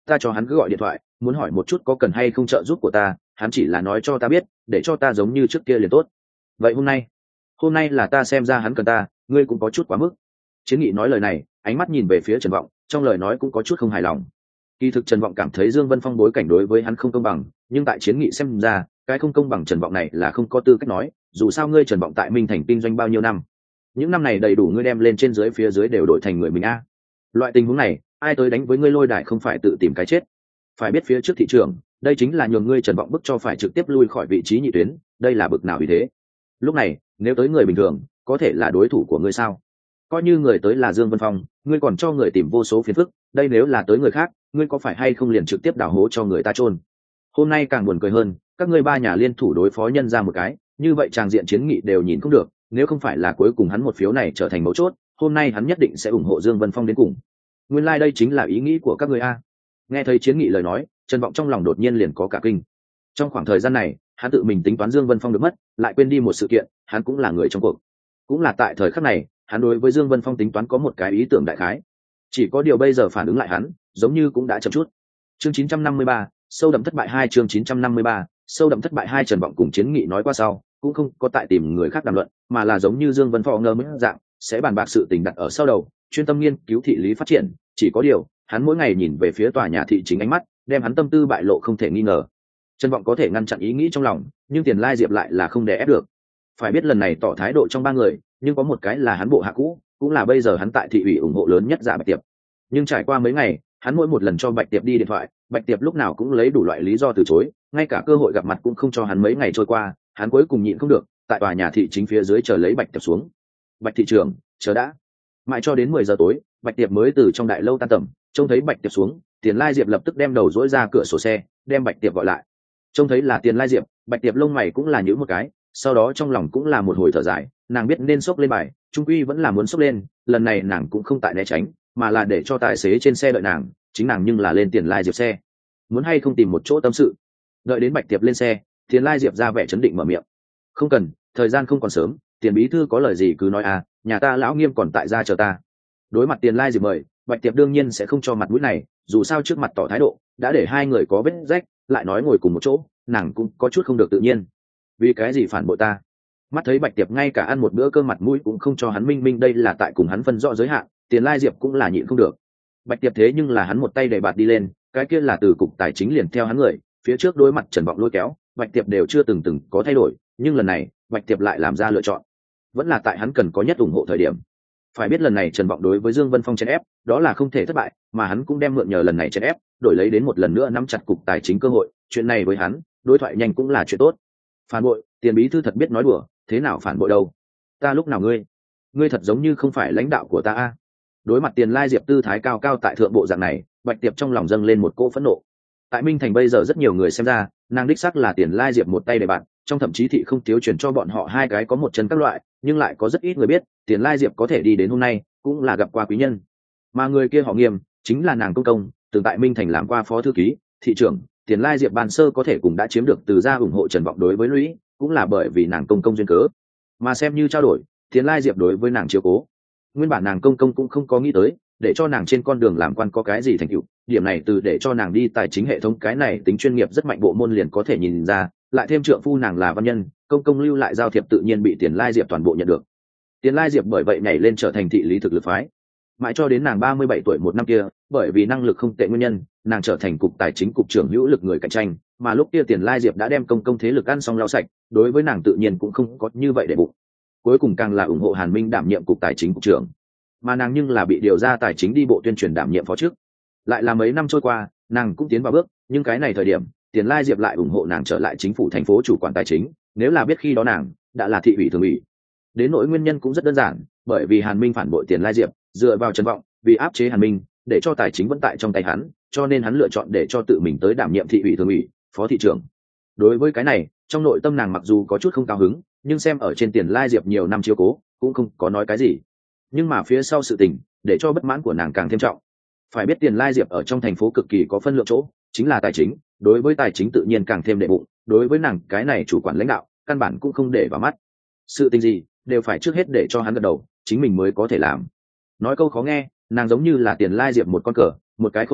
ta cho hắn cứ gọi điện thoại muốn hỏi một chút có cần hay không trợ giúp của ta, hắn chỉ là nói cho ta biết để cho ta giống như trước kia liền tốt. Vậy hôm nay hôm nay là ta xem ra hắn cần ta, ngươi cũng có chút quá mức. Chiến Nghị nói lời này, ánh mắt nhìn về phía Trần Vọng, trong lời nói cũng có chút không hài lòng. Kỳ thực Trần Vọng cảm thấy Dương Vân Phong bối cảnh đối với hắn không công bằng, nhưng tại Chiến Nghị xem ra, cái không công bằng Trần Vọng này là không có tư cách nói, dù sao ngươi Trần Vọng tại Minh Thành kinh doanh bao nhiêu năm, những năm này đầy đủ ngươi đem lên trên dưới phía dưới đều đổi thành người mình a. Loại tình huống này, ai tới đánh với ngươi lôi đài không phải tự tìm cái chết. Phải biết phía trước thị trường, đây chính là nhường ngươi Trần Vọng bức cho phải trực tiếp lui khỏi vị trí nhị tuyến, đây là bực nào vì thế. Lúc này, nếu tới người bình thường, có thể là đối thủ của ngươi sao? Coi như người tới là Dương Vân Phong, ngươi còn cho người tìm vô số phiền phức, đây nếu là tới người khác, ngươi có phải hay không liền trực tiếp đào hố cho người ta chôn. Hôm nay càng buồn cười hơn, các ngươi ba nhà liên thủ đối phó nhân ra một cái, như vậy tràng diện Chiến Nghị đều nhìn không được, nếu không phải là cuối cùng hắn một phiếu này trở thành mấu chốt, hôm nay hắn nhất định sẽ ủng hộ Dương Vân Phong đến cùng. Nguyên lai like đây chính là ý nghĩ của các ngươi a. Nghe thấy Chiến Nghị lời nói, Trần Vọng trong lòng đột nhiên liền có cả kinh. Trong khoảng thời gian này, hắn tự mình tính toán Dương Vân Phong được mất, lại quên đi một sự kiện, hắn cũng là người trong cuộc. Cũng là tại thời khắc này, hắn đối với Dương Vân Phong tính toán có một cái ý tưởng đại khái. Chỉ có điều bây giờ phản ứng lại hắn, giống như cũng đã chậm chút. Chương chín trăm năm mươi ba, sâu đậm thất bại hai chương chín trăm năm mươi ba, sâu đậm thất bại hai Trần Vọng cùng Chiến Nghị nói qua sau, cũng không có tại tìm người khác đàm luận, mà là giống như Dương Vân Phong ngơ mới dạng, sẽ bàn bạc sự tình đặt ở sau đầu, chuyên tâm nghiên cứu thị lý phát triển, chỉ có điều, hắn mỗi ngày nhìn về phía tòa nhà thị chính ánh mắt, đem hắn tâm tư bại lộ không thể nghi ngờ. Trần Vọng có thể ngăn chặn ý nghĩ trong lòng, nhưng Tiền Lai Diệp lại là không đè ép được. Phải biết lần này tỏ thái độ trong ba người, nhưng có một cái là hắn bộ hạ cũ, cũng là bây giờ hắn tại thị ủy ủng hộ lớn nhất Dạ Bạch Tiệp. Nhưng trải qua mấy ngày, hắn mỗi một lần cho Bạch Tiệp đi điện thoại, Bạch Tiệp lúc nào cũng lấy đủ loại lý do từ chối, ngay cả cơ hội gặp mặt cũng không cho hắn. Mấy ngày trôi qua, hắn cuối cùng nhịn không được, tại tòa nhà thị chính phía dưới chờ lấy Bạch Tiệp xuống. Bạch thị trưởng, chờ đã. Mãi cho đến mười giờ tối, Bạch Tiệp mới từ trong đại lâu tan tầm, trông thấy Bạch Tiệp xuống, Tiền Lai Diệp lập tức đem đầu dỗi ra cửa sổ xe, đem Bạch Tiệp gọi lại. Trông thấy là Tiền Lai Diệp, Bạch Tiệp lông mày cũng là nhíu một cái, sau đó trong lòng cũng là một hồi thở dài, nàng biết nên xốc lên bài, trung quy vẫn là muốn xốc lên, lần này nàng cũng không tại né tránh, mà là để cho tài xế trên xe đợi nàng, chính nàng nhưng là lên Tiền Lai Diệp xe. Muốn hay không tìm một chỗ tâm sự. Đợi đến Bạch Tiệp lên xe, Tiền Lai Diệp ra vẻ chấn định mở miệng. Không cần, thời gian không còn sớm, Tiền bí thư có lời gì cứ nói à, nhà ta lão Nghiêm còn tại gia chờ ta. Đối mặt Tiền Lai Diệp mời, Bạch Tiệp đương nhiên sẽ không cho mặt mũi này, dù sao trước mặt tỏ thái độ, đã để hai người có vết rách, lại nói ngồi cùng một chỗ, nàng cũng có chút không được tự nhiên. Vì cái gì phản bội ta? Mắt thấy Bạch Tiệp ngay cả ăn một bữa cơm mặt mũi cũng không cho hắn minh minh đây là tại cùng hắn phân rõ giới hạn, Tiền Lai Diệp cũng là nhịn không được. Bạch Tiệp thế nhưng là hắn một tay đẩy bạt đi lên, cái kia là từ cục tài chính liền theo hắn người, phía trước đối mặt Trần Vọng lôi kéo, Bạch Tiệp đều chưa từng từng có thay đổi, nhưng lần này, Bạch Tiệp lại làm ra lựa chọn. Vẫn là tại hắn cần có nhất ủng hộ thời điểm. Phải biết lần này Trần Vọng đối với Dương Vân Phong chèn ép, đó là không thể thất bại, mà hắn cũng đem mượn nhờ lần này chèn ép, đổi lấy đến một lần nữa nắm chặt cục tài chính cơ hội, chuyện này với hắn, đối thoại nhanh cũng là chuyện tốt. Phản bội, Tiền bí thư thật biết nói đùa, thế nào phản bội đâu? Ta lúc nào ngươi? Ngươi thật giống như không phải lãnh đạo của ta a. Đối mặt Tiền Lai Diệp tư thái cao cao tại thượng bộ dạng này, Bạch Tiệp trong lòng dâng lên một cỗ phẫn nộ. Tại Minh Thành bây giờ rất nhiều người xem ra, nàng đích xác là Tiền Lai Diệp một tay để bạn, trong thậm chí thị không thiếu truyền cho bọn họ hai cái có một chân các loại, nhưng lại có rất ít người biết, Tiền Lai Diệp có thể đi đến hôm nay, cũng là gặp qua quý nhân. Mà người kia họ Nghiêm, chính là nàng công công, từng tại Minh Thành làm qua phó thư ký, thị trưởng, Tiền Lai Diệp ban sơ có thể cũng đã chiếm được từ gia ủng hộ Trần Vọng đối với lũy, cũng là bởi vì nàng công công duyên cớ. Mà xem như trao đổi, Tiền Lai Diệp đối với nàng chiếu cố. Nguyên bản nàng công công cũng không có nghĩ tới, để cho nàng trên con đường làm quan có cái gì thành tựu, điểm này từ để cho nàng đi tài chính hệ thống cái này tính chuyên nghiệp rất mạnh bộ môn liền có thể nhìn ra, lại thêm trượng phu nàng là văn nhân, công công lưu lại giao thiệp tự nhiên bị Tiền Lai Diệp toàn bộ nhận được. Tiền Lai Diệp bởi vậy nhảy lên trở thành thị lý thực lực phái. Mãi cho đến nàng ba mươi bảy tuổi một năm kia, bởi vì năng lực không tệ nguyên nhân, nàng trở thành cục tài chính cục trưởng hữu lực người cạnh tranh, mà lúc kia Tiền Lai Diệp đã đem công công thế lực ăn xong lau sạch, đối với nàng tự nhiên cũng không có như vậy để bụng. Cuối cùng càng là ủng hộ Hàn Minh đảm nhiệm cục tài chính cục trưởng, mà nàng nhưng là bị điều ra tài chính đi bộ tuyên truyền đảm nhiệm phó trước. Lại là mấy năm trôi qua, nàng cũng tiến vào bước, nhưng cái này thời điểm, Tiền Lai Diệp lại ủng hộ nàng trở lại chính phủ thành phố chủ quản tài chính, nếu là biết khi đó nàng đã là thị ủy thường ủy. Đến nỗi nguyên nhân cũng rất đơn giản, bởi vì Hàn Minh phản bội Tiền Lai Diệp, dựa vào Trần Vọng, vì áp chế Hàn Minh, để cho tài chính vẫn tại trong tay hắn, cho nên hắn lựa chọn để cho tự mình tới đảm nhiệm thị ủy thường ủy, phó thị trưởng. Đối với cái này, trong nội tâm nàng mặc dù có chút không cao hứng, nhưng xem ở trên Tiền Lai Diệp nhiều năm chiếu cố, cũng không có nói cái gì. Nhưng mà phía sau sự tình, để cho bất mãn của nàng càng thêm trọng. Phải biết Tiền Lai Diệp ở trong thành phố cực kỳ có phân lượng chỗ, chính là tài chính, đối với tài chính tự nhiên càng thêm đệ bụng, đối với nàng cái này chủ quản lãnh đạo, căn bản cũng không để vào mắt. Sự tình gì, đều phải trước hết để cho hắn gật đầu, chính mình mới có thể làm. Nói câu khó nghe, nàng giống như là Tiền Lai Diệp một con cờ, một cái khối lỗi,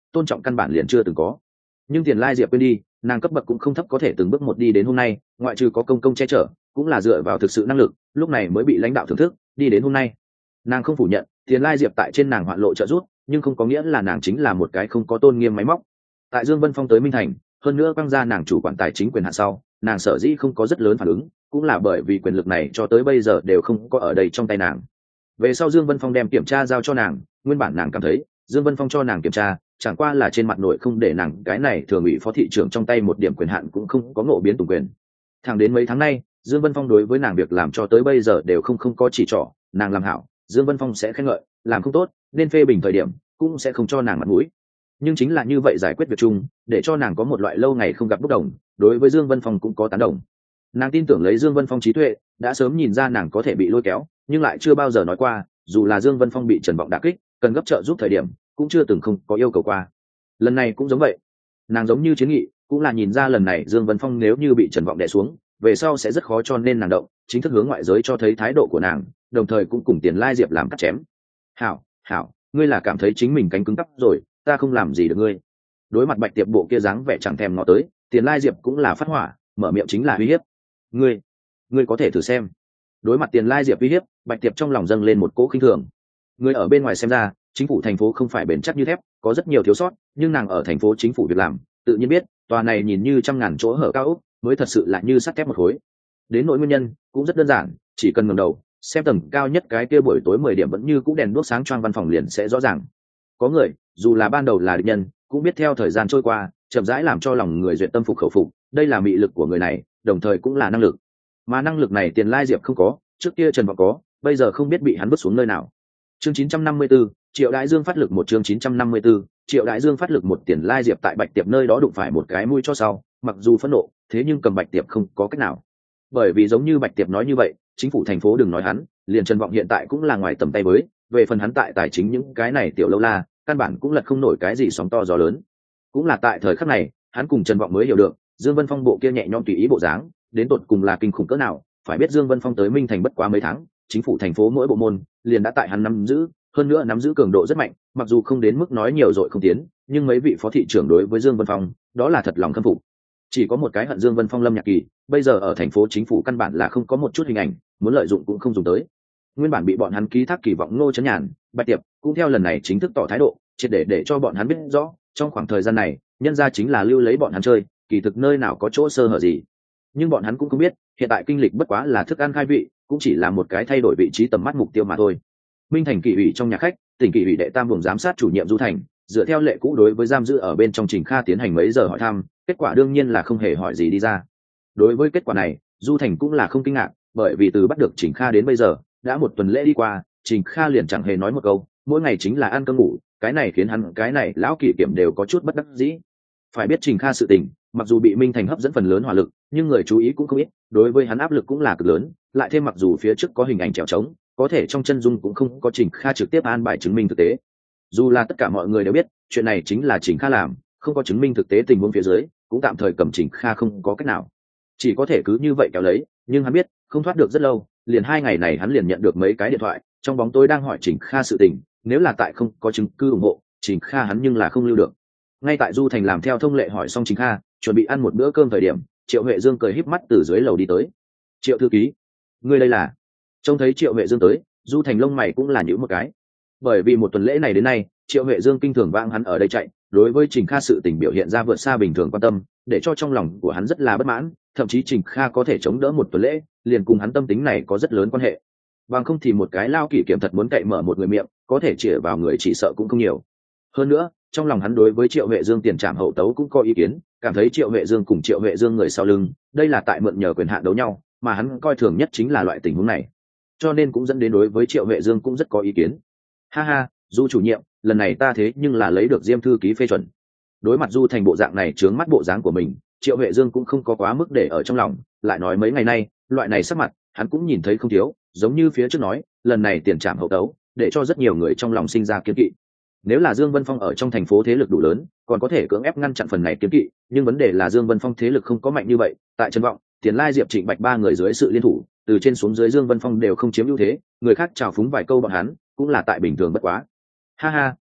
tôn trọng căn bản liền chưa từng có. Nhưng Tiền Lai Diệp quên đi, nàng cấp bậc cũng không thấp, có thể từng bước một đi đến hôm nay, ngoại trừ có công công che chở, cũng là dựa vào thực sự năng lực, lúc này mới bị lãnh đạo thưởng thức, đi đến hôm nay. Nàng không phủ nhận Tiền Lai Diệp tại trên nàng hoạn lộ trợ giúp, nhưng không có nghĩa là nàng chính là một cái không có tôn nghiêm máy móc. Tại Dương Vân Phong tới Minh Thành, hơn nữa quăng ra nàng chủ quản tài chính quyền hạn sau, nàng sở dĩ không có rất lớn phản ứng, cũng là bởi vì quyền lực này cho tới bây giờ đều không có ở đây trong tay nàng. Về sau Dương Vân Phong đem kiểm tra giao cho nàng, nguyên bản nàng cảm thấy Dương Vân Phong cho nàng kiểm tra chẳng qua là trên mặt nội không để nàng cái này thường ủy phó thị trưởng trong tay một điểm quyền hạn cũng không có ngộ biến tùng quyền. Thẳng đến mấy tháng nay, Dương Vân Phong đối với nàng việc làm cho tới bây giờ đều không không có chỉ trỏ, nàng làm hảo, Dương Vân Phong sẽ khen ngợi, làm không tốt, nên phê bình thời điểm, cũng sẽ không cho nàng mặt mũi. Nhưng chính là như vậy giải quyết việc chung, để cho nàng có một loại lâu ngày không gặp bốc đồng, đối với Dương Vân Phong cũng có tán đồng. Nàng tin tưởng lấy Dương Vân Phong trí tuệ, đã sớm nhìn ra nàng có thể bị lôi kéo, nhưng lại chưa bao giờ nói qua, dù là Dương Vân Phong bị Trần Vọng đả kích, cần gấp trợ giúp thời điểm, cũng chưa từng không có yêu cầu qua. Lần này cũng giống vậy, nàng giống như chiến nghị, cũng là nhìn ra lần này Dương Vân Phong nếu như bị Trần Vọng đè xuống, về sau sẽ rất khó, cho nên nàng động, chính thức hướng ngoại giới cho thấy thái độ của nàng, đồng thời cũng cùng Tiền Lai Diệp làm cắt chém. Hảo, hảo, ngươi là cảm thấy chính mình cánh cứng cắp rồi, ta không làm gì được ngươi. Đối mặt Bạch Tiệp bộ kia dáng vẻ chẳng thèm ngó tới, Tiền Lai Diệp cũng là phát hỏa, mở miệng chính là uy hiếp. Ngươi, ngươi có thể thử xem. Đối mặt Tiền Lai Diệp uy hiếp, Bạch Tiệp trong lòng dâng lên một cỗ khinh thường. Người ở bên ngoài xem ra, chính phủ thành phố không phải bền chắc như thép, có rất nhiều thiếu sót, nhưng nàng ở thành phố chính phủ việc làm, tự nhiên biết, tòa này nhìn như trăm ngàn chỗ hở cao ốc, mới thật sự là như sắt thép một khối. Đến nỗi nguyên nhân, cũng rất đơn giản, chỉ cần ngẩng đầu, xem tầng cao nhất cái kia buổi tối mười điểm vẫn như cũ đèn đuốc sáng choang văn phòng liền sẽ rõ ràng. Có người, dù là ban đầu là địch nhân, cũng biết theo thời gian trôi qua, chậm rãi làm cho lòng người duyệt tâm phục khẩu phục, đây là mị lực của người này, đồng thời cũng là năng lực. Mà năng lực này Tiền Lai Diệp không có, trước kia Trần Vọng có, bây giờ không biết bị hắn vứt xuống nơi nào. Chương chín trăm năm mươi tư, Triệu Đại Dương phát lực một chương chín trăm năm mươi tư, Triệu Đại Dương phát lực một Tiền Lai Diệp tại Bạch Tiệp nơi đó đụng phải một cái mũi cho sau, mặc dù phẫn nộ, thế nhưng cầm Bạch Tiệp không có cách nào. Bởi vì giống như Bạch Tiệp nói như vậy, chính phủ thành phố đừng nói hắn, liền Trần Vọng hiện tại cũng là ngoài tầm tay với, về phần hắn tại tài chính những cái này tiểu lâu la, căn bản cũng lật không nổi cái gì sóng to gió lớn. Cũng là tại thời khắc này, hắn cùng Trần Vọng mới hiểu được, Dương Vân Phong bộ kia nhẹ nhõm tùy ý bộ dáng, đến tột cùng là kinh khủng cỡ nào. Phải biết Dương Vân Phong tới Minh Thành bất quá mấy tháng, chính phủ thành phố mỗi bộ môn liền đã tại hắn nắm giữ, hơn nữa nắm giữ cường độ rất mạnh, mặc dù không đến mức nói nhiều rồi không tiến, nhưng mấy vị phó thị trưởng đối với Dương Vân Phong, đó là thật lòng khâm phục. Chỉ có một cái hận Dương Vân Phong Lâm Nhạc Kỳ, bây giờ ở thành phố chính phủ căn bản là không có một chút hình ảnh, muốn lợi dụng cũng không dùng tới. Nguyên bản bị bọn hắn ký thác kỳ vọng Ngô Chấn Nhàn, Bạch Tiệp cũng theo lần này chính thức tỏ thái độ, triệt để để cho bọn hắn biết rõ, trong khoảng thời gian này, nhân ra chính là lưu lấy bọn hắn chơi, kỳ thực nơi nào có chỗ sơ hở gì. Nhưng bọn hắn cũng không biết, hiện tại kinh lịch bất quá là thức ăn khai vị, cũng chỉ là một cái thay đổi vị trí tầm mắt mục tiêu mà thôi. Minh Thành kỷ ủy trong nhà khách, tỉnh kỷ ủy đệ tam vùng giám sát chủ nhiệm Du Thành, dựa theo lệ cũ đối với giam giữ ở bên trong Trình Kha tiến hành mấy giờ hỏi thăm, kết quả đương nhiên là không hề hỏi gì đi ra. Đối với kết quả này, Du Thành cũng là không kinh ngạc, bởi vì từ bắt được Trình Kha đến bây giờ, đã một tuần lễ đi qua, Trình Kha liền chẳng hề nói một câu, mỗi ngày chính là ăn cơm ngủ, cái này khiến hắn cái này lão kỷ kiểm đều có chút bất đắc dĩ. Phải biết Trình Kha sự tình, mặc dù bị Minh Thành hấp dẫn phần lớn hỏa lực, nhưng người chú ý cũng không ít, đối với hắn áp lực cũng là cực lớn, lại thêm mặc dù phía trước có hình ảnh trèo trống, có thể trong chân dung cũng không có Trình Kha trực tiếp an bài chứng minh thực tế. Dù là tất cả mọi người đều biết, chuyện này chính là Trình Kha làm, không có chứng minh thực tế tình huống phía dưới, cũng tạm thời cầm Trình Kha không có cách nào, chỉ có thể cứ như vậy kéo lấy. Nhưng hắn biết, không thoát được rất lâu, liền hai ngày này hắn liền nhận được mấy cái điện thoại, trong bóng tối đang hỏi Trình Kha sự tình, nếu là tại không có chứng cứ ủng hộ, Trình Kha hắn nhưng là không lưu được. Ngay tại Du Thành làm theo thông lệ hỏi xong Trình Kha, chuẩn bị ăn một bữa cơm thời điểm, Triệu Huệ Dương cười híp mắt từ dưới lầu đi tới. Triệu thư ký, ngươi đây là? Trông thấy Triệu Huệ Dương tới, Du Thành lông mày cũng là nhíu một cái, bởi vì một tuần lễ này đến nay, Triệu Huệ Dương kinh thường vãng hắn ở đây chạy, đối với Trình Kha sự tình biểu hiện ra vượt xa bình thường quan tâm, để cho trong lòng của hắn rất là bất mãn, thậm chí Trình Kha có thể chống đỡ một tuần lễ, liền cùng hắn tâm tính này có rất lớn quan hệ. Bằng không thì một cái lao kỷ kiểm thật muốn cậy mở một người miệng, có thể chĩa vào người chỉ sợ cũng không nhiều. Hơn nữa, trong lòng hắn đối với Triệu Huệ Dương tiền trảm hậu tấu cũng có ý kiến, cảm thấy Triệu Huệ Dương cùng Triệu Huệ Dương người sau lưng, đây là tại mượn nhờ quyền hạn đấu nhau, mà hắn coi thường nhất chính là loại tình huống này, cho nên cũng dẫn đến đối với Triệu Huệ Dương cũng rất có ý kiến. Ha ha, Du chủ nhiệm, lần này ta thế nhưng là lấy được Diêm thư ký phê chuẩn. Đối mặt Du Thành bộ dạng này trướng mắt bộ dáng của mình, Triệu Huệ Dương cũng không có quá mức để ở trong lòng, lại nói mấy ngày nay, loại này sắc mặt, hắn cũng nhìn thấy không thiếu, giống như phía trước nói, lần này tiền trảm hậu tấu, để cho rất nhiều người trong lòng sinh ra kiêng kỵ. Nếu là Dương Vân Phong ở trong thành phố thế lực đủ lớn, còn có thể cưỡng ép ngăn chặn phần này kiêng kỵ, nhưng vấn đề là Dương Vân Phong thế lực không có mạnh như vậy, tại Trần Vọng, Tiền Lai Diệp, Trịnh Bạch ba người dưới sự liên thủ, từ trên xuống dưới Dương Vân Phong đều không chiếm ưu thế, người khác chào phúng vài câu bọn hắn, cũng là tại bình thường bất quá. Ha ha,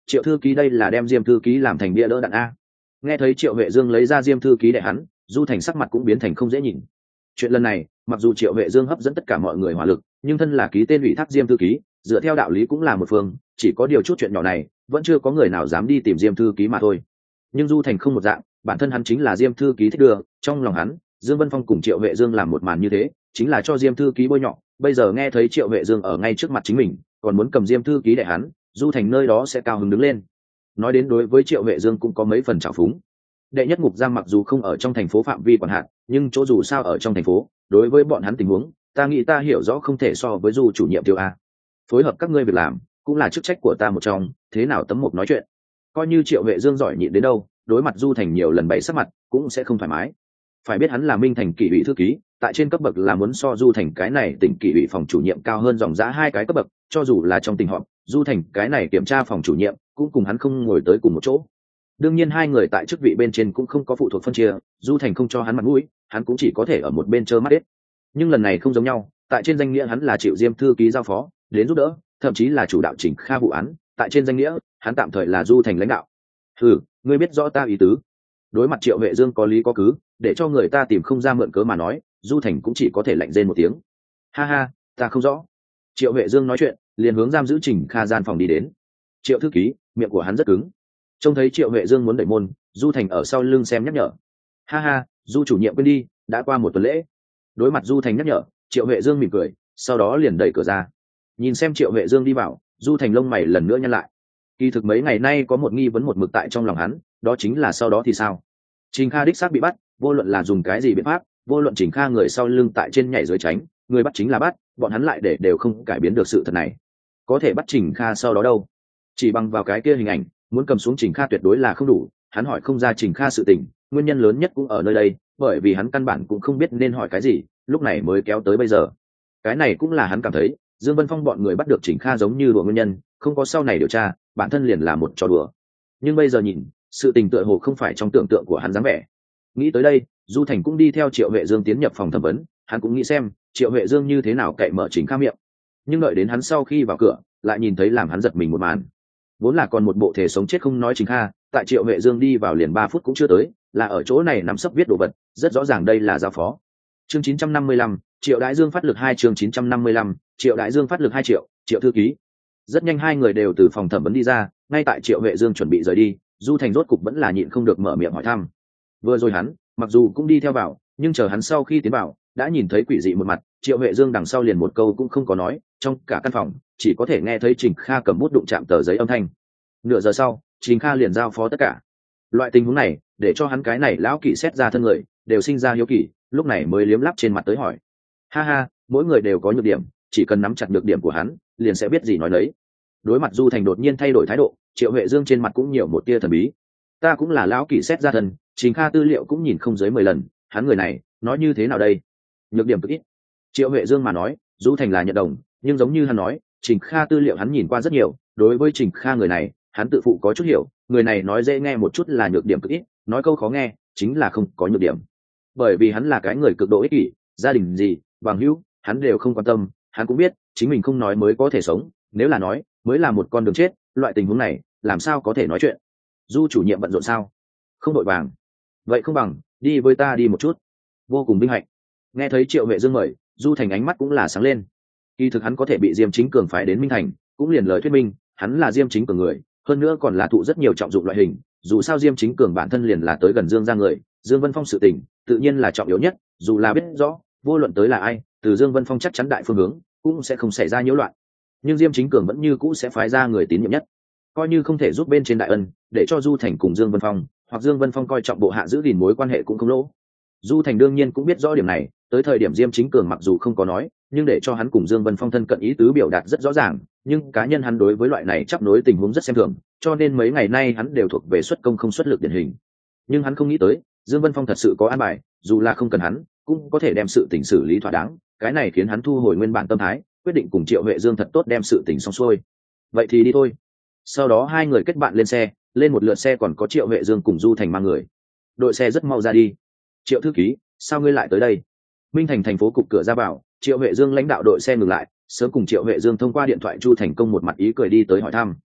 Triệu thư ký đây là đem Diêm thư ký làm thành bia đỡ đạn a. Nghe thấy Triệu Huệ Dương lấy ra Diêm thư ký để hắn, Du Thành sắc mặt cũng biến thành không dễ nhìn. Chuyện lần này mặc dù Triệu Huệ Dương hấp dẫn tất cả mọi người hỏa lực, nhưng thân là ký tên ủy thác Diêm thư ký, dựa theo đạo lý cũng là một phương, chỉ có điều chút chuyện nhỏ này vẫn chưa có người nào dám đi tìm Diêm thư ký mà thôi. Nhưng Du Thành không một dạng, bản thân hắn chính là Diêm thư ký thích đưa, trong lòng hắn Dương Vân Phong cùng Triệu Huệ Dương làm một màn như thế chính là cho Diêm thư ký bôi nhọ. Bây giờ nghe thấy Triệu Huệ Dương ở ngay trước mặt chính mình còn muốn cầm Diêm thư ký để hắn, Du Thành nơi đó sẽ cao hứng đứng lên. Nói đến đối với Triệu Huệ Dương cũng có mấy phần trào phúng. Đệ nhất ngục giam mặc dù không ở trong thành phố phạm vi quản hạt, nhưng chỗ dù sao ở trong thành phố, đối với bọn hắn tình huống ta nghĩ ta hiểu rõ không thể so với Du chủ nhiệm tiêu a. Phối hợp các ngươi việc làm cũng là chức trách của ta một trong, thế nào tấm một nói chuyện. Coi như Triệu Huệ Dương giỏi nhịn đến đâu, đối mặt Du Thành nhiều lần bày sắc mặt cũng sẽ không thoải mái. Phải biết hắn là Minh Thành kỷ ủy thư ký, tại trên cấp bậc là muốn so Du Thành cái này tỉnh kỷ ủy phòng chủ nhiệm cao hơn dòng giá hai cái cấp bậc, cho dù là trong tình họp Du Thành cái này kiểm tra phòng chủ nhiệm cũng cùng hắn không ngồi tới cùng một chỗ. Đương nhiên hai người tại chức vị bên trên cũng không có phụ thuộc phân chia, Du Thành không cho hắn mặt mũi, hắn cũng chỉ có thể ở một bên trơ mắt hết. Nhưng lần này không giống nhau, tại trên danh nghĩa hắn là chịu Diêm thư ký giao phó đến giúp đỡ, thậm chí là chủ đạo chỉnh Kha vụ án, tại trên danh nghĩa hắn tạm thời là Du Thành lãnh đạo. Ừ, ngươi biết rõ ta ý tứ. Đối mặt Triệu Huệ Dương có lý có cứ, để cho người ta tìm không ra mượn cớ mà nói, Du Thành cũng chỉ có thể lạnh rên một tiếng. Ha ha, ta không rõ. Triệu Huệ Dương nói chuyện liền hướng giam giữ Trình Kha gian phòng đi đến. Triệu thư ký miệng của hắn rất cứng. Trông thấy Triệu Huệ Dương muốn đẩy môn, Du Thành ở sau lưng xem nhắc nhở. Ha ha, Du chủ nhiệm quên đi, đã qua một tuần lễ. Đối mặt Du Thành nhắc nhở, Triệu Huệ Dương mỉm cười, sau đó liền đẩy cửa ra. Nhìn xem Triệu Huệ Dương đi vào, Du Thành lông mày lần nữa nhăn lại. Kỳ thực mấy ngày nay có một nghi vấn một mực tại trong lòng hắn, đó chính là sau đó thì sao? Trình Kha đích xác bị bắt, vô luận là dùng cái gì biện pháp, vô luận Trình Kha người sau lưng tại trên nhảy dưới tránh, người bắt chính là bắt, bọn hắn lại để đều không cải biến được sự thật này. Có thể bắt Trình Kha sau đó đâu? Chỉ bằng vào cái kia hình ảnh, muốn cầm xuống Trình Kha tuyệt đối là không đủ. Hắn hỏi không ra Trình Kha sự tình, nguyên nhân lớn nhất cũng ở nơi đây, bởi vì hắn căn bản cũng không biết nên hỏi cái gì, lúc này mới kéo tới bây giờ. Cái này cũng là hắn cảm thấy Dương Vân Phong bọn người bắt được Trình Kha giống như đùa nguyên nhân, không có sau này điều tra, bản thân liền là một trò đùa. Nhưng bây giờ nhìn, sự tình tựa hồ không phải trong tưởng tượng của hắn dáng vẻ. Nghĩ tới đây, Du Thành cũng đi theo Triệu Huệ Dương tiến nhập phòng thẩm vấn, hắn cũng nghĩ xem Triệu Huệ Dương như thế nào cậy mở Trình Kha miệng. Nhưng đợi đến hắn sau khi vào cửa, lại nhìn thấy làm hắn giật mình một màn. Vốn là còn một bộ thể sống chết không nói Trình Kha, tại Triệu Huệ Dương đi vào liền ba phút cũng chưa tới, là ở chỗ này nắm sấp viết đồ vật, rất rõ ràng đây là giao phó. Chương chín trăm năm mươi lăm, Triệu Đại Dương phát lực hai chương chín trăm năm mươi lăm, Triệu Đại Dương phát lực hai triệu, Triệu thư ký. Rất nhanh hai người đều từ phòng thẩm vấn đi ra, ngay tại Triệu Huệ Dương chuẩn bị rời đi, Du Thành rốt cục vẫn là nhịn không được mở miệng hỏi thăm. Vừa rồi hắn, mặc dù cũng đi theo vào, nhưng chờ hắn sau khi tiến vào, đã nhìn thấy quỷ dị một mặt, Triệu Huệ Dương đằng sau liền một câu cũng không có nói, trong cả căn phòng chỉ có thể nghe thấy Trình Kha cầm bút đụng chạm tờ giấy âm thanh. Nửa giờ sau, Trình Kha liền giao phó tất cả. Loại tình huống này, để cho hắn cái này lão kỵ xét ra thân người, đều sinh ra hiếu kỳ, lúc này mới liếm lắp trên mặt tới hỏi. Ha ha, mỗi người đều có nhược điểm, chỉ cần nắm chặt nhược điểm của hắn, liền sẽ biết gì nói đấy. Đối mặt Du Thành đột nhiên thay đổi thái độ, Triệu Huệ Dương trên mặt cũng nhiều một tia thần bí. Ta cũng là lão kỵ xét ra thân, Trình Kha tư liệu cũng nhìn không dưới mười lần, hắn người này nói như thế nào đây? Nhược điểm cực ít. Triệu Huệ Dương mà nói, Du Thành là nhận đồng, nhưng giống như hắn nói, Trình Kha tư liệu hắn nhìn qua rất nhiều, đối với Trình Kha người này, hắn tự phụ có chút hiểu, người này nói dễ nghe một chút là nhược điểm cực ít, nói câu khó nghe chính là không có nhược điểm. Bởi vì hắn là cái người cực độ ích kỷ, gia đình gì, bằng hữu, hắn đều không quan tâm, hắn cũng biết chính mình không nói mới có thể sống, nếu là nói mới là một con đường chết, loại tình huống này làm sao có thể nói chuyện. Du chủ nhiệm bận rộn sao? Không đội vàng. Vậy không bằng đi với ta đi một chút. Vô cùng vinh hạnh. Nghe thấy Triệu Huệ Dương mời, Du Thành ánh mắt cũng là sáng lên. Kỳ thực hắn có thể bị Diêm Chính Cường phái đến Minh Thành, cũng liền lời thuyết minh hắn là Diêm Chính Cường người, hơn nữa còn là thụ rất nhiều trọng dụng loại hình. Dù sao Diêm Chính Cường bản thân liền là tới gần Dương ra người, Dương Vân Phong sự tình tự nhiên là trọng yếu nhất, dù là biết rõ vô luận tới là ai, từ Dương Vân Phong chắc chắn đại phương hướng cũng sẽ không xảy ra nhiễu loạn. Nhưng Diêm Chính Cường vẫn như cũ sẽ phái ra người tín nhiệm nhất, coi như không thể giúp bên trên đại ân, để cho Du Thành cùng Dương Vân Phong, hoặc Dương Vân Phong coi trọng bộ hạ giữ gìn mối quan hệ cũng không lỗ. Du Thành đương nhiên cũng biết rõ điểm này, tới thời điểm Diêm Chính Cường mặc dù không có nói, nhưng để cho hắn cùng Dương Vân Phong thân cận ý tứ biểu đạt rất rõ ràng, nhưng cá nhân hắn đối với loại này chấp nối tình huống rất xem thường, cho nên mấy ngày nay hắn đều thuộc về xuất công không xuất lực điển hình. Nhưng hắn không nghĩ tới, Dương Vân Phong thật sự có an bài, dù là không cần hắn, cũng có thể đem sự tình xử lý thỏa đáng, cái này khiến hắn thu hồi nguyên bản tâm thái, quyết định cùng Triệu Huệ Dương thật tốt đem sự tình xong xuôi. Vậy thì đi thôi. Sau đó hai người kết bạn lên xe, lên một lượt xe còn có Triệu Huệ Dương cùng Du Thành mang người. Đội xe rất mau ra đi. Triệu thư ký, sao ngươi lại tới đây? Minh Thành thành phố cục cửa ra vào, Triệu Huệ Dương lãnh đạo đội xe ngừng lại, sớm cùng Triệu Huệ Dương thông qua điện thoại Chu Thành Công một mặt ý cười đi tới hỏi thăm.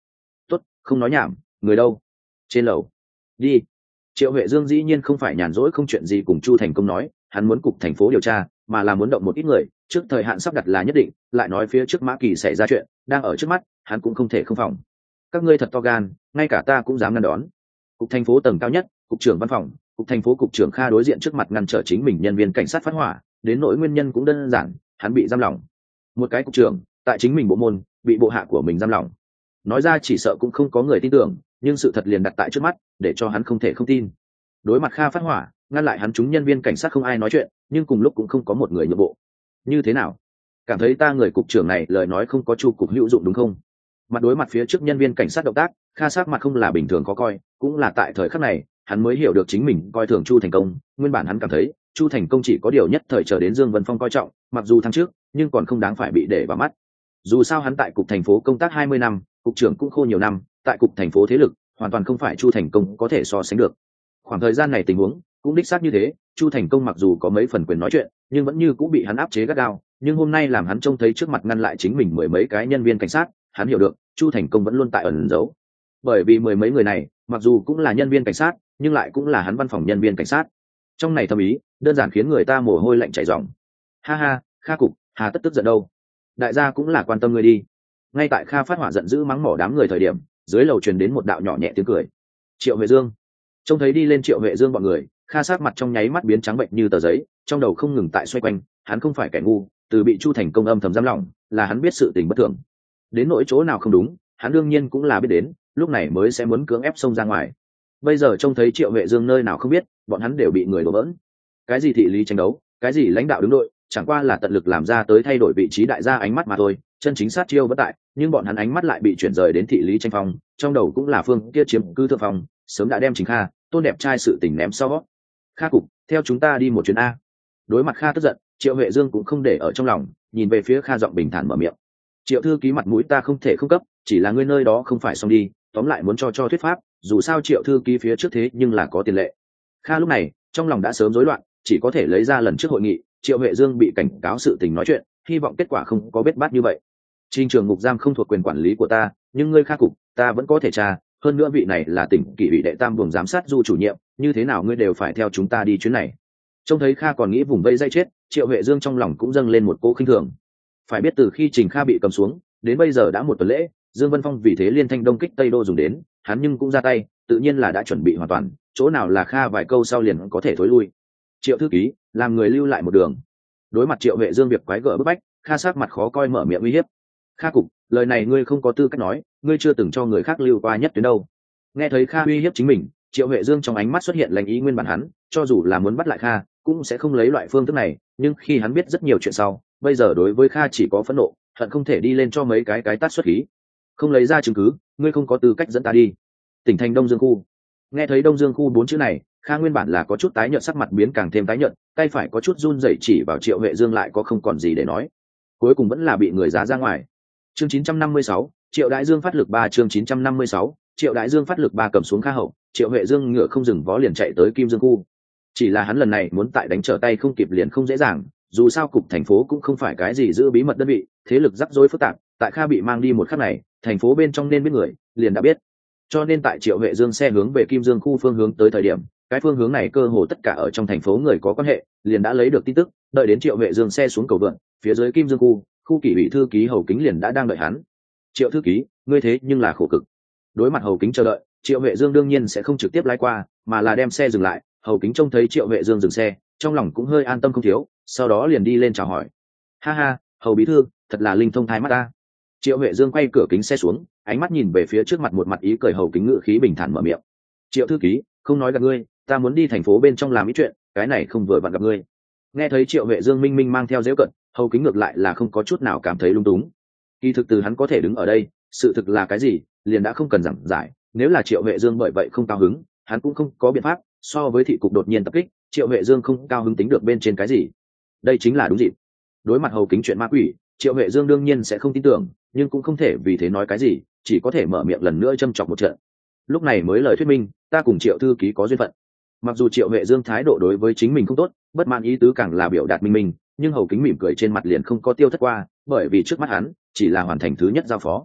tốt, không nói nhảm, người đâu? Trên lầu. Đi. Triệu Huệ Dương dĩ nhiên không phải nhàn rỗi không chuyện gì cùng Chu Thành Công nói, hắn muốn cục thành phố điều tra, mà là muốn động một ít người, trước thời hạn sắp đặt là nhất định, lại nói phía trước Mã Kỳ xảy ra chuyện, đang ở trước mắt, hắn cũng không thể không phòng. Các ngươi thật to gan, ngay cả ta cũng dám ngăn đón. Cục thành phố tầng cao nhất, cục trưởng văn phòng, cục thành phố cục trưởng Kha đối diện trước mặt ngăn trở chính mình nhân viên cảnh sát phát hỏa, đến nỗi nguyên nhân cũng đơn giản, hắn bị giam lỏng. Một cái cục trưởng, tại chính mình bộ môn, bị bộ hạ của mình giam lỏng. Nói ra chỉ sợ cũng không có người tin tưởng, nhưng sự thật liền đặt tại trước mắt, để cho hắn không thể không tin. Đối mặt Kha phát hỏa, ngăn lại hắn chúng nhân viên cảnh sát không ai nói chuyện, nhưng cùng lúc cũng không có một người nhượng bộ. Như thế nào? Cảm thấy ta người cục trưởng này lời nói không có Chu cục hữu dụng đúng không? Mặt đối mặt phía trước nhân viên cảnh sát động tác, Kha sắc mặt không là bình thường khó coi, cũng là tại thời khắc này, hắn mới hiểu được chính mình coi thường Chu Thành Công. Nguyên bản hắn cảm thấy Chu Thành Công chỉ có điều nhất thời chờ đến Dương Vân Phong coi trọng, mặc dù thăng trước, nhưng còn không đáng phải bị để vào mắt. Dù sao hắn tại cục thành phố công tác hai mươi năm, cục trưởng cũng khô nhiều năm, tại cục thành phố thế lực, hoàn toàn không phải Chu Thành Công có thể so sánh được. Khoảng thời gian này tình huống cũng đích xác như thế, Chu Thành Công mặc dù có mấy phần quyền nói chuyện, nhưng vẫn như cũng bị hắn áp chế gắt gao. Nhưng hôm nay làm hắn trông thấy trước mặt ngăn lại chính mình mười mấy cái nhân viên cảnh sát, hắn hiểu được Chu Thành Công vẫn luôn tại ẩn giấu. Bởi vì mười mấy người này, mặc dù cũng là nhân viên cảnh sát, nhưng lại cũng là hắn văn phòng nhân viên cảnh sát. Trong này thâm ý, đơn giản khiến người ta mồ hôi lạnh chảy ròng. Ha ha, Kha cục, hà tất tức giận đâu? Đại gia cũng là quan tâm ngươi đi. Ngay tại Kha phát hỏa giận dữ mắng mỏ đám người thời điểm, dưới lầu truyền đến một đạo nhỏ nhẹ tiếng cười. Triệu Huệ Dương. Trông thấy đi lên Triệu Huệ Dương bọn người, Kha sát mặt trong nháy mắt biến trắng bệnh như tờ giấy, trong đầu không ngừng tại xoay quanh, hắn không phải kẻ ngu, từ bị Chu Thành Công âm thầm giam lỏng, là hắn biết sự tình bất thường. Đến nỗi chỗ nào không đúng, hắn đương nhiên cũng là biết đến, lúc này mới sẽ muốn cưỡng ép xông ra ngoài. Bây giờ trông thấy Triệu Huệ Dương nơi nào không biết, bọn hắn đều bị người đổ bỡn. Cái gì thị lý tranh đấu, cái gì lãnh đạo đứng đội, chẳng qua là tận lực làm ra tới thay đổi vị trí đại gia ánh mắt mà thôi, chân chính sát chiêu bất tại, nhưng bọn hắn ánh mắt lại bị chuyển rời đến thị lý tranh phong, trong đầu cũng là phương kia chiếm cư thượng phong, sớm đã đem chính Kha, tôn đẹp trai sự tình ném sau. Kha cục, theo chúng ta đi một chuyến a. Đối mặt Kha tức giận, Triệu Huệ Dương cũng không để ở trong lòng, nhìn về phía Kha giọng bình thản mở miệng. Triệu thư ký mặt mũi ta không thể không cấp, chỉ là ngươi nơi đó không phải xong đi, tóm lại muốn cho cho thuyết pháp, dù sao Triệu thư ký phía trước thế nhưng là có tiền lệ. Kha lúc này trong lòng đã sớm rối loạn, chỉ có thể lấy ra lần trước hội nghị, Triệu Huệ Dương bị cảnh cáo sự tình nói chuyện, hy vọng kết quả không có bết bát như vậy. Trình trường ngục giam không thuộc quyền quản lý của ta, nhưng ngươi Kha cục, ta vẫn có thể tra, hơn nữa vị này là tỉnh kỷ ủy đệ tam buồng giám sát du chủ nhiệm, như thế nào ngươi đều phải theo chúng ta đi chuyến này. Trông thấy Kha còn nghĩ vùng vây dây chết, Triệu Huệ Dương trong lòng cũng dâng lên một cỗ khinh thường. Phải biết từ khi Trình Kha bị cầm xuống, đến bây giờ đã một tuần lễ, Dương Vân Phong vì thế liên thanh đông kích Tây Đô dùng đến, hắn nhưng cũng ra tay, tự nhiên là đã chuẩn bị hoàn toàn, chỗ nào là Kha vài câu sau liền có thể thối lui. Triệu thư ký, làm người lưu lại một đường. Đối mặt Triệu Huệ Dương việc quái gở bức bách, Kha sắc mặt khó coi mở miệng uy hiếp. Kha cục, lời này ngươi không có tư cách nói, ngươi chưa từng cho người khác lưu qua nhất tuyến đâu. Nghe thấy Kha uy hiếp chính mình, Triệu Huệ Dương trong ánh mắt xuất hiện lành ý nguyên bản hắn, cho dù là muốn bắt lại Kha, cũng sẽ không lấy loại phương thức này, nhưng khi hắn biết rất nhiều chuyện sau, bây giờ đối với Kha chỉ có phẫn nộ, hận không thể đi lên cho mấy cái cái tát xuất khí. Không lấy ra chứng cứ, ngươi không có tư cách dẫn ta đi. Tỉnh thành Đông Dương khu. Nghe thấy Đông Dương khu bốn chữ này, Kha nguyên bản là có chút tái nhợt, sắc mặt biến càng thêm tái nhợt, tay phải có chút run rẩy chỉ vào Triệu Huệ Dương lại có không còn gì để nói. Cuối cùng vẫn là bị người giá ra ngoài. Chương chín trăm năm mươi sáu, Triệu Đại Dương phát lực ba chương chín trăm năm mươi sáu, Triệu Đại Dương phát lực ba cầm xuống Kha hậu, Triệu Huệ Dương ngựa không dừng vó liền chạy tới Kim Dương khu. Chỉ là hắn lần này muốn tại đánh trở tay không kịp liền không dễ dàng, dù sao cục thành phố cũng không phải cái gì giữ bí mật đơn vị, thế lực rắc rối phức tạp, tại Kha bị mang đi một khắc này, thành phố bên trong nên biết người, liền đã biết. Cho nên tại Triệu Huệ Dương xe hướng về Kim Dương khu phương hướng tới thời điểm, cái phương hướng này cơ hồ tất cả ở trong thành phố người có quan hệ, liền đã lấy được tin tức, đợi đến Triệu Huệ Dương xe xuống cầu vượn, phía dưới Kim Dương khu, khu kỷ ủy thư ký Hầu Kính liền đã đang đợi hắn. Triệu thư ký, ngươi thế nhưng là khổ cực. Đối mặt Hầu Kính chờ đợi, Triệu Huệ Dương đương nhiên sẽ không trực tiếp lái qua, mà là đem xe dừng lại. Hầu Kính trông thấy Triệu Huệ Dương dừng xe, trong lòng cũng hơi an tâm không thiếu, sau đó liền đi lên chào hỏi. Ha ha, Hầu bí thư, thật là linh thông thái mắt ta. Triệu Huệ Dương quay cửa kính xe xuống, ánh mắt nhìn về phía trước mặt một mặt ý cười. Hầu Kính ngự khí bình thản mở miệng. Triệu thư ký, không nói gặp ngươi, ta muốn đi thành phố bên trong làm ý chuyện, cái này không vừa vặn gặp ngươi. Nghe thấy Triệu Huệ Dương minh minh mang theo giễu cận, Hầu Kính ngược lại là không có chút nào cảm thấy lung túng. Kỳ thực từ hắn có thể đứng ở đây, sự thực là cái gì, liền đã không cần giảng giải. Nếu là Triệu Huệ Dương bởi vậy không cao hứng, hắn cũng không có biện pháp. So với thị cục đột nhiên tập kích, Triệu Huệ Dương không cao hứng tính được bên trên cái gì. Đây chính là đúng dịp. Đối mặt Hầu Kính chuyện ma quỷ, Triệu Huệ Dương đương nhiên sẽ không tin tưởng, nhưng cũng không thể vì thế nói cái gì, chỉ có thể mở miệng lần nữa châm chọc một trận. Lúc này mới lời thuyết minh, ta cùng Triệu thư ký có duyên phận. Mặc dù Triệu Huệ Dương thái độ đối với chính mình không tốt, bất mãn ý tứ càng là biểu đạt minh minh, nhưng Hầu Kính mỉm cười trên mặt liền không có tiêu thất qua, bởi vì trước mắt hắn chỉ là hoàn thành thứ nhất giao phó.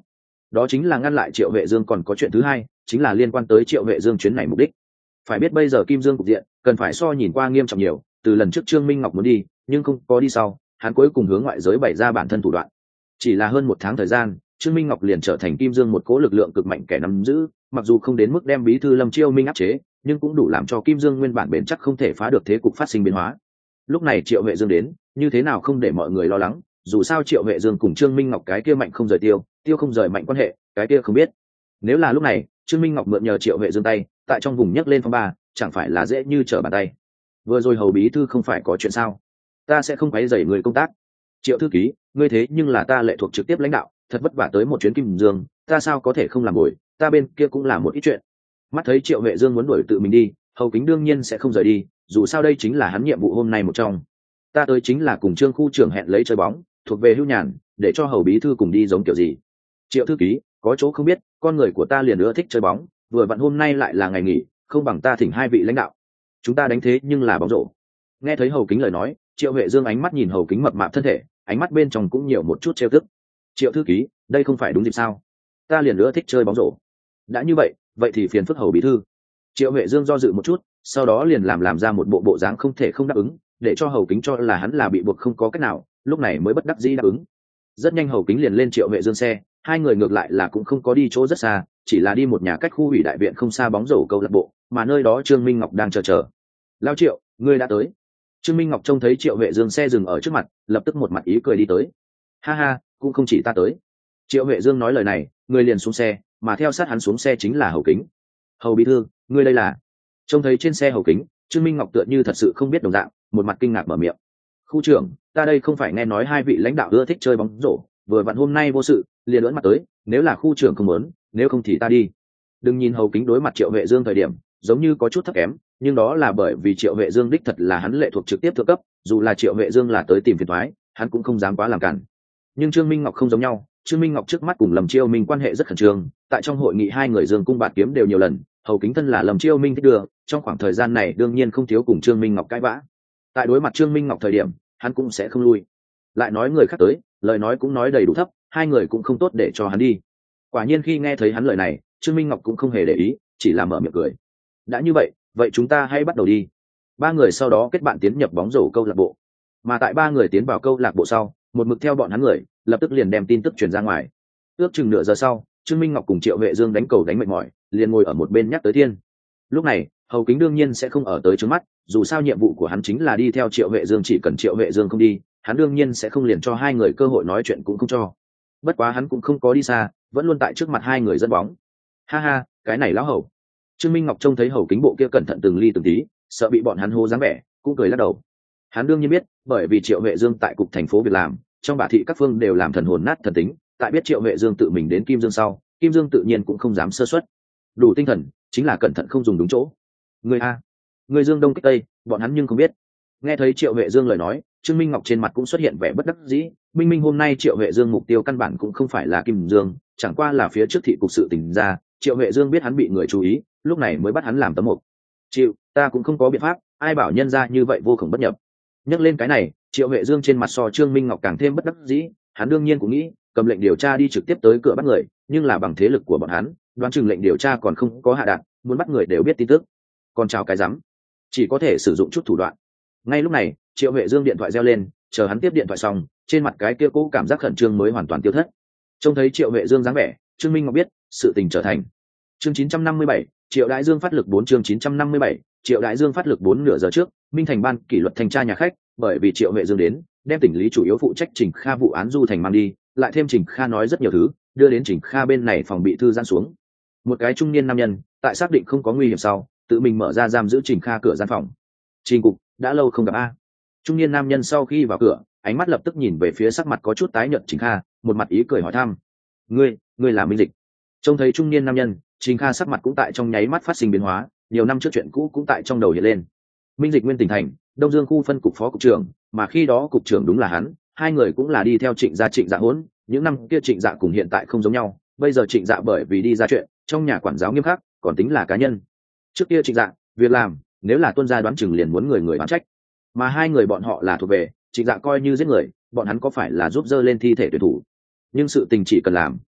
đó chính là ngăn lại Triệu Huệ Dương, còn có chuyện thứ hai chính là liên quan tới Triệu Huệ Dương chuyến này mục đích. Phải biết bây giờ Kim Dương cục diện cần phải so nhìn qua nghiêm trọng nhiều, từ lần trước Trương Minh Ngọc muốn đi nhưng không có đi sau, hắn cuối cùng hướng ngoại giới bày ra bản thân thủ đoạn. Chỉ là hơn một tháng thời gian, Trương Minh Ngọc liền trở thành Kim Dương một cố lực lượng cực mạnh kẻ nắm giữ, mặc dù không đến mức đem bí thư Lâm Chiêu Minh áp chế, nhưng cũng đủ làm cho Kim Dương nguyên bản bền chắc không thể phá được thế cục phát sinh biến hóa. Lúc này Triệu Huệ Dương đến, như thế nào không để mọi người lo lắng, dù sao Triệu Huệ Dương cùng Trương Minh Ngọc cái kia mạnh không rời tiêu, tiêu không rời mạnh quan hệ, cái kia không biết. Nếu là lúc này, Trương Minh Ngọc mượn nhờ Triệu Huệ Dương tay, tại trong vùng nhấc lên phong ba, chẳng phải là dễ như trở bàn tay. Vừa rồi hầu bí thư không phải có chuyện sao? Ta sẽ không quấy rầy người công tác. Triệu thư ký, ngươi thế nhưng là ta lệ thuộc trực tiếp lãnh đạo, thật vất vả tới một chuyến Kim Dương, ta sao có thể không làm bồi, ta bên kia cũng là một ít chuyện. Mắt thấy Triệu Huệ Dương muốn đuổi tự mình đi, Hầu Kính đương nhiên sẽ không rời đi, dù sao đây chính là hắn nhiệm vụ hôm nay một trong. Ta tới chính là cùng Trương khu trưởng hẹn lấy chơi bóng, thuộc về hưu nhàn, để cho hầu bí thư cùng đi giống kiểu gì. Triệu thư ký, có chỗ không biết, con người của ta liền ưa thích chơi bóng, vừa vặn hôm nay lại là ngày nghỉ, không bằng ta thỉnh hai vị lãnh đạo, chúng ta đánh thế nhưng là bóng rổ. Nghe thấy Hầu Kính lời nói, Triệu Huệ Dương ánh mắt nhìn Hầu Kính mập mạp thân thể, ánh mắt bên trong cũng nhiều một chút trêu tức. Triệu thư ký, đây không phải đúng dịp sao? Ta liền ưa thích chơi bóng rổ. Đã như vậy, vậy thì phiền phức hầu bí thư. Triệu Huệ Dương do dự một chút, sau đó liền làm làm ra một bộ bộ dáng không thể không đáp ứng, để cho Hầu Kính cho là hắn là bị buộc không có cách nào, lúc này mới bất đắc dĩ đáp ứng. Rất nhanh Hầu Kính liền lên Triệu Huệ Dương xe, hai người ngược lại là cũng không có đi chỗ rất xa, chỉ là đi một nhà cách khu ủy đại viện không xa bóng rổ câu lạc bộ, mà nơi đó Trương Minh Ngọc đang chờ chờ. Lao Triệu, ngươi đã tới. Trương Minh Ngọc trông thấy Triệu Huệ Dương xe dừng ở trước mặt, lập tức một mặt ý cười đi tới. Ha ha, cũng không chỉ ta tới. Triệu Huệ Dương nói lời này, người liền xuống xe, mà theo sát hắn xuống xe chính là Hầu Kính. Hầu bí thư, ngươi đây là? Trông thấy trên xe Hầu Kính, Trương Minh Ngọc tựa như thật sự không biết đồng dạng, một mặt kinh ngạc mở miệng. Khu trưởng, ta đây không phải nghe nói hai vị lãnh đạo ưa thích chơi bóng rổ, vừa vặn hôm nay vô sự, liền lẫn mặt tới, nếu là khu trưởng không muốn, nếu không thì ta đi. Đừng nhìn Hầu Kính đối mặt Triệu Huệ Dương thời điểm, giống như có chút thấp kém, nhưng đó là bởi vì Triệu Huệ Dương đích thật là hắn lệ thuộc trực tiếp thượng cấp, dù là Triệu Huệ Dương là tới tìm phiền toái, hắn cũng không dám quá làm cản. Nhưng Trương Minh Ngọc không giống nhau, Trương Minh Ngọc trước mắt cùng Lâm Chiêu Minh quan hệ rất khẩn trương, tại trong hội nghị hai người Dương cung bạt kiếm đều nhiều lần, Hầu Kính thân là Lâm Chiêu Minh thích đưa, trong khoảng thời gian này đương nhiên không thiếu cùng Trương Minh Ngọc cãi vã. Tại đối mặt Trương Minh Ngọc thời điểm, hắn cũng sẽ không lui. Lại nói người khác tới, lời nói cũng nói đầy đủ thấp, hai người cũng không tốt để cho hắn đi. Quả nhiên khi nghe thấy hắn lời này, Trương Minh Ngọc cũng không hề để ý, chỉ là mở miệng cười. Đã như vậy, vậy chúng ta hãy bắt đầu đi. Ba người sau đó kết bạn tiến nhập bóng rổ câu lạc bộ. Mà tại ba người tiến vào câu lạc bộ sau, một mực theo bọn hắn người, lập tức liền đem tin tức truyền ra ngoài. Ước chừng nửa giờ sau, Trương Minh Ngọc cùng Triệu Huệ Dương đánh cầu đánh mệt mỏi, liền ngồi ở một bên nhắc tới thiên. Lúc này, Hầu Kính đương nhiên sẽ không ở tới trước mắt, dù sao nhiệm vụ của hắn chính là đi theo Triệu Huệ Dương, chỉ cần Triệu Huệ Dương không đi, hắn đương nhiên sẽ không liền cho hai người cơ hội nói chuyện cũng không cho. Bất quá hắn cũng không có đi xa, vẫn luôn tại trước mặt hai người dẫn bóng. Ha ha, cái này lão Hầu. Trương Minh Ngọc trông thấy Hầu Kính bộ kia cẩn thận từng ly từng tí, sợ bị bọn hắn hô dáng vẻ, cũng cười lắc đầu. Hắn đương nhiên biết, bởi vì Triệu Huệ Dương tại cục thành phố việc làm, trong bả thị các phương đều làm thần hồn nát thần tính, tại biết Triệu Huệ Dương tự mình đến Kim Dương sau, Kim Dương tự nhiên cũng không dám sơ suất. Đủ tinh thần, chính là cẩn thận không dùng đúng chỗ. Người a, người Dương Đông kích Tây, bọn hắn nhưng không biết. Nghe thấy Triệu Huệ Dương lời nói, Trương Minh Ngọc trên mặt cũng xuất hiện vẻ bất đắc dĩ. Minh Minh hôm nay Triệu Huệ Dương mục tiêu căn bản cũng không phải là Kim Dương, chẳng qua là phía trước thị cục sự tình ra, Triệu Huệ Dương biết hắn bị người chú ý, lúc này mới bắt hắn làm tấm mục. Chịu, ta cũng không có biện pháp, ai bảo nhân ra như vậy vô cùng bất nhập. Nhắc lên cái này, Triệu Huệ Dương trên mặt so Trương Minh Ngọc càng thêm bất đắc dĩ, hắn đương nhiên cũng nghĩ cầm lệnh điều tra đi trực tiếp tới cửa bắt người, nhưng là bằng thế lực của bọn hắn, đoán chừng lệnh điều tra còn không có hạ đạt, muốn bắt người đều biết tin tức. Còn chào cái rắm, chỉ có thể sử dụng chút thủ đoạn. Ngay lúc này, Triệu Huệ Dương điện thoại reo lên, chờ hắn tiếp điện thoại xong, trên mặt cái kia cố cảm giác khẩn trương mới hoàn toàn tiêu thất. Trông thấy Triệu Huệ Dương dáng vẻ, Trương Minh Ngọc biết sự tình trở thành. Chương chín trăm năm mươi bảy, Triệu Đại Dương phát lực bốn chương chín trăm năm mươi bảy, Triệu Đại Dương phát lực bốn nửa giờ trước, Minh Thành ban kỷ luật thanh tra nhà khách, bởi vì Triệu Huệ Dương đến, đem tỉnh lý chủ yếu phụ trách Trình Kha vụ án du thành mang đi, lại thêm Trình Kha nói rất nhiều thứ, đưa đến Trình Kha bên này phòng bị thư giãn xuống. Một cái trung niên nam nhân, tại xác định không có nguy hiểm sau, tự mình mở ra giam giữ Trình Kha cửa gian phòng. Trình cục, đã lâu không gặp a. Trung niên nam nhân sau khi vào cửa, ánh mắt lập tức nhìn về phía sắc mặt có chút tái nhợt Trình Kha, một mặt ý cười hỏi thăm. Ngươi, ngươi là Minh Dịch? Trông thấy trung niên nam nhân, Trình Kha sắc mặt cũng tại trong nháy mắt phát sinh biến hóa, nhiều năm trước chuyện cũ cũng tại trong đầu hiện lên. Minh Dịch nguyên tỉnh thành Đông Dương khu phân cục phó cục trưởng, mà khi đó cục trưởng đúng là hắn, hai người cũng là đi theo Trịnh gia Trịnh Dạ hỗn, những năm kia Trịnh Dạ cùng hiện tại không giống nhau, bây giờ Trịnh Dạ bởi vì đi ra chuyện, trong nhà quản giáo nghiêm khắc, còn tính là cá nhân. Trước kia Trịnh Dạ, việc làm, nếu là tuân gia đoán chừng liền muốn người người bán trách, mà hai người bọn họ là thuộc về, Trịnh Dạ coi như giết người, bọn hắn có phải là giúp dơ lên thi thể tuyển thủ. Nhưng sự tình chỉ cần làm,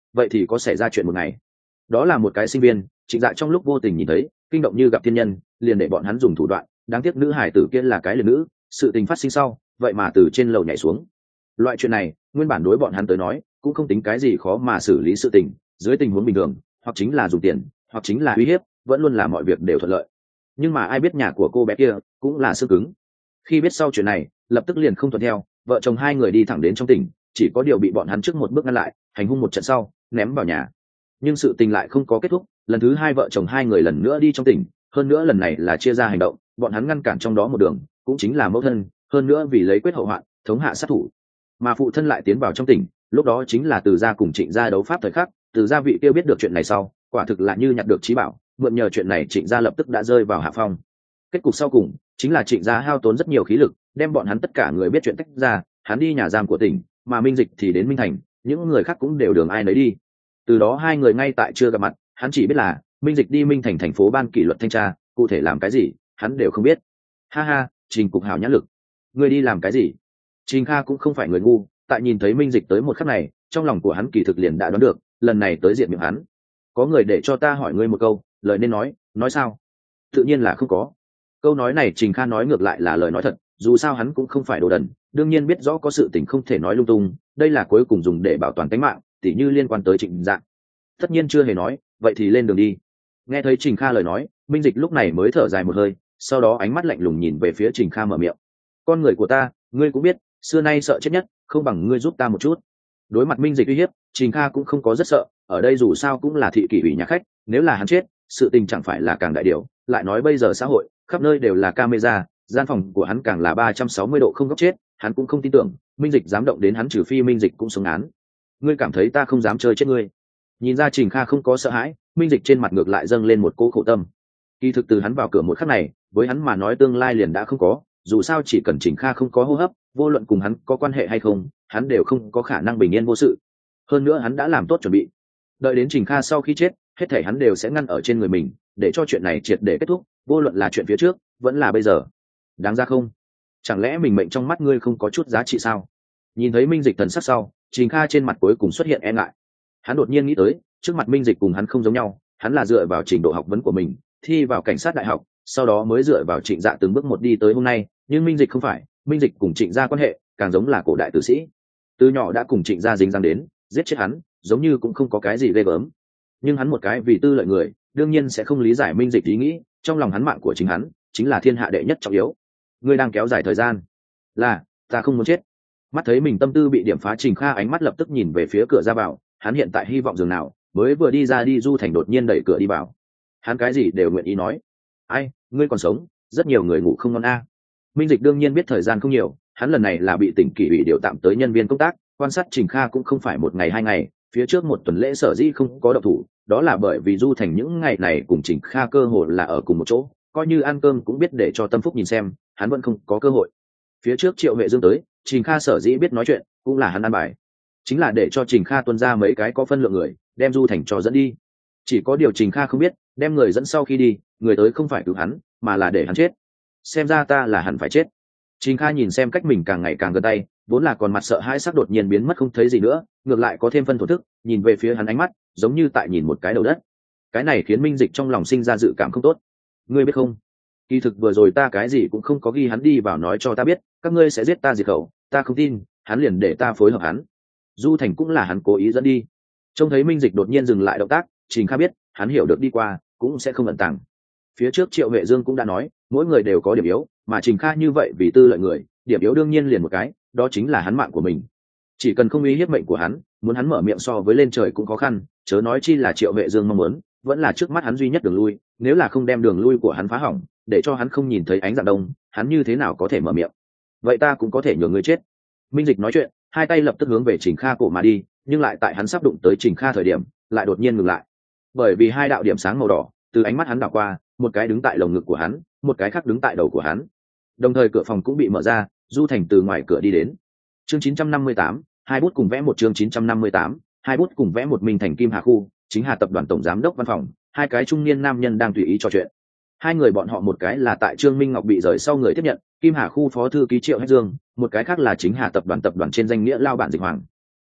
vậy thì có xảy ra chuyện một ngày. Đó là một cái sinh viên, Trịnh Dạ trong lúc vô tình nhìn thấy, kinh động như gặp thiên nhân, liền để bọn hắn dùng thủ đoạn, đáng tiếc nữ hải tử kia là cái lừa nữ, sự tình phát sinh sau, vậy mà từ trên lầu nhảy xuống. Loại chuyện này, nguyên bản đối bọn hắn tới nói, cũng không tính cái gì khó mà xử lý sự tình, dưới tình huống bình thường, hoặc chính là dùng tiền, hoặc chính là uy hiếp, vẫn luôn là mọi việc đều thuận lợi. Nhưng mà ai biết nhà của cô bé kia cũng là xương cứng. Khi biết sau chuyện này, lập tức liền không thuận theo, vợ chồng hai người đi thẳng đến trong tỉnh, chỉ có điều bị bọn hắn trước một bước ngăn lại, hành hung một trận sau, ném vào nhà. Nhưng sự tình lại không có kết thúc, lần thứ hai vợ chồng hai người lần nữa đi trong tỉnh, hơn nữa lần này là chia ra hành động, bọn hắn ngăn cản trong đó một đường, cũng chính là mẫu thân, hơn nữa vì lấy quyết hậu hoạn, thống hạ sát thủ. Mà phụ thân lại tiến vào trong tỉnh, lúc đó chính là Từ gia cùng Trịnh gia đấu pháp thời khắc, Từ gia vị kia biết được chuyện này sau, quả thực là như nhặt được trí bảo, mượn nhờ chuyện này Trịnh gia lập tức đã rơi vào hạ phong. Kết cục sau cùng chính là Trịnh gia hao tốn rất nhiều khí lực, đem bọn hắn tất cả người biết chuyện tách ra, hắn đi nhà giam của tỉnh, mà Minh Dịch thì đến Minh Thành, những người khác cũng đều đường ai nấy đi. Từ đó hai người ngay tại chưa gặp mặt, hắn chỉ biết là Minh Dịch đi Minh Thành thành phố ban kỷ luật thanh tra, cụ thể làm cái gì, hắn đều không biết. Ha ha, Trình cục hảo nhãn lực, người đi làm cái gì? Trình Kha cũng không phải người ngu, tại nhìn thấy Minh Dịch tới một khắc này, trong lòng của hắn kỳ thực liền đã đoán được, lần này tới diện miệng hắn. Có người để cho ta hỏi ngươi một câu, lời nên nói, nói sao? Tự nhiên là không có. Câu nói này Trình Kha nói ngược lại là lời nói thật, dù sao hắn cũng không phải đồ đần, đương nhiên biết rõ có sự tình không thể nói lung tung, đây là cuối cùng dùng để bảo toàn tính mạng, tỉ như liên quan tới Trịnh Dạng. Tất nhiên chưa hề nói, vậy thì lên đường đi. Nghe thấy Trình Kha lời nói, Minh Dịch lúc này mới thở dài một hơi, sau đó ánh mắt lạnh lùng nhìn về phía Trình Kha mở miệng. Con người của ta, ngươi cũng biết, xưa nay sợ chết nhất, không bằng ngươi giúp ta một chút. Đối mặt Minh Dịch uy hiếp, Trình Kha cũng không có rất sợ, ở đây dù sao cũng là thị kỷ ủy nhà khách, nếu là hắn chết, sự tình chẳng phải là càng đại điều, lại nói bây giờ xã hội, khắp nơi đều là camera, gian phòng của hắn càng là ba trăm sáu mươi độ không góc chết, hắn cũng không tin tưởng, Minh Dịch dám động đến hắn trừ phi Minh Dịch cũng sống án. Ngươi cảm thấy ta không dám chơi chết ngươi? Nhìn ra Trình Kha không có sợ hãi, Minh Dịch trên mặt ngược lại dâng lên một cỗ khổ tâm. Kỳ thực từ hắn vào cửa một khắc này, với hắn mà nói tương lai liền đã không có, dù sao chỉ cần Trình Kha không có hô hấp, vô luận cùng hắn có quan hệ hay không, hắn đều không có khả năng bình yên vô sự. Hơn nữa hắn đã làm tốt chuẩn bị, đợi đến Trình Kha sau khi chết, hết thảy hắn đều sẽ ngăn ở trên người mình, để cho chuyện này triệt để kết thúc, vô luận là chuyện phía trước, vẫn là bây giờ. Đáng ra không? Chẳng lẽ mình mệnh trong mắt ngươi không có chút giá trị sao? Nhìn thấy Minh Dịch thần sắc sau, Trình Kha trên mặt cuối cùng xuất hiện e ngại. Hắn đột nhiên nghĩ tới, trước mặt Minh Dịch cùng hắn không giống nhau, hắn là dựa vào trình độ học vấn của mình, thi vào cảnh sát đại học, sau đó mới dựa vào Trịnh Dạ từng bước một đi tới hôm nay, nhưng Minh Dịch không phải, Minh Dịch cùng Trịnh gia quan hệ, càng giống là cổ đại tử sĩ. Từ nhỏ đã cùng Trịnh gia dính dáng đến, giết chết hắn, giống như cũng không có cái gì ghê gớm. Nhưng hắn một cái vì tư lợi người, đương nhiên sẽ không lý giải Minh Dịch ý nghĩ, trong lòng hắn mạng của chính hắn, chính là thiên hạ đệ nhất trọng yếu. Ngươi đang kéo dài thời gian. Là, ta không muốn chết. Mắt thấy mình tâm tư bị điểm phá, Trình Kha ánh mắt lập tức nhìn về phía cửa ra vào, hắn hiện tại hy vọng dường nào, mới vừa đi ra đi Du Thành đột nhiên đẩy cửa đi vào. Hắn cái gì đều nguyện ý nói. Ai, ngươi còn sống, rất nhiều người ngủ không ngon a. Minh Dịch đương nhiên biết thời gian không nhiều, hắn lần này là bị tỉnh kỷ ủy điều tạm tới nhân viên công tác, quan sát Trình Kha cũng không phải một ngày hai ngày, phía trước một tuần lễ sở dĩ không có động thủ, đó là bởi vì Du Thành những ngày này cùng Trình Kha cơ hội là ở cùng một chỗ, coi như ăn cơm cũng biết để cho Tâm Phúc nhìn xem, hắn vẫn không có cơ hội. Phía trước Triệu Huệ Dương tới, Trình Kha sở dĩ biết nói chuyện, cũng là hắn ăn bài, chính là để cho Trình Kha tuân ra mấy cái có phân lượng người, đem Du Thành cho dẫn đi. Chỉ có điều Trình Kha không biết, đem người dẫn sau khi đi, người tới không phải cứu hắn, mà là để hắn chết. Xem ra ta là hẳn phải chết. Trình Kha nhìn xem cách mình càng ngày càng gần tay, vốn là còn mặt sợ hãi sắc đột nhiên biến mất không thấy gì nữa, ngược lại có thêm phân thổ thức, nhìn về phía hắn ánh mắt, giống như tại nhìn một cái đầu đất. Cái này khiến Minh Dịch trong lòng sinh ra dự cảm không tốt. Ngươi biết không? Kỳ thực vừa rồi ta cái gì cũng không có ghi hắn đi vào nói cho ta biết, các ngươi sẽ giết ta diệt khẩu, ta không tin, hắn liền để ta phối hợp hắn. Du Thành cũng là hắn cố ý dẫn đi. Trông thấy Minh Dịch đột nhiên dừng lại động tác, Trình Kha biết, hắn hiểu được đi qua, cũng sẽ không ẩn tàng. Phía trước Triệu Huệ Dương cũng đã nói, mỗi người đều có điểm yếu, mà Trình Kha như vậy vì tư lợi người, điểm yếu đương nhiên liền một cái, đó chính là hắn mạng của mình. Chỉ cần không uy hiếp mệnh của hắn, muốn hắn mở miệng so với lên trời cũng khó khăn, chớ nói chi là Triệu Huệ Dương mong muốn, vẫn là trước mắt hắn duy nhất đường lui, nếu là không đem đường lui của hắn phá hỏng, để cho hắn không nhìn thấy ánh dạng đông, hắn như thế nào có thể mở miệng? Vậy ta cũng có thể nhường ngươi chết. Minh Dịch nói chuyện, hai tay lập tức hướng về Trình Kha cổ mà đi, nhưng lại tại hắn sắp đụng tới Trình Kha thời điểm, lại đột nhiên ngừng lại. Bởi vì hai đạo điểm sáng màu đỏ từ ánh mắt hắn đảo qua, một cái đứng tại lồng ngực của hắn, một cái khác đứng tại đầu của hắn. Đồng thời cửa phòng cũng bị mở ra, Du Thành từ ngoài cửa đi đến. Chương chín trăm năm mươi tám, hai bút cùng vẽ một chương chín trăm năm mươi tám, hai bút cùng vẽ một Minh Thành Kim Hà khu, chính Hà tập đoàn tổng giám đốc văn phòng, hai cái trung niên nam nhân đang tùy ý trò chuyện. Hai người bọn họ một cái là tại Trương Minh Ngọc bị rời sau người tiếp nhận, Kim Hà khu phó thư ký Triệu Hách Dương, một cái khác là chính Hà tập đoàn tập đoàn trên danh nghĩa lao bản Dịch Hoàng.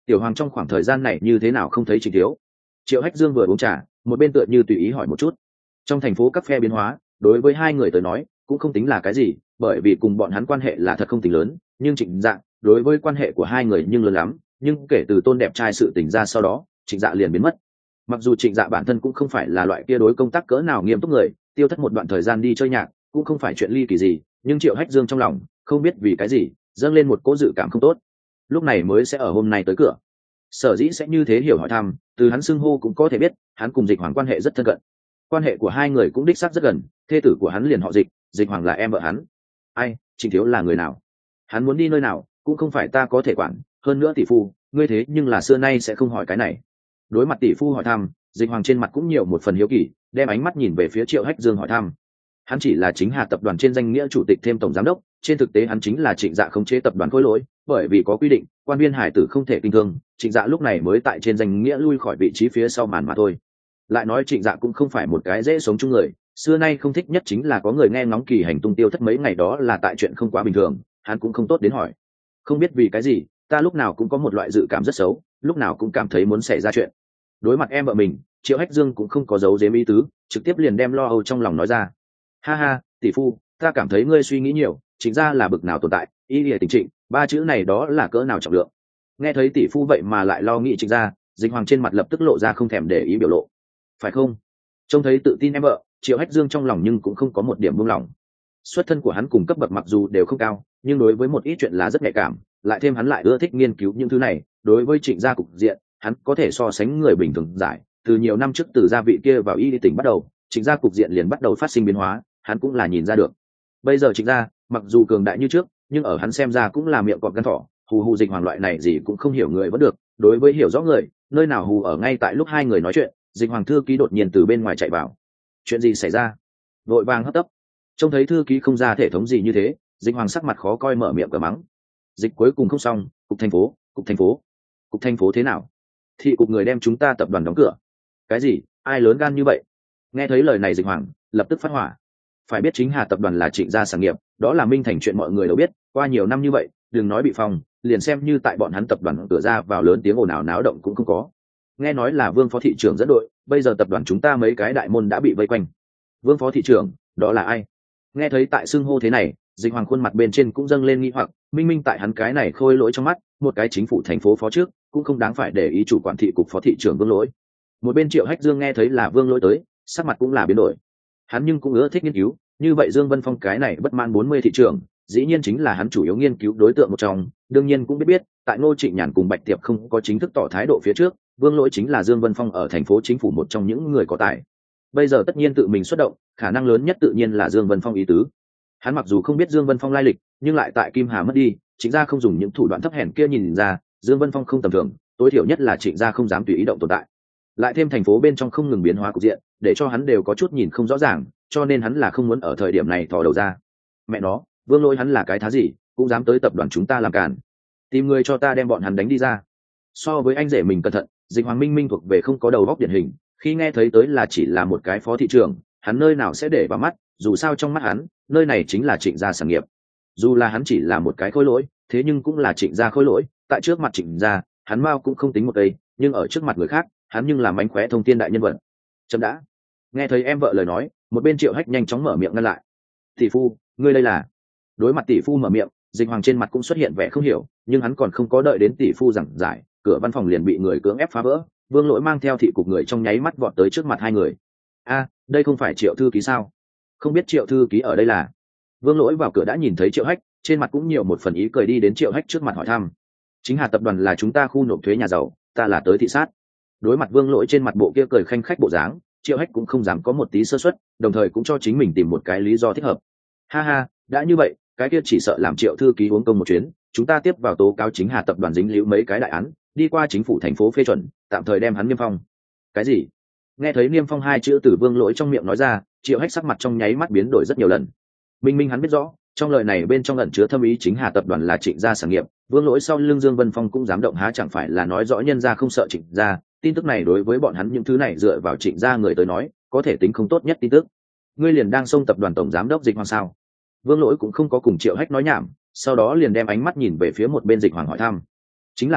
tiểu hoàng trong khoảng thời gian này như thế nào không thấy Trịnh thiếu? Triệu Hách Dương vừa uống trà, một bên tựa như tùy ý hỏi một chút. Trong thành phố các phe biến hóa, đối với hai người tới nói cũng không tính là cái gì, bởi vì cùng bọn hắn quan hệ là thật không tính lớn, nhưng Trịnh Dạ đối với quan hệ của hai người nhưng lớn lắm, nhưng kể từ Tôn đẹp trai sự tình ra sau đó, Trịnh Dạ liền biến mất. Mặc dù Trịnh Dạ bản thân cũng không phải là loại kia đối công tác cỡ nào nghiêm túc người, tiêu thất một đoạn thời gian đi chơi nhạc cũng không phải chuyện ly kỳ gì, nhưng Triệu Hách Dương trong lòng không biết vì cái gì dâng lên một cỗ dự cảm không tốt, lúc này mới sẽ ở hôm nay tới cửa. Sở dĩ sẽ như thế hiểu hỏi thăm, từ hắn xưng hô cũng có thể biết hắn cùng Dịch Hoàng quan hệ rất thân cận, quan hệ của hai người cũng đích xác rất gần, thê tử của hắn liền họ Dịch, Dịch Hoàng là em vợ hắn. Ai, Trịnh thiếu là người nào? Hắn muốn đi nơi nào cũng không phải ta có thể quản, hơn nữa tỷ phu ngươi thế nhưng là xưa nay sẽ không hỏi cái này. Đối mặt tỷ phu hỏi thăm, Dịch Hoàng trên mặt cũng nhiều một phần hiếu kỳ, đem ánh mắt nhìn về phía Triệu Hách Dương hỏi thăm. Hắn chỉ là chính Hà tập đoàn trên danh nghĩa chủ tịch thêm tổng giám đốc, trên thực tế hắn chính là Trịnh Dạ khống chế tập đoàn khối lỗi, bởi vì có quy định quan viên hải tử không thể kinh thương, Trịnh Dạ lúc này mới tại trên danh nghĩa lui khỏi vị trí phía sau màn mà thôi. Lại nói Trịnh Dạ cũng không phải một cái dễ sống chung người, xưa nay không thích nhất chính là có người nghe ngóng kỳ hành tung tiêu thất mấy ngày đó là tại chuyện không quá bình thường, hắn cũng không tốt đến hỏi. Không biết vì cái gì, ta lúc nào cũng có một loại dự cảm rất xấu, lúc nào cũng cảm thấy muốn xảy ra chuyện. Đối mặt em vợ mình, Triệu Hách Dương cũng không có giấu giếm ý tứ, trực tiếp liền đem lo âu trong lòng nói ra. Ha ha, tỷ phu, ta cảm thấy ngươi suy nghĩ nhiều, Trịnh gia là bực nào tồn tại, ý nghĩa tình trịnh, ba chữ này đó là cỡ nào trọng lượng. Nghe thấy tỷ phu vậy mà lại lo nghĩ Trịnh gia, Dịch Hoàng trên mặt lập tức lộ ra không thèm để ý biểu lộ. Phải không? Trông thấy tự tin em vợ, Triệu Hách Dương trong lòng nhưng cũng không có một điểm buông lỏng. Xuất thân của hắn cùng cấp bậc mặc dù đều không cao, nhưng đối với một ít chuyện là rất nhạy cảm, lại thêm hắn lại ưa thích nghiên cứu những thứ này, đối với Trịnh gia cục diện, hắn có thể so sánh người bình thường giải. Từ nhiều năm trước từ gia vị kia vào y đi tỉnh bắt đầu, Trịnh gia cục diện liền bắt đầu phát sinh biến hóa, hắn cũng là nhìn ra được. Bây giờ Trịnh gia mặc dù cường đại như trước, nhưng ở hắn xem ra cũng là miệng cọp gan thỏ, hù hù Dịch Hoàng loại này gì cũng không hiểu người vẫn được, đối với hiểu rõ người, nơi nào hù ở ngay tại lúc hai người nói chuyện, Dịch Hoàng thư ký đột nhiên từ bên ngoài chạy vào. Chuyện gì xảy ra? Vội vàng hấp tấp. Trông thấy thư ký không ra thể thống gì như thế, Dịch Hoàng sắc mặt khó coi mở miệng cờ mắng. Dịch cuối cùng không xong, cục thành phố, cục thành phố, cục thành phố thế nào? Thị cục người đem chúng ta tập đoàn đóng cửa. Cái gì? Ai lớn gan như vậy? Nghe thấy lời này Dịch Hoàng lập tức phát hỏa. Phải biết chính Hà tập đoàn là Trịnh gia sản nghiệp, đó là minh thành chuyện mọi người đều biết, qua nhiều năm như vậy, đừng nói bị phòng, liền xem như tại bọn hắn tập đoàn cửa ra vào lớn tiếng ồn ào náo động cũng không có. Nghe nói là Vương phó thị trưởng dẫn đội, bây giờ tập đoàn chúng ta mấy cái đại môn đã bị vây quanh. Vương phó thị trưởng, đó là ai? Nghe thấy tại xưng hô thế này, Dịch Hoàng khuôn mặt bên trên cũng dâng lên nghi hoặc, minh minh tại hắn cái này khôi lỗi trong mắt, một cái chính phủ thành phố phó trước, cũng không đáng phải để ý chủ quản thị cục phó thị trưởng Vương lỗi. Một bên Triệu Hách Dương nghe thấy là Vương lỗi tới, sắc mặt cũng là biến đổi. Hắn nhưng cũng ưa thích nghiên cứu, như vậy Dương Vân Phong cái này bất mãn bốn mươi thị trưởng, dĩ nhiên chính là hắn chủ yếu nghiên cứu đối tượng một trong, đương nhiên cũng biết biết, tại Ngô Trịnh Nhàn cùng Bạch Tiệp không có chính thức tỏ thái độ phía trước, Vương lỗi chính là Dương Vân Phong ở thành phố chính phủ một trong những người có tài. Bây giờ tất nhiên tự mình xuất động, khả năng lớn nhất tự nhiên là Dương Vân Phong ý tứ. Hắn mặc dù không biết Dương Vân Phong lai lịch, nhưng lại tại Kim Hà mất đi, Trịnh gia không dùng những thủ đoạn thấp hèn kia nhìn ra, Dương Vân Phong không tầm thường, tối thiểu nhất là Trịnh gia không dám tùy ý động tồn tại. Lại thêm thành phố bên trong không ngừng biến hóa cục diện, để cho hắn đều có chút nhìn không rõ ràng, cho nên hắn là không muốn ở thời điểm này thò đầu ra. Mẹ nó, Vương lỗi hắn là cái thá gì, cũng dám tới tập đoàn chúng ta làm càn. Tìm người cho ta đem bọn hắn đánh đi ra. So với anh rể mình cẩn thận, Dịch Hoàng minh minh thuộc về không có đầu óc điển hình, khi nghe thấy tới là chỉ là một cái phó thị trưởng, hắn nơi nào sẽ để vào mắt, dù sao trong mắt hắn, nơi này chính là Trịnh gia sản nghiệp. Dù là hắn chỉ là một cái khối lỗi, thế nhưng cũng là Trịnh gia khối lỗi, tại trước mặt Trịnh gia, hắn mao cũng không tính một cây, nhưng ở trước mặt người khác, hắn nhưng là mánh khóe thông thiên đại nhân vật. Chấm đã. Nghe thấy em vợ lời nói, một bên Triệu Hách nhanh chóng mở miệng ngăn lại. Tỷ phu, ngươi đây là? Đối mặt tỷ phu mở miệng, Dịch Hoàng trên mặt cũng xuất hiện vẻ không hiểu, nhưng hắn còn không có đợi đến tỷ phu giảng giải, cửa văn phòng liền bị người cưỡng ép phá vỡ. Vương lỗi mang theo thị cục người trong nháy mắt vọt tới trước mặt hai người. A, đây không phải Triệu thư ký sao? Không biết Triệu thư ký ở đây là? Vương lỗi vào cửa đã nhìn thấy Triệu Hách, trên mặt cũng nhiều một phần ý cười đi đến Triệu Hách trước mặt hỏi thăm. Chính Hà tập đoàn là chúng ta khu nộp thuế nhà giàu, ta là tới thị sát. Đối mặt Vương lỗi trên mặt bộ kia cười khanh khách bộ dáng, Triệu Hách cũng không dám có một tí sơ suất, đồng thời cũng cho chính mình tìm một cái lý do thích hợp. Ha ha, đã như vậy, cái kia chỉ sợ làm Triệu thư ký uống công một chuyến, chúng ta tiếp vào tố cáo chính Hà tập đoàn dính líu mấy cái đại án, đi qua chính phủ thành phố phê chuẩn, tạm thời đem hắn niêm phong. Cái gì? Nghe thấy niêm phong hai chữ từ Vương lỗi trong miệng nói ra, Triệu Hách sắc mặt trong nháy mắt biến đổi rất nhiều lần. Minh minh hắn biết rõ, trong lời này bên trong ẩn chứa thâm ý chính Hà tập đoàn là Trịnh gia sản nghiệp, Vương lỗi sau lưng Dương Vân Phong cũng dám động há chẳng phải là nói rõ nhân gia không sợ Trịnh gia. Tin tức này đối với bọn hắn những thứ này dựa vào Trịnh gia người tới nói, có thể tính không tốt nhất tin tức. Ngươi liền đang xông tập đoàn tổng giám đốc Dịch Hoàng sao? Vương lỗi cũng không có cùng Triệu Hách nói nhảm, sau đó liền đem ánh mắt nhìn về phía một bên Dịch Hoàng hỏi thăm. Chính là ta,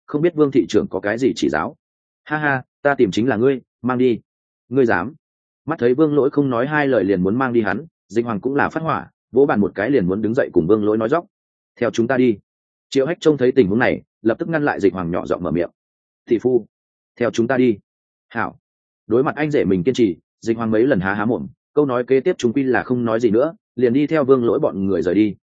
không biết vương thị trưởng có cái gì chỉ giáo. Ha ha, ta tìm chính là ngươi, mang đi. Ngươi dám? Mắt thấy vương lỗi không nói hai lời liền muốn mang đi hắn, Dịch Hoàng cũng là phát hỏa, vỗ bàn một cái liền muốn đứng dậy cùng vương lỗi nói dóc. Theo chúng ta đi. Triệu Hách trông thấy tình huống này, lập tức ngăn lại Dịch Hoàng, nhỏ giọng mở miệng. Thị phu, theo chúng ta đi. Hảo. Đối mặt anh rể mình kiên trì, Dịch Hoàng mấy lần há há mồm, câu nói kế tiếp chúng quy là không nói gì nữa, liền đi theo vương lỗi bọn người rời đi.